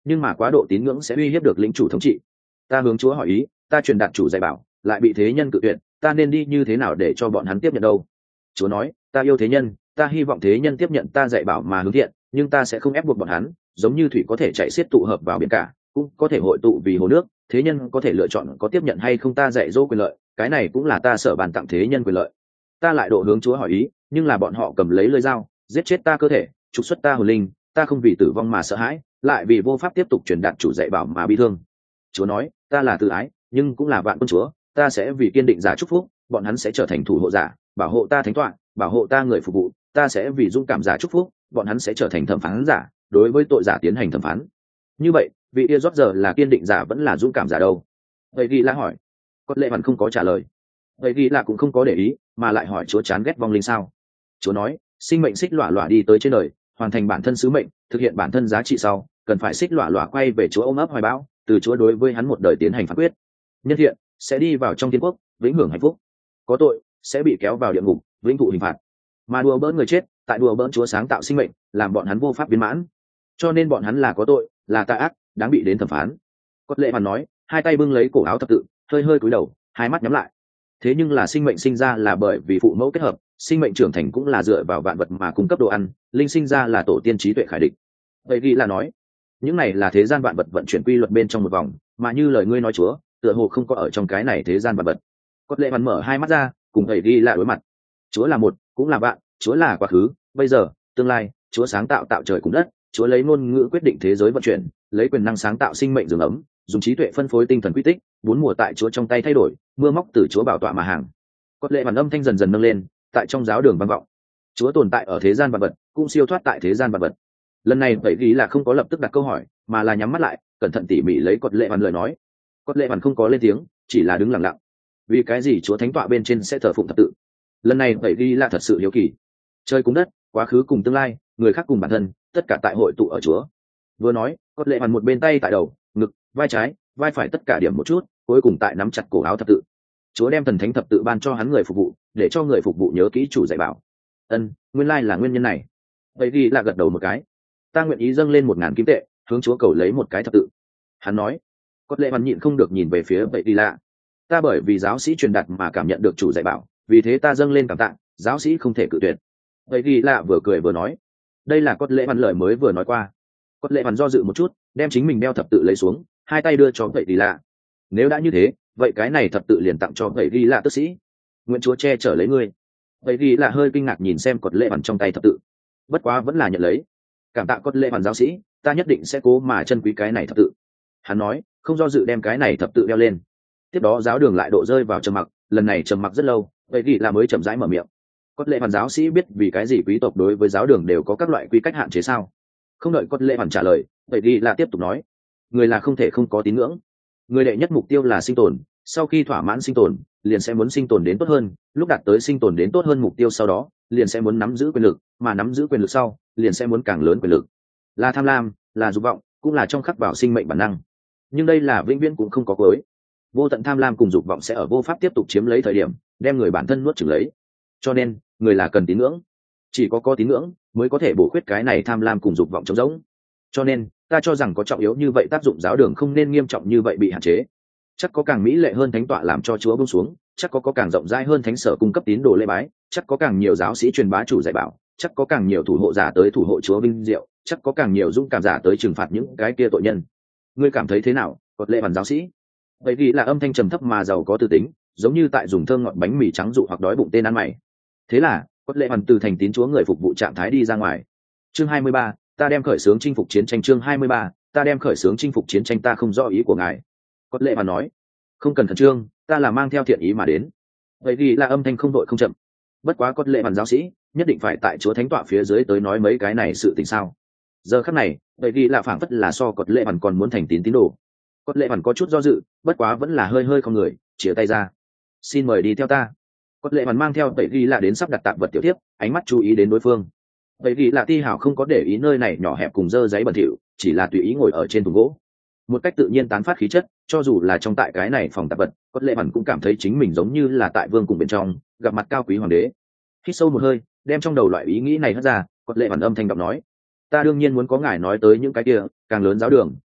nhưng mà quá độ tín ngưỡng sẽ uy hiếp được lĩnh chủ thống trị. Ta hướng chúa hỏi ý, ta truyền đạt chủ dạy bảo lại bị thế nhân cự tuyệt, ta nên đi như thế nào để cho bọn hắn tiếp nhận đâu? Chúa nói, ta yêu thế nhân, ta hy vọng thế nhân tiếp nhận ta dạy bảo mà hướng thiện, nhưng ta sẽ không ép buộc bọn hắn. Giống như thủy có thể chạy xiết tụ hợp vào biển cả, cũng có thể hội tụ vì hồ nước, thế nhân có thể lựa chọn có tiếp nhận hay không ta dạy dỗ quyền lợi, cái này cũng là ta sở bàn tặng thế nhân quyền lợi. Ta lại độ hướng chúa hỏi ý, nhưng là bọn họ cầm lấy lưỡi dao giết chết ta cơ thể, trục xuất ta hồn linh, ta không vì tử vong mà sợ hãi, lại vì vô pháp tiếp tục truyền đạt chủ dạy bảo mà bị thương. Chúa nói, ta là tự ái nhưng cũng là vạn quân chúa, ta sẽ vì kiên định giả chúc phúc, bọn hắn sẽ trở thành thủ hộ giả, bảo hộ ta thánh tọa, bảo hộ ta người phục vụ, ta sẽ vì dũng cảm giả chúc phúc, bọn hắn sẽ trở thành thẩm phán giả, đối với tội giả tiến hành thẩm phán. Như vậy vị kia rót giờ là kiên định giả vẫn là dũng cảm giả đâu? Vậy ghi là hỏi. Cốt lệ hoàn không có trả lời. Vậy ghi là cũng không có để ý, mà lại hỏi chúa chán ghét vong linh sao? Chúa nói, sinh mệnh xích lọa lọa đi tới trên đời, hoàn thành bản thân sứ mệnh, thực hiện bản thân giá trị sau, cần phải xích lọa lọa quay về chúa ôm ấp hoài bão, từ chúa đối với hắn một đời tiến hành phán quyết. Nhân thiện sẽ đi vào trong thiên quốc, vĩnh hưởng hạnh phúc. Có tội sẽ bị kéo vào địa ngục, vĩnh thụ hình phạt. Mà đùa bỡn người chết, tại đùa bỡn chúa sáng tạo sinh mệnh, làm bọn hắn vô pháp viên mãn. Cho nên bọn hắn là có tội, là tà ác, đáng bị đến thẩm phán. Cốt lệ hoàn nói, hai tay bưng lấy cổ áo thập tự, hơi hơi cúi đầu, hai mắt nhắm lại. Thế nhưng là sinh mệnh sinh ra là bởi vì phụ mẫu kết hợp, sinh mệnh trưởng thành cũng là dựa vào vạn vật mà cung cấp đồ ăn, linh sinh ra là tổ tiên trí tuệ khải định. Vậy ghi là nói, những này là thế gian vạn vật vận chuyển quy luật bên trong một vòng, mà như lời ngươi nói chúa, tựa hồ không có ở trong cái này thế gian vạn vật. Cốt lệ hoàn mở hai mắt ra, cùng thầy ghi là đối mặt. Chúa là một, cũng là vạn, chúa là quá khứ, bây giờ, tương lai, chúa sáng tạo tạo trời cùng đất, chúa lấy ngôn ngữ quyết định thế giới vận chuyển, lấy quyền năng sáng tạo sinh mệnh dường ấm, dùng trí tuệ phân phối tinh thần quy tích, bốn mùa tại chúa trong tay thay đổi, mưa móc từ chúa bảo tọa mà hàng. Cốt lệ hoàn âm thanh dần dần nâng lên, tại trong giáo đường vang vọng. Chúa tồn tại ở thế gian vạn vật, cũng siêu thoát tại thế gian vạn vật. Lần này vậy ghi là không có lập tức đặt câu hỏi, mà là nhắm mắt lại, cẩn thận tỉ mỉ lấy Cốt lệ hoàn lời nói. Cốt lệ hoàn không có lên tiếng, chỉ là đứng lặng lặng. Vì cái gì chúa thánh tọa bên trên sẽ thờ phụng thập tự? Lần này vậy ghi là thật sự hiếu kỳ. Trời cùng đất, quá khứ cùng tương lai, người khác cùng bản thân, tất cả tại hội tụ ở chúa. Vừa nói, Cốt lệ hoàn một bên tay tại đầu, ngực, vai trái, vai phải tất cả điểm một chút, cuối cùng tại nắm chặt cổ áo thập tự. Chúa đem thần thánh thập tự ban cho hắn người phục vụ, để cho người phục vụ nhớ kỹ chủ dạy bảo. Ân, nguyên lai là nguyên nhân này. Vậy ghi là gật đầu một cái. Ta nguyện ý dâng lên một ngàn kim tệ, hướng chúa cầu lấy một cái thập tự. Hắn nói. Cốt lệ hoàn nhịn không được nhìn về phía vậy ghi lạ. Ta bởi vì giáo sĩ truyền đạt mà cảm nhận được chủ dạy bảo, vì thế ta dâng lên cảm tạ, giáo sĩ không thể cự tuyệt. Vậy ghi lạ vừa cười vừa nói. Đây là Cốt lệ hoàn lời mới vừa nói qua. Cốt lệ hoàn do dự một chút, đem chính mình đeo thập tự lấy xuống, hai tay đưa cho vậy ghi lạ. Nếu đã như thế, vậy cái này thập tự liền tặng cho vậy ghi lạ tức sĩ. Nguyện chúa che chở lấy ngươi. Vậy ghi lạ hơi kinh ngạc nhìn xem Cốt lệ hoàn trong tay thập tự, bất quá vẫn là nhận lấy. Cảm tạ Cốt lệ hoàn giáo sĩ, ta nhất định sẽ cố mà trân quý cái này thập tự. Hắn nói, không do dự đem cái này thập tự đeo lên. Tiếp đó giáo đường lại độ rơi vào trầm mặc, lần này trầm mặc rất lâu, vậy ghi lạ mới chậm rãi mở miệng. Cốt lệ hoàn giáo sĩ biết vì cái gì quý tộc đối với giáo đường đều có các loại quy cách hạn chế sao? Không đợi Cốt lệ hoàn trả lời, vậy ghi lạ tiếp tục nói, người là không thể không có tín ngưỡng. Người đệ nhất mục tiêu là sinh tồn, sau khi thỏa mãn sinh tồn, liền sẽ muốn sinh tồn đến tốt hơn, lúc đạt tới sinh tồn đến tốt hơn mục tiêu sau đó, liền sẽ muốn nắm giữ quyền lực, mà nắm giữ quyền lực sau, liền sẽ muốn càng lớn quyền lực. Là tham lam, là dục vọng, cũng là trong khắc vào sinh mệnh bản năng. Nhưng đây là vĩnh viễn cũng không có cuối. Vô tận tham lam cùng dục vọng sẽ ở vô pháp tiếp tục chiếm lấy thời điểm, đem người bản thân nuốt chửng lấy. Cho nên, người là cần tín ngưỡng. Chỉ có có tín ngưỡng mới có thể bổ khuyết cái này tham lam cùng dục vọng trống rỗng. Cho nên, ta cho rằng có trọng yếu như vậy tác dụng giáo đường không nên nghiêm trọng như vậy bị hạn chế. Chắc có càng mỹ lệ hơn thánh tọa làm cho chúa buông xuống, chắc có có càng rộng rãi hơn thánh sở cung cấp tín đồ lễ bái, chắc có càng nhiều giáo sĩ truyền bá chủ dạy bảo, chắc có càng nhiều thủ hộ giả tới thủ hộ chúa vinh diệu, chắc có càng nhiều dũng cảm giả tới trừng phạt những cái kia tội nhân. Ngươi cảm thấy thế nào, Cốt lệ hoàn giáo sĩ? Vậy vì là âm thanh trầm thấp mà giàu có tư tính, giống như tại dùng thơm ngọt bánh mì trắng dụ hoặc đói bụng tên ăn mày. Thế là, Cốt lệ hoàn từ thành tín chúa người phục vụ trạng thái đi ra ngoài. Chương hai mươi ba, ta đem khởi xướng chinh phục chiến tranh. Chương hai mươi ba, ta đem khởi xướng chinh phục chiến tranh. Ta không rõ ý của ngài. Cốt lệ hoàn nói, không cần khẩn trương, ta là mang theo thiện ý mà đến. Vậy vì là âm thanh không đội không chậm. Bất quá Cốt lệ hoàn giáo sĩ nhất định phải tại chúa thánh tọa phía dưới tới nói mấy cái này sự tình sao? Giờ khắc này, vậy vì là phảng phất là so Cốt lệ hoàn còn muốn thành tín tín đồ. Cốt lệ hoàn có chút do dự, bất quá vẫn là hơi hơi không người, chìa tay ra. Xin mời đi theo ta. Cốt lệ hoàn mang theo vậy vì là đến sắp đặt tạm vật tiểu tiếp, ánh mắt chú ý đến đối phương. Vậy vì là Ti Hảo không có để ý nơi này nhỏ hẹp cùng dơ giấy bẩn thỉu, chỉ là tùy ý ngồi ở trên thùng gỗ, một cách tự nhiên tán phát khí chất. Cho dù là trong tại cái này phòng tạp vật, Cốt lệ hoàn cũng cảm thấy chính mình giống như là tại vương cùng bên trong gặp mặt cao quý hoàng đế. Hít sâu một hơi, đem trong đầu loại ý nghĩ này hất ra, Cốt lệ hoàn âm thanh đọc nói, ta đương nhiên muốn có ngài nói tới những cái kia càng lớn giáo đường,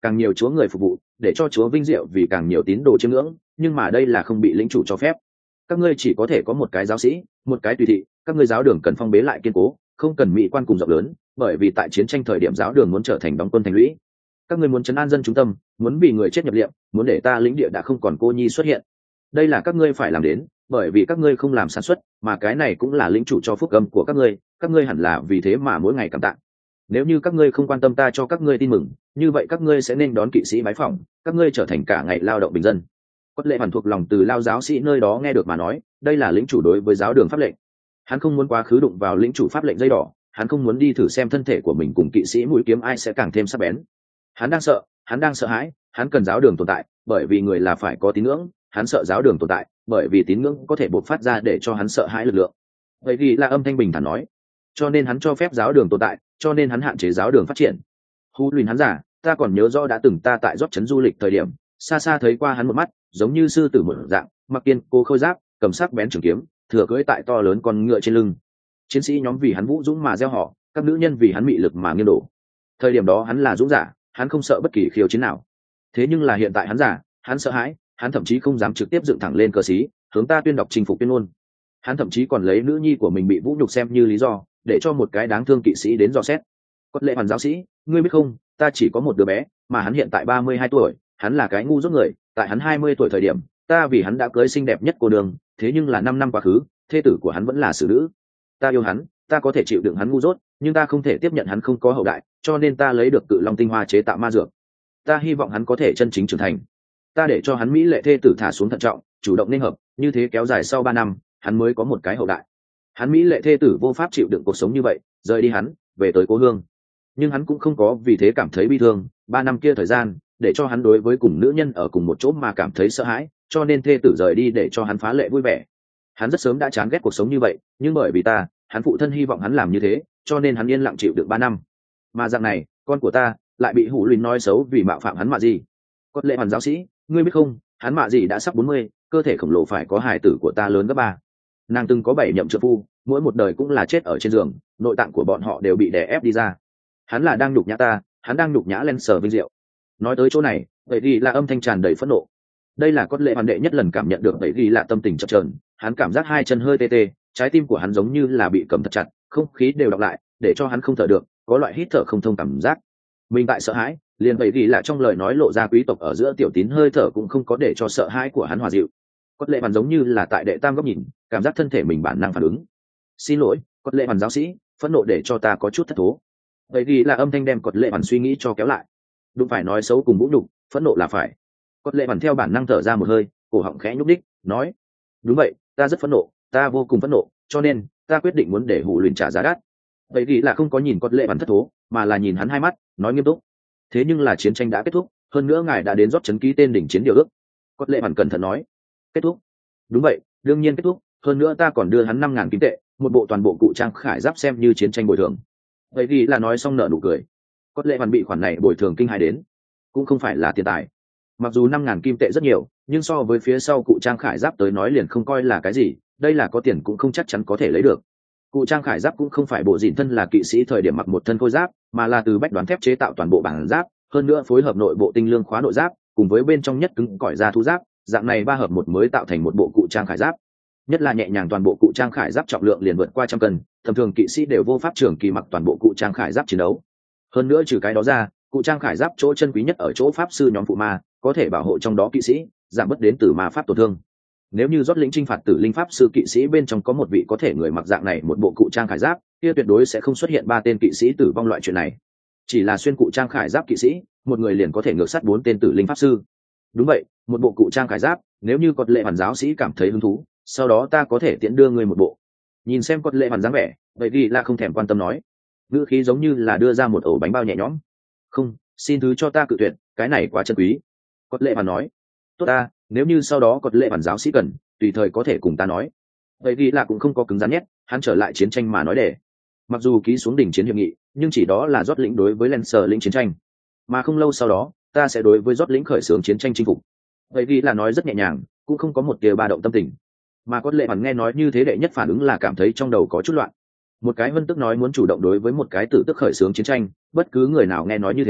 càng nhiều chúa người phục vụ, để cho chúa vinh diệu vì càng nhiều tín đồ chiêm ngưỡng, nhưng mà đây là không bị lĩnh chủ cho phép. Các ngươi chỉ có thể có một cái giáo sĩ, một cái tùy thị, các ngươi giáo đường cần phong bế lại kiên cố, không cần mỹ quan cùng rộng lớn, bởi vì tại chiến tranh thời điểm giáo đường muốn trở thành đóng quân thành lũy. Các ngươi muốn trấn an dân chúng tâm, muốn vì người chết nhập liệm, muốn để ta lĩnh địa đã không còn cô nhi xuất hiện. Đây là các ngươi phải làm đến, bởi vì các ngươi không làm sản xuất, mà cái này cũng là lĩnh chủ cho phúc âm của các ngươi, các ngươi hẳn là vì thế mà mỗi ngày cảm tạ. Nếu như các ngươi không quan tâm ta cho các ngươi tin mừng, như vậy các ngươi sẽ nên đón kỵ sĩ bái phỏng, các ngươi trở thành cả ngày lao động bình dân. Quất lệ hoàn thuộc lòng từ lao giáo sĩ nơi đó nghe được mà nói, đây là lĩnh chủ đối với giáo đường pháp lệnh. Hắn không muốn quá khứ đụng vào lĩnh chủ pháp lệnh dây đỏ, hắn không muốn đi thử xem thân thể của mình cùng kỵ sĩ mũi kiếm ai sẽ càng thêm sắc bén. Hắn đang sợ, hắn đang sợ hãi, hắn cần giáo đường tồn tại, bởi vì người là phải có tín ngưỡng, hắn sợ giáo đường tồn tại, bởi vì tín ngưỡng có thể bộc phát ra để cho hắn sợ hãi lực lượng. Vậy vì là âm thanh bình thản nói, cho nên hắn cho phép giáo đường tồn tại, cho nên hắn hạn chế giáo đường phát triển. Hu luyện hắn giả, ta còn nhớ rõ đã từng ta tại rót trấn du lịch thời điểm, xa xa thấy qua hắn một mắt, giống như sư tử một dạng, mặc kiên cố khôi giáp, cầm sắc bén trường kiếm, thừa cưỡi tại to lớn con ngựa trên lưng. Chiến sĩ nhóm vì hắn vũ dũng mà gieo họ, các nữ nhân vì hắn mị lực mà nghiêng đổ. Thời điểm đó hắn là dũng giả, hắn không sợ bất kỳ khiêu chiến nào. Thế nhưng là hiện tại hắn giả, hắn sợ hãi, hắn thậm chí không dám trực tiếp dựng thẳng lên cờ xí, hướng ta tuyên đọc chinh phục tuyên ngôn. Hắn thậm chí còn lấy nữ nhi của mình bị vũ nhục xem như lý do, để cho một cái đáng thương kỵ sĩ đến dò xét. Quất lệ hoàn giáo sĩ, ngươi biết không, ta chỉ có một đứa bé, mà hắn hiện tại ba mươi hai tuổi, hắn là cái ngu dốt người, tại hắn hai mươi tuổi thời điểm, ta vì hắn đã cưới xinh đẹp nhất cô đường, thế nhưng là năm năm quá khứ, thê tử của hắn vẫn là xử nữ. Ta yêu hắn, ta có thể chịu đựng hắn ngu dốt, nhưng ta không thể tiếp nhận hắn không có hậu đại, cho nên ta lấy được cự long tinh hoa chế tạo ma dược. Ta hy vọng hắn có thể chân chính trưởng thành. Ta để cho hắn mỹ lệ thê tử thả xuống thận trọng, chủ động nên hợp, như thế kéo dài sau ba năm, hắn mới có một cái hậu đại. Hắn mỹ lệ thê tử vô pháp chịu đựng cuộc sống như vậy, rời đi hắn, về tới cố hương. Nhưng hắn cũng không có vì thế cảm thấy bi thương, ba năm kia thời gian, để cho hắn đối với cùng nữ nhân ở cùng một chỗ mà cảm thấy sợ hãi, cho nên thê tử rời đi để cho hắn phá lệ vui vẻ. Hắn rất sớm đã chán ghét cuộc sống như vậy, nhưng bởi vì ta, hắn phụ thân hy vọng hắn làm như thế, cho nên hắn yên lặng chịu được ba năm. Mà dạng này, con của ta lại bị hủ luyện nói xấu vì mạo phạm hắn mạ gì. Cốt lệ hoàn giáo sĩ, ngươi biết không, hắn mạ gì đã sắp bốn mươi, cơ thể khổng lồ phải có hài tử của ta lớn gấp ba. Nàng từng có bảy nhậm trợ phu, mỗi một đời cũng là chết ở trên giường, nội tạng của bọn họ đều bị đè ép đi ra. Hắn là đang nhục nhã ta, hắn đang nhục nhã Lancer vinh diệu. Nói tới chỗ này, vậy thì là âm thanh tràn đầy phẫn nộ. Đây là cốt lệ hoàn đệ nhất lần cảm nhận được vậy thì là tâm tình chập chờn, hắn cảm giác hai chân hơi tê tê, trái tim của hắn giống như là bị cầm thật chặt, không khí đều đọc lại, để cho hắn không thở được, có loại hít thở không thông cảm giác. Mình tại sợ hãi, liền vậy thì là trong lời nói lộ ra quý tộc ở giữa tiểu tín hơi thở cũng không có để cho sợ hãi của hắn hòa dịu. Cốt lệ hoàn giống như là tại đệ tam góc nhìn, cảm giác thân thể mình bản năng phản ứng. Xin lỗi, cốt lệ hoàn giáo sĩ, phẫn nộ để cho ta có chút thất thố. Vậy thì là âm thanh đem cốt lệ hoàn suy nghĩ cho kéo lại. Đúng phải nói xấu cùng vũ nhục, phẫn nộ là phải. Cốt lệ hoàn theo bản năng thở ra một hơi, cổ họng khẽ nhúc đích, nói: đúng vậy, ta rất phẫn nộ, ta vô cùng phẫn nộ, cho nên ta quyết định muốn để hủ luyện trả giá đắt. Vậy thì là không có nhìn cốt lệ hoàn thất thố, mà là nhìn hắn hai mắt, nói nghiêm túc: thế nhưng là chiến tranh đã kết thúc, hơn nữa ngài đã đến rót chấn ký tên đỉnh chiến điều ước. Cốt lệ hoàn cẩn thận nói: kết thúc? Đúng vậy, đương nhiên kết thúc, hơn nữa ta còn đưa hắn năm ngàn kim tệ, một bộ toàn bộ cụ trang khải giáp xem như chiến tranh bồi thường. Vậy thì là nói xong nở nụ cười. Cốt lệ hoàn bị khoản này bồi thường kinh hãi đến, cũng không phải là tiền tài. Mặc dù năm ngàn kim tệ rất nhiều, nhưng so với phía sau cụ trang khải giáp tới nói liền không coi là cái gì, đây là có tiền cũng không chắc chắn có thể lấy được. Cụ trang khải giáp cũng không phải bộ dịn thân là kỵ sĩ thời điểm mặc một thân khôi giáp, mà là từ bách đoán thép chế tạo toàn bộ bản giáp, hơn nữa phối hợp nội bộ tinh lương khóa nội giáp, cùng với bên trong nhất cứng cỏi da thú giáp, dạng này ba hợp một mới tạo thành một bộ cụ trang khải giáp. Nhất là nhẹ nhàng, toàn bộ cụ trang khải giáp trọng lượng liền vượt qua trăm cân, tầm thường kỵ sĩ đều vô pháp trường kỳ mặc toàn bộ cụ trang khải giáp chiến đấu. Hơn nữa trừ cái đó ra, cụ trang khải giáp chỗ chân quý nhất ở chỗ pháp sư nhóm phụ ma, có thể bảo hộ trong đó kỵ sĩ, giảm bớt đến từ ma pháp tổn thương. Nếu như rót lĩnh chinh phạt tử linh pháp sư kỵ sĩ bên trong có một vị có thể người mặc dạng này một bộ cụ trang khải giáp, kia tuyệt đối sẽ không xuất hiện ba tên kỵ sĩ tử vong loại chuyện này. Chỉ là xuyên cụ trang khải giáp kỵ sĩ, một người liền có thể ngược sát bốn tên tử linh pháp sư. Đúng vậy, một bộ cụ trang khải giáp, nếu như cốt lệ hoàn giáo sĩ cảm thấy hứng thú, sau đó ta có thể tiện đưa người một bộ. Nhìn xem cốt lệ hoàn dáng vẻ, vậy vì là không thèm quan tâm nói, ngữ khí giống như là đưa ra một ổ bánh bao nhẹ nhõm. Không, xin thứ cho ta cự tuyệt, cái này quá chân quý. Cốt lệ hoàn nói: tốt ta, nếu như sau đó cốt lệ hoàn giáo sĩ cần, tùy thời có thể cùng ta nói. Vậy vì là cũng không có cứng rắn nhét, hắn trở lại chiến tranh mà nói để. Mặc dù ký xuống đỉnh chiến hiệp nghị, nhưng chỉ đó là rót lĩnh đối với Lancer lĩnh chiến tranh, mà không lâu sau đó ta sẽ đối với rót lĩnh khởi xướng chiến tranh chinh phục. Vậy vì là nói rất nhẹ nhàng, cũng không có một tia ba động tâm tình. Mà cốt lệ hoàn nghe nói như thế, đệ nhất phản ứng là cảm thấy trong đầu có chút loạn. Một cái vân tức nói muốn chủ động đối với một cái tử tức khởi xướng chiến tranh, bất cứ người nào nghe nói như thế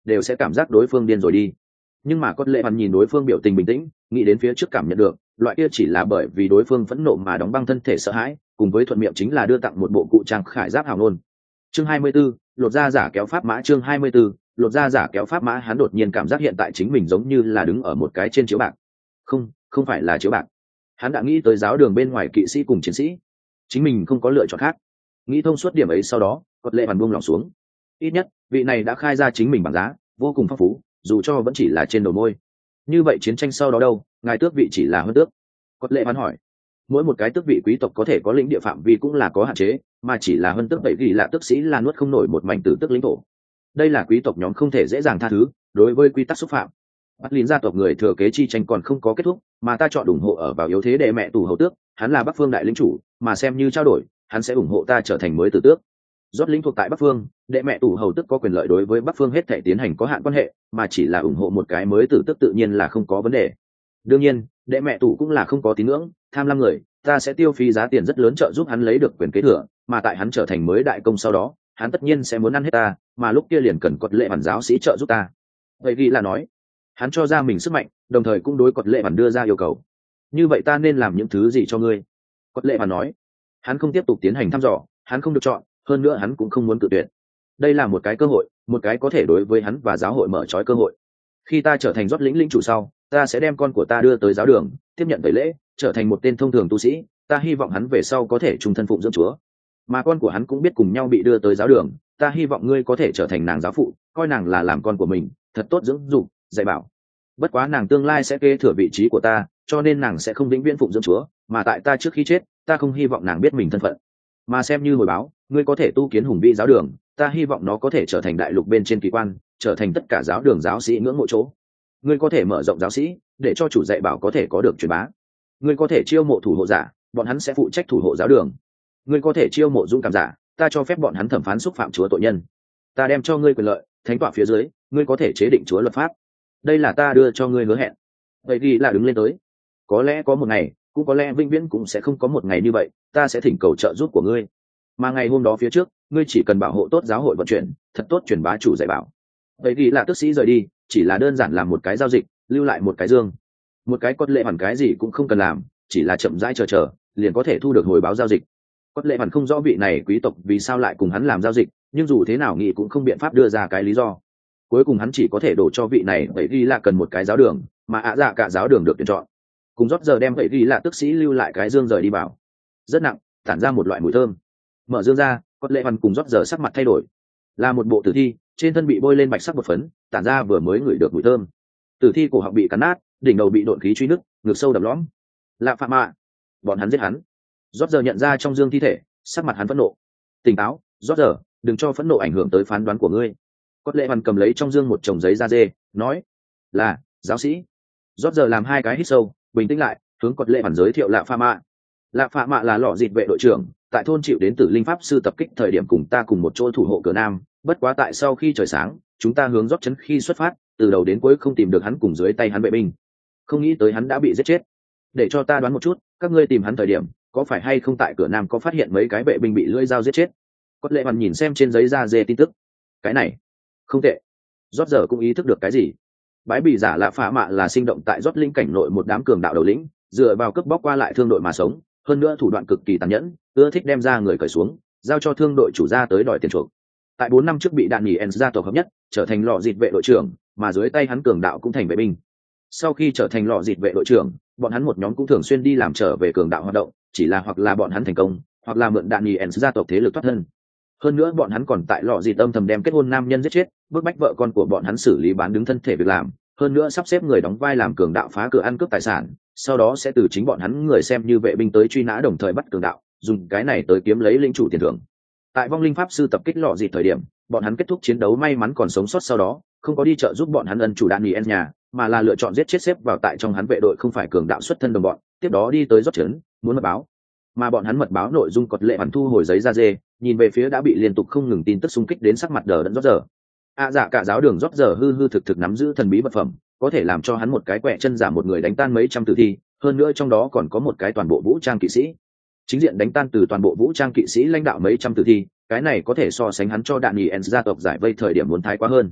đều sẽ cảm giác đối phương điên rồi đi. Nhưng mà Cốt Lệ Hoàn nhìn đối phương biểu tình bình tĩnh, nghĩ đến phía trước cảm nhận được loại kia chỉ là bởi vì đối phương phẫn nộ mà đóng băng thân thể sợ hãi, cùng với thuận miệng chính là đưa tặng một bộ cụ trang khải giáp hào nôn. Chương hai mươi 24, lột ra giả kéo pháp mã. Chương hai mươi 24, lột ra giả kéo pháp mã. Hắn đột nhiên cảm giác hiện tại chính mình giống như là đứng ở một cái trên chiếu bạc. Không, không phải là chiếu bạc. Hắn đã nghĩ tới giáo đường bên ngoài kỵ sĩ cùng chiến sĩ, chính mình không có lựa chọn khác. Nghĩ thông suốt điểm ấy sau đó, Cốt Lệ Hoàn buông lòng xuống. Ít nhất vị này đã khai ra chính mình bằng giá vô cùng phong phú, dù cho vẫn chỉ là trên đầu môi. Như vậy chiến tranh sau đó đâu, ngài tước vị chỉ là hơn tước? Cốt Lệ Hoàn hỏi. Mỗi một cái tước vị quý tộc có thể có lĩnh địa phạm vi cũng là có hạn chế, mà chỉ là hơn tước vậy vì là tước sĩ là nuốt không nổi một mảnh tử tước lĩnh thổ. Đây là quý tộc nhóm không thể dễ dàng tha thứ, đối với quy tắc xúc phạm. Bắt lín gia tộc người thừa kế chi tranh còn không có kết thúc, mà ta chọn ủng hộ ở vào yếu thế để mẹ tù hầu tước, hắn là Bắc Phương đại lĩnh chủ, mà xem như trao đổi, hắn sẽ ủng hộ ta trở thành mới tử tước. Rót lĩnh thuộc tại Bắc Phương, đệ mẹ tù hầu tước có quyền lợi đối với Bắc Phương hết thể tiến hành có hạn quan hệ, mà chỉ là ủng hộ một cái mới tử tước tự nhiên là không có vấn đề. Đương nhiên, đệ mẹ tù cũng là không có tín ngưỡng, tham lam người, ta sẽ tiêu phí giá tiền rất lớn trợ giúp hắn lấy được quyền kế thừa, mà tại hắn trở thành mới đại công sau đó, hắn tất nhiên sẽ muốn ăn hết ta, mà lúc kia liền cần Cốt Lệ Hoàn giáo sĩ trợ giúp ta. Vậy vì là nói, hắn cho ra mình sức mạnh, đồng thời cũng đối Cốt Lệ Hoàn đưa ra yêu cầu. Như vậy ta nên làm những thứ gì cho ngươi? Cốt Lệ Hoàn nói. Hắn không tiếp tục tiến hành thăm dò, hắn không được chọn, hơn nữa hắn cũng không muốn tự tuyển. Đây là một cái cơ hội, một cái có thể đối với hắn và giáo hội mở trói cơ hội. Khi ta trở thành Rót lĩnh lĩnh chủ sau, ta sẽ đem con của ta đưa tới giáo đường, tiếp nhận tẩy lễ, trở thành một tên thông thường tu sĩ. Ta hy vọng hắn về sau có thể trung thân phụng dưỡng Chúa, mà con của hắn cũng biết cùng nhau bị đưa tới giáo đường. Ta hy vọng ngươi có thể trở thành nàng giáo phụ, coi nàng là làm con của mình, thật tốt dưỡng dục, dạy bảo. Bất quá nàng tương lai sẽ kế thừa vị trí của ta, cho nên nàng sẽ không vĩnh viễn phụng dưỡng Chúa, mà tại ta trước khi chết, ta không hy vọng nàng biết mình thân phận. Mà xem như hồi báo, ngươi có thể tu kiến hùng vĩ giáo đường, ta hy vọng nó có thể trở thành đại lục bên trên kỳ quan, trở thành tất cả giáo đường giáo sĩ ngưỡng mộ chỗ. Ngươi có thể mở rộng giáo sĩ, để cho chủ dạy bảo có thể có được truyền bá. Ngươi có thể chiêu mộ thủ hộ giả, bọn hắn sẽ phụ trách thủ hộ giáo đường. Ngươi có thể chiêu mộ dũng cảm giả, ta cho phép bọn hắn thẩm phán xúc phạm Chúa tội nhân. Ta đem cho ngươi quyền lợi, thánh tọa phía dưới, ngươi có thể chế định Chúa luật pháp. Đây là ta đưa cho ngươi hứa hẹn. Vậy thì là đứng lên tới. Có lẽ có một ngày, cũng có lẽ vĩnh viễn cũng sẽ không có một ngày như vậy, ta sẽ thỉnh cầu trợ giúp của ngươi. Mà ngày hôm đó phía trước, ngươi chỉ cần bảo hộ tốt giáo hội vận chuyển, thật tốt truyền bá chủ dạy bảo. Vậy thì là tước sĩ rời đi, chỉ là đơn giản làm một cái giao dịch, lưu lại một cái dương. Một cái Cốt Lệ Hoàn cái gì cũng không cần làm, chỉ là chậm rãi chờ chờ, liền có thể thu được hồi báo giao dịch. Cốt Lệ Hoàn không rõ vị này quý tộc vì sao lại cùng hắn làm giao dịch, nhưng dù thế nào nghĩ cũng không biện pháp đưa ra cái lý do. Cuối cùng hắn chỉ có thể đổ cho vị này vậy đi là cần một cái giáo đường, mà ạ dạ cả giáo đường được tuyển chọn. Cùng rót giờ đem vậy đi là tước sĩ lưu lại cái dương rời đi bảo. Rất nặng, tản ra một loại mùi thơm. Mở dương ra, Cốt Lệ Hoàn cùng rót giờ sắc mặt thay đổi. Là một bộ tử thi, trên thân bị bôi lên bạch sắc bột phấn, tản ra vừa mới ngửi được mùi thơm. Tử thi cổ họng bị cắn nát, đỉnh đầu bị độn khí truy nứt, ngực sâu đập lõm. Lạ phạm mạ, bọn hắn giết hắn. Rót giờ nhận ra trong dương thi thể, sắc mặt hắn phẫn nộ. Tỉnh táo, rót giờ, đừng cho phẫn nộ ảnh hưởng tới phán đoán của ngươi. Cốt Lệ Hoàn cầm lấy trong dương một chồng giấy da dê, nói: "Là, giáo sĩ." Rót giờ làm hai cái hít sâu, bình tĩnh lại, hướng Cốt Lệ Hoàn giới thiệu Lạ Pha Mạ. Lạ Pha Mạ là lọ dịt vệ đội trưởng, tại thôn chịu đến Tử Linh pháp sư tập kích thời điểm cùng ta cùng một chỗ thủ hộ cửa nam, bất quá tại sau khi trời sáng, chúng ta hướng rót chấn khi xuất phát, từ đầu đến cuối không tìm được hắn cùng dưới tay hắn vệ binh. Không nghĩ tới hắn đã bị giết chết. Để cho ta đoán một chút, các ngươi tìm hắn thời điểm, có phải hay không tại cửa nam có phát hiện mấy cái vệ binh bị lưỡi dao giết chết? Cốt Lệ Hoàn nhìn xem trên giấy da dê tin tức. Cái này, không tệ. Rót giờ cũng ý thức được cái gì. Bái bị giả Lạ Phá Mạ là sinh động tại rót linh cảnh nội một đám cường đạo đầu lĩnh, dựa vào cướp bóc qua lại thương đội mà sống, hơn nữa thủ đoạn cực kỳ tàn nhẫn, ưa thích đem ra người cởi xuống, giao cho thương đội chủ ra tới đòi tiền chuộc. Tại bốn năm trước bị đạn nhì ens gia tộc hợp nhất, trở thành lọ dịt vệ đội trưởng, mà dưới tay hắn cường đạo cũng thành vệ binh. Sau khi trở thành lọ dịt vệ đội trưởng, bọn hắn một nhóm cũng thường xuyên đi làm trở về cường đạo hoạt động, chỉ là hoặc là bọn hắn thành công, hoặc là mượn đạn nhì ens gia tộc thế lực thoát thân. Hơn nữa bọn hắn còn tại lọ dịt âm thầm đem kết hôn nam nhân giết chết, bức bách vợ con của bọn hắn xử lý bán đứng thân thể việc làm, hơn nữa sắp xếp người đóng vai làm cường đạo phá cửa ăn cướp tài sản, sau đó sẽ từ chính bọn hắn người xem như vệ binh tới truy nã đồng thời bắt cường đạo, dùng cái này tới kiếm lấy linh chủ tiền thưởng. Tại vong linh pháp sư tập kích lọ dịt thời điểm, bọn hắn kết thúc chiến đấu may mắn còn sống sót sau đó, không có đi trợ giúp bọn hắn ân chủ đạn nghỉ nhà, mà là lựa chọn giết chết xếp vào tại trong hắn vệ đội không phải cường đạo xuất thân đồng bọn, tiếp đó đi tới rót trấn, muốn mật báo. Mà bọn hắn mật báo nội dung Cốt Lệ Hoàn thu hồi giấy da dê, nhìn về phía đã bị liên tục không ngừng tin tức xung kích đến sắc mặt đờ đẫn rót giờ. À dạ cả giáo đường rót giờ hư hư thực thực nắm giữ thần bí vật phẩm, có thể làm cho hắn một cái quẹ chân giả một người đánh tan mấy trăm tử thi, hơn nữa trong đó còn có một cái toàn bộ vũ trang kỵ sĩ. Chính diện đánh tan từ toàn bộ vũ trang kỵ sĩ lãnh đạo mấy trăm tử thi, cái này có thể so sánh hắn cho đạn nghỉ ens gia tộc giải vây thời điểm muốn thái quá hơn.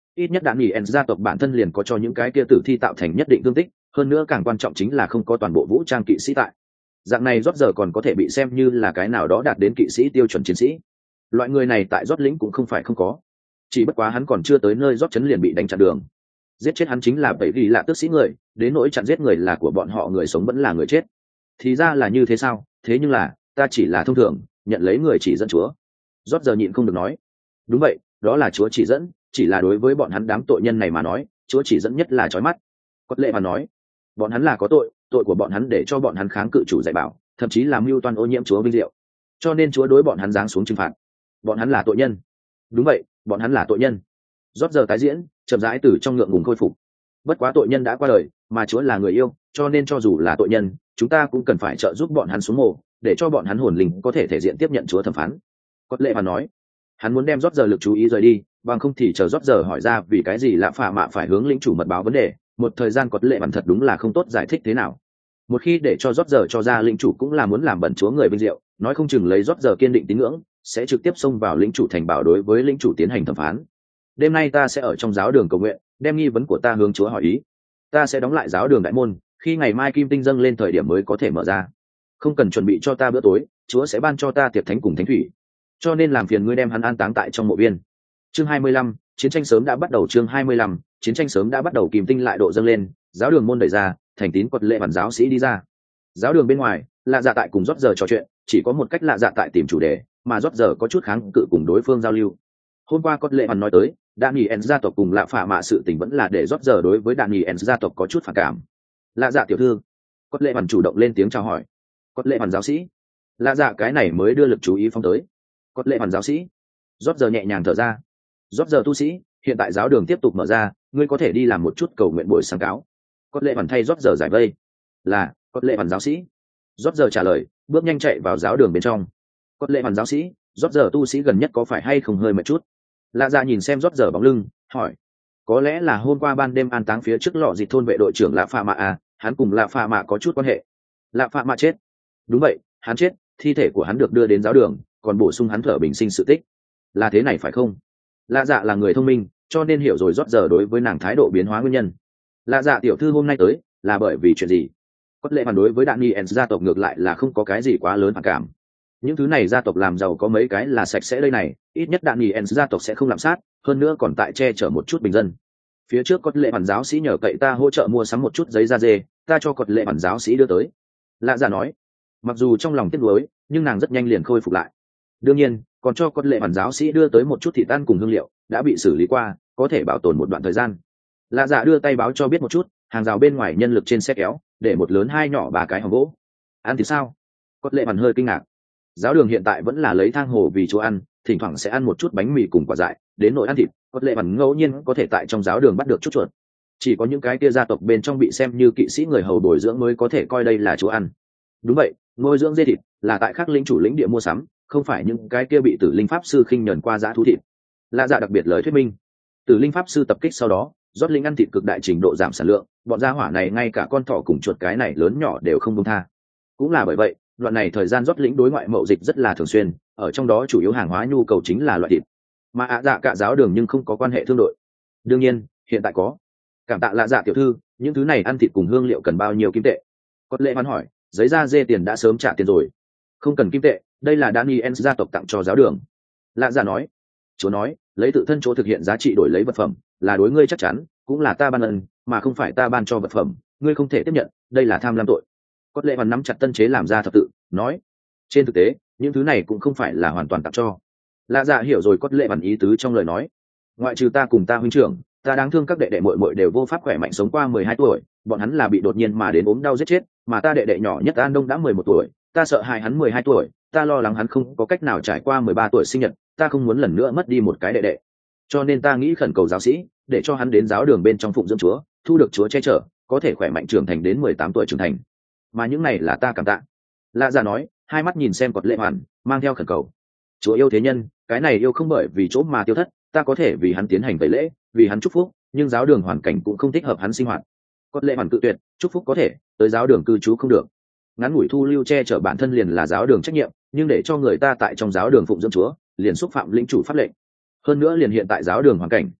ít nhất đạn nghỉ en gia tộc bản thân liền có cho những cái kia tử thi tạo thành nhất định thương tích, hơn nữa càng quan trọng chính là không có toàn bộ vũ trang kỵ sĩ tại. Dạng này rót giờ còn có thể bị xem như là cái nào đó đạt đến kỵ sĩ tiêu chuẩn chiến sĩ. Loại người này tại rót lĩnh cũng không phải không có, chỉ bất quá hắn còn chưa tới nơi rót chấn liền bị đánh chặn đường. Giết chết hắn chính là bảy vì là tước sĩ người, đến nỗi chặn giết người là của bọn họ, người sống vẫn là người chết. Thì ra là như thế sao? Thế nhưng là ta chỉ là thông thường nhận lấy người chỉ dẫn chúa. Rót giờ nhịn không được nói. Đúng vậy, đó là chúa chỉ dẫn, chỉ là đối với bọn hắn đám tội nhân này mà nói, chúa chỉ dẫn nhất là chói mắt. Cốt lệ mà nói, bọn hắn là có tội, tội của bọn hắn để cho bọn hắn kháng cự chủ dạy bảo, thậm chí làm mưu toan ô nhiễm chúa vinh diệu, cho nên chúa đối bọn hắn giáng xuống trừng phạt. Bọn hắn là tội nhân. Đúng vậy, bọn hắn là tội nhân. Rót giờ tái diễn, chậm rãi từ trong ngượng ngùng khôi phục. Bất quá tội nhân đã qua đời, mà chúa là người yêu, cho nên cho dù là tội nhân, chúng ta cũng cần phải trợ giúp bọn hắn xuống mồ, để cho bọn hắn hồn linh có thể thể diện tiếp nhận chúa thẩm phán. Cốt lệ mà nói, hắn muốn đem rót giờ lực chú ý rời đi, bằng không thì chờ rót giờ hỏi ra vì cái gì lạ phà mạ phải hướng lĩnh chủ mật báo vấn đề, một thời gian cốt lệ bản thật đúng là không tốt giải thích thế nào. Một khi để cho rót giờ cho ra lĩnh chủ cũng là muốn làm bẩn chúa người vinh diệu, nói không chừng lấy rót giờ kiên định tín ngưỡng sẽ trực tiếp xông vào lĩnh chủ thành bảo đối với lĩnh chủ tiến hành thẩm phán. Đêm nay ta sẽ ở trong giáo đường cầu nguyện, đem nghi vấn của ta hướng chúa hỏi ý. Ta sẽ đóng lại giáo đường đại môn, khi ngày mai kim tinh dâng lên thời điểm mới có thể mở ra. Không cần chuẩn bị cho ta bữa tối, chúa sẽ ban cho ta tiệc thánh cùng thánh thủy, cho nên làm phiền ngươi đem hắn an táng tại trong mộ viên. Chương hai mươi lăm, chiến tranh sớm đã bắt đầu. Chương hai mươi lăm, chiến tranh sớm đã bắt đầu. Kim tinh lại độ dâng lên, giáo đường môn đẩy ra, thành tín quật lệ bản giáo sĩ đi ra. Giáo đường bên ngoài, lạ dạ tại cùng rót giờ trò chuyện, chỉ có một cách lạ dạ tại tìm chủ đề, mà rót giờ có chút kháng cự cùng đối phương giao lưu. Hôm qua quật lệ bản nói tới đạn nghỉ en gia tộc cùng lạ phả mạ sự tình vẫn là để rót giờ đối với đạn nghỉ en gia tộc có chút phản cảm. Lạ dạ tiểu thư. Quật lệ bản chủ động lên tiếng chào hỏi. Quật lệ bản giáo sĩ. Lạ dạ cái này mới đưa lực chú ý phong tới. Quật lệ bản giáo sĩ. Rót giờ nhẹ nhàng thở ra. Rót giờ tu sĩ, hiện tại giáo đường tiếp tục mở ra, ngươi có thể đi làm một chút cầu nguyện buổi sáng cáo. Quật lệ bản thay rót giờ giải vây. Là, quật lệ bản giáo sĩ. Rót giờ trả lời, bước nhanh chạy vào giáo đường bên trong. Quật lệ bản giáo sĩ, rót giờ tu sĩ gần nhất có phải hay không hơi mệt chút? Lạ dạ nhìn xem rót giờ bóng lưng, hỏi. Có lẽ là hôm qua ban đêm an táng phía trước lọ dịch thôn vệ đội trưởng lạ phạ mạ à, hắn cùng lạ phạ mạ có chút quan hệ. Lạ phạ mạ chết. Đúng vậy, hắn chết, thi thể của hắn được đưa đến giáo đường, còn bổ sung hắn thở bình sinh sự tích. Là thế này phải không? Lạ dạ là người thông minh, cho nên hiểu rồi rót giờ đối với nàng thái độ biến hóa nguyên nhân. Lạ dạ tiểu thư hôm nay tới là bởi vì chuyện gì? Quất lệ phản đối với đạn Niens gia tộc ngược lại là không có cái gì quá lớn phản cảm. Những thứ này gia tộc làm giàu có mấy cái là sạch sẽ đây này, ít nhất đạn Niens gia tộc sẽ không lạm sát, hơn nữa còn tại che chở một chút bình dân. Phía trước Quất lệ phản giáo sĩ nhờ cậy ta hỗ trợ mua sắm một chút giấy da dê, ta cho Quất lệ phản giáo sĩ đưa tới. Lạ dạ nói, mặc dù trong lòng tiếc nuối, nhưng nàng rất nhanh liền khôi phục lại. Đương nhiên, còn cho Quất lệ phản giáo sĩ đưa tới một chút thịt ăn cùng hương liệu, đã bị xử lý qua, có thể bảo tồn một đoạn thời gian. Lạ dạ đưa tay báo cho biết một chút, hàng rào bên ngoài nhân lực trên xe kéo, để một lớn hai nhỏ ba cái hòm gỗ. Ăn thì sao? Quất lệ phản hơi kinh ngạc. Giáo đường hiện tại vẫn là lấy thang hồ vì chỗ ăn, thỉnh thoảng sẽ ăn một chút bánh mì cùng quả dại, đến nỗi ăn thịt, Quất lệ phản ngẫu nhiên có thể tại trong giáo đường bắt được chút chuột. Chỉ có những cái kia gia tộc bên trong bị xem như kỵ sĩ người hầu bồi dưỡng mới có thể coi đây là chỗ ăn. Đúng vậy, nuôi dưỡng dê thịt là tại các lĩnh chủ lĩnh địa mua sắm, không phải những cái kia bị tử linh pháp sư khinh nhẫn qua dã thú thịt. Lạ dạ đặc biệt lời thuyết minh. Tử linh pháp sư tập kích sau đó, rót linh ăn thịt cực đại trình độ giảm sản lượng, bọn gia hỏa này ngay cả con thỏ cùng chuột cái này lớn nhỏ đều không buông tha. Cũng là bởi vậy, đoạn này thời gian rót lĩnh đối ngoại mậu dịch rất là thường xuyên, ở trong đó chủ yếu hàng hóa nhu cầu chính là loại thịt. Mà ạ dạ cả giáo đường nhưng không có quan hệ thương đội. Đương nhiên, hiện tại có. Cảm tạ lạ dạ tiểu thư, những thứ này ăn thịt cùng hương liệu cần bao nhiêu kim tệ? Quất lệ hoan hỏi, giấy da dê tiền đã sớm trả tiền rồi. Không cần kim tệ, đây là Daniels gia tộc tặng cho giáo đường. Lạ dạ nói. Chúa nói, lấy tự thân chỗ thực hiện giá trị đổi lấy vật phẩm, là đối ngươi chắc chắn, cũng là ta ban ân, mà không phải ta ban cho vật phẩm, ngươi không thể tiếp nhận, đây là tham lam tội. Quất lệ hoan nắm chặt tân chế làm ra thập tự, nói. Trên thực tế, những thứ này cũng không phải là hoàn toàn tặng cho. Lạ dạ hiểu rồi Quất lệ hoan ý tứ trong lời nói. Ngoại trừ ta cùng ta huynh trưởng, ta đáng thương các đệ đệ muội muội đều vô pháp khỏe mạnh sống qua mười hai tuổi, bọn hắn là bị đột nhiên mà đến ốm đau giết chết, mà ta đệ đệ nhỏ nhất An Đông đã mười một tuổi, ta sợ hại hắn mười hai tuổi, ta lo lắng hắn không có cách nào trải qua mười ba tuổi sinh nhật, ta không muốn lần nữa mất đi một cái đệ đệ. Cho nên ta nghĩ khẩn cầu giáo sĩ, để cho hắn đến giáo đường bên trong phụng dưỡng Chúa, thu được Chúa che chở, có thể khỏe mạnh trưởng thành đến mười tám tuổi trưởng thành. Mà những này là ta cảm tạ. Lạ Dạ nói, hai mắt nhìn xem Quật lệ hoàn, mang theo khẩn cầu. Chúa yêu thế nhân, cái này yêu không bởi vì chỗ mà tiêu thất, ta có thể vì hắn tiến hành tẩy lễ, vì hắn chúc phúc, nhưng giáo đường hoàn cảnh cũng không thích hợp hắn sinh hoạt. Quất lệ hoàn tự tuyệt, chúc phúc có thể, tới giáo đường cư trú không được. Ngắn ngủi thu lưu che chở bản thân liền là giáo đường trách nhiệm, nhưng để cho người ta tại trong giáo đường phụng dưỡng Chúa, liền xúc phạm lĩnh chủ pháp lệnh. Hơn nữa liền hiện tại giáo đường hoàn cảnh,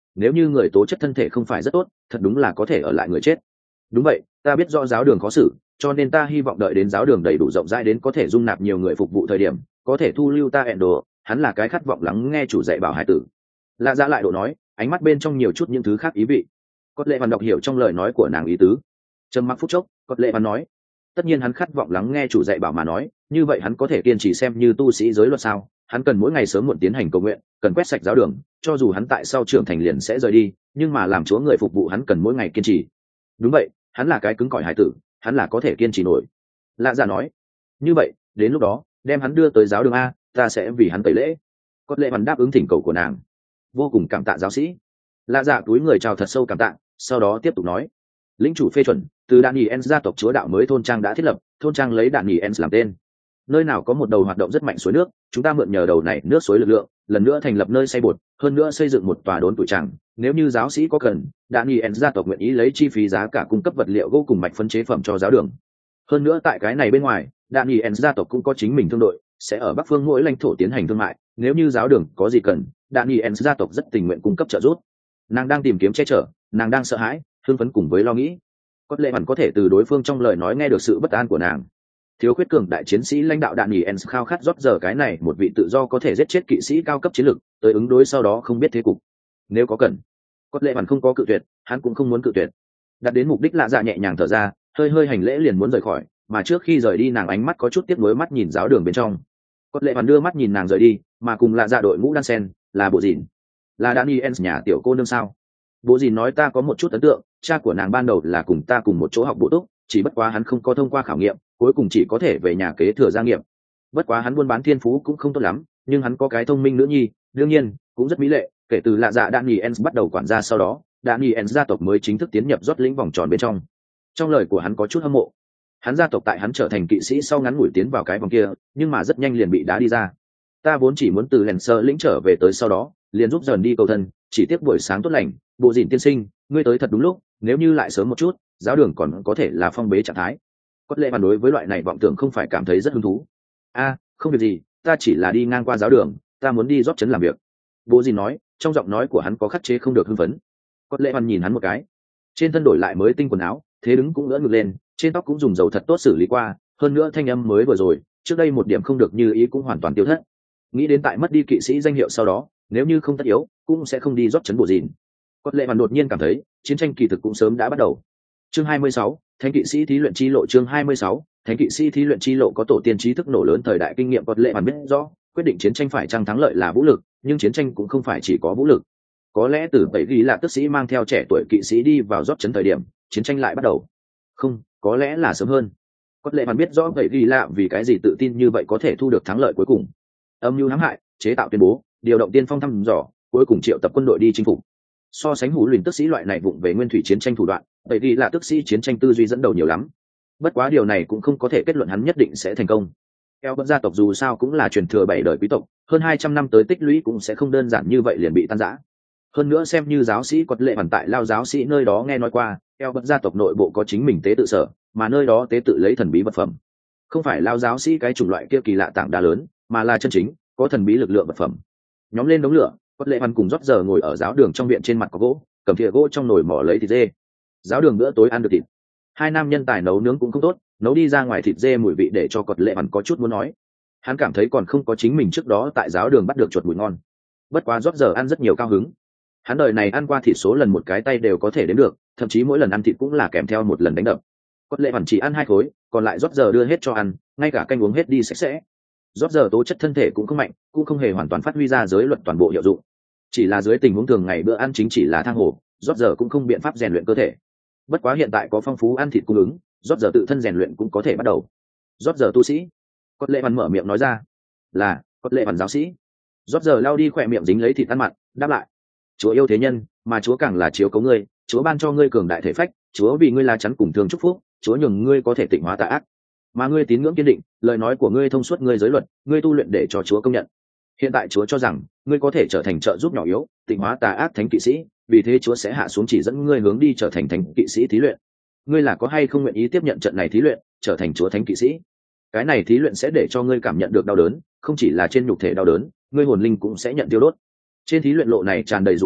nếu như người tố chất thân thể không phải rất tốt thật đúng là có thể ở lại người chết. Đúng vậy, ta biết rõ giáo đường khó xử, cho nên ta hy vọng đợi đến giáo đường đầy đủ rộng rãi đến có thể dung nạp nhiều người phục vụ thời điểm có thể thu lưu ta hẹn đồ. Hắn là cái khát vọng lắng nghe chủ dạy bảo hải tử. Lạ Dạ lại độ nói, ánh mắt bên trong nhiều chút những thứ khác ý vị. Cốt Lệ Văn đọc hiểu trong lời nói của nàng ý tứ. Trầm mặc phút chốc, Cốt Lệ Văn nói, tất nhiên hắn khát vọng lắng nghe chủ dạy bảo mà nói, như vậy hắn có thể kiên trì xem như tu sĩ giới luật sao? Hắn cần mỗi ngày sớm muộn tiến hành cầu nguyện, cần quét sạch giáo đường, cho dù hắn tại sau trưởng thành liền sẽ rời đi, nhưng mà làm chúa người phục vụ hắn cần mỗi ngày kiên trì. Đúng vậy, hắn là cái cứng cỏi hải tử, hắn là có thể kiên trì nổi. Lạ Dạ nói, như vậy, đến lúc đó, đem hắn đưa tới giáo đường a, ta sẽ vì hắn tẩy lễ. Cốt Lệ Văn đáp ứng thỉnh cầu của nàng. Vô cùng cảm tạ giáo sĩ. Lạ Dạ túi người chào thật sâu cảm tạ, sau đó tiếp tục nói, lĩnh chủ phê chuẩn, từ Daniel gia tộc chúa đạo mới thôn trang đã thiết lập, thôn trang lấy Daniel làm tên. Nơi nào có một đầu hoạt động rất mạnh suối nước, chúng ta mượn nhờ đầu này nước suối lực lượng, lần nữa thành lập nơi xây bột, hơn nữa xây dựng một tòa đốn tuổi tràng. Nếu như giáo sĩ có cần, Daniel gia tộc nguyện ý lấy chi phí giá cả cung cấp vật liệu gỗ cùng mạch phân chế phẩm cho giáo đường. Hơn nữa tại cái này bên ngoài, Daniel gia tộc cũng có chính mình thương đội, sẽ ở bắc phương mỗi lãnh thổ tiến hành thương mại. Nếu như giáo đường có gì cần, Daniel gia tộc rất tình nguyện cung cấp trợ giúp. Nàng đang tìm kiếm che chở, nàng đang sợ hãi, hưng phấn cùng với lo nghĩ. Cốt Lệ Văn có thể từ đối phương trong lời nói nghe được sự bất an của nàng. Thiếu khuyết cường đại chiến sĩ lãnh đạo Daniel khao khát rót giờ cái này một vị tự do có thể giết chết kỵ sĩ cao cấp chiến lược, tới ứng đối sau đó không biết thế cục. Nếu có cần, Cốt Lệ Văn không có cự tuyệt, hắn cũng không muốn cự tuyệt. Đặt đến mục đích, Lạ Dạ nhẹ nhàng thở ra, hơi hơi hành lễ liền muốn rời khỏi, mà trước khi rời đi nàng ánh mắt có chút tiếc nuối mắt nhìn giáo đường bên trong. Cốt Lệ Văn đưa mắt nhìn nàng rời đi, mà cùng Lạ Dạ đội ngũ đan sen, là bộ dìn, là Daniel nhà tiểu cô nương sao? Bố dìn nói ta có một chút ấn tượng, cha của nàng ban đầu là cùng ta cùng một chỗ học bổ túc, chỉ bất quá hắn không có thông qua khảo nghiệm, cuối cùng chỉ có thể về nhà kế thừa gia nghiệp. Bất quá hắn buôn bán thiên phú cũng không tốt lắm, nhưng hắn có cái thông minh nữ nhi, đương nhiên cũng rất mỹ lệ. Kể từ Lạ Dạ Daniel bắt đầu quản gia sau đó, Daniel gia tộc mới chính thức tiến nhập rót lĩnh vòng tròn bên trong. Trong lời của hắn có chút hâm mộ. Hắn gia tộc tại hắn trở thành kỵ sĩ sau ngắn ngủi tiến vào cái vòng kia, nhưng mà rất nhanh liền bị đá đi ra. Ta vốn chỉ muốn từ Lancer lĩnh trở về tới sau đó, liền giúp dần đi cầu thân, chỉ tiếc buổi sáng tốt lành, bộ dìn tiên sinh, ngươi tới thật đúng lúc, nếu như lại sớm một chút, giáo đường còn có thể là phong bế trạng thái. Cốt Lệ Văn đối với loại này vọng tưởng không phải cảm thấy rất hứng thú. A, không việc gì, ta chỉ là đi ngang qua giáo đường, ta muốn đi rót chấn làm việc. Bố dìn nói, trong giọng nói của hắn có khắc chế không được hưng phấn. Cốt Lệ Văn nhìn hắn một cái, trên thân đổi lại mới tinh quần áo, thế đứng cũng ngỡ ngực lên, trên tóc cũng dùng dầu thật tốt xử lý qua, hơn nữa thanh âm mới vừa rồi, trước đây một điểm không được như ý cũng hoàn toàn tiêu thất. Nghĩ đến tại mất đi kỵ sĩ danh hiệu sau đó, nếu như không tất yếu, cũng sẽ không đi rót chấn bộ dìn. Cốt Lệ Văn đột nhiên cảm thấy, chiến tranh kỳ thực cũng sớm đã bắt đầu. Chương hai mươi sáu, Thánh kỵ sĩ thí luyện chi lộ. Chương hai mươi sáu, Thánh kỵ sĩ thí luyện chi lộ có tổ tiên trí thức nổ lớn thời đại kinh nghiệm. Cốt Lệ Văn biết rõ, quyết định chiến tranh phải chăng thắng lợi là vũ lực, nhưng chiến tranh cũng không phải chỉ có vũ lực. Có lẽ từ bảy ghi là tức sĩ mang theo trẻ tuổi kỵ sĩ đi vào rót chấn thời điểm, chiến tranh lại bắt đầu. Không, có lẽ là sớm hơn. Cốt Lệ Văn biết rõ bảy ghi là vì cái gì tự tin như vậy có thể thu được thắng lợi cuối cùng. Âm mưu hãm hại, chế tạo tuyên bố, điều động tiên phong thăm dò, cuối cùng triệu tập quân đội đi chinh phục. So sánh hủ luyện tức sĩ loại này vụng về nguyên thủy chiến tranh thủ đoạn, bởi vì là tức sĩ chiến tranh tư duy dẫn đầu nhiều lắm. Bất quá điều này cũng không có thể kết luận hắn nhất định sẽ thành công. Eo bất gia tộc dù sao cũng là truyền thừa bảy đời quý tộc, hơn hai trăm năm tới tích lũy cũng sẽ không đơn giản như vậy liền bị tan rã. Hơn nữa xem như giáo sĩ Cốt Lệ Văn tại Lao giáo sĩ nơi đó nghe nói qua, Eo bất gia tộc nội bộ có chính mình tế tự sở, mà nơi đó tế tự lấy thần bí vật phẩm. Không phải Lao giáo sĩ cái chủng loại kia kỳ lạ tảng đá lớn, mà là chân chính có thần bí lực lượng vật phẩm. Nhóm lên đống lửa, Cốt Lệ Văn cùng rót giờ ngồi ở giáo đường trong viện trên mặt có gỗ, cầm thìa gỗ trong nồi mỏ lấy thịt dê. Giáo đường bữa tối ăn được thịt. Hai nam nhân tài nấu nướng cũng không tốt, nấu đi ra ngoài thịt dê mùi vị để cho Cốt Lệ Văn có chút muốn nói. Hắn cảm thấy còn không có chính mình trước đó tại giáo đường bắt được chuột mùi ngon. Bất quá rót giờ ăn rất nhiều cao hứng. Hắn đời này ăn qua thịt số lần một cái tay đều có thể đếm được, thậm chí mỗi lần ăn thịt cũng là kèm theo một lần đánh đập. Cốt Lệ Văn chỉ ăn hai khối, còn lại rót giờ đưa hết cho ăn, ngay cả canh uống hết đi sạch sẽ. Rót giờ tố chất thân thể cũng không mạnh, cũng không hề hoàn toàn phát huy ra giới luật toàn bộ hiệu dụng. Chỉ là dưới tình huống thường ngày bữa ăn chính chỉ là thang hồ, rót giờ cũng không biện pháp rèn luyện cơ thể. Bất quá hiện tại có phong phú ăn thịt cung ứng, rót giờ tự thân rèn luyện cũng có thể bắt đầu. Rót giờ tu sĩ. Cốt Lệ Văn mở miệng nói ra. Là, Cốt Lệ Văn giáo sĩ. Rót giờ lao đi khỏe miệng dính lấy thịt ăn mặn, đáp lại. Chúa yêu thế nhân, mà Chúa càng là chiếu cố ngươi, Chúa ban cho ngươi cường đại thể phách, Chúa vì ngươi là chắn cùng thương chúc phúc, Chúa nhường ngươi có thể tịnh hóa tà ác. Mà ngươi tín ngưỡng kiên định, lời nói của ngươi thông suốt ngươi giới luật, ngươi tu luyện để cho Chúa công nhận. Hiện tại Chúa cho rằng ngươi có thể trở thành trợ giúp nhỏ yếu, tịnh hóa tà ác thánh kỵ sĩ, vì thế Chúa sẽ hạ xuống chỉ dẫn ngươi hướng đi trở thành thánh kỵ sĩ thí luyện. Ngươi là có hay không nguyện ý tiếp nhận trận này thí luyện, trở thành Chúa thánh kỵ sĩ? Cái này thí luyện sẽ để cho ngươi cảm nhận được đau đớn, không chỉ là trên nhục thể đau đớn, ngươi hồn linh cũng sẽ nhận tiêu đốt. Trên thí luyện lộ này tràn đầy dụ hoặc,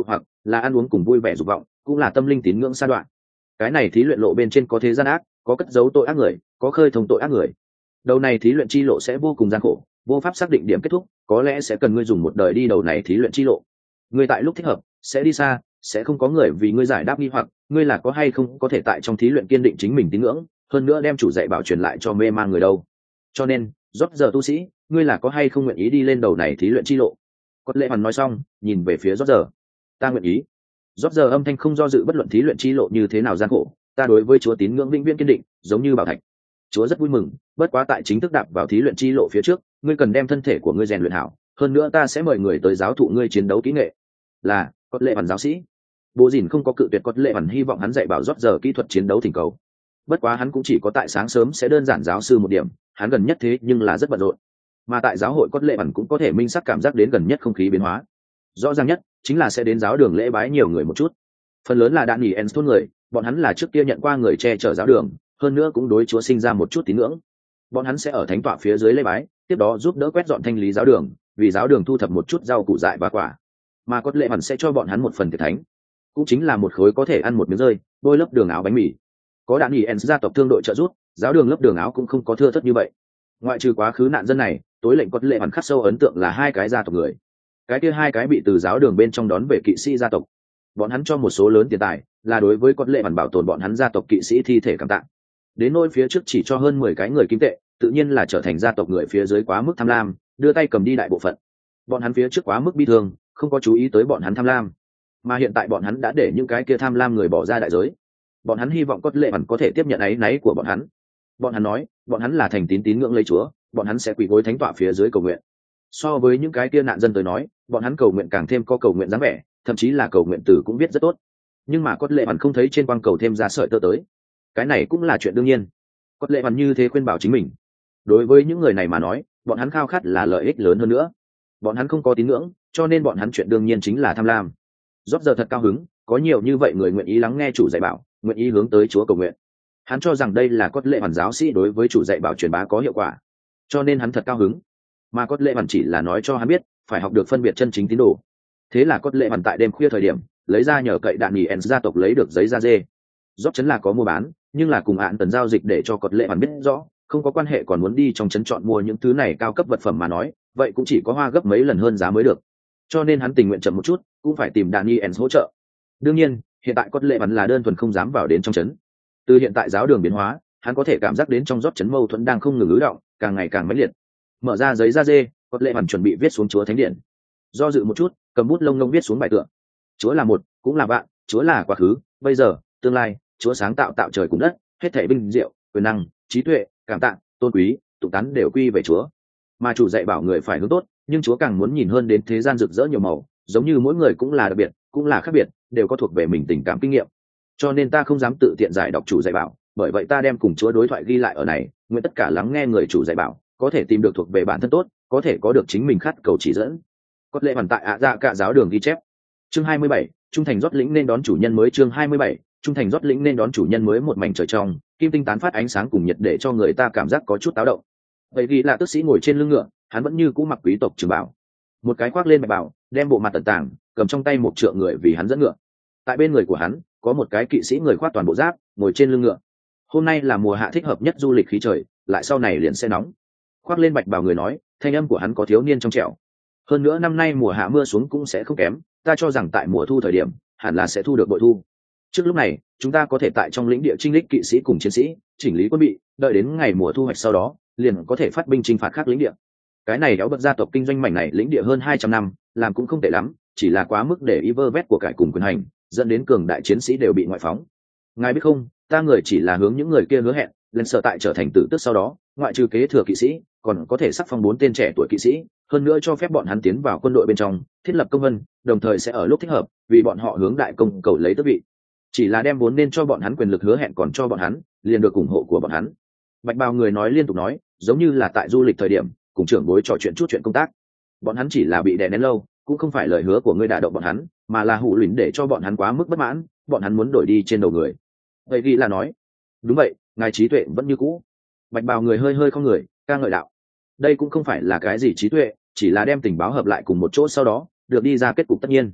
là ăn uống cùng vui vẻ dục vọng, cũng là tâm linh tín ngưỡng sa đoạn. Cái này thí luyện lộ bên trên có thế gian ác, có cất giấu tội ác người, có khơi thông tội ác người. Đầu này thí luyện chi lộ sẽ vô cùng gian khổ, vô pháp xác định điểm kết thúc, có lẽ sẽ cần ngươi dùng một đời đi đầu này thí luyện chi lộ. Ngươi tại lúc thích hợp sẽ đi xa, sẽ không có người vì ngươi giải đáp nghi hoặc, ngươi là có hay không có thể tại trong thí luyện kiên định chính mình tín ngưỡng, hơn nữa đem chủ dạy bảo truyền lại cho mê man người đâu. Cho nên, rốt giờ tu sĩ, ngươi là có hay không nguyện ý đi lên đầu này thí luyện chi lộ? Cốt lệ hoàn nói xong, nhìn về phía rốt giờ. Ta nguyện ý. Rốt giờ âm thanh không do dự bất luận thí luyện chi lộ như thế nào gian khổ, ta đối với Chúa tín ngưỡng vĩnh viễn kiên định, giống như bảo thạch. Chúa rất vui mừng, bất quá tại chính thức đạp vào thí luyện chi lộ phía trước, ngươi cần đem thân thể của ngươi rèn luyện hảo, hơn nữa ta sẽ mời người tới giáo thụ ngươi chiến đấu kỹ nghệ. Là, Cốt lệ hoàn giáo sĩ. Bố Dìn không có cự tuyệt Cốt lệ hoàn hy vọng hắn dạy bảo rốt giờ kỹ thuật chiến đấu thỉnh cầu. Bất quá hắn cũng chỉ có tại sáng sớm sẽ đơn giản giáo sư một điểm, hắn gần nhất thế nhưng là rất bận rộn. Mà tại giáo hội Cốt lệ hoàn cũng có thể minh xác cảm giác đến gần nhất không khí biến hóa. Rõ ràng nhất chính là sẽ đến giáo đường lễ bái nhiều người một chút. Phần lớn là Daniel thôn người, bọn hắn là trước kia nhận qua người che chở giáo đường, hơn nữa cũng đối Chúa sinh ra một chút tín ngưỡng. Bọn hắn sẽ ở thánh tọa phía dưới lễ bái, tiếp đó giúp đỡ quét dọn thanh lý giáo đường, vì giáo đường thu thập một chút rau củ dại và quả. Mà Cốt lệ hoàn sẽ cho bọn hắn một phần tiệc thánh, cũng chính là một khối có thể ăn một miếng rơi, bôi lớp đường áo bánh mì. Có Daniel gia tộc thương đội trợ giúp, giáo đường lớp đường áo cũng không có thưa thớt như vậy. Ngoại trừ quá khứ nạn dân này, tối lệnh Cốt lệ hoàn khắc sâu ấn tượng là hai cái gia tộc người. Cái kia hai cái bị từ giáo đường bên trong đón về kỵ sĩ gia tộc, bọn hắn cho một số lớn tiền tài, là đối với Cốt lệ hoàn bảo tồn bọn hắn gia tộc kỵ sĩ thi thể cảm tạ. Đến nỗi phía trước chỉ cho hơn mười cái người kim tệ, tự nhiên là trở thành gia tộc người phía dưới quá mức tham lam, đưa tay cầm đi đại bộ phận. Bọn hắn phía trước quá mức bi thương, không có chú ý tới bọn hắn tham lam, mà hiện tại bọn hắn đã để những cái kia tham lam người bỏ ra đại giới. Bọn hắn hy vọng Cốt lệ hoàn có thể tiếp nhận áy náy của bọn hắn. Bọn hắn nói, bọn hắn là thành tín tín ngưỡng lấy Chúa, bọn hắn sẽ quỳ gối thánh tọa phía dưới cầu nguyện. So với những cái kia nạn dân tới nói, bọn hắn cầu nguyện càng thêm có cầu nguyện dáng vẻ, thậm chí là cầu nguyện từ cũng viết rất tốt. Nhưng mà Cốt lệ hoàn không thấy trên quang cầu thêm ra sợi tơ tới. Cái này cũng là chuyện đương nhiên. Cốt lệ hoàn như thế khuyên bảo chính mình. Đối với những người này mà nói, bọn hắn khao khát là lợi ích lớn hơn nữa. Bọn hắn không có tín ngưỡng, cho nên bọn hắn chuyện đương nhiên chính là tham lam. Rốt giờ thật cao hứng, có nhiều như vậy người nguyện ý lắng nghe chủ dạy bảo, nguyện ý hướng tới Chúa cầu nguyện. Hắn cho rằng đây là Cốt lệ hoàn giáo sĩ đối với chủ dạy bảo truyền bá có hiệu quả, cho nên hắn thật cao hứng. Mà Cốt lệ hoàn chỉ là nói cho hắn biết, phải học được phân biệt chân chính tín đồ. Thế là Cốt lệ hoàn tại đêm khuya thời điểm, lấy ra nhờ cậy đạn nhì gia tộc lấy được giấy da dê. Rốt chấn là có mua bán, nhưng là cùng án tần giao dịch để cho Cốt lệ hoàn biết rõ, không có quan hệ còn muốn đi trong trấn chọn mua những thứ này cao cấp vật phẩm mà nói, vậy cũng chỉ có hoa gấp mấy lần hơn giá mới được. Cho nên hắn tình nguyện chậm một chút, cũng phải tìm Daniel hỗ trợ. Đương nhiên, hiện tại Cốt lệ hoàn là đơn thuần không dám vào đến trong trấn. Từ hiện tại giáo đường biến hóa, hắn có thể cảm giác đến trong rót chấn mâu thuẫn đang không ngừng ứ động, càng ngày càng mãnh liệt. Mở ra giấy da dê, Cốt lệ hoàn chuẩn bị viết xuống Chúa thánh điện. Do dự một chút, cầm bút lông lông viết xuống bài tựa. Chúa là một, cũng là vạn, Chúa là quá khứ, bây giờ, tương lai, Chúa sáng tạo tạo trời cùng đất, hết thảy vinh diệu, quyền năng, trí tuệ, cảm tạ, tôn quý, tụng tán đều quy về Chúa. Mà chủ dạy bảo người phải hướng tốt, nhưng Chúa càng muốn nhìn hơn đến thế gian rực rỡ nhiều màu, giống như mỗi người cũng là đặc biệt, cũng là khác biệt, đều có thuộc về mình tình cảm kinh nghiệm. Cho nên ta không dám tự tiện giải đọc chủ dạy bảo, bởi vậy ta đem cùng Chúa đối thoại ghi lại ở này, nguyện tất cả lắng nghe người chủ dạy bảo, có thể tìm được thuộc về bản thân tốt, có thể có được chính mình khát cầu chỉ dẫn. Cốt lệ hoàn tại ạ dạ cả giáo đường ghi chép. Chương hai mươi bảy, trung thành rót lĩnh nên đón chủ nhân mới. Chương hai mươi bảy, trung thành rót lĩnh nên đón chủ nhân mới. Một mảnh trời trong, kim tinh tán phát ánh sáng cùng nhiệt để cho người ta cảm giác có chút táo động. Vậy vì là tước sĩ ngồi trên lưng ngựa, hắn vẫn như cũ mặc quý tộc trường bảo, một cái khoác lên bạch bảo, đem bộ mặt tận tàng, cầm trong tay một trượng người vì hắn dẫn ngựa. Tại bên người của hắn có một cái kỵ sĩ người khoác toàn bộ giáp, ngồi trên lưng ngựa. Hôm nay là mùa hạ thích hợp nhất du lịch khí trời, lại sau này liền sẽ nóng. Khoác lên bạch bào người nói, thanh âm của hắn có thiếu niên trong trẻo. Hơn nữa năm nay mùa hạ mưa xuống cũng sẽ không kém, ta cho rằng tại mùa thu thời điểm hẳn là sẽ thu được bội thu. Trước lúc này chúng ta có thể tại trong lĩnh địa chinh lích kỵ sĩ cùng chiến sĩ, chỉnh lý quân bị, đợi đến ngày mùa thu hoạch sau đó liền có thể phát binh chinh phạt khác lĩnh địa. Cái này kéo bật gia tộc kinh doanh mảnh này lĩnh địa hơn hai trăm năm, làm cũng không tệ lắm, chỉ là quá mức để ý vơ vét của cải cùng quyền hành, dẫn đến cường đại chiến sĩ đều bị ngoại phóng. Ngài biết không, ta người chỉ là hướng những người kia hứa hẹn, lên sở tại trở thành tử tước sau đó, ngoại trừ kế thừa kỵ sĩ, còn có thể sắc phong bốn tên trẻ tuổi kỵ sĩ, hơn nữa cho phép bọn hắn tiến vào quân đội bên trong, thiết lập công vân, đồng thời sẽ ở lúc thích hợp, vì bọn họ hướng đại công cầu lấy tước vị. Chỉ là đem vốn nên cho bọn hắn quyền lực hứa hẹn còn cho bọn hắn, liền được ủng hộ của bọn hắn. Bạch bào người nói liên tục nói, giống như là tại du lịch thời điểm, cùng trưởng bối trò chuyện chút chuyện công tác. Bọn hắn chỉ là bị đè nén lâu, cũng không phải lời hứa của ngươi đả động bọn hắn, mà là hủ luyện để cho bọn hắn quá mức bất mãn, bọn hắn muốn đổi đi trên đầu người. Vậy ghi là nói, đúng vậy, ngài trí tuệ vẫn như cũ. Bạch bào người hơi hơi không người, ca ngợi đạo. Đây cũng không phải là cái gì trí tuệ, chỉ là đem tình báo hợp lại cùng một chỗ sau đó được đi ra kết cục tất nhiên.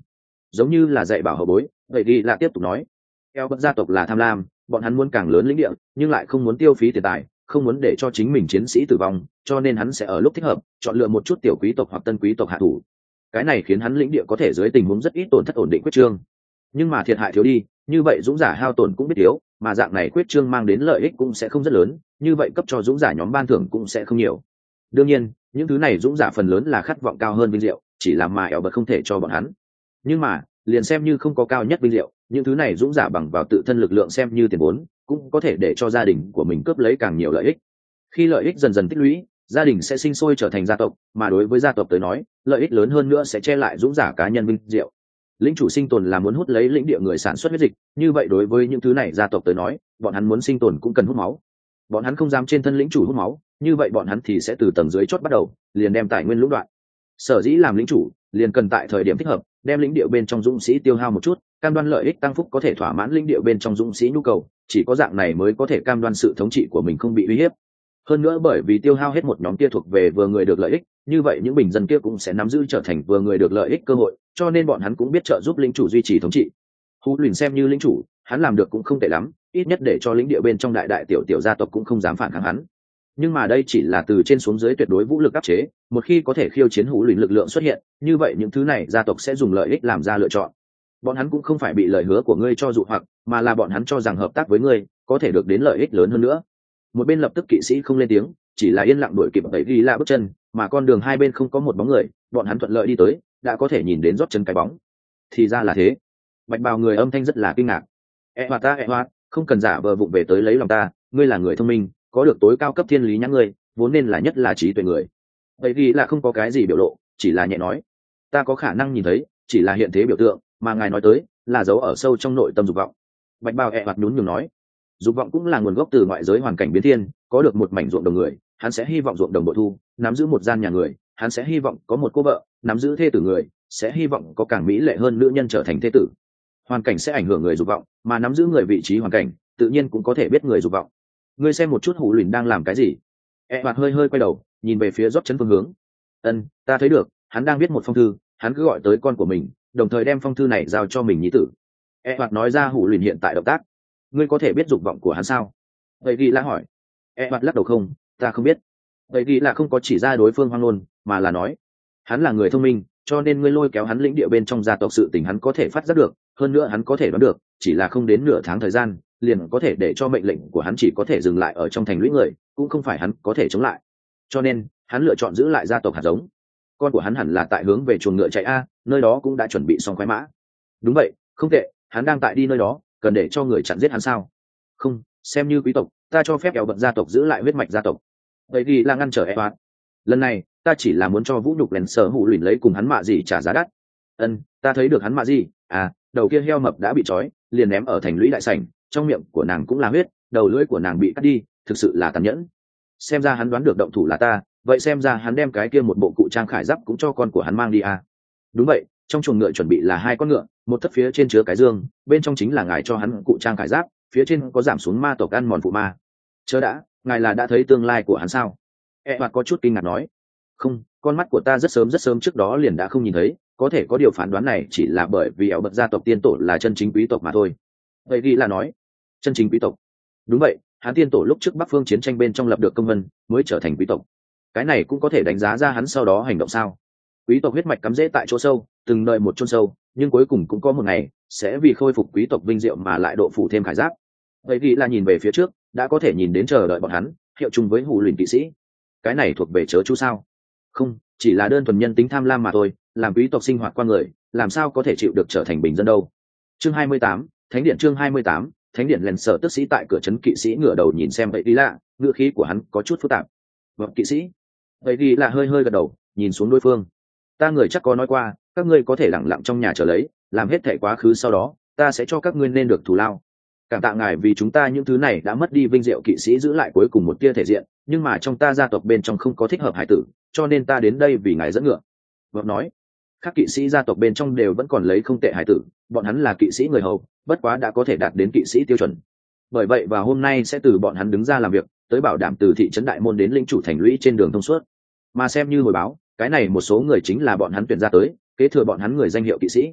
giống như là dạy bảo hậu bối. Vậy đi là tiếp tục nói, eo bật gia tộc là tham lam, bọn hắn muốn càng lớn lĩnh địa nhưng lại không muốn tiêu phí tiền tài, không muốn để cho chính mình chiến sĩ tử vong, cho nên hắn sẽ ở lúc thích hợp chọn lựa một chút tiểu quý tộc hoặc tân quý tộc hạ thủ. Cái này khiến hắn lĩnh địa có thể dưới tình huống rất ít tổn thất ổn định quyết trương, nhưng mà thiệt hại thiếu đi, như vậy dũng giả hao tổn cũng biết thiếu, mà dạng này quyết trương mang đến lợi ích cũng sẽ không rất lớn, như vậy cấp cho dũng giả nhóm ban thưởng cũng sẽ không nhiều. Đương nhiên những thứ này dũng giả phần lớn là khát vọng cao hơn vinh diệu, chỉ là mà eo bật không thể cho bọn hắn. Nhưng mà liền xem như không có cao nhất vinh diệu, những thứ này dũng giả bằng vào tự thân lực lượng xem như tiền vốn, cũng có thể để cho gia đình của mình cướp lấy càng nhiều lợi ích. Khi lợi ích dần dần tích lũy, gia đình sẽ sinh sôi trở thành gia tộc, mà đối với gia tộc tới nói, lợi ích lớn hơn nữa sẽ che lại dũng giả cá nhân vinh diệu. Lĩnh chủ sinh tồn là muốn hút lấy lĩnh địa người sản xuất huyết dịch, như vậy đối với những thứ này gia tộc tới nói, bọn hắn muốn sinh tồn cũng cần hút máu. Bọn hắn không dám trên thân lĩnh chủ hút máu, như vậy bọn hắn thì sẽ từ tầng dưới chót bắt đầu, liền đem tài nguyên lũng đoạn. Sở dĩ làm lĩnh chủ, liền cần tại thời điểm thích hợp, đem lĩnh địa bên trong dũng sĩ tiêu hao một chút, cam đoan lợi ích tăng phúc có thể thỏa mãn lĩnh địa bên trong dũng sĩ nhu cầu, chỉ có dạng này mới có thể cam đoan sự thống trị của mình không bị uy hiếp. Hơn nữa bởi vì tiêu hao hết một nhóm kia thuộc về vừa người được lợi ích, như vậy những bình dân kia cũng sẽ nắm giữ trở thành vừa người được lợi ích cơ hội, cho nên bọn hắn cũng biết trợ giúp lĩnh chủ duy trì thống trị. Hú Luyện xem như lĩnh chủ, hắn làm được cũng không tệ lắm, ít nhất để cho lĩnh địa bên trong đại đại tiểu tiểu gia tộc cũng không dám phản kháng hắn. Nhưng mà đây chỉ là từ trên xuống dưới tuyệt đối vũ lực áp chế, một khi có thể khiêu chiến Hú Luyện lực lượng xuất hiện, như vậy những thứ này gia tộc sẽ dùng lợi ích làm ra lựa chọn. Bọn hắn cũng không phải bị lời hứa của ngươi cho dụ hoặc, mà là bọn hắn cho rằng hợp tác với ngươi có thể được đến lợi ích lớn hơn nữa. Một bên lập tức kỵ sĩ không lên tiếng, chỉ là yên lặng đuổi kịp đẩy ghi la bước chân, mà con đường hai bên không có một bóng người, bọn hắn thuận lợi đi tới, đã có thể nhìn đến rót chân cái bóng. Thì ra là thế. Bạch bào người âm thanh rất là kinh ngạc. E hoạt ta e hoạt, không cần giả vờ vụng về tới lấy lòng ta, ngươi là người thông minh, có được tối cao cấp thiên lý nhãn ngươi, vốn nên là nhất là trí tuệ người. Vậy vì là không có cái gì biểu lộ, chỉ là nhẹ nói, ta có khả năng nhìn thấy, chỉ là hiện thế biểu tượng, mà ngài nói tới là giấu ở sâu trong nội tâm dục vọng. Bạch bào e hoạt nhún nhường nói, dục vọng cũng là nguồn gốc từ ngoại giới hoàn cảnh biến thiên, có được một mảnh ruộng đồng người, hắn sẽ hy vọng ruộng đồng bội thu, nắm giữ một gian nhà người, hắn sẽ hy vọng có một cô vợ, nắm giữ thê tử người, sẽ hy vọng có càng mỹ lệ hơn nữ nhân trở thành thê tử. Hoàn cảnh sẽ ảnh hưởng người dục vọng, mà nắm giữ người vị trí hoàn cảnh, tự nhiên cũng có thể biết người dục vọng. Ngươi xem một chút Hủ Luyện đang làm cái gì? E Hoạt hơi hơi quay đầu, nhìn về phía dốc chấn phương hướng. Ân, ta thấy được, hắn đang viết một phong thư, hắn cứ gọi tới con của mình, đồng thời đem phong thư này giao cho mình nhi tử. E Hoạt nói ra Hủ Luyện hiện tại động tác. Ngươi có thể biết dục vọng của hắn sao? Vậy ghi là hỏi. E Hoạt lắc đầu không, ta không biết. Vậy ghi là không có chỉ ra đối phương hoang ngôn, mà là nói, hắn là người thông minh, cho nên ngươi lôi kéo hắn lĩnh địa bên trong gia tộc sự tình hắn có thể phát giác được, hơn nữa hắn có thể đoán được, chỉ là không đến nửa tháng thời gian, liền có thể để cho mệnh lệnh của hắn chỉ có thể dừng lại ở trong thành lũy người, cũng không phải hắn có thể chống lại. Cho nên, hắn lựa chọn giữ lại gia tộc hạt giống. Con của hắn hẳn là tại hướng về chuồng ngựa chạy a, nơi đó cũng đã chuẩn bị xong khoái mã. Đúng vậy, không tệ, hắn đang tại đi nơi đó, cần để cho người chặn giết hắn sao? Không, xem như quý tộc, ta cho phép eo bận gia tộc giữ lại huyết mạch gia tộc. Vậy thì là ngăn trở e hoạt. Lần này, ta chỉ là muốn cho vũ nhục lén sở Hủ Luyện lấy cùng hắn mạ gì trả giá đắt. Ân, ta thấy được hắn mạ gì, à, đầu kia heo mập đã bị trói, liền ném ở thành lũy đại sảnh, trong miệng của nàng cũng là huyết, đầu lưỡi của nàng bị cắt đi, thực sự là tàn nhẫn. Xem ra hắn đoán được động thủ là ta, vậy xem ra hắn đem cái kia một bộ cụ trang khải giáp cũng cho con của hắn mang đi à? Đúng vậy, trong chuồng ngựa chuẩn bị là hai con ngựa, một thất phía trên chứa cái dương, bên trong chính là ngài cho hắn cụ trang khải giáp, phía trên có giảm xuống ma tộc ăn mòn phụ ma. Chớ đã, ngài là đã thấy tương lai của hắn sao? E Hoạt có chút kinh ngạc nói. Không, con mắt của ta rất sớm rất sớm trước đó liền đã không nhìn thấy, có thể có điều phán đoán này chỉ là bởi vì eo bật gia tộc tiên tổ là chân chính quý tộc mà thôi. Vậy ghi là nói, chân chính quý tộc. Đúng vậy, hắn tiên tổ lúc trước Bắc Phương chiến tranh bên trong lập được công vân, mới trở thành quý tộc. Cái này cũng có thể đánh giá ra hắn sau đó hành động sao? Quý tộc huyết mạch cắm rễ tại chỗ sâu, từng đợi một chôn sâu, nhưng cuối cùng cũng có một ngày sẽ vì khôi phục quý tộc vinh diệu mà lại độ phủ thêm khải giáp. Vậy ghi là nhìn về phía trước, đã có thể nhìn đến chờ đợi bọn hắn, hiệu chung với Hủ Luyện kỵ sĩ. Cái này thuộc về chớ chú sao? Không, chỉ là đơn thuần nhân tính tham lam mà thôi, làm quý tộc sinh hoạt qua người, làm sao có thể chịu được trở thành bình dân đâu. Chương hai mươi tám, Thánh điện chương hai mươi tám, Thánh điện lèn sở tức sĩ tại cửa trấn kỵ sĩ ngửa đầu nhìn xem vậy đi lạ, ngựa khí của hắn có chút phức tạp. Vâng kỵ sĩ. Vậy đi lạ hơi hơi gật đầu, nhìn xuống đối phương. Ta người chắc có nói qua, các ngươi có thể lặng lặng trong nhà chờ lấy, làm hết thảy quá khứ sau đó, ta sẽ cho các ngươi nên được thù lao. Cảm tạ ngài vì chúng ta những thứ này đã mất đi vinh diệu kỵ sĩ giữ lại cuối cùng một tia thể diện, nhưng mà trong ta gia tộc bên trong không có thích hợp hải tử, cho nên ta đến đây vì ngài dẫn ngựa. Vợ nói, các kỵ sĩ gia tộc bên trong đều vẫn còn lấy không tệ hải tử, bọn hắn là kỵ sĩ người hầu, bất quá đã có thể đạt đến kỵ sĩ tiêu chuẩn. Bởi vậy và hôm nay sẽ từ bọn hắn đứng ra làm việc, tới bảo đảm từ thị trấn đại môn đến lĩnh chủ thành lũy trên đường thông suốt. Mà xem như hồi báo, cái này một số người chính là bọn hắn tuyển ra tới, kế thừa bọn hắn người danh hiệu kỵ sĩ.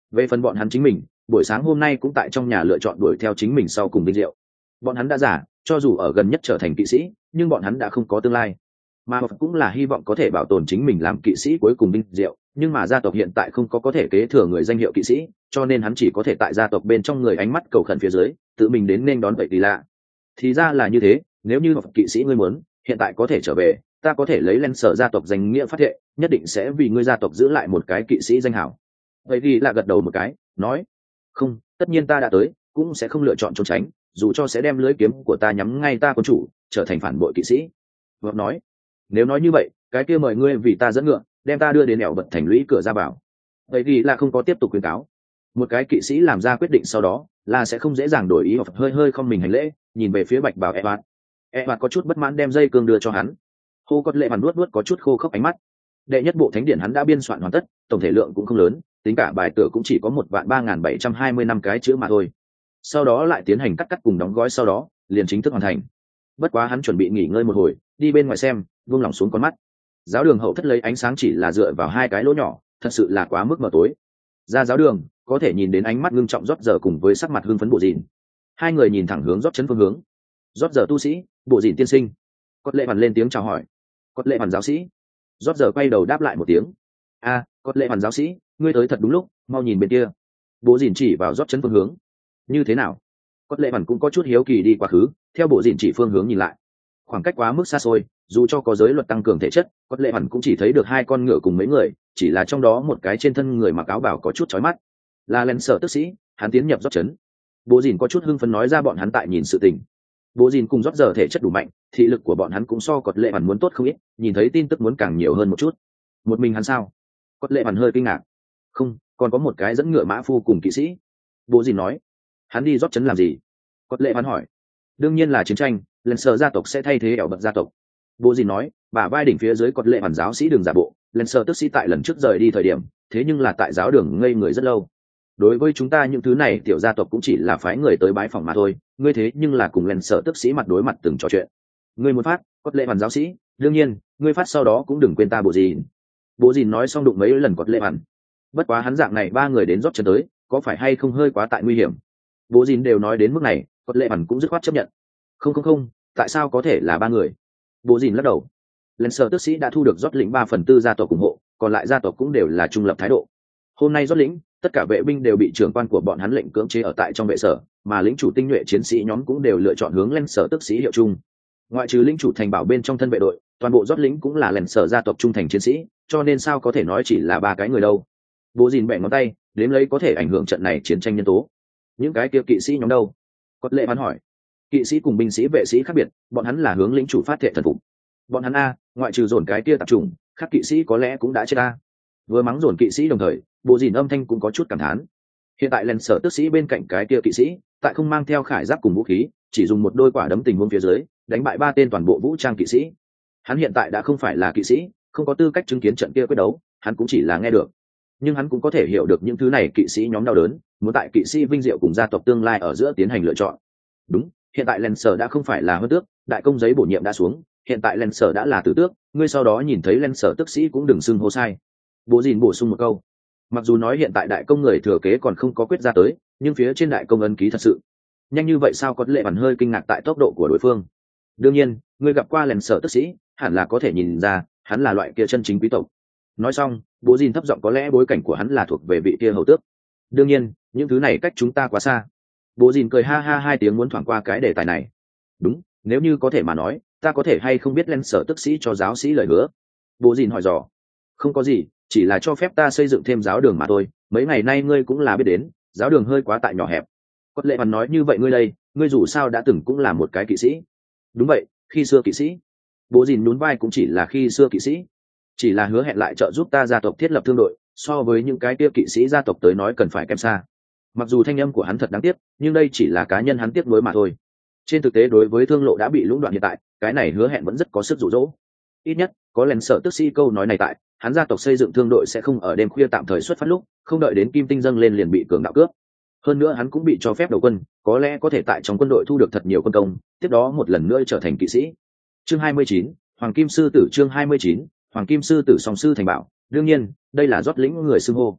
Về phần bọn hắn chính mình, buổi sáng hôm nay cũng tại trong nhà lựa chọn đuổi theo chính mình sau cùng vinh diệu. Bọn hắn đã giả, cho dù ở gần nhất trở thành kỵ sĩ, nhưng bọn hắn đã không có tương lai. Mà cũng là hy vọng có thể bảo tồn chính mình làm kỵ sĩ cuối cùng vinh diệu, nhưng mà gia tộc hiện tại không có có thể kế thừa người danh hiệu kỵ sĩ, cho nên hắn chỉ có thể tại gia tộc bên trong người ánh mắt cầu khẩn phía dưới, tự mình đến nên đón vậy thì lạ. Thì ra là như thế, nếu như kỵ sĩ ngươi muốn, hiện tại có thể trở về, ta có thể lấy lên sở gia tộc danh nghĩa phát thệ, nhất định sẽ vì ngươi gia tộc giữ lại một cái kỵ sĩ danh hảo. Vậy thì là gật đầu một cái, nói, không, tất nhiên ta đã tới, cũng sẽ không lựa chọn trốn tránh, dù cho sẽ đem lưới kiếm của ta nhắm ngay ta quân chủ, trở thành phản bội kỵ sĩ. Vợ nói, nếu nói như vậy, cái kia mời ngươi vì ta dẫn ngựa, đem ta đưa đến nẻo bật thành lũy cửa ra bảo. Vậy thì là không có tiếp tục khuyến cáo. Một cái kỵ sĩ làm ra quyết định sau đó, là sẽ không dễ dàng đổi ý hoặc hơi hơi không mình hành lễ, nhìn về phía bạch bảo Edward. Edward có chút bất mãn đem dây cương đưa cho hắn. Hô Cốt Lệ Bản nuốt nuốt có chút khô khốc ánh mắt. Đệ nhất bộ thánh điển hắn đã biên soạn hoàn tất, tổng thể lượng cũng không lớn, tính cả bài tựa cũng chỉ có một vạn ba nghìn bảy trăm hai mươi năm cái chữ mà thôi. Sau đó lại tiến hành cắt cắt cùng đóng gói, sau đó liền chính thức hoàn thành. Bất quá hắn chuẩn bị nghỉ ngơi một hồi, đi bên ngoài xem, buông lỏng xuống con mắt. Giáo đường hậu thất lấy ánh sáng chỉ là dựa vào hai cái lỗ nhỏ, thật sự là quá mức mờ tối. Ra giáo đường, có thể nhìn đến ánh mắt ngưng trọng rót giờ cùng với sắc mặt hưng phấn bộ dìn. Hai người nhìn thẳng hướng rót chấn phương hướng. Rót giờ tu sĩ, bộ dìn tiên sinh. Cốt Lệ Hoàn lên tiếng chào hỏi. Cốt Lệ Hoàn giáo sĩ. Rót giờ quay đầu đáp lại một tiếng. A, à, Cốt Lệ Hoàn giáo sĩ, ngươi tới thật đúng lúc, mau nhìn bên kia. Bộ dìn chỉ vào rót chấn phương hướng. Như thế nào? Cốt Lệ Hoàn cũng có chút hiếu kỳ đi quá khứ, theo bộ dìn chỉ phương hướng nhìn lại. Khoảng cách quá mức xa xôi, dù cho có giới luật tăng cường thể chất, Cốt Lệ Hoàn cũng chỉ thấy được hai con ngựa cùng mấy người, chỉ là trong đó một cái trên thân người mặc áo bào có chút chói mắt. Là Len Sở tức sĩ, hắn tiến nhập rót chấn. Bộ dìn có chút hưng phấn nói ra bọn hắn tại nhìn sự tình. Bộ dìn cùng rót giờ thể chất đủ mạnh, thị lực của bọn hắn cũng so Cốt Lệ Hoàn muốn tốt không ít, nhìn thấy tin tức muốn càng nhiều hơn một chút. Một mình hắn sao? Cốt Lệ Hoàn hơi kinh ngạc. Không, còn có một cái dẫn ngựa mã phu cùng kỵ sĩ. Bộ dìn nói. Hắn đi rót chấn làm gì? Cốt Lệ Hoàn hỏi. Đương nhiên là chiến tranh, Len Sở gia tộc sẽ thay thế ẻo bật gia tộc. Bộ dìn nói, bà vai đỉnh phía dưới Cốt Lệ Hoàn giáo sĩ đường giả bộ, Len Sở tức sĩ tại lần trước rời đi thời điểm, thế nhưng là tại giáo đường ngây người rất lâu. Đối với chúng ta những thứ này tiểu gia tộc cũng chỉ là phái người tới bái phòng mà thôi, ngươi thế nhưng là cùng Len Sở tức sĩ mặt đối mặt từng trò chuyện. Ngươi muốn phát, Cốt Lệ Hoàn giáo sĩ, đương nhiên, ngươi phát sau đó cũng đừng quên ta bộ dìn. Bộ dìn nói xong đụng mấy lần Cốt Lệ Hoàn. Bất quá hắn dạng này ba người đến rót chân tới, có phải hay không hơi quá tại nguy hiểm? Bộ dìn đều nói đến mức này, Cốt Lệ Hoàn cũng dứt khoát chấp nhận. Không không không, tại sao có thể là ba người? Bộ dìn lắc đầu. Len Sở tức sĩ đã thu được rót lĩnh ba phần tư gia tộc ủng hộ, còn lại gia tộc cũng đều là trung lập thái độ. Hôm nay rót lĩnh, tất cả vệ binh đều bị trưởng quan của bọn hắn lệnh cưỡng chế ở tại trong vệ sở, mà lĩnh chủ tinh nhuệ chiến sĩ nhóm cũng đều lựa chọn hướng Len Sở tức sĩ hiệu chung. Ngoại trừ lĩnh chủ thành bảo bên trong thân vệ đội, toàn bộ rót lĩnh cũng là Len Sở gia tộc trung thành chiến sĩ, cho nên sao có thể nói chỉ là ba cái người đâu? Bộ dìn bẻ ngón tay, đếm lấy có thể ảnh hưởng trận này chiến tranh nhân tố. Những cái kia kỵ sĩ nhóm đâu? Cốt Lệ Hoàn hỏi. Kỵ sĩ cùng binh sĩ vệ sĩ khác biệt, bọn hắn là hướng lĩnh chủ phát thệ thần phục. Bọn hắn a, ngoại trừ dồn cái kia tạp trùng, khác kỵ sĩ có lẽ cũng đã chết a. Vừa mắng dồn kỵ sĩ đồng thời, bộ dìn âm thanh cũng có chút cảm thán. Hiện tại Len Sở tức sĩ bên cạnh cái kia kỵ sĩ, tại không mang theo khải giáp cùng vũ khí, chỉ dùng một đôi quả đấm tình huống phía dưới, đánh bại ba tên toàn bộ vũ trang kỵ sĩ. Hắn hiện tại đã không phải là kỵ sĩ, không có tư cách chứng kiến trận kia quyết đấu, hắn cũng chỉ là nghe được. Nhưng hắn cũng có thể hiểu được những thứ này kỵ sĩ nhóm đau đớn, muốn tại kỵ sĩ vinh diệu cùng gia tộc tương lai ở giữa tiến hành lựa chọn. Đúng, hiện tại Len Sở đã không phải là hơn tước, đại công giấy bổ nhiệm đã xuống, hiện tại Len Sở đã là tử tước, ngươi sau đó nhìn thấy Len Sở tức sĩ cũng đừng xưng hô sai. Bộ dìn bổ sung một câu. Mặc dù nói hiện tại đại công người thừa kế còn không có quyết ra tới, nhưng phía trên đại công ấn ký thật sự nhanh như vậy sao? Có Lệ Bản hơi kinh ngạc tại tốc độ của đối phương. Đương nhiên, ngươi gặp qua Len Sở tức sĩ, hẳn là có thể nhìn ra, hắn là loại kia chân chính quý tộc. Nói xong, bố dìn thấp giọng, có lẽ bối cảnh của hắn là thuộc về vị kia hầu tước. Đương nhiên, những thứ này cách chúng ta quá xa. Bố dìn cười ha ha hai tiếng muốn thoảng qua cái đề tài này. Đúng, nếu như có thể mà nói, ta có thể hay không biết Len Sở tức sĩ cho giáo sĩ lời hứa? Bố dìn hỏi dò. Không có gì, chỉ là cho phép ta xây dựng thêm giáo đường mà thôi. Mấy ngày nay ngươi cũng là biết đến, giáo đường hơi quá tại nhỏ hẹp. Cốt Lệ Hoàn nói, như vậy ngươi đây, ngươi dù sao đã từng cũng là một cái kỵ sĩ. Đúng vậy, khi xưa kỵ sĩ. Bố dìn nhún vai, cũng chỉ là khi xưa kỵ sĩ, chỉ là hứa hẹn lại trợ giúp ta gia tộc thiết lập thương đội, so với những cái kia kỵ sĩ gia tộc tới nói cần phải kém xa. Mặc dù thanh âm của hắn thật đáng tiếc, nhưng đây chỉ là cá nhân hắn tiếc nuối mà thôi. Trên thực tế đối với thương lộ đã bị lũng đoạn hiện tại, cái này hứa hẹn vẫn rất có sức dụ dỗ. Ít nhất có Len Sở tức sĩ câu nói này tại, hắn gia tộc xây dựng thương đội sẽ không ở đêm khuya tạm thời xuất phát lúc, không đợi đến kim tinh dâng lên liền bị cường đạo cướp. Hơn nữa hắn cũng bị cho phép đầu quân, có lẽ có thể tại trong quân đội thu được thật nhiều quân công, tiếp đó một lần nữa trở thành kỵ sĩ. Chương hai mươi chín, Hoàng Kim Sư Tử. Chương hai mươi chín, Hoàng Kim Sư Tử. Song sư thành bảo. Đương nhiên, đây là rót lĩnh người xưng hô.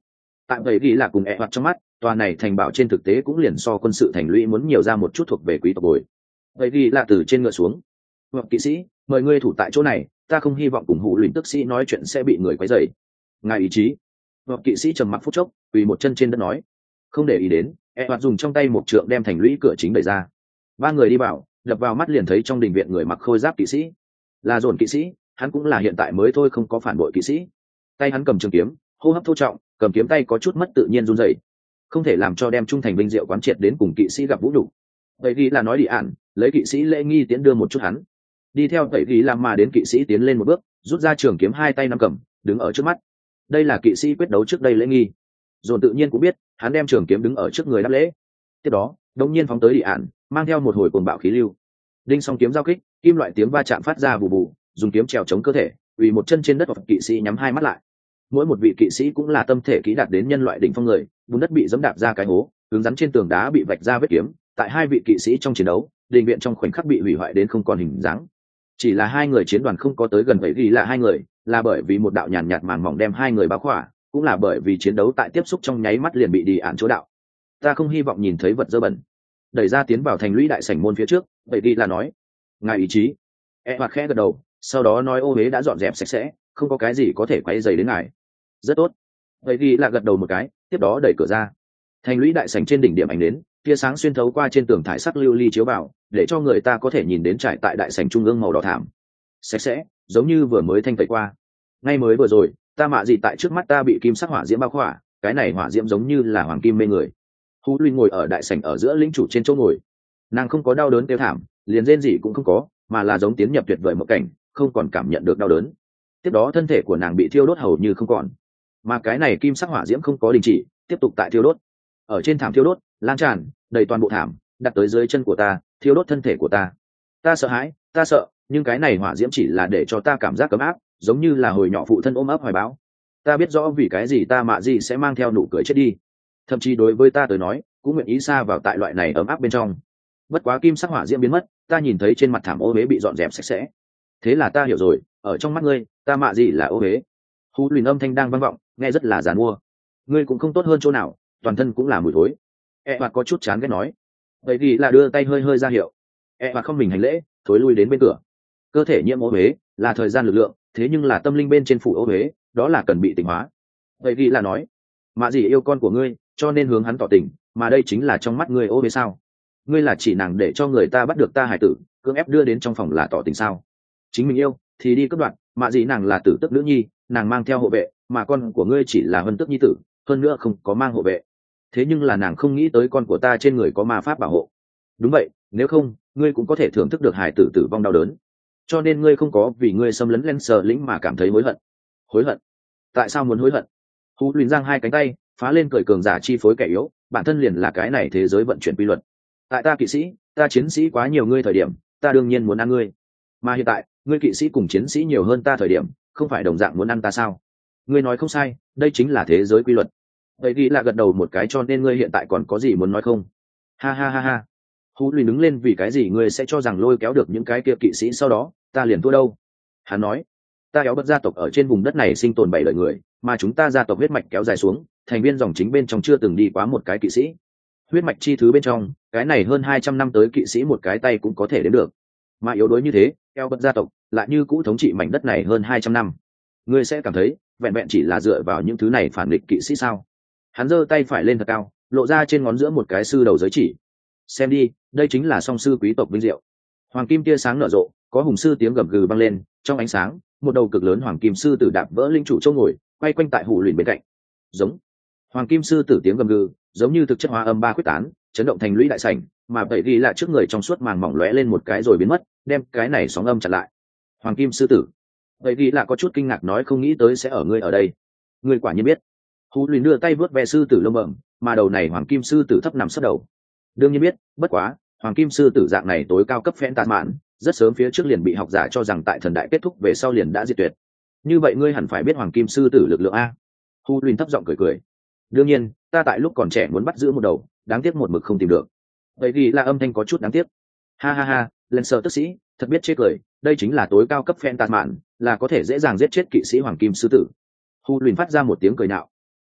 tại vậy ghi là cùng e hoặc trong mắt tòa này thành bảo trên thực tế cũng liền so quân sự thành lũy muốn nhiều ra một chút thuộc về quý tộc bồi. Vậy ghi là từ trên ngựa xuống. Hoặc kỵ sĩ, mời ngươi thủ tại chỗ này, ta không hy vọng cùng hụ luyện tức sĩ nói chuyện sẽ bị người quấy rầy. Ngài ý chí. Hoặc kỵ sĩ trầm mặc phút chốc, quỳ một chân trên đất nói, không để ý đến. E hoặc dùng trong tay một trượng đem thành lũy cửa chính đẩy ra. Ba người đi vào, đập vào mắt liền thấy trong đình viện người mặc khôi giáp kỵ sĩ, là dồn kỵ sĩ, hắn cũng là hiện tại mới thôi không có phản bội kỵ sĩ. Tay hắn cầm trường kiếm, hô hấp thô trọng, cầm kiếm tay có chút mất tự nhiên run rẩy, không thể làm cho đem trung thành vinh diệu quán triệt đến cùng kỵ sĩ gặp vũ nhục. Vậy ghi là nói đi ạn, lấy kỵ sĩ lễ nghi tiến đưa một chút hắn, đi theo vậy ghi làm mà đến kỵ sĩ tiến lên một bước, rút ra trường kiếm hai tay nắm cầm, đứng ở trước mắt. Đây là kỵ sĩ quyết đấu trước đây lễ nghi. Dồn tự nhiên cũng biết, hắn đem trường kiếm đứng ở trước người đáp lễ. Tiếp đó, đột nhiên phóng tới đi ạn, mang theo một hồi cuồng bạo khí lưu. Đinh song kiếm giao kích, kim loại tiếng va chạm phát ra bù bù, dùng kiếm trèo chống cơ thể, ủy một chân trên đất hoặc kỵ sĩ nhắm hai mắt lại. Mỗi một vị kỵ sĩ cũng là tâm thể kỹ đạt đến nhân loại đỉnh phong người, bùn đất bị giẫm đạp ra cái hố, hướng rắn trên tường đá bị vạch ra vết kiếm. Tại hai vị kỵ sĩ trong chiến đấu, đình viện trong khoảnh khắc bị hủy hoại đến không còn hình dáng. Chỉ là hai người chiến đoàn không có tới gần vậy vì là hai người, là bởi vì một đạo nhàn nhạt màn mỏng đem hai người bao khỏa, cũng là bởi vì chiến đấu tại tiếp xúc trong nháy mắt liền bị đi ạn chỗ đạo. Ta không hy vọng nhìn thấy vật dơ bẩn. Đẩy ra tiến vào thành lũy đại sảnh môn phía trước, vậy đi là nói, ngài ý chí. E hoặc khẽ gật đầu, sau đó nói ô huế đã dọn dẹp sạch sẽ, không có cái gì có thể quấy rầy đến ngài. Rất tốt. Vậy đi là gật đầu một cái, tiếp đó đẩy cửa ra. Thành lũy đại sảnh trên đỉnh điểm ánh đến, tia sáng xuyên thấu qua trên tường thải sắc lưu ly chiếu vào, để cho người ta có thể nhìn đến trải tại đại sảnh trung ương màu đỏ thảm, sạch sẽ, giống như vừa mới thanh tẩy qua. Ngay mới vừa rồi, ta mạ gì tại trước mắt ta bị kim sắc hỏa diễm bao khỏa, cái này hỏa diễm giống như là hoàng kim mê người. Hú Luy ngồi ở đại sảnh ở giữa lĩnh chủ trên chỗ ngồi, nàng không có đau đớn tiêu thảm, liền rên gì cũng không có, mà là giống tiến nhập tuyệt vời một cảnh, không còn cảm nhận được đau đớn. Tiếp đó thân thể của nàng bị thiêu đốt hầu như không còn, mà cái này kim sắc hỏa diễm không có đình chỉ, tiếp tục tại thiêu đốt. Ở trên thảm thiêu đốt, lan tràn đầy toàn bộ thảm, đặt tới dưới chân của ta, thiêu đốt thân thể của ta. Ta sợ hãi, ta sợ, nhưng cái này hỏa diễm chỉ là để cho ta cảm giác ấm áp, giống như là hồi nhỏ phụ thân ôm ấp hoài bão. Ta biết rõ vì cái gì ta mạ gì sẽ mang theo nụ cười chết đi, thậm chí đối với ta tới nói cũng nguyện ý xa vào tại loại này ấm áp bên trong. Bất quá kim sắc hỏa diễm biến mất, ta nhìn thấy trên mặt thảm ô huế bị dọn dẹp sạch sẽ, thế là ta hiểu rồi, ở trong mắt ngươi ta mạ gì là ô huế. Hú Luyện âm thanh đang vang vọng, nghe rất là giàn mua. Ngươi cũng không tốt hơn chỗ nào, toàn thân cũng là mùi thối. E hoặc có chút chán ghét nói. Vậy thì là đưa tay hơi hơi ra hiệu. E hoặc không mình hành lễ, thối lui đến bên cửa. Cơ thể nhiễm ô huế là thời gian lực lượng, thế nhưng là tâm linh bên trên phủ ô huế, đó là cần bị tỉnh hóa. Vậy thì là nói, mạ gì yêu con của ngươi, cho nên hướng hắn tỏ tình, mà đây chính là trong mắt ngươi ô huế sao? Ngươi là chỉ nàng để cho người ta bắt được ta hải tử, cưỡng ép đưa đến trong phòng là tỏ tình sao? Chính mình yêu thì đi cướp đoạt, mạ gì nàng là tử tức nữ nhi, nàng mang theo hộ vệ, mà con của ngươi chỉ là vân tức nhi tử, hơn nữa không có mang hộ vệ. Thế nhưng là nàng không nghĩ tới con của ta trên người có ma pháp bảo hộ. Đúng vậy, nếu không ngươi cũng có thể thưởng thức được hải tử tử vong đau đớn, cho nên ngươi không có vì ngươi xâm lấn lên sờ lĩnh mà cảm thấy hối hận. Hối hận? Tại sao muốn hối hận? Hú Luyện giang hai cánh tay, phá lên cởi cường giả chi phối kẻ yếu, bản thân liền là cái này thế giới vận chuyển quy luật. Tại ta kỵ sĩ, ta chiến sĩ quá nhiều ngươi thời điểm, ta đương nhiên muốn ăn ngươi, mà hiện tại ngươi kỵ sĩ cùng chiến sĩ nhiều hơn ta thời điểm, không phải đồng dạng muốn ăn ta sao? Ngươi nói không sai, đây chính là thế giới quy luật. Vậy ghi là gật đầu một cái, cho nên ngươi hiện tại còn có gì muốn nói không? Ha ha ha ha. Hú Luyện đứng lên, vì cái gì ngươi sẽ cho rằng lôi kéo được những cái kia kỵ sĩ sau đó ta liền thua đâu? Hắn nói, ta kéo bất gia tộc ở trên vùng đất này sinh tồn bảy đời người, mà chúng ta gia tộc huyết mạch kéo dài xuống, thành viên dòng chính bên trong chưa từng đi quá một cái kỵ sĩ. Huyết mạch chi thứ bên trong, cái này hơn hai trăm năm tới kỵ sĩ một cái tay cũng có thể đến được. Mà yếu đuối như thế, kéo bất gia tộc lại như cũ thống trị mảnh đất này hơn hai trăm năm. Ngươi sẽ cảm thấy vẹn vẹn chỉ là dựa vào những thứ này phản nghịch kỵ sĩ sao? Hắn giơ tay phải lên thật cao, lộ ra trên ngón giữa một cái sư đầu giới chỉ. Xem đi, đây chính là song sư quý tộc vinh diệu. Hoàng kim tia sáng nở rộ, có hùng sư tiếng gầm gừ vang lên, trong ánh sáng một đầu cực lớn hoàng kim sư tử đạp vỡ linh chủ châu ngồi, quay quanh tại Hủ Luyện bên cạnh. Giống. Hoàng kim sư tử tiếng gầm gừ giống như thực chất hóa âm ba quyết tán, chấn động thành lũy đại sảnh, mà vậy ghi lại trước người trong suốt màn mỏng lóe lên một cái rồi biến mất, đem cái này sóng âm chặn lại. Hoàng kim sư tử. Vậy ghi lại có chút kinh ngạc nói, không nghĩ tới sẽ ở ngươi ở đây. Ngươi quả nhiên biết. Hủ Luyện đưa tay vớt ve sư tử lông bẩm, mà đầu này hoàng kim sư tử thấp nằm sát đầu. Đương nhiên biết, bất quá hoàng kim sư tử dạng này tối cao cấp phẽn tàn mạn, rất sớm phía trước liền bị học giả cho rằng tại thần đại kết thúc về sau liền đã diệt tuyệt. Như vậy ngươi hẳn phải biết hoàng kim sư tử lực lượng a? Hu Luyện thấp giọng cười cười. Đương nhiên, ta tại lúc còn trẻ muốn bắt giữ một đầu, đáng tiếc một mực không tìm được. Vậy vì là âm thanh có chút đáng tiếc. Ha ha ha, lên sờ tức sĩ, thật biết chết cười, đây chính là tối cao cấp phẽn tàn mạn, là có thể dễ dàng giết chết kỵ sĩ hoàng kim sư tử. Hu Luyện phát ra một tiếng cười nạo. Đúng vậy,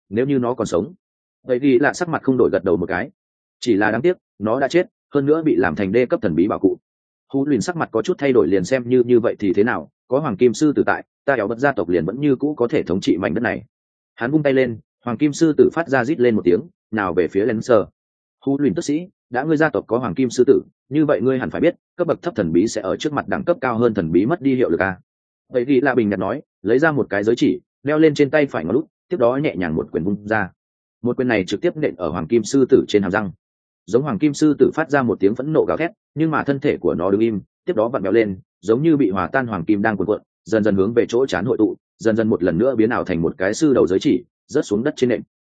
nếu như nó còn sống. Vậy thì là sắc mặt không đổi gật đầu một cái. Chỉ là đáng tiếc nó đã chết, hơn nữa bị làm thành đê cấp thần bí bảo cụ. Hú Luyện sắc mặt có chút thay đổi, liền xem như như vậy thì thế nào, có hoàng kim sư tử tại, ta éo bất gia tộc liền vẫn như cũ có thể thống trị mảnh đất này. Hắn vung tay lên, hoàng kim sư tử phát ra rít lên một tiếng, nào về phía Lancer. Hú Luyện tức sĩ, đã ngươi gia tộc có hoàng kim sư tử, như vậy ngươi hẳn phải biết cấp bậc thấp thần bí sẽ ở trước mặt đẳng cấp cao hơn thần bí mất đi hiệu lực à. Vậy thì là bình nhạt nói, lấy ra một cái giới chỉ, đeo lên trên tay phải ngón út, tiếp đó nhẹ nhàng một quyền vung ra. Một quyền này trực tiếp nện ở hoàng kim sư tử trên hàm răng. Giống hoàng kim sư tử phát ra một tiếng phẫn nộ gào thét, nhưng mà thân thể của nó đứng im, tiếp đó vặn vẹo lên, giống như bị hòa tan hoàng kim đang cuộn cuộn, dần dần hướng về chỗ chán hội tụ, dần dần một lần nữa biến ảo thành một cái sư đầu giới chỉ, rớt xuống đất trên nệm.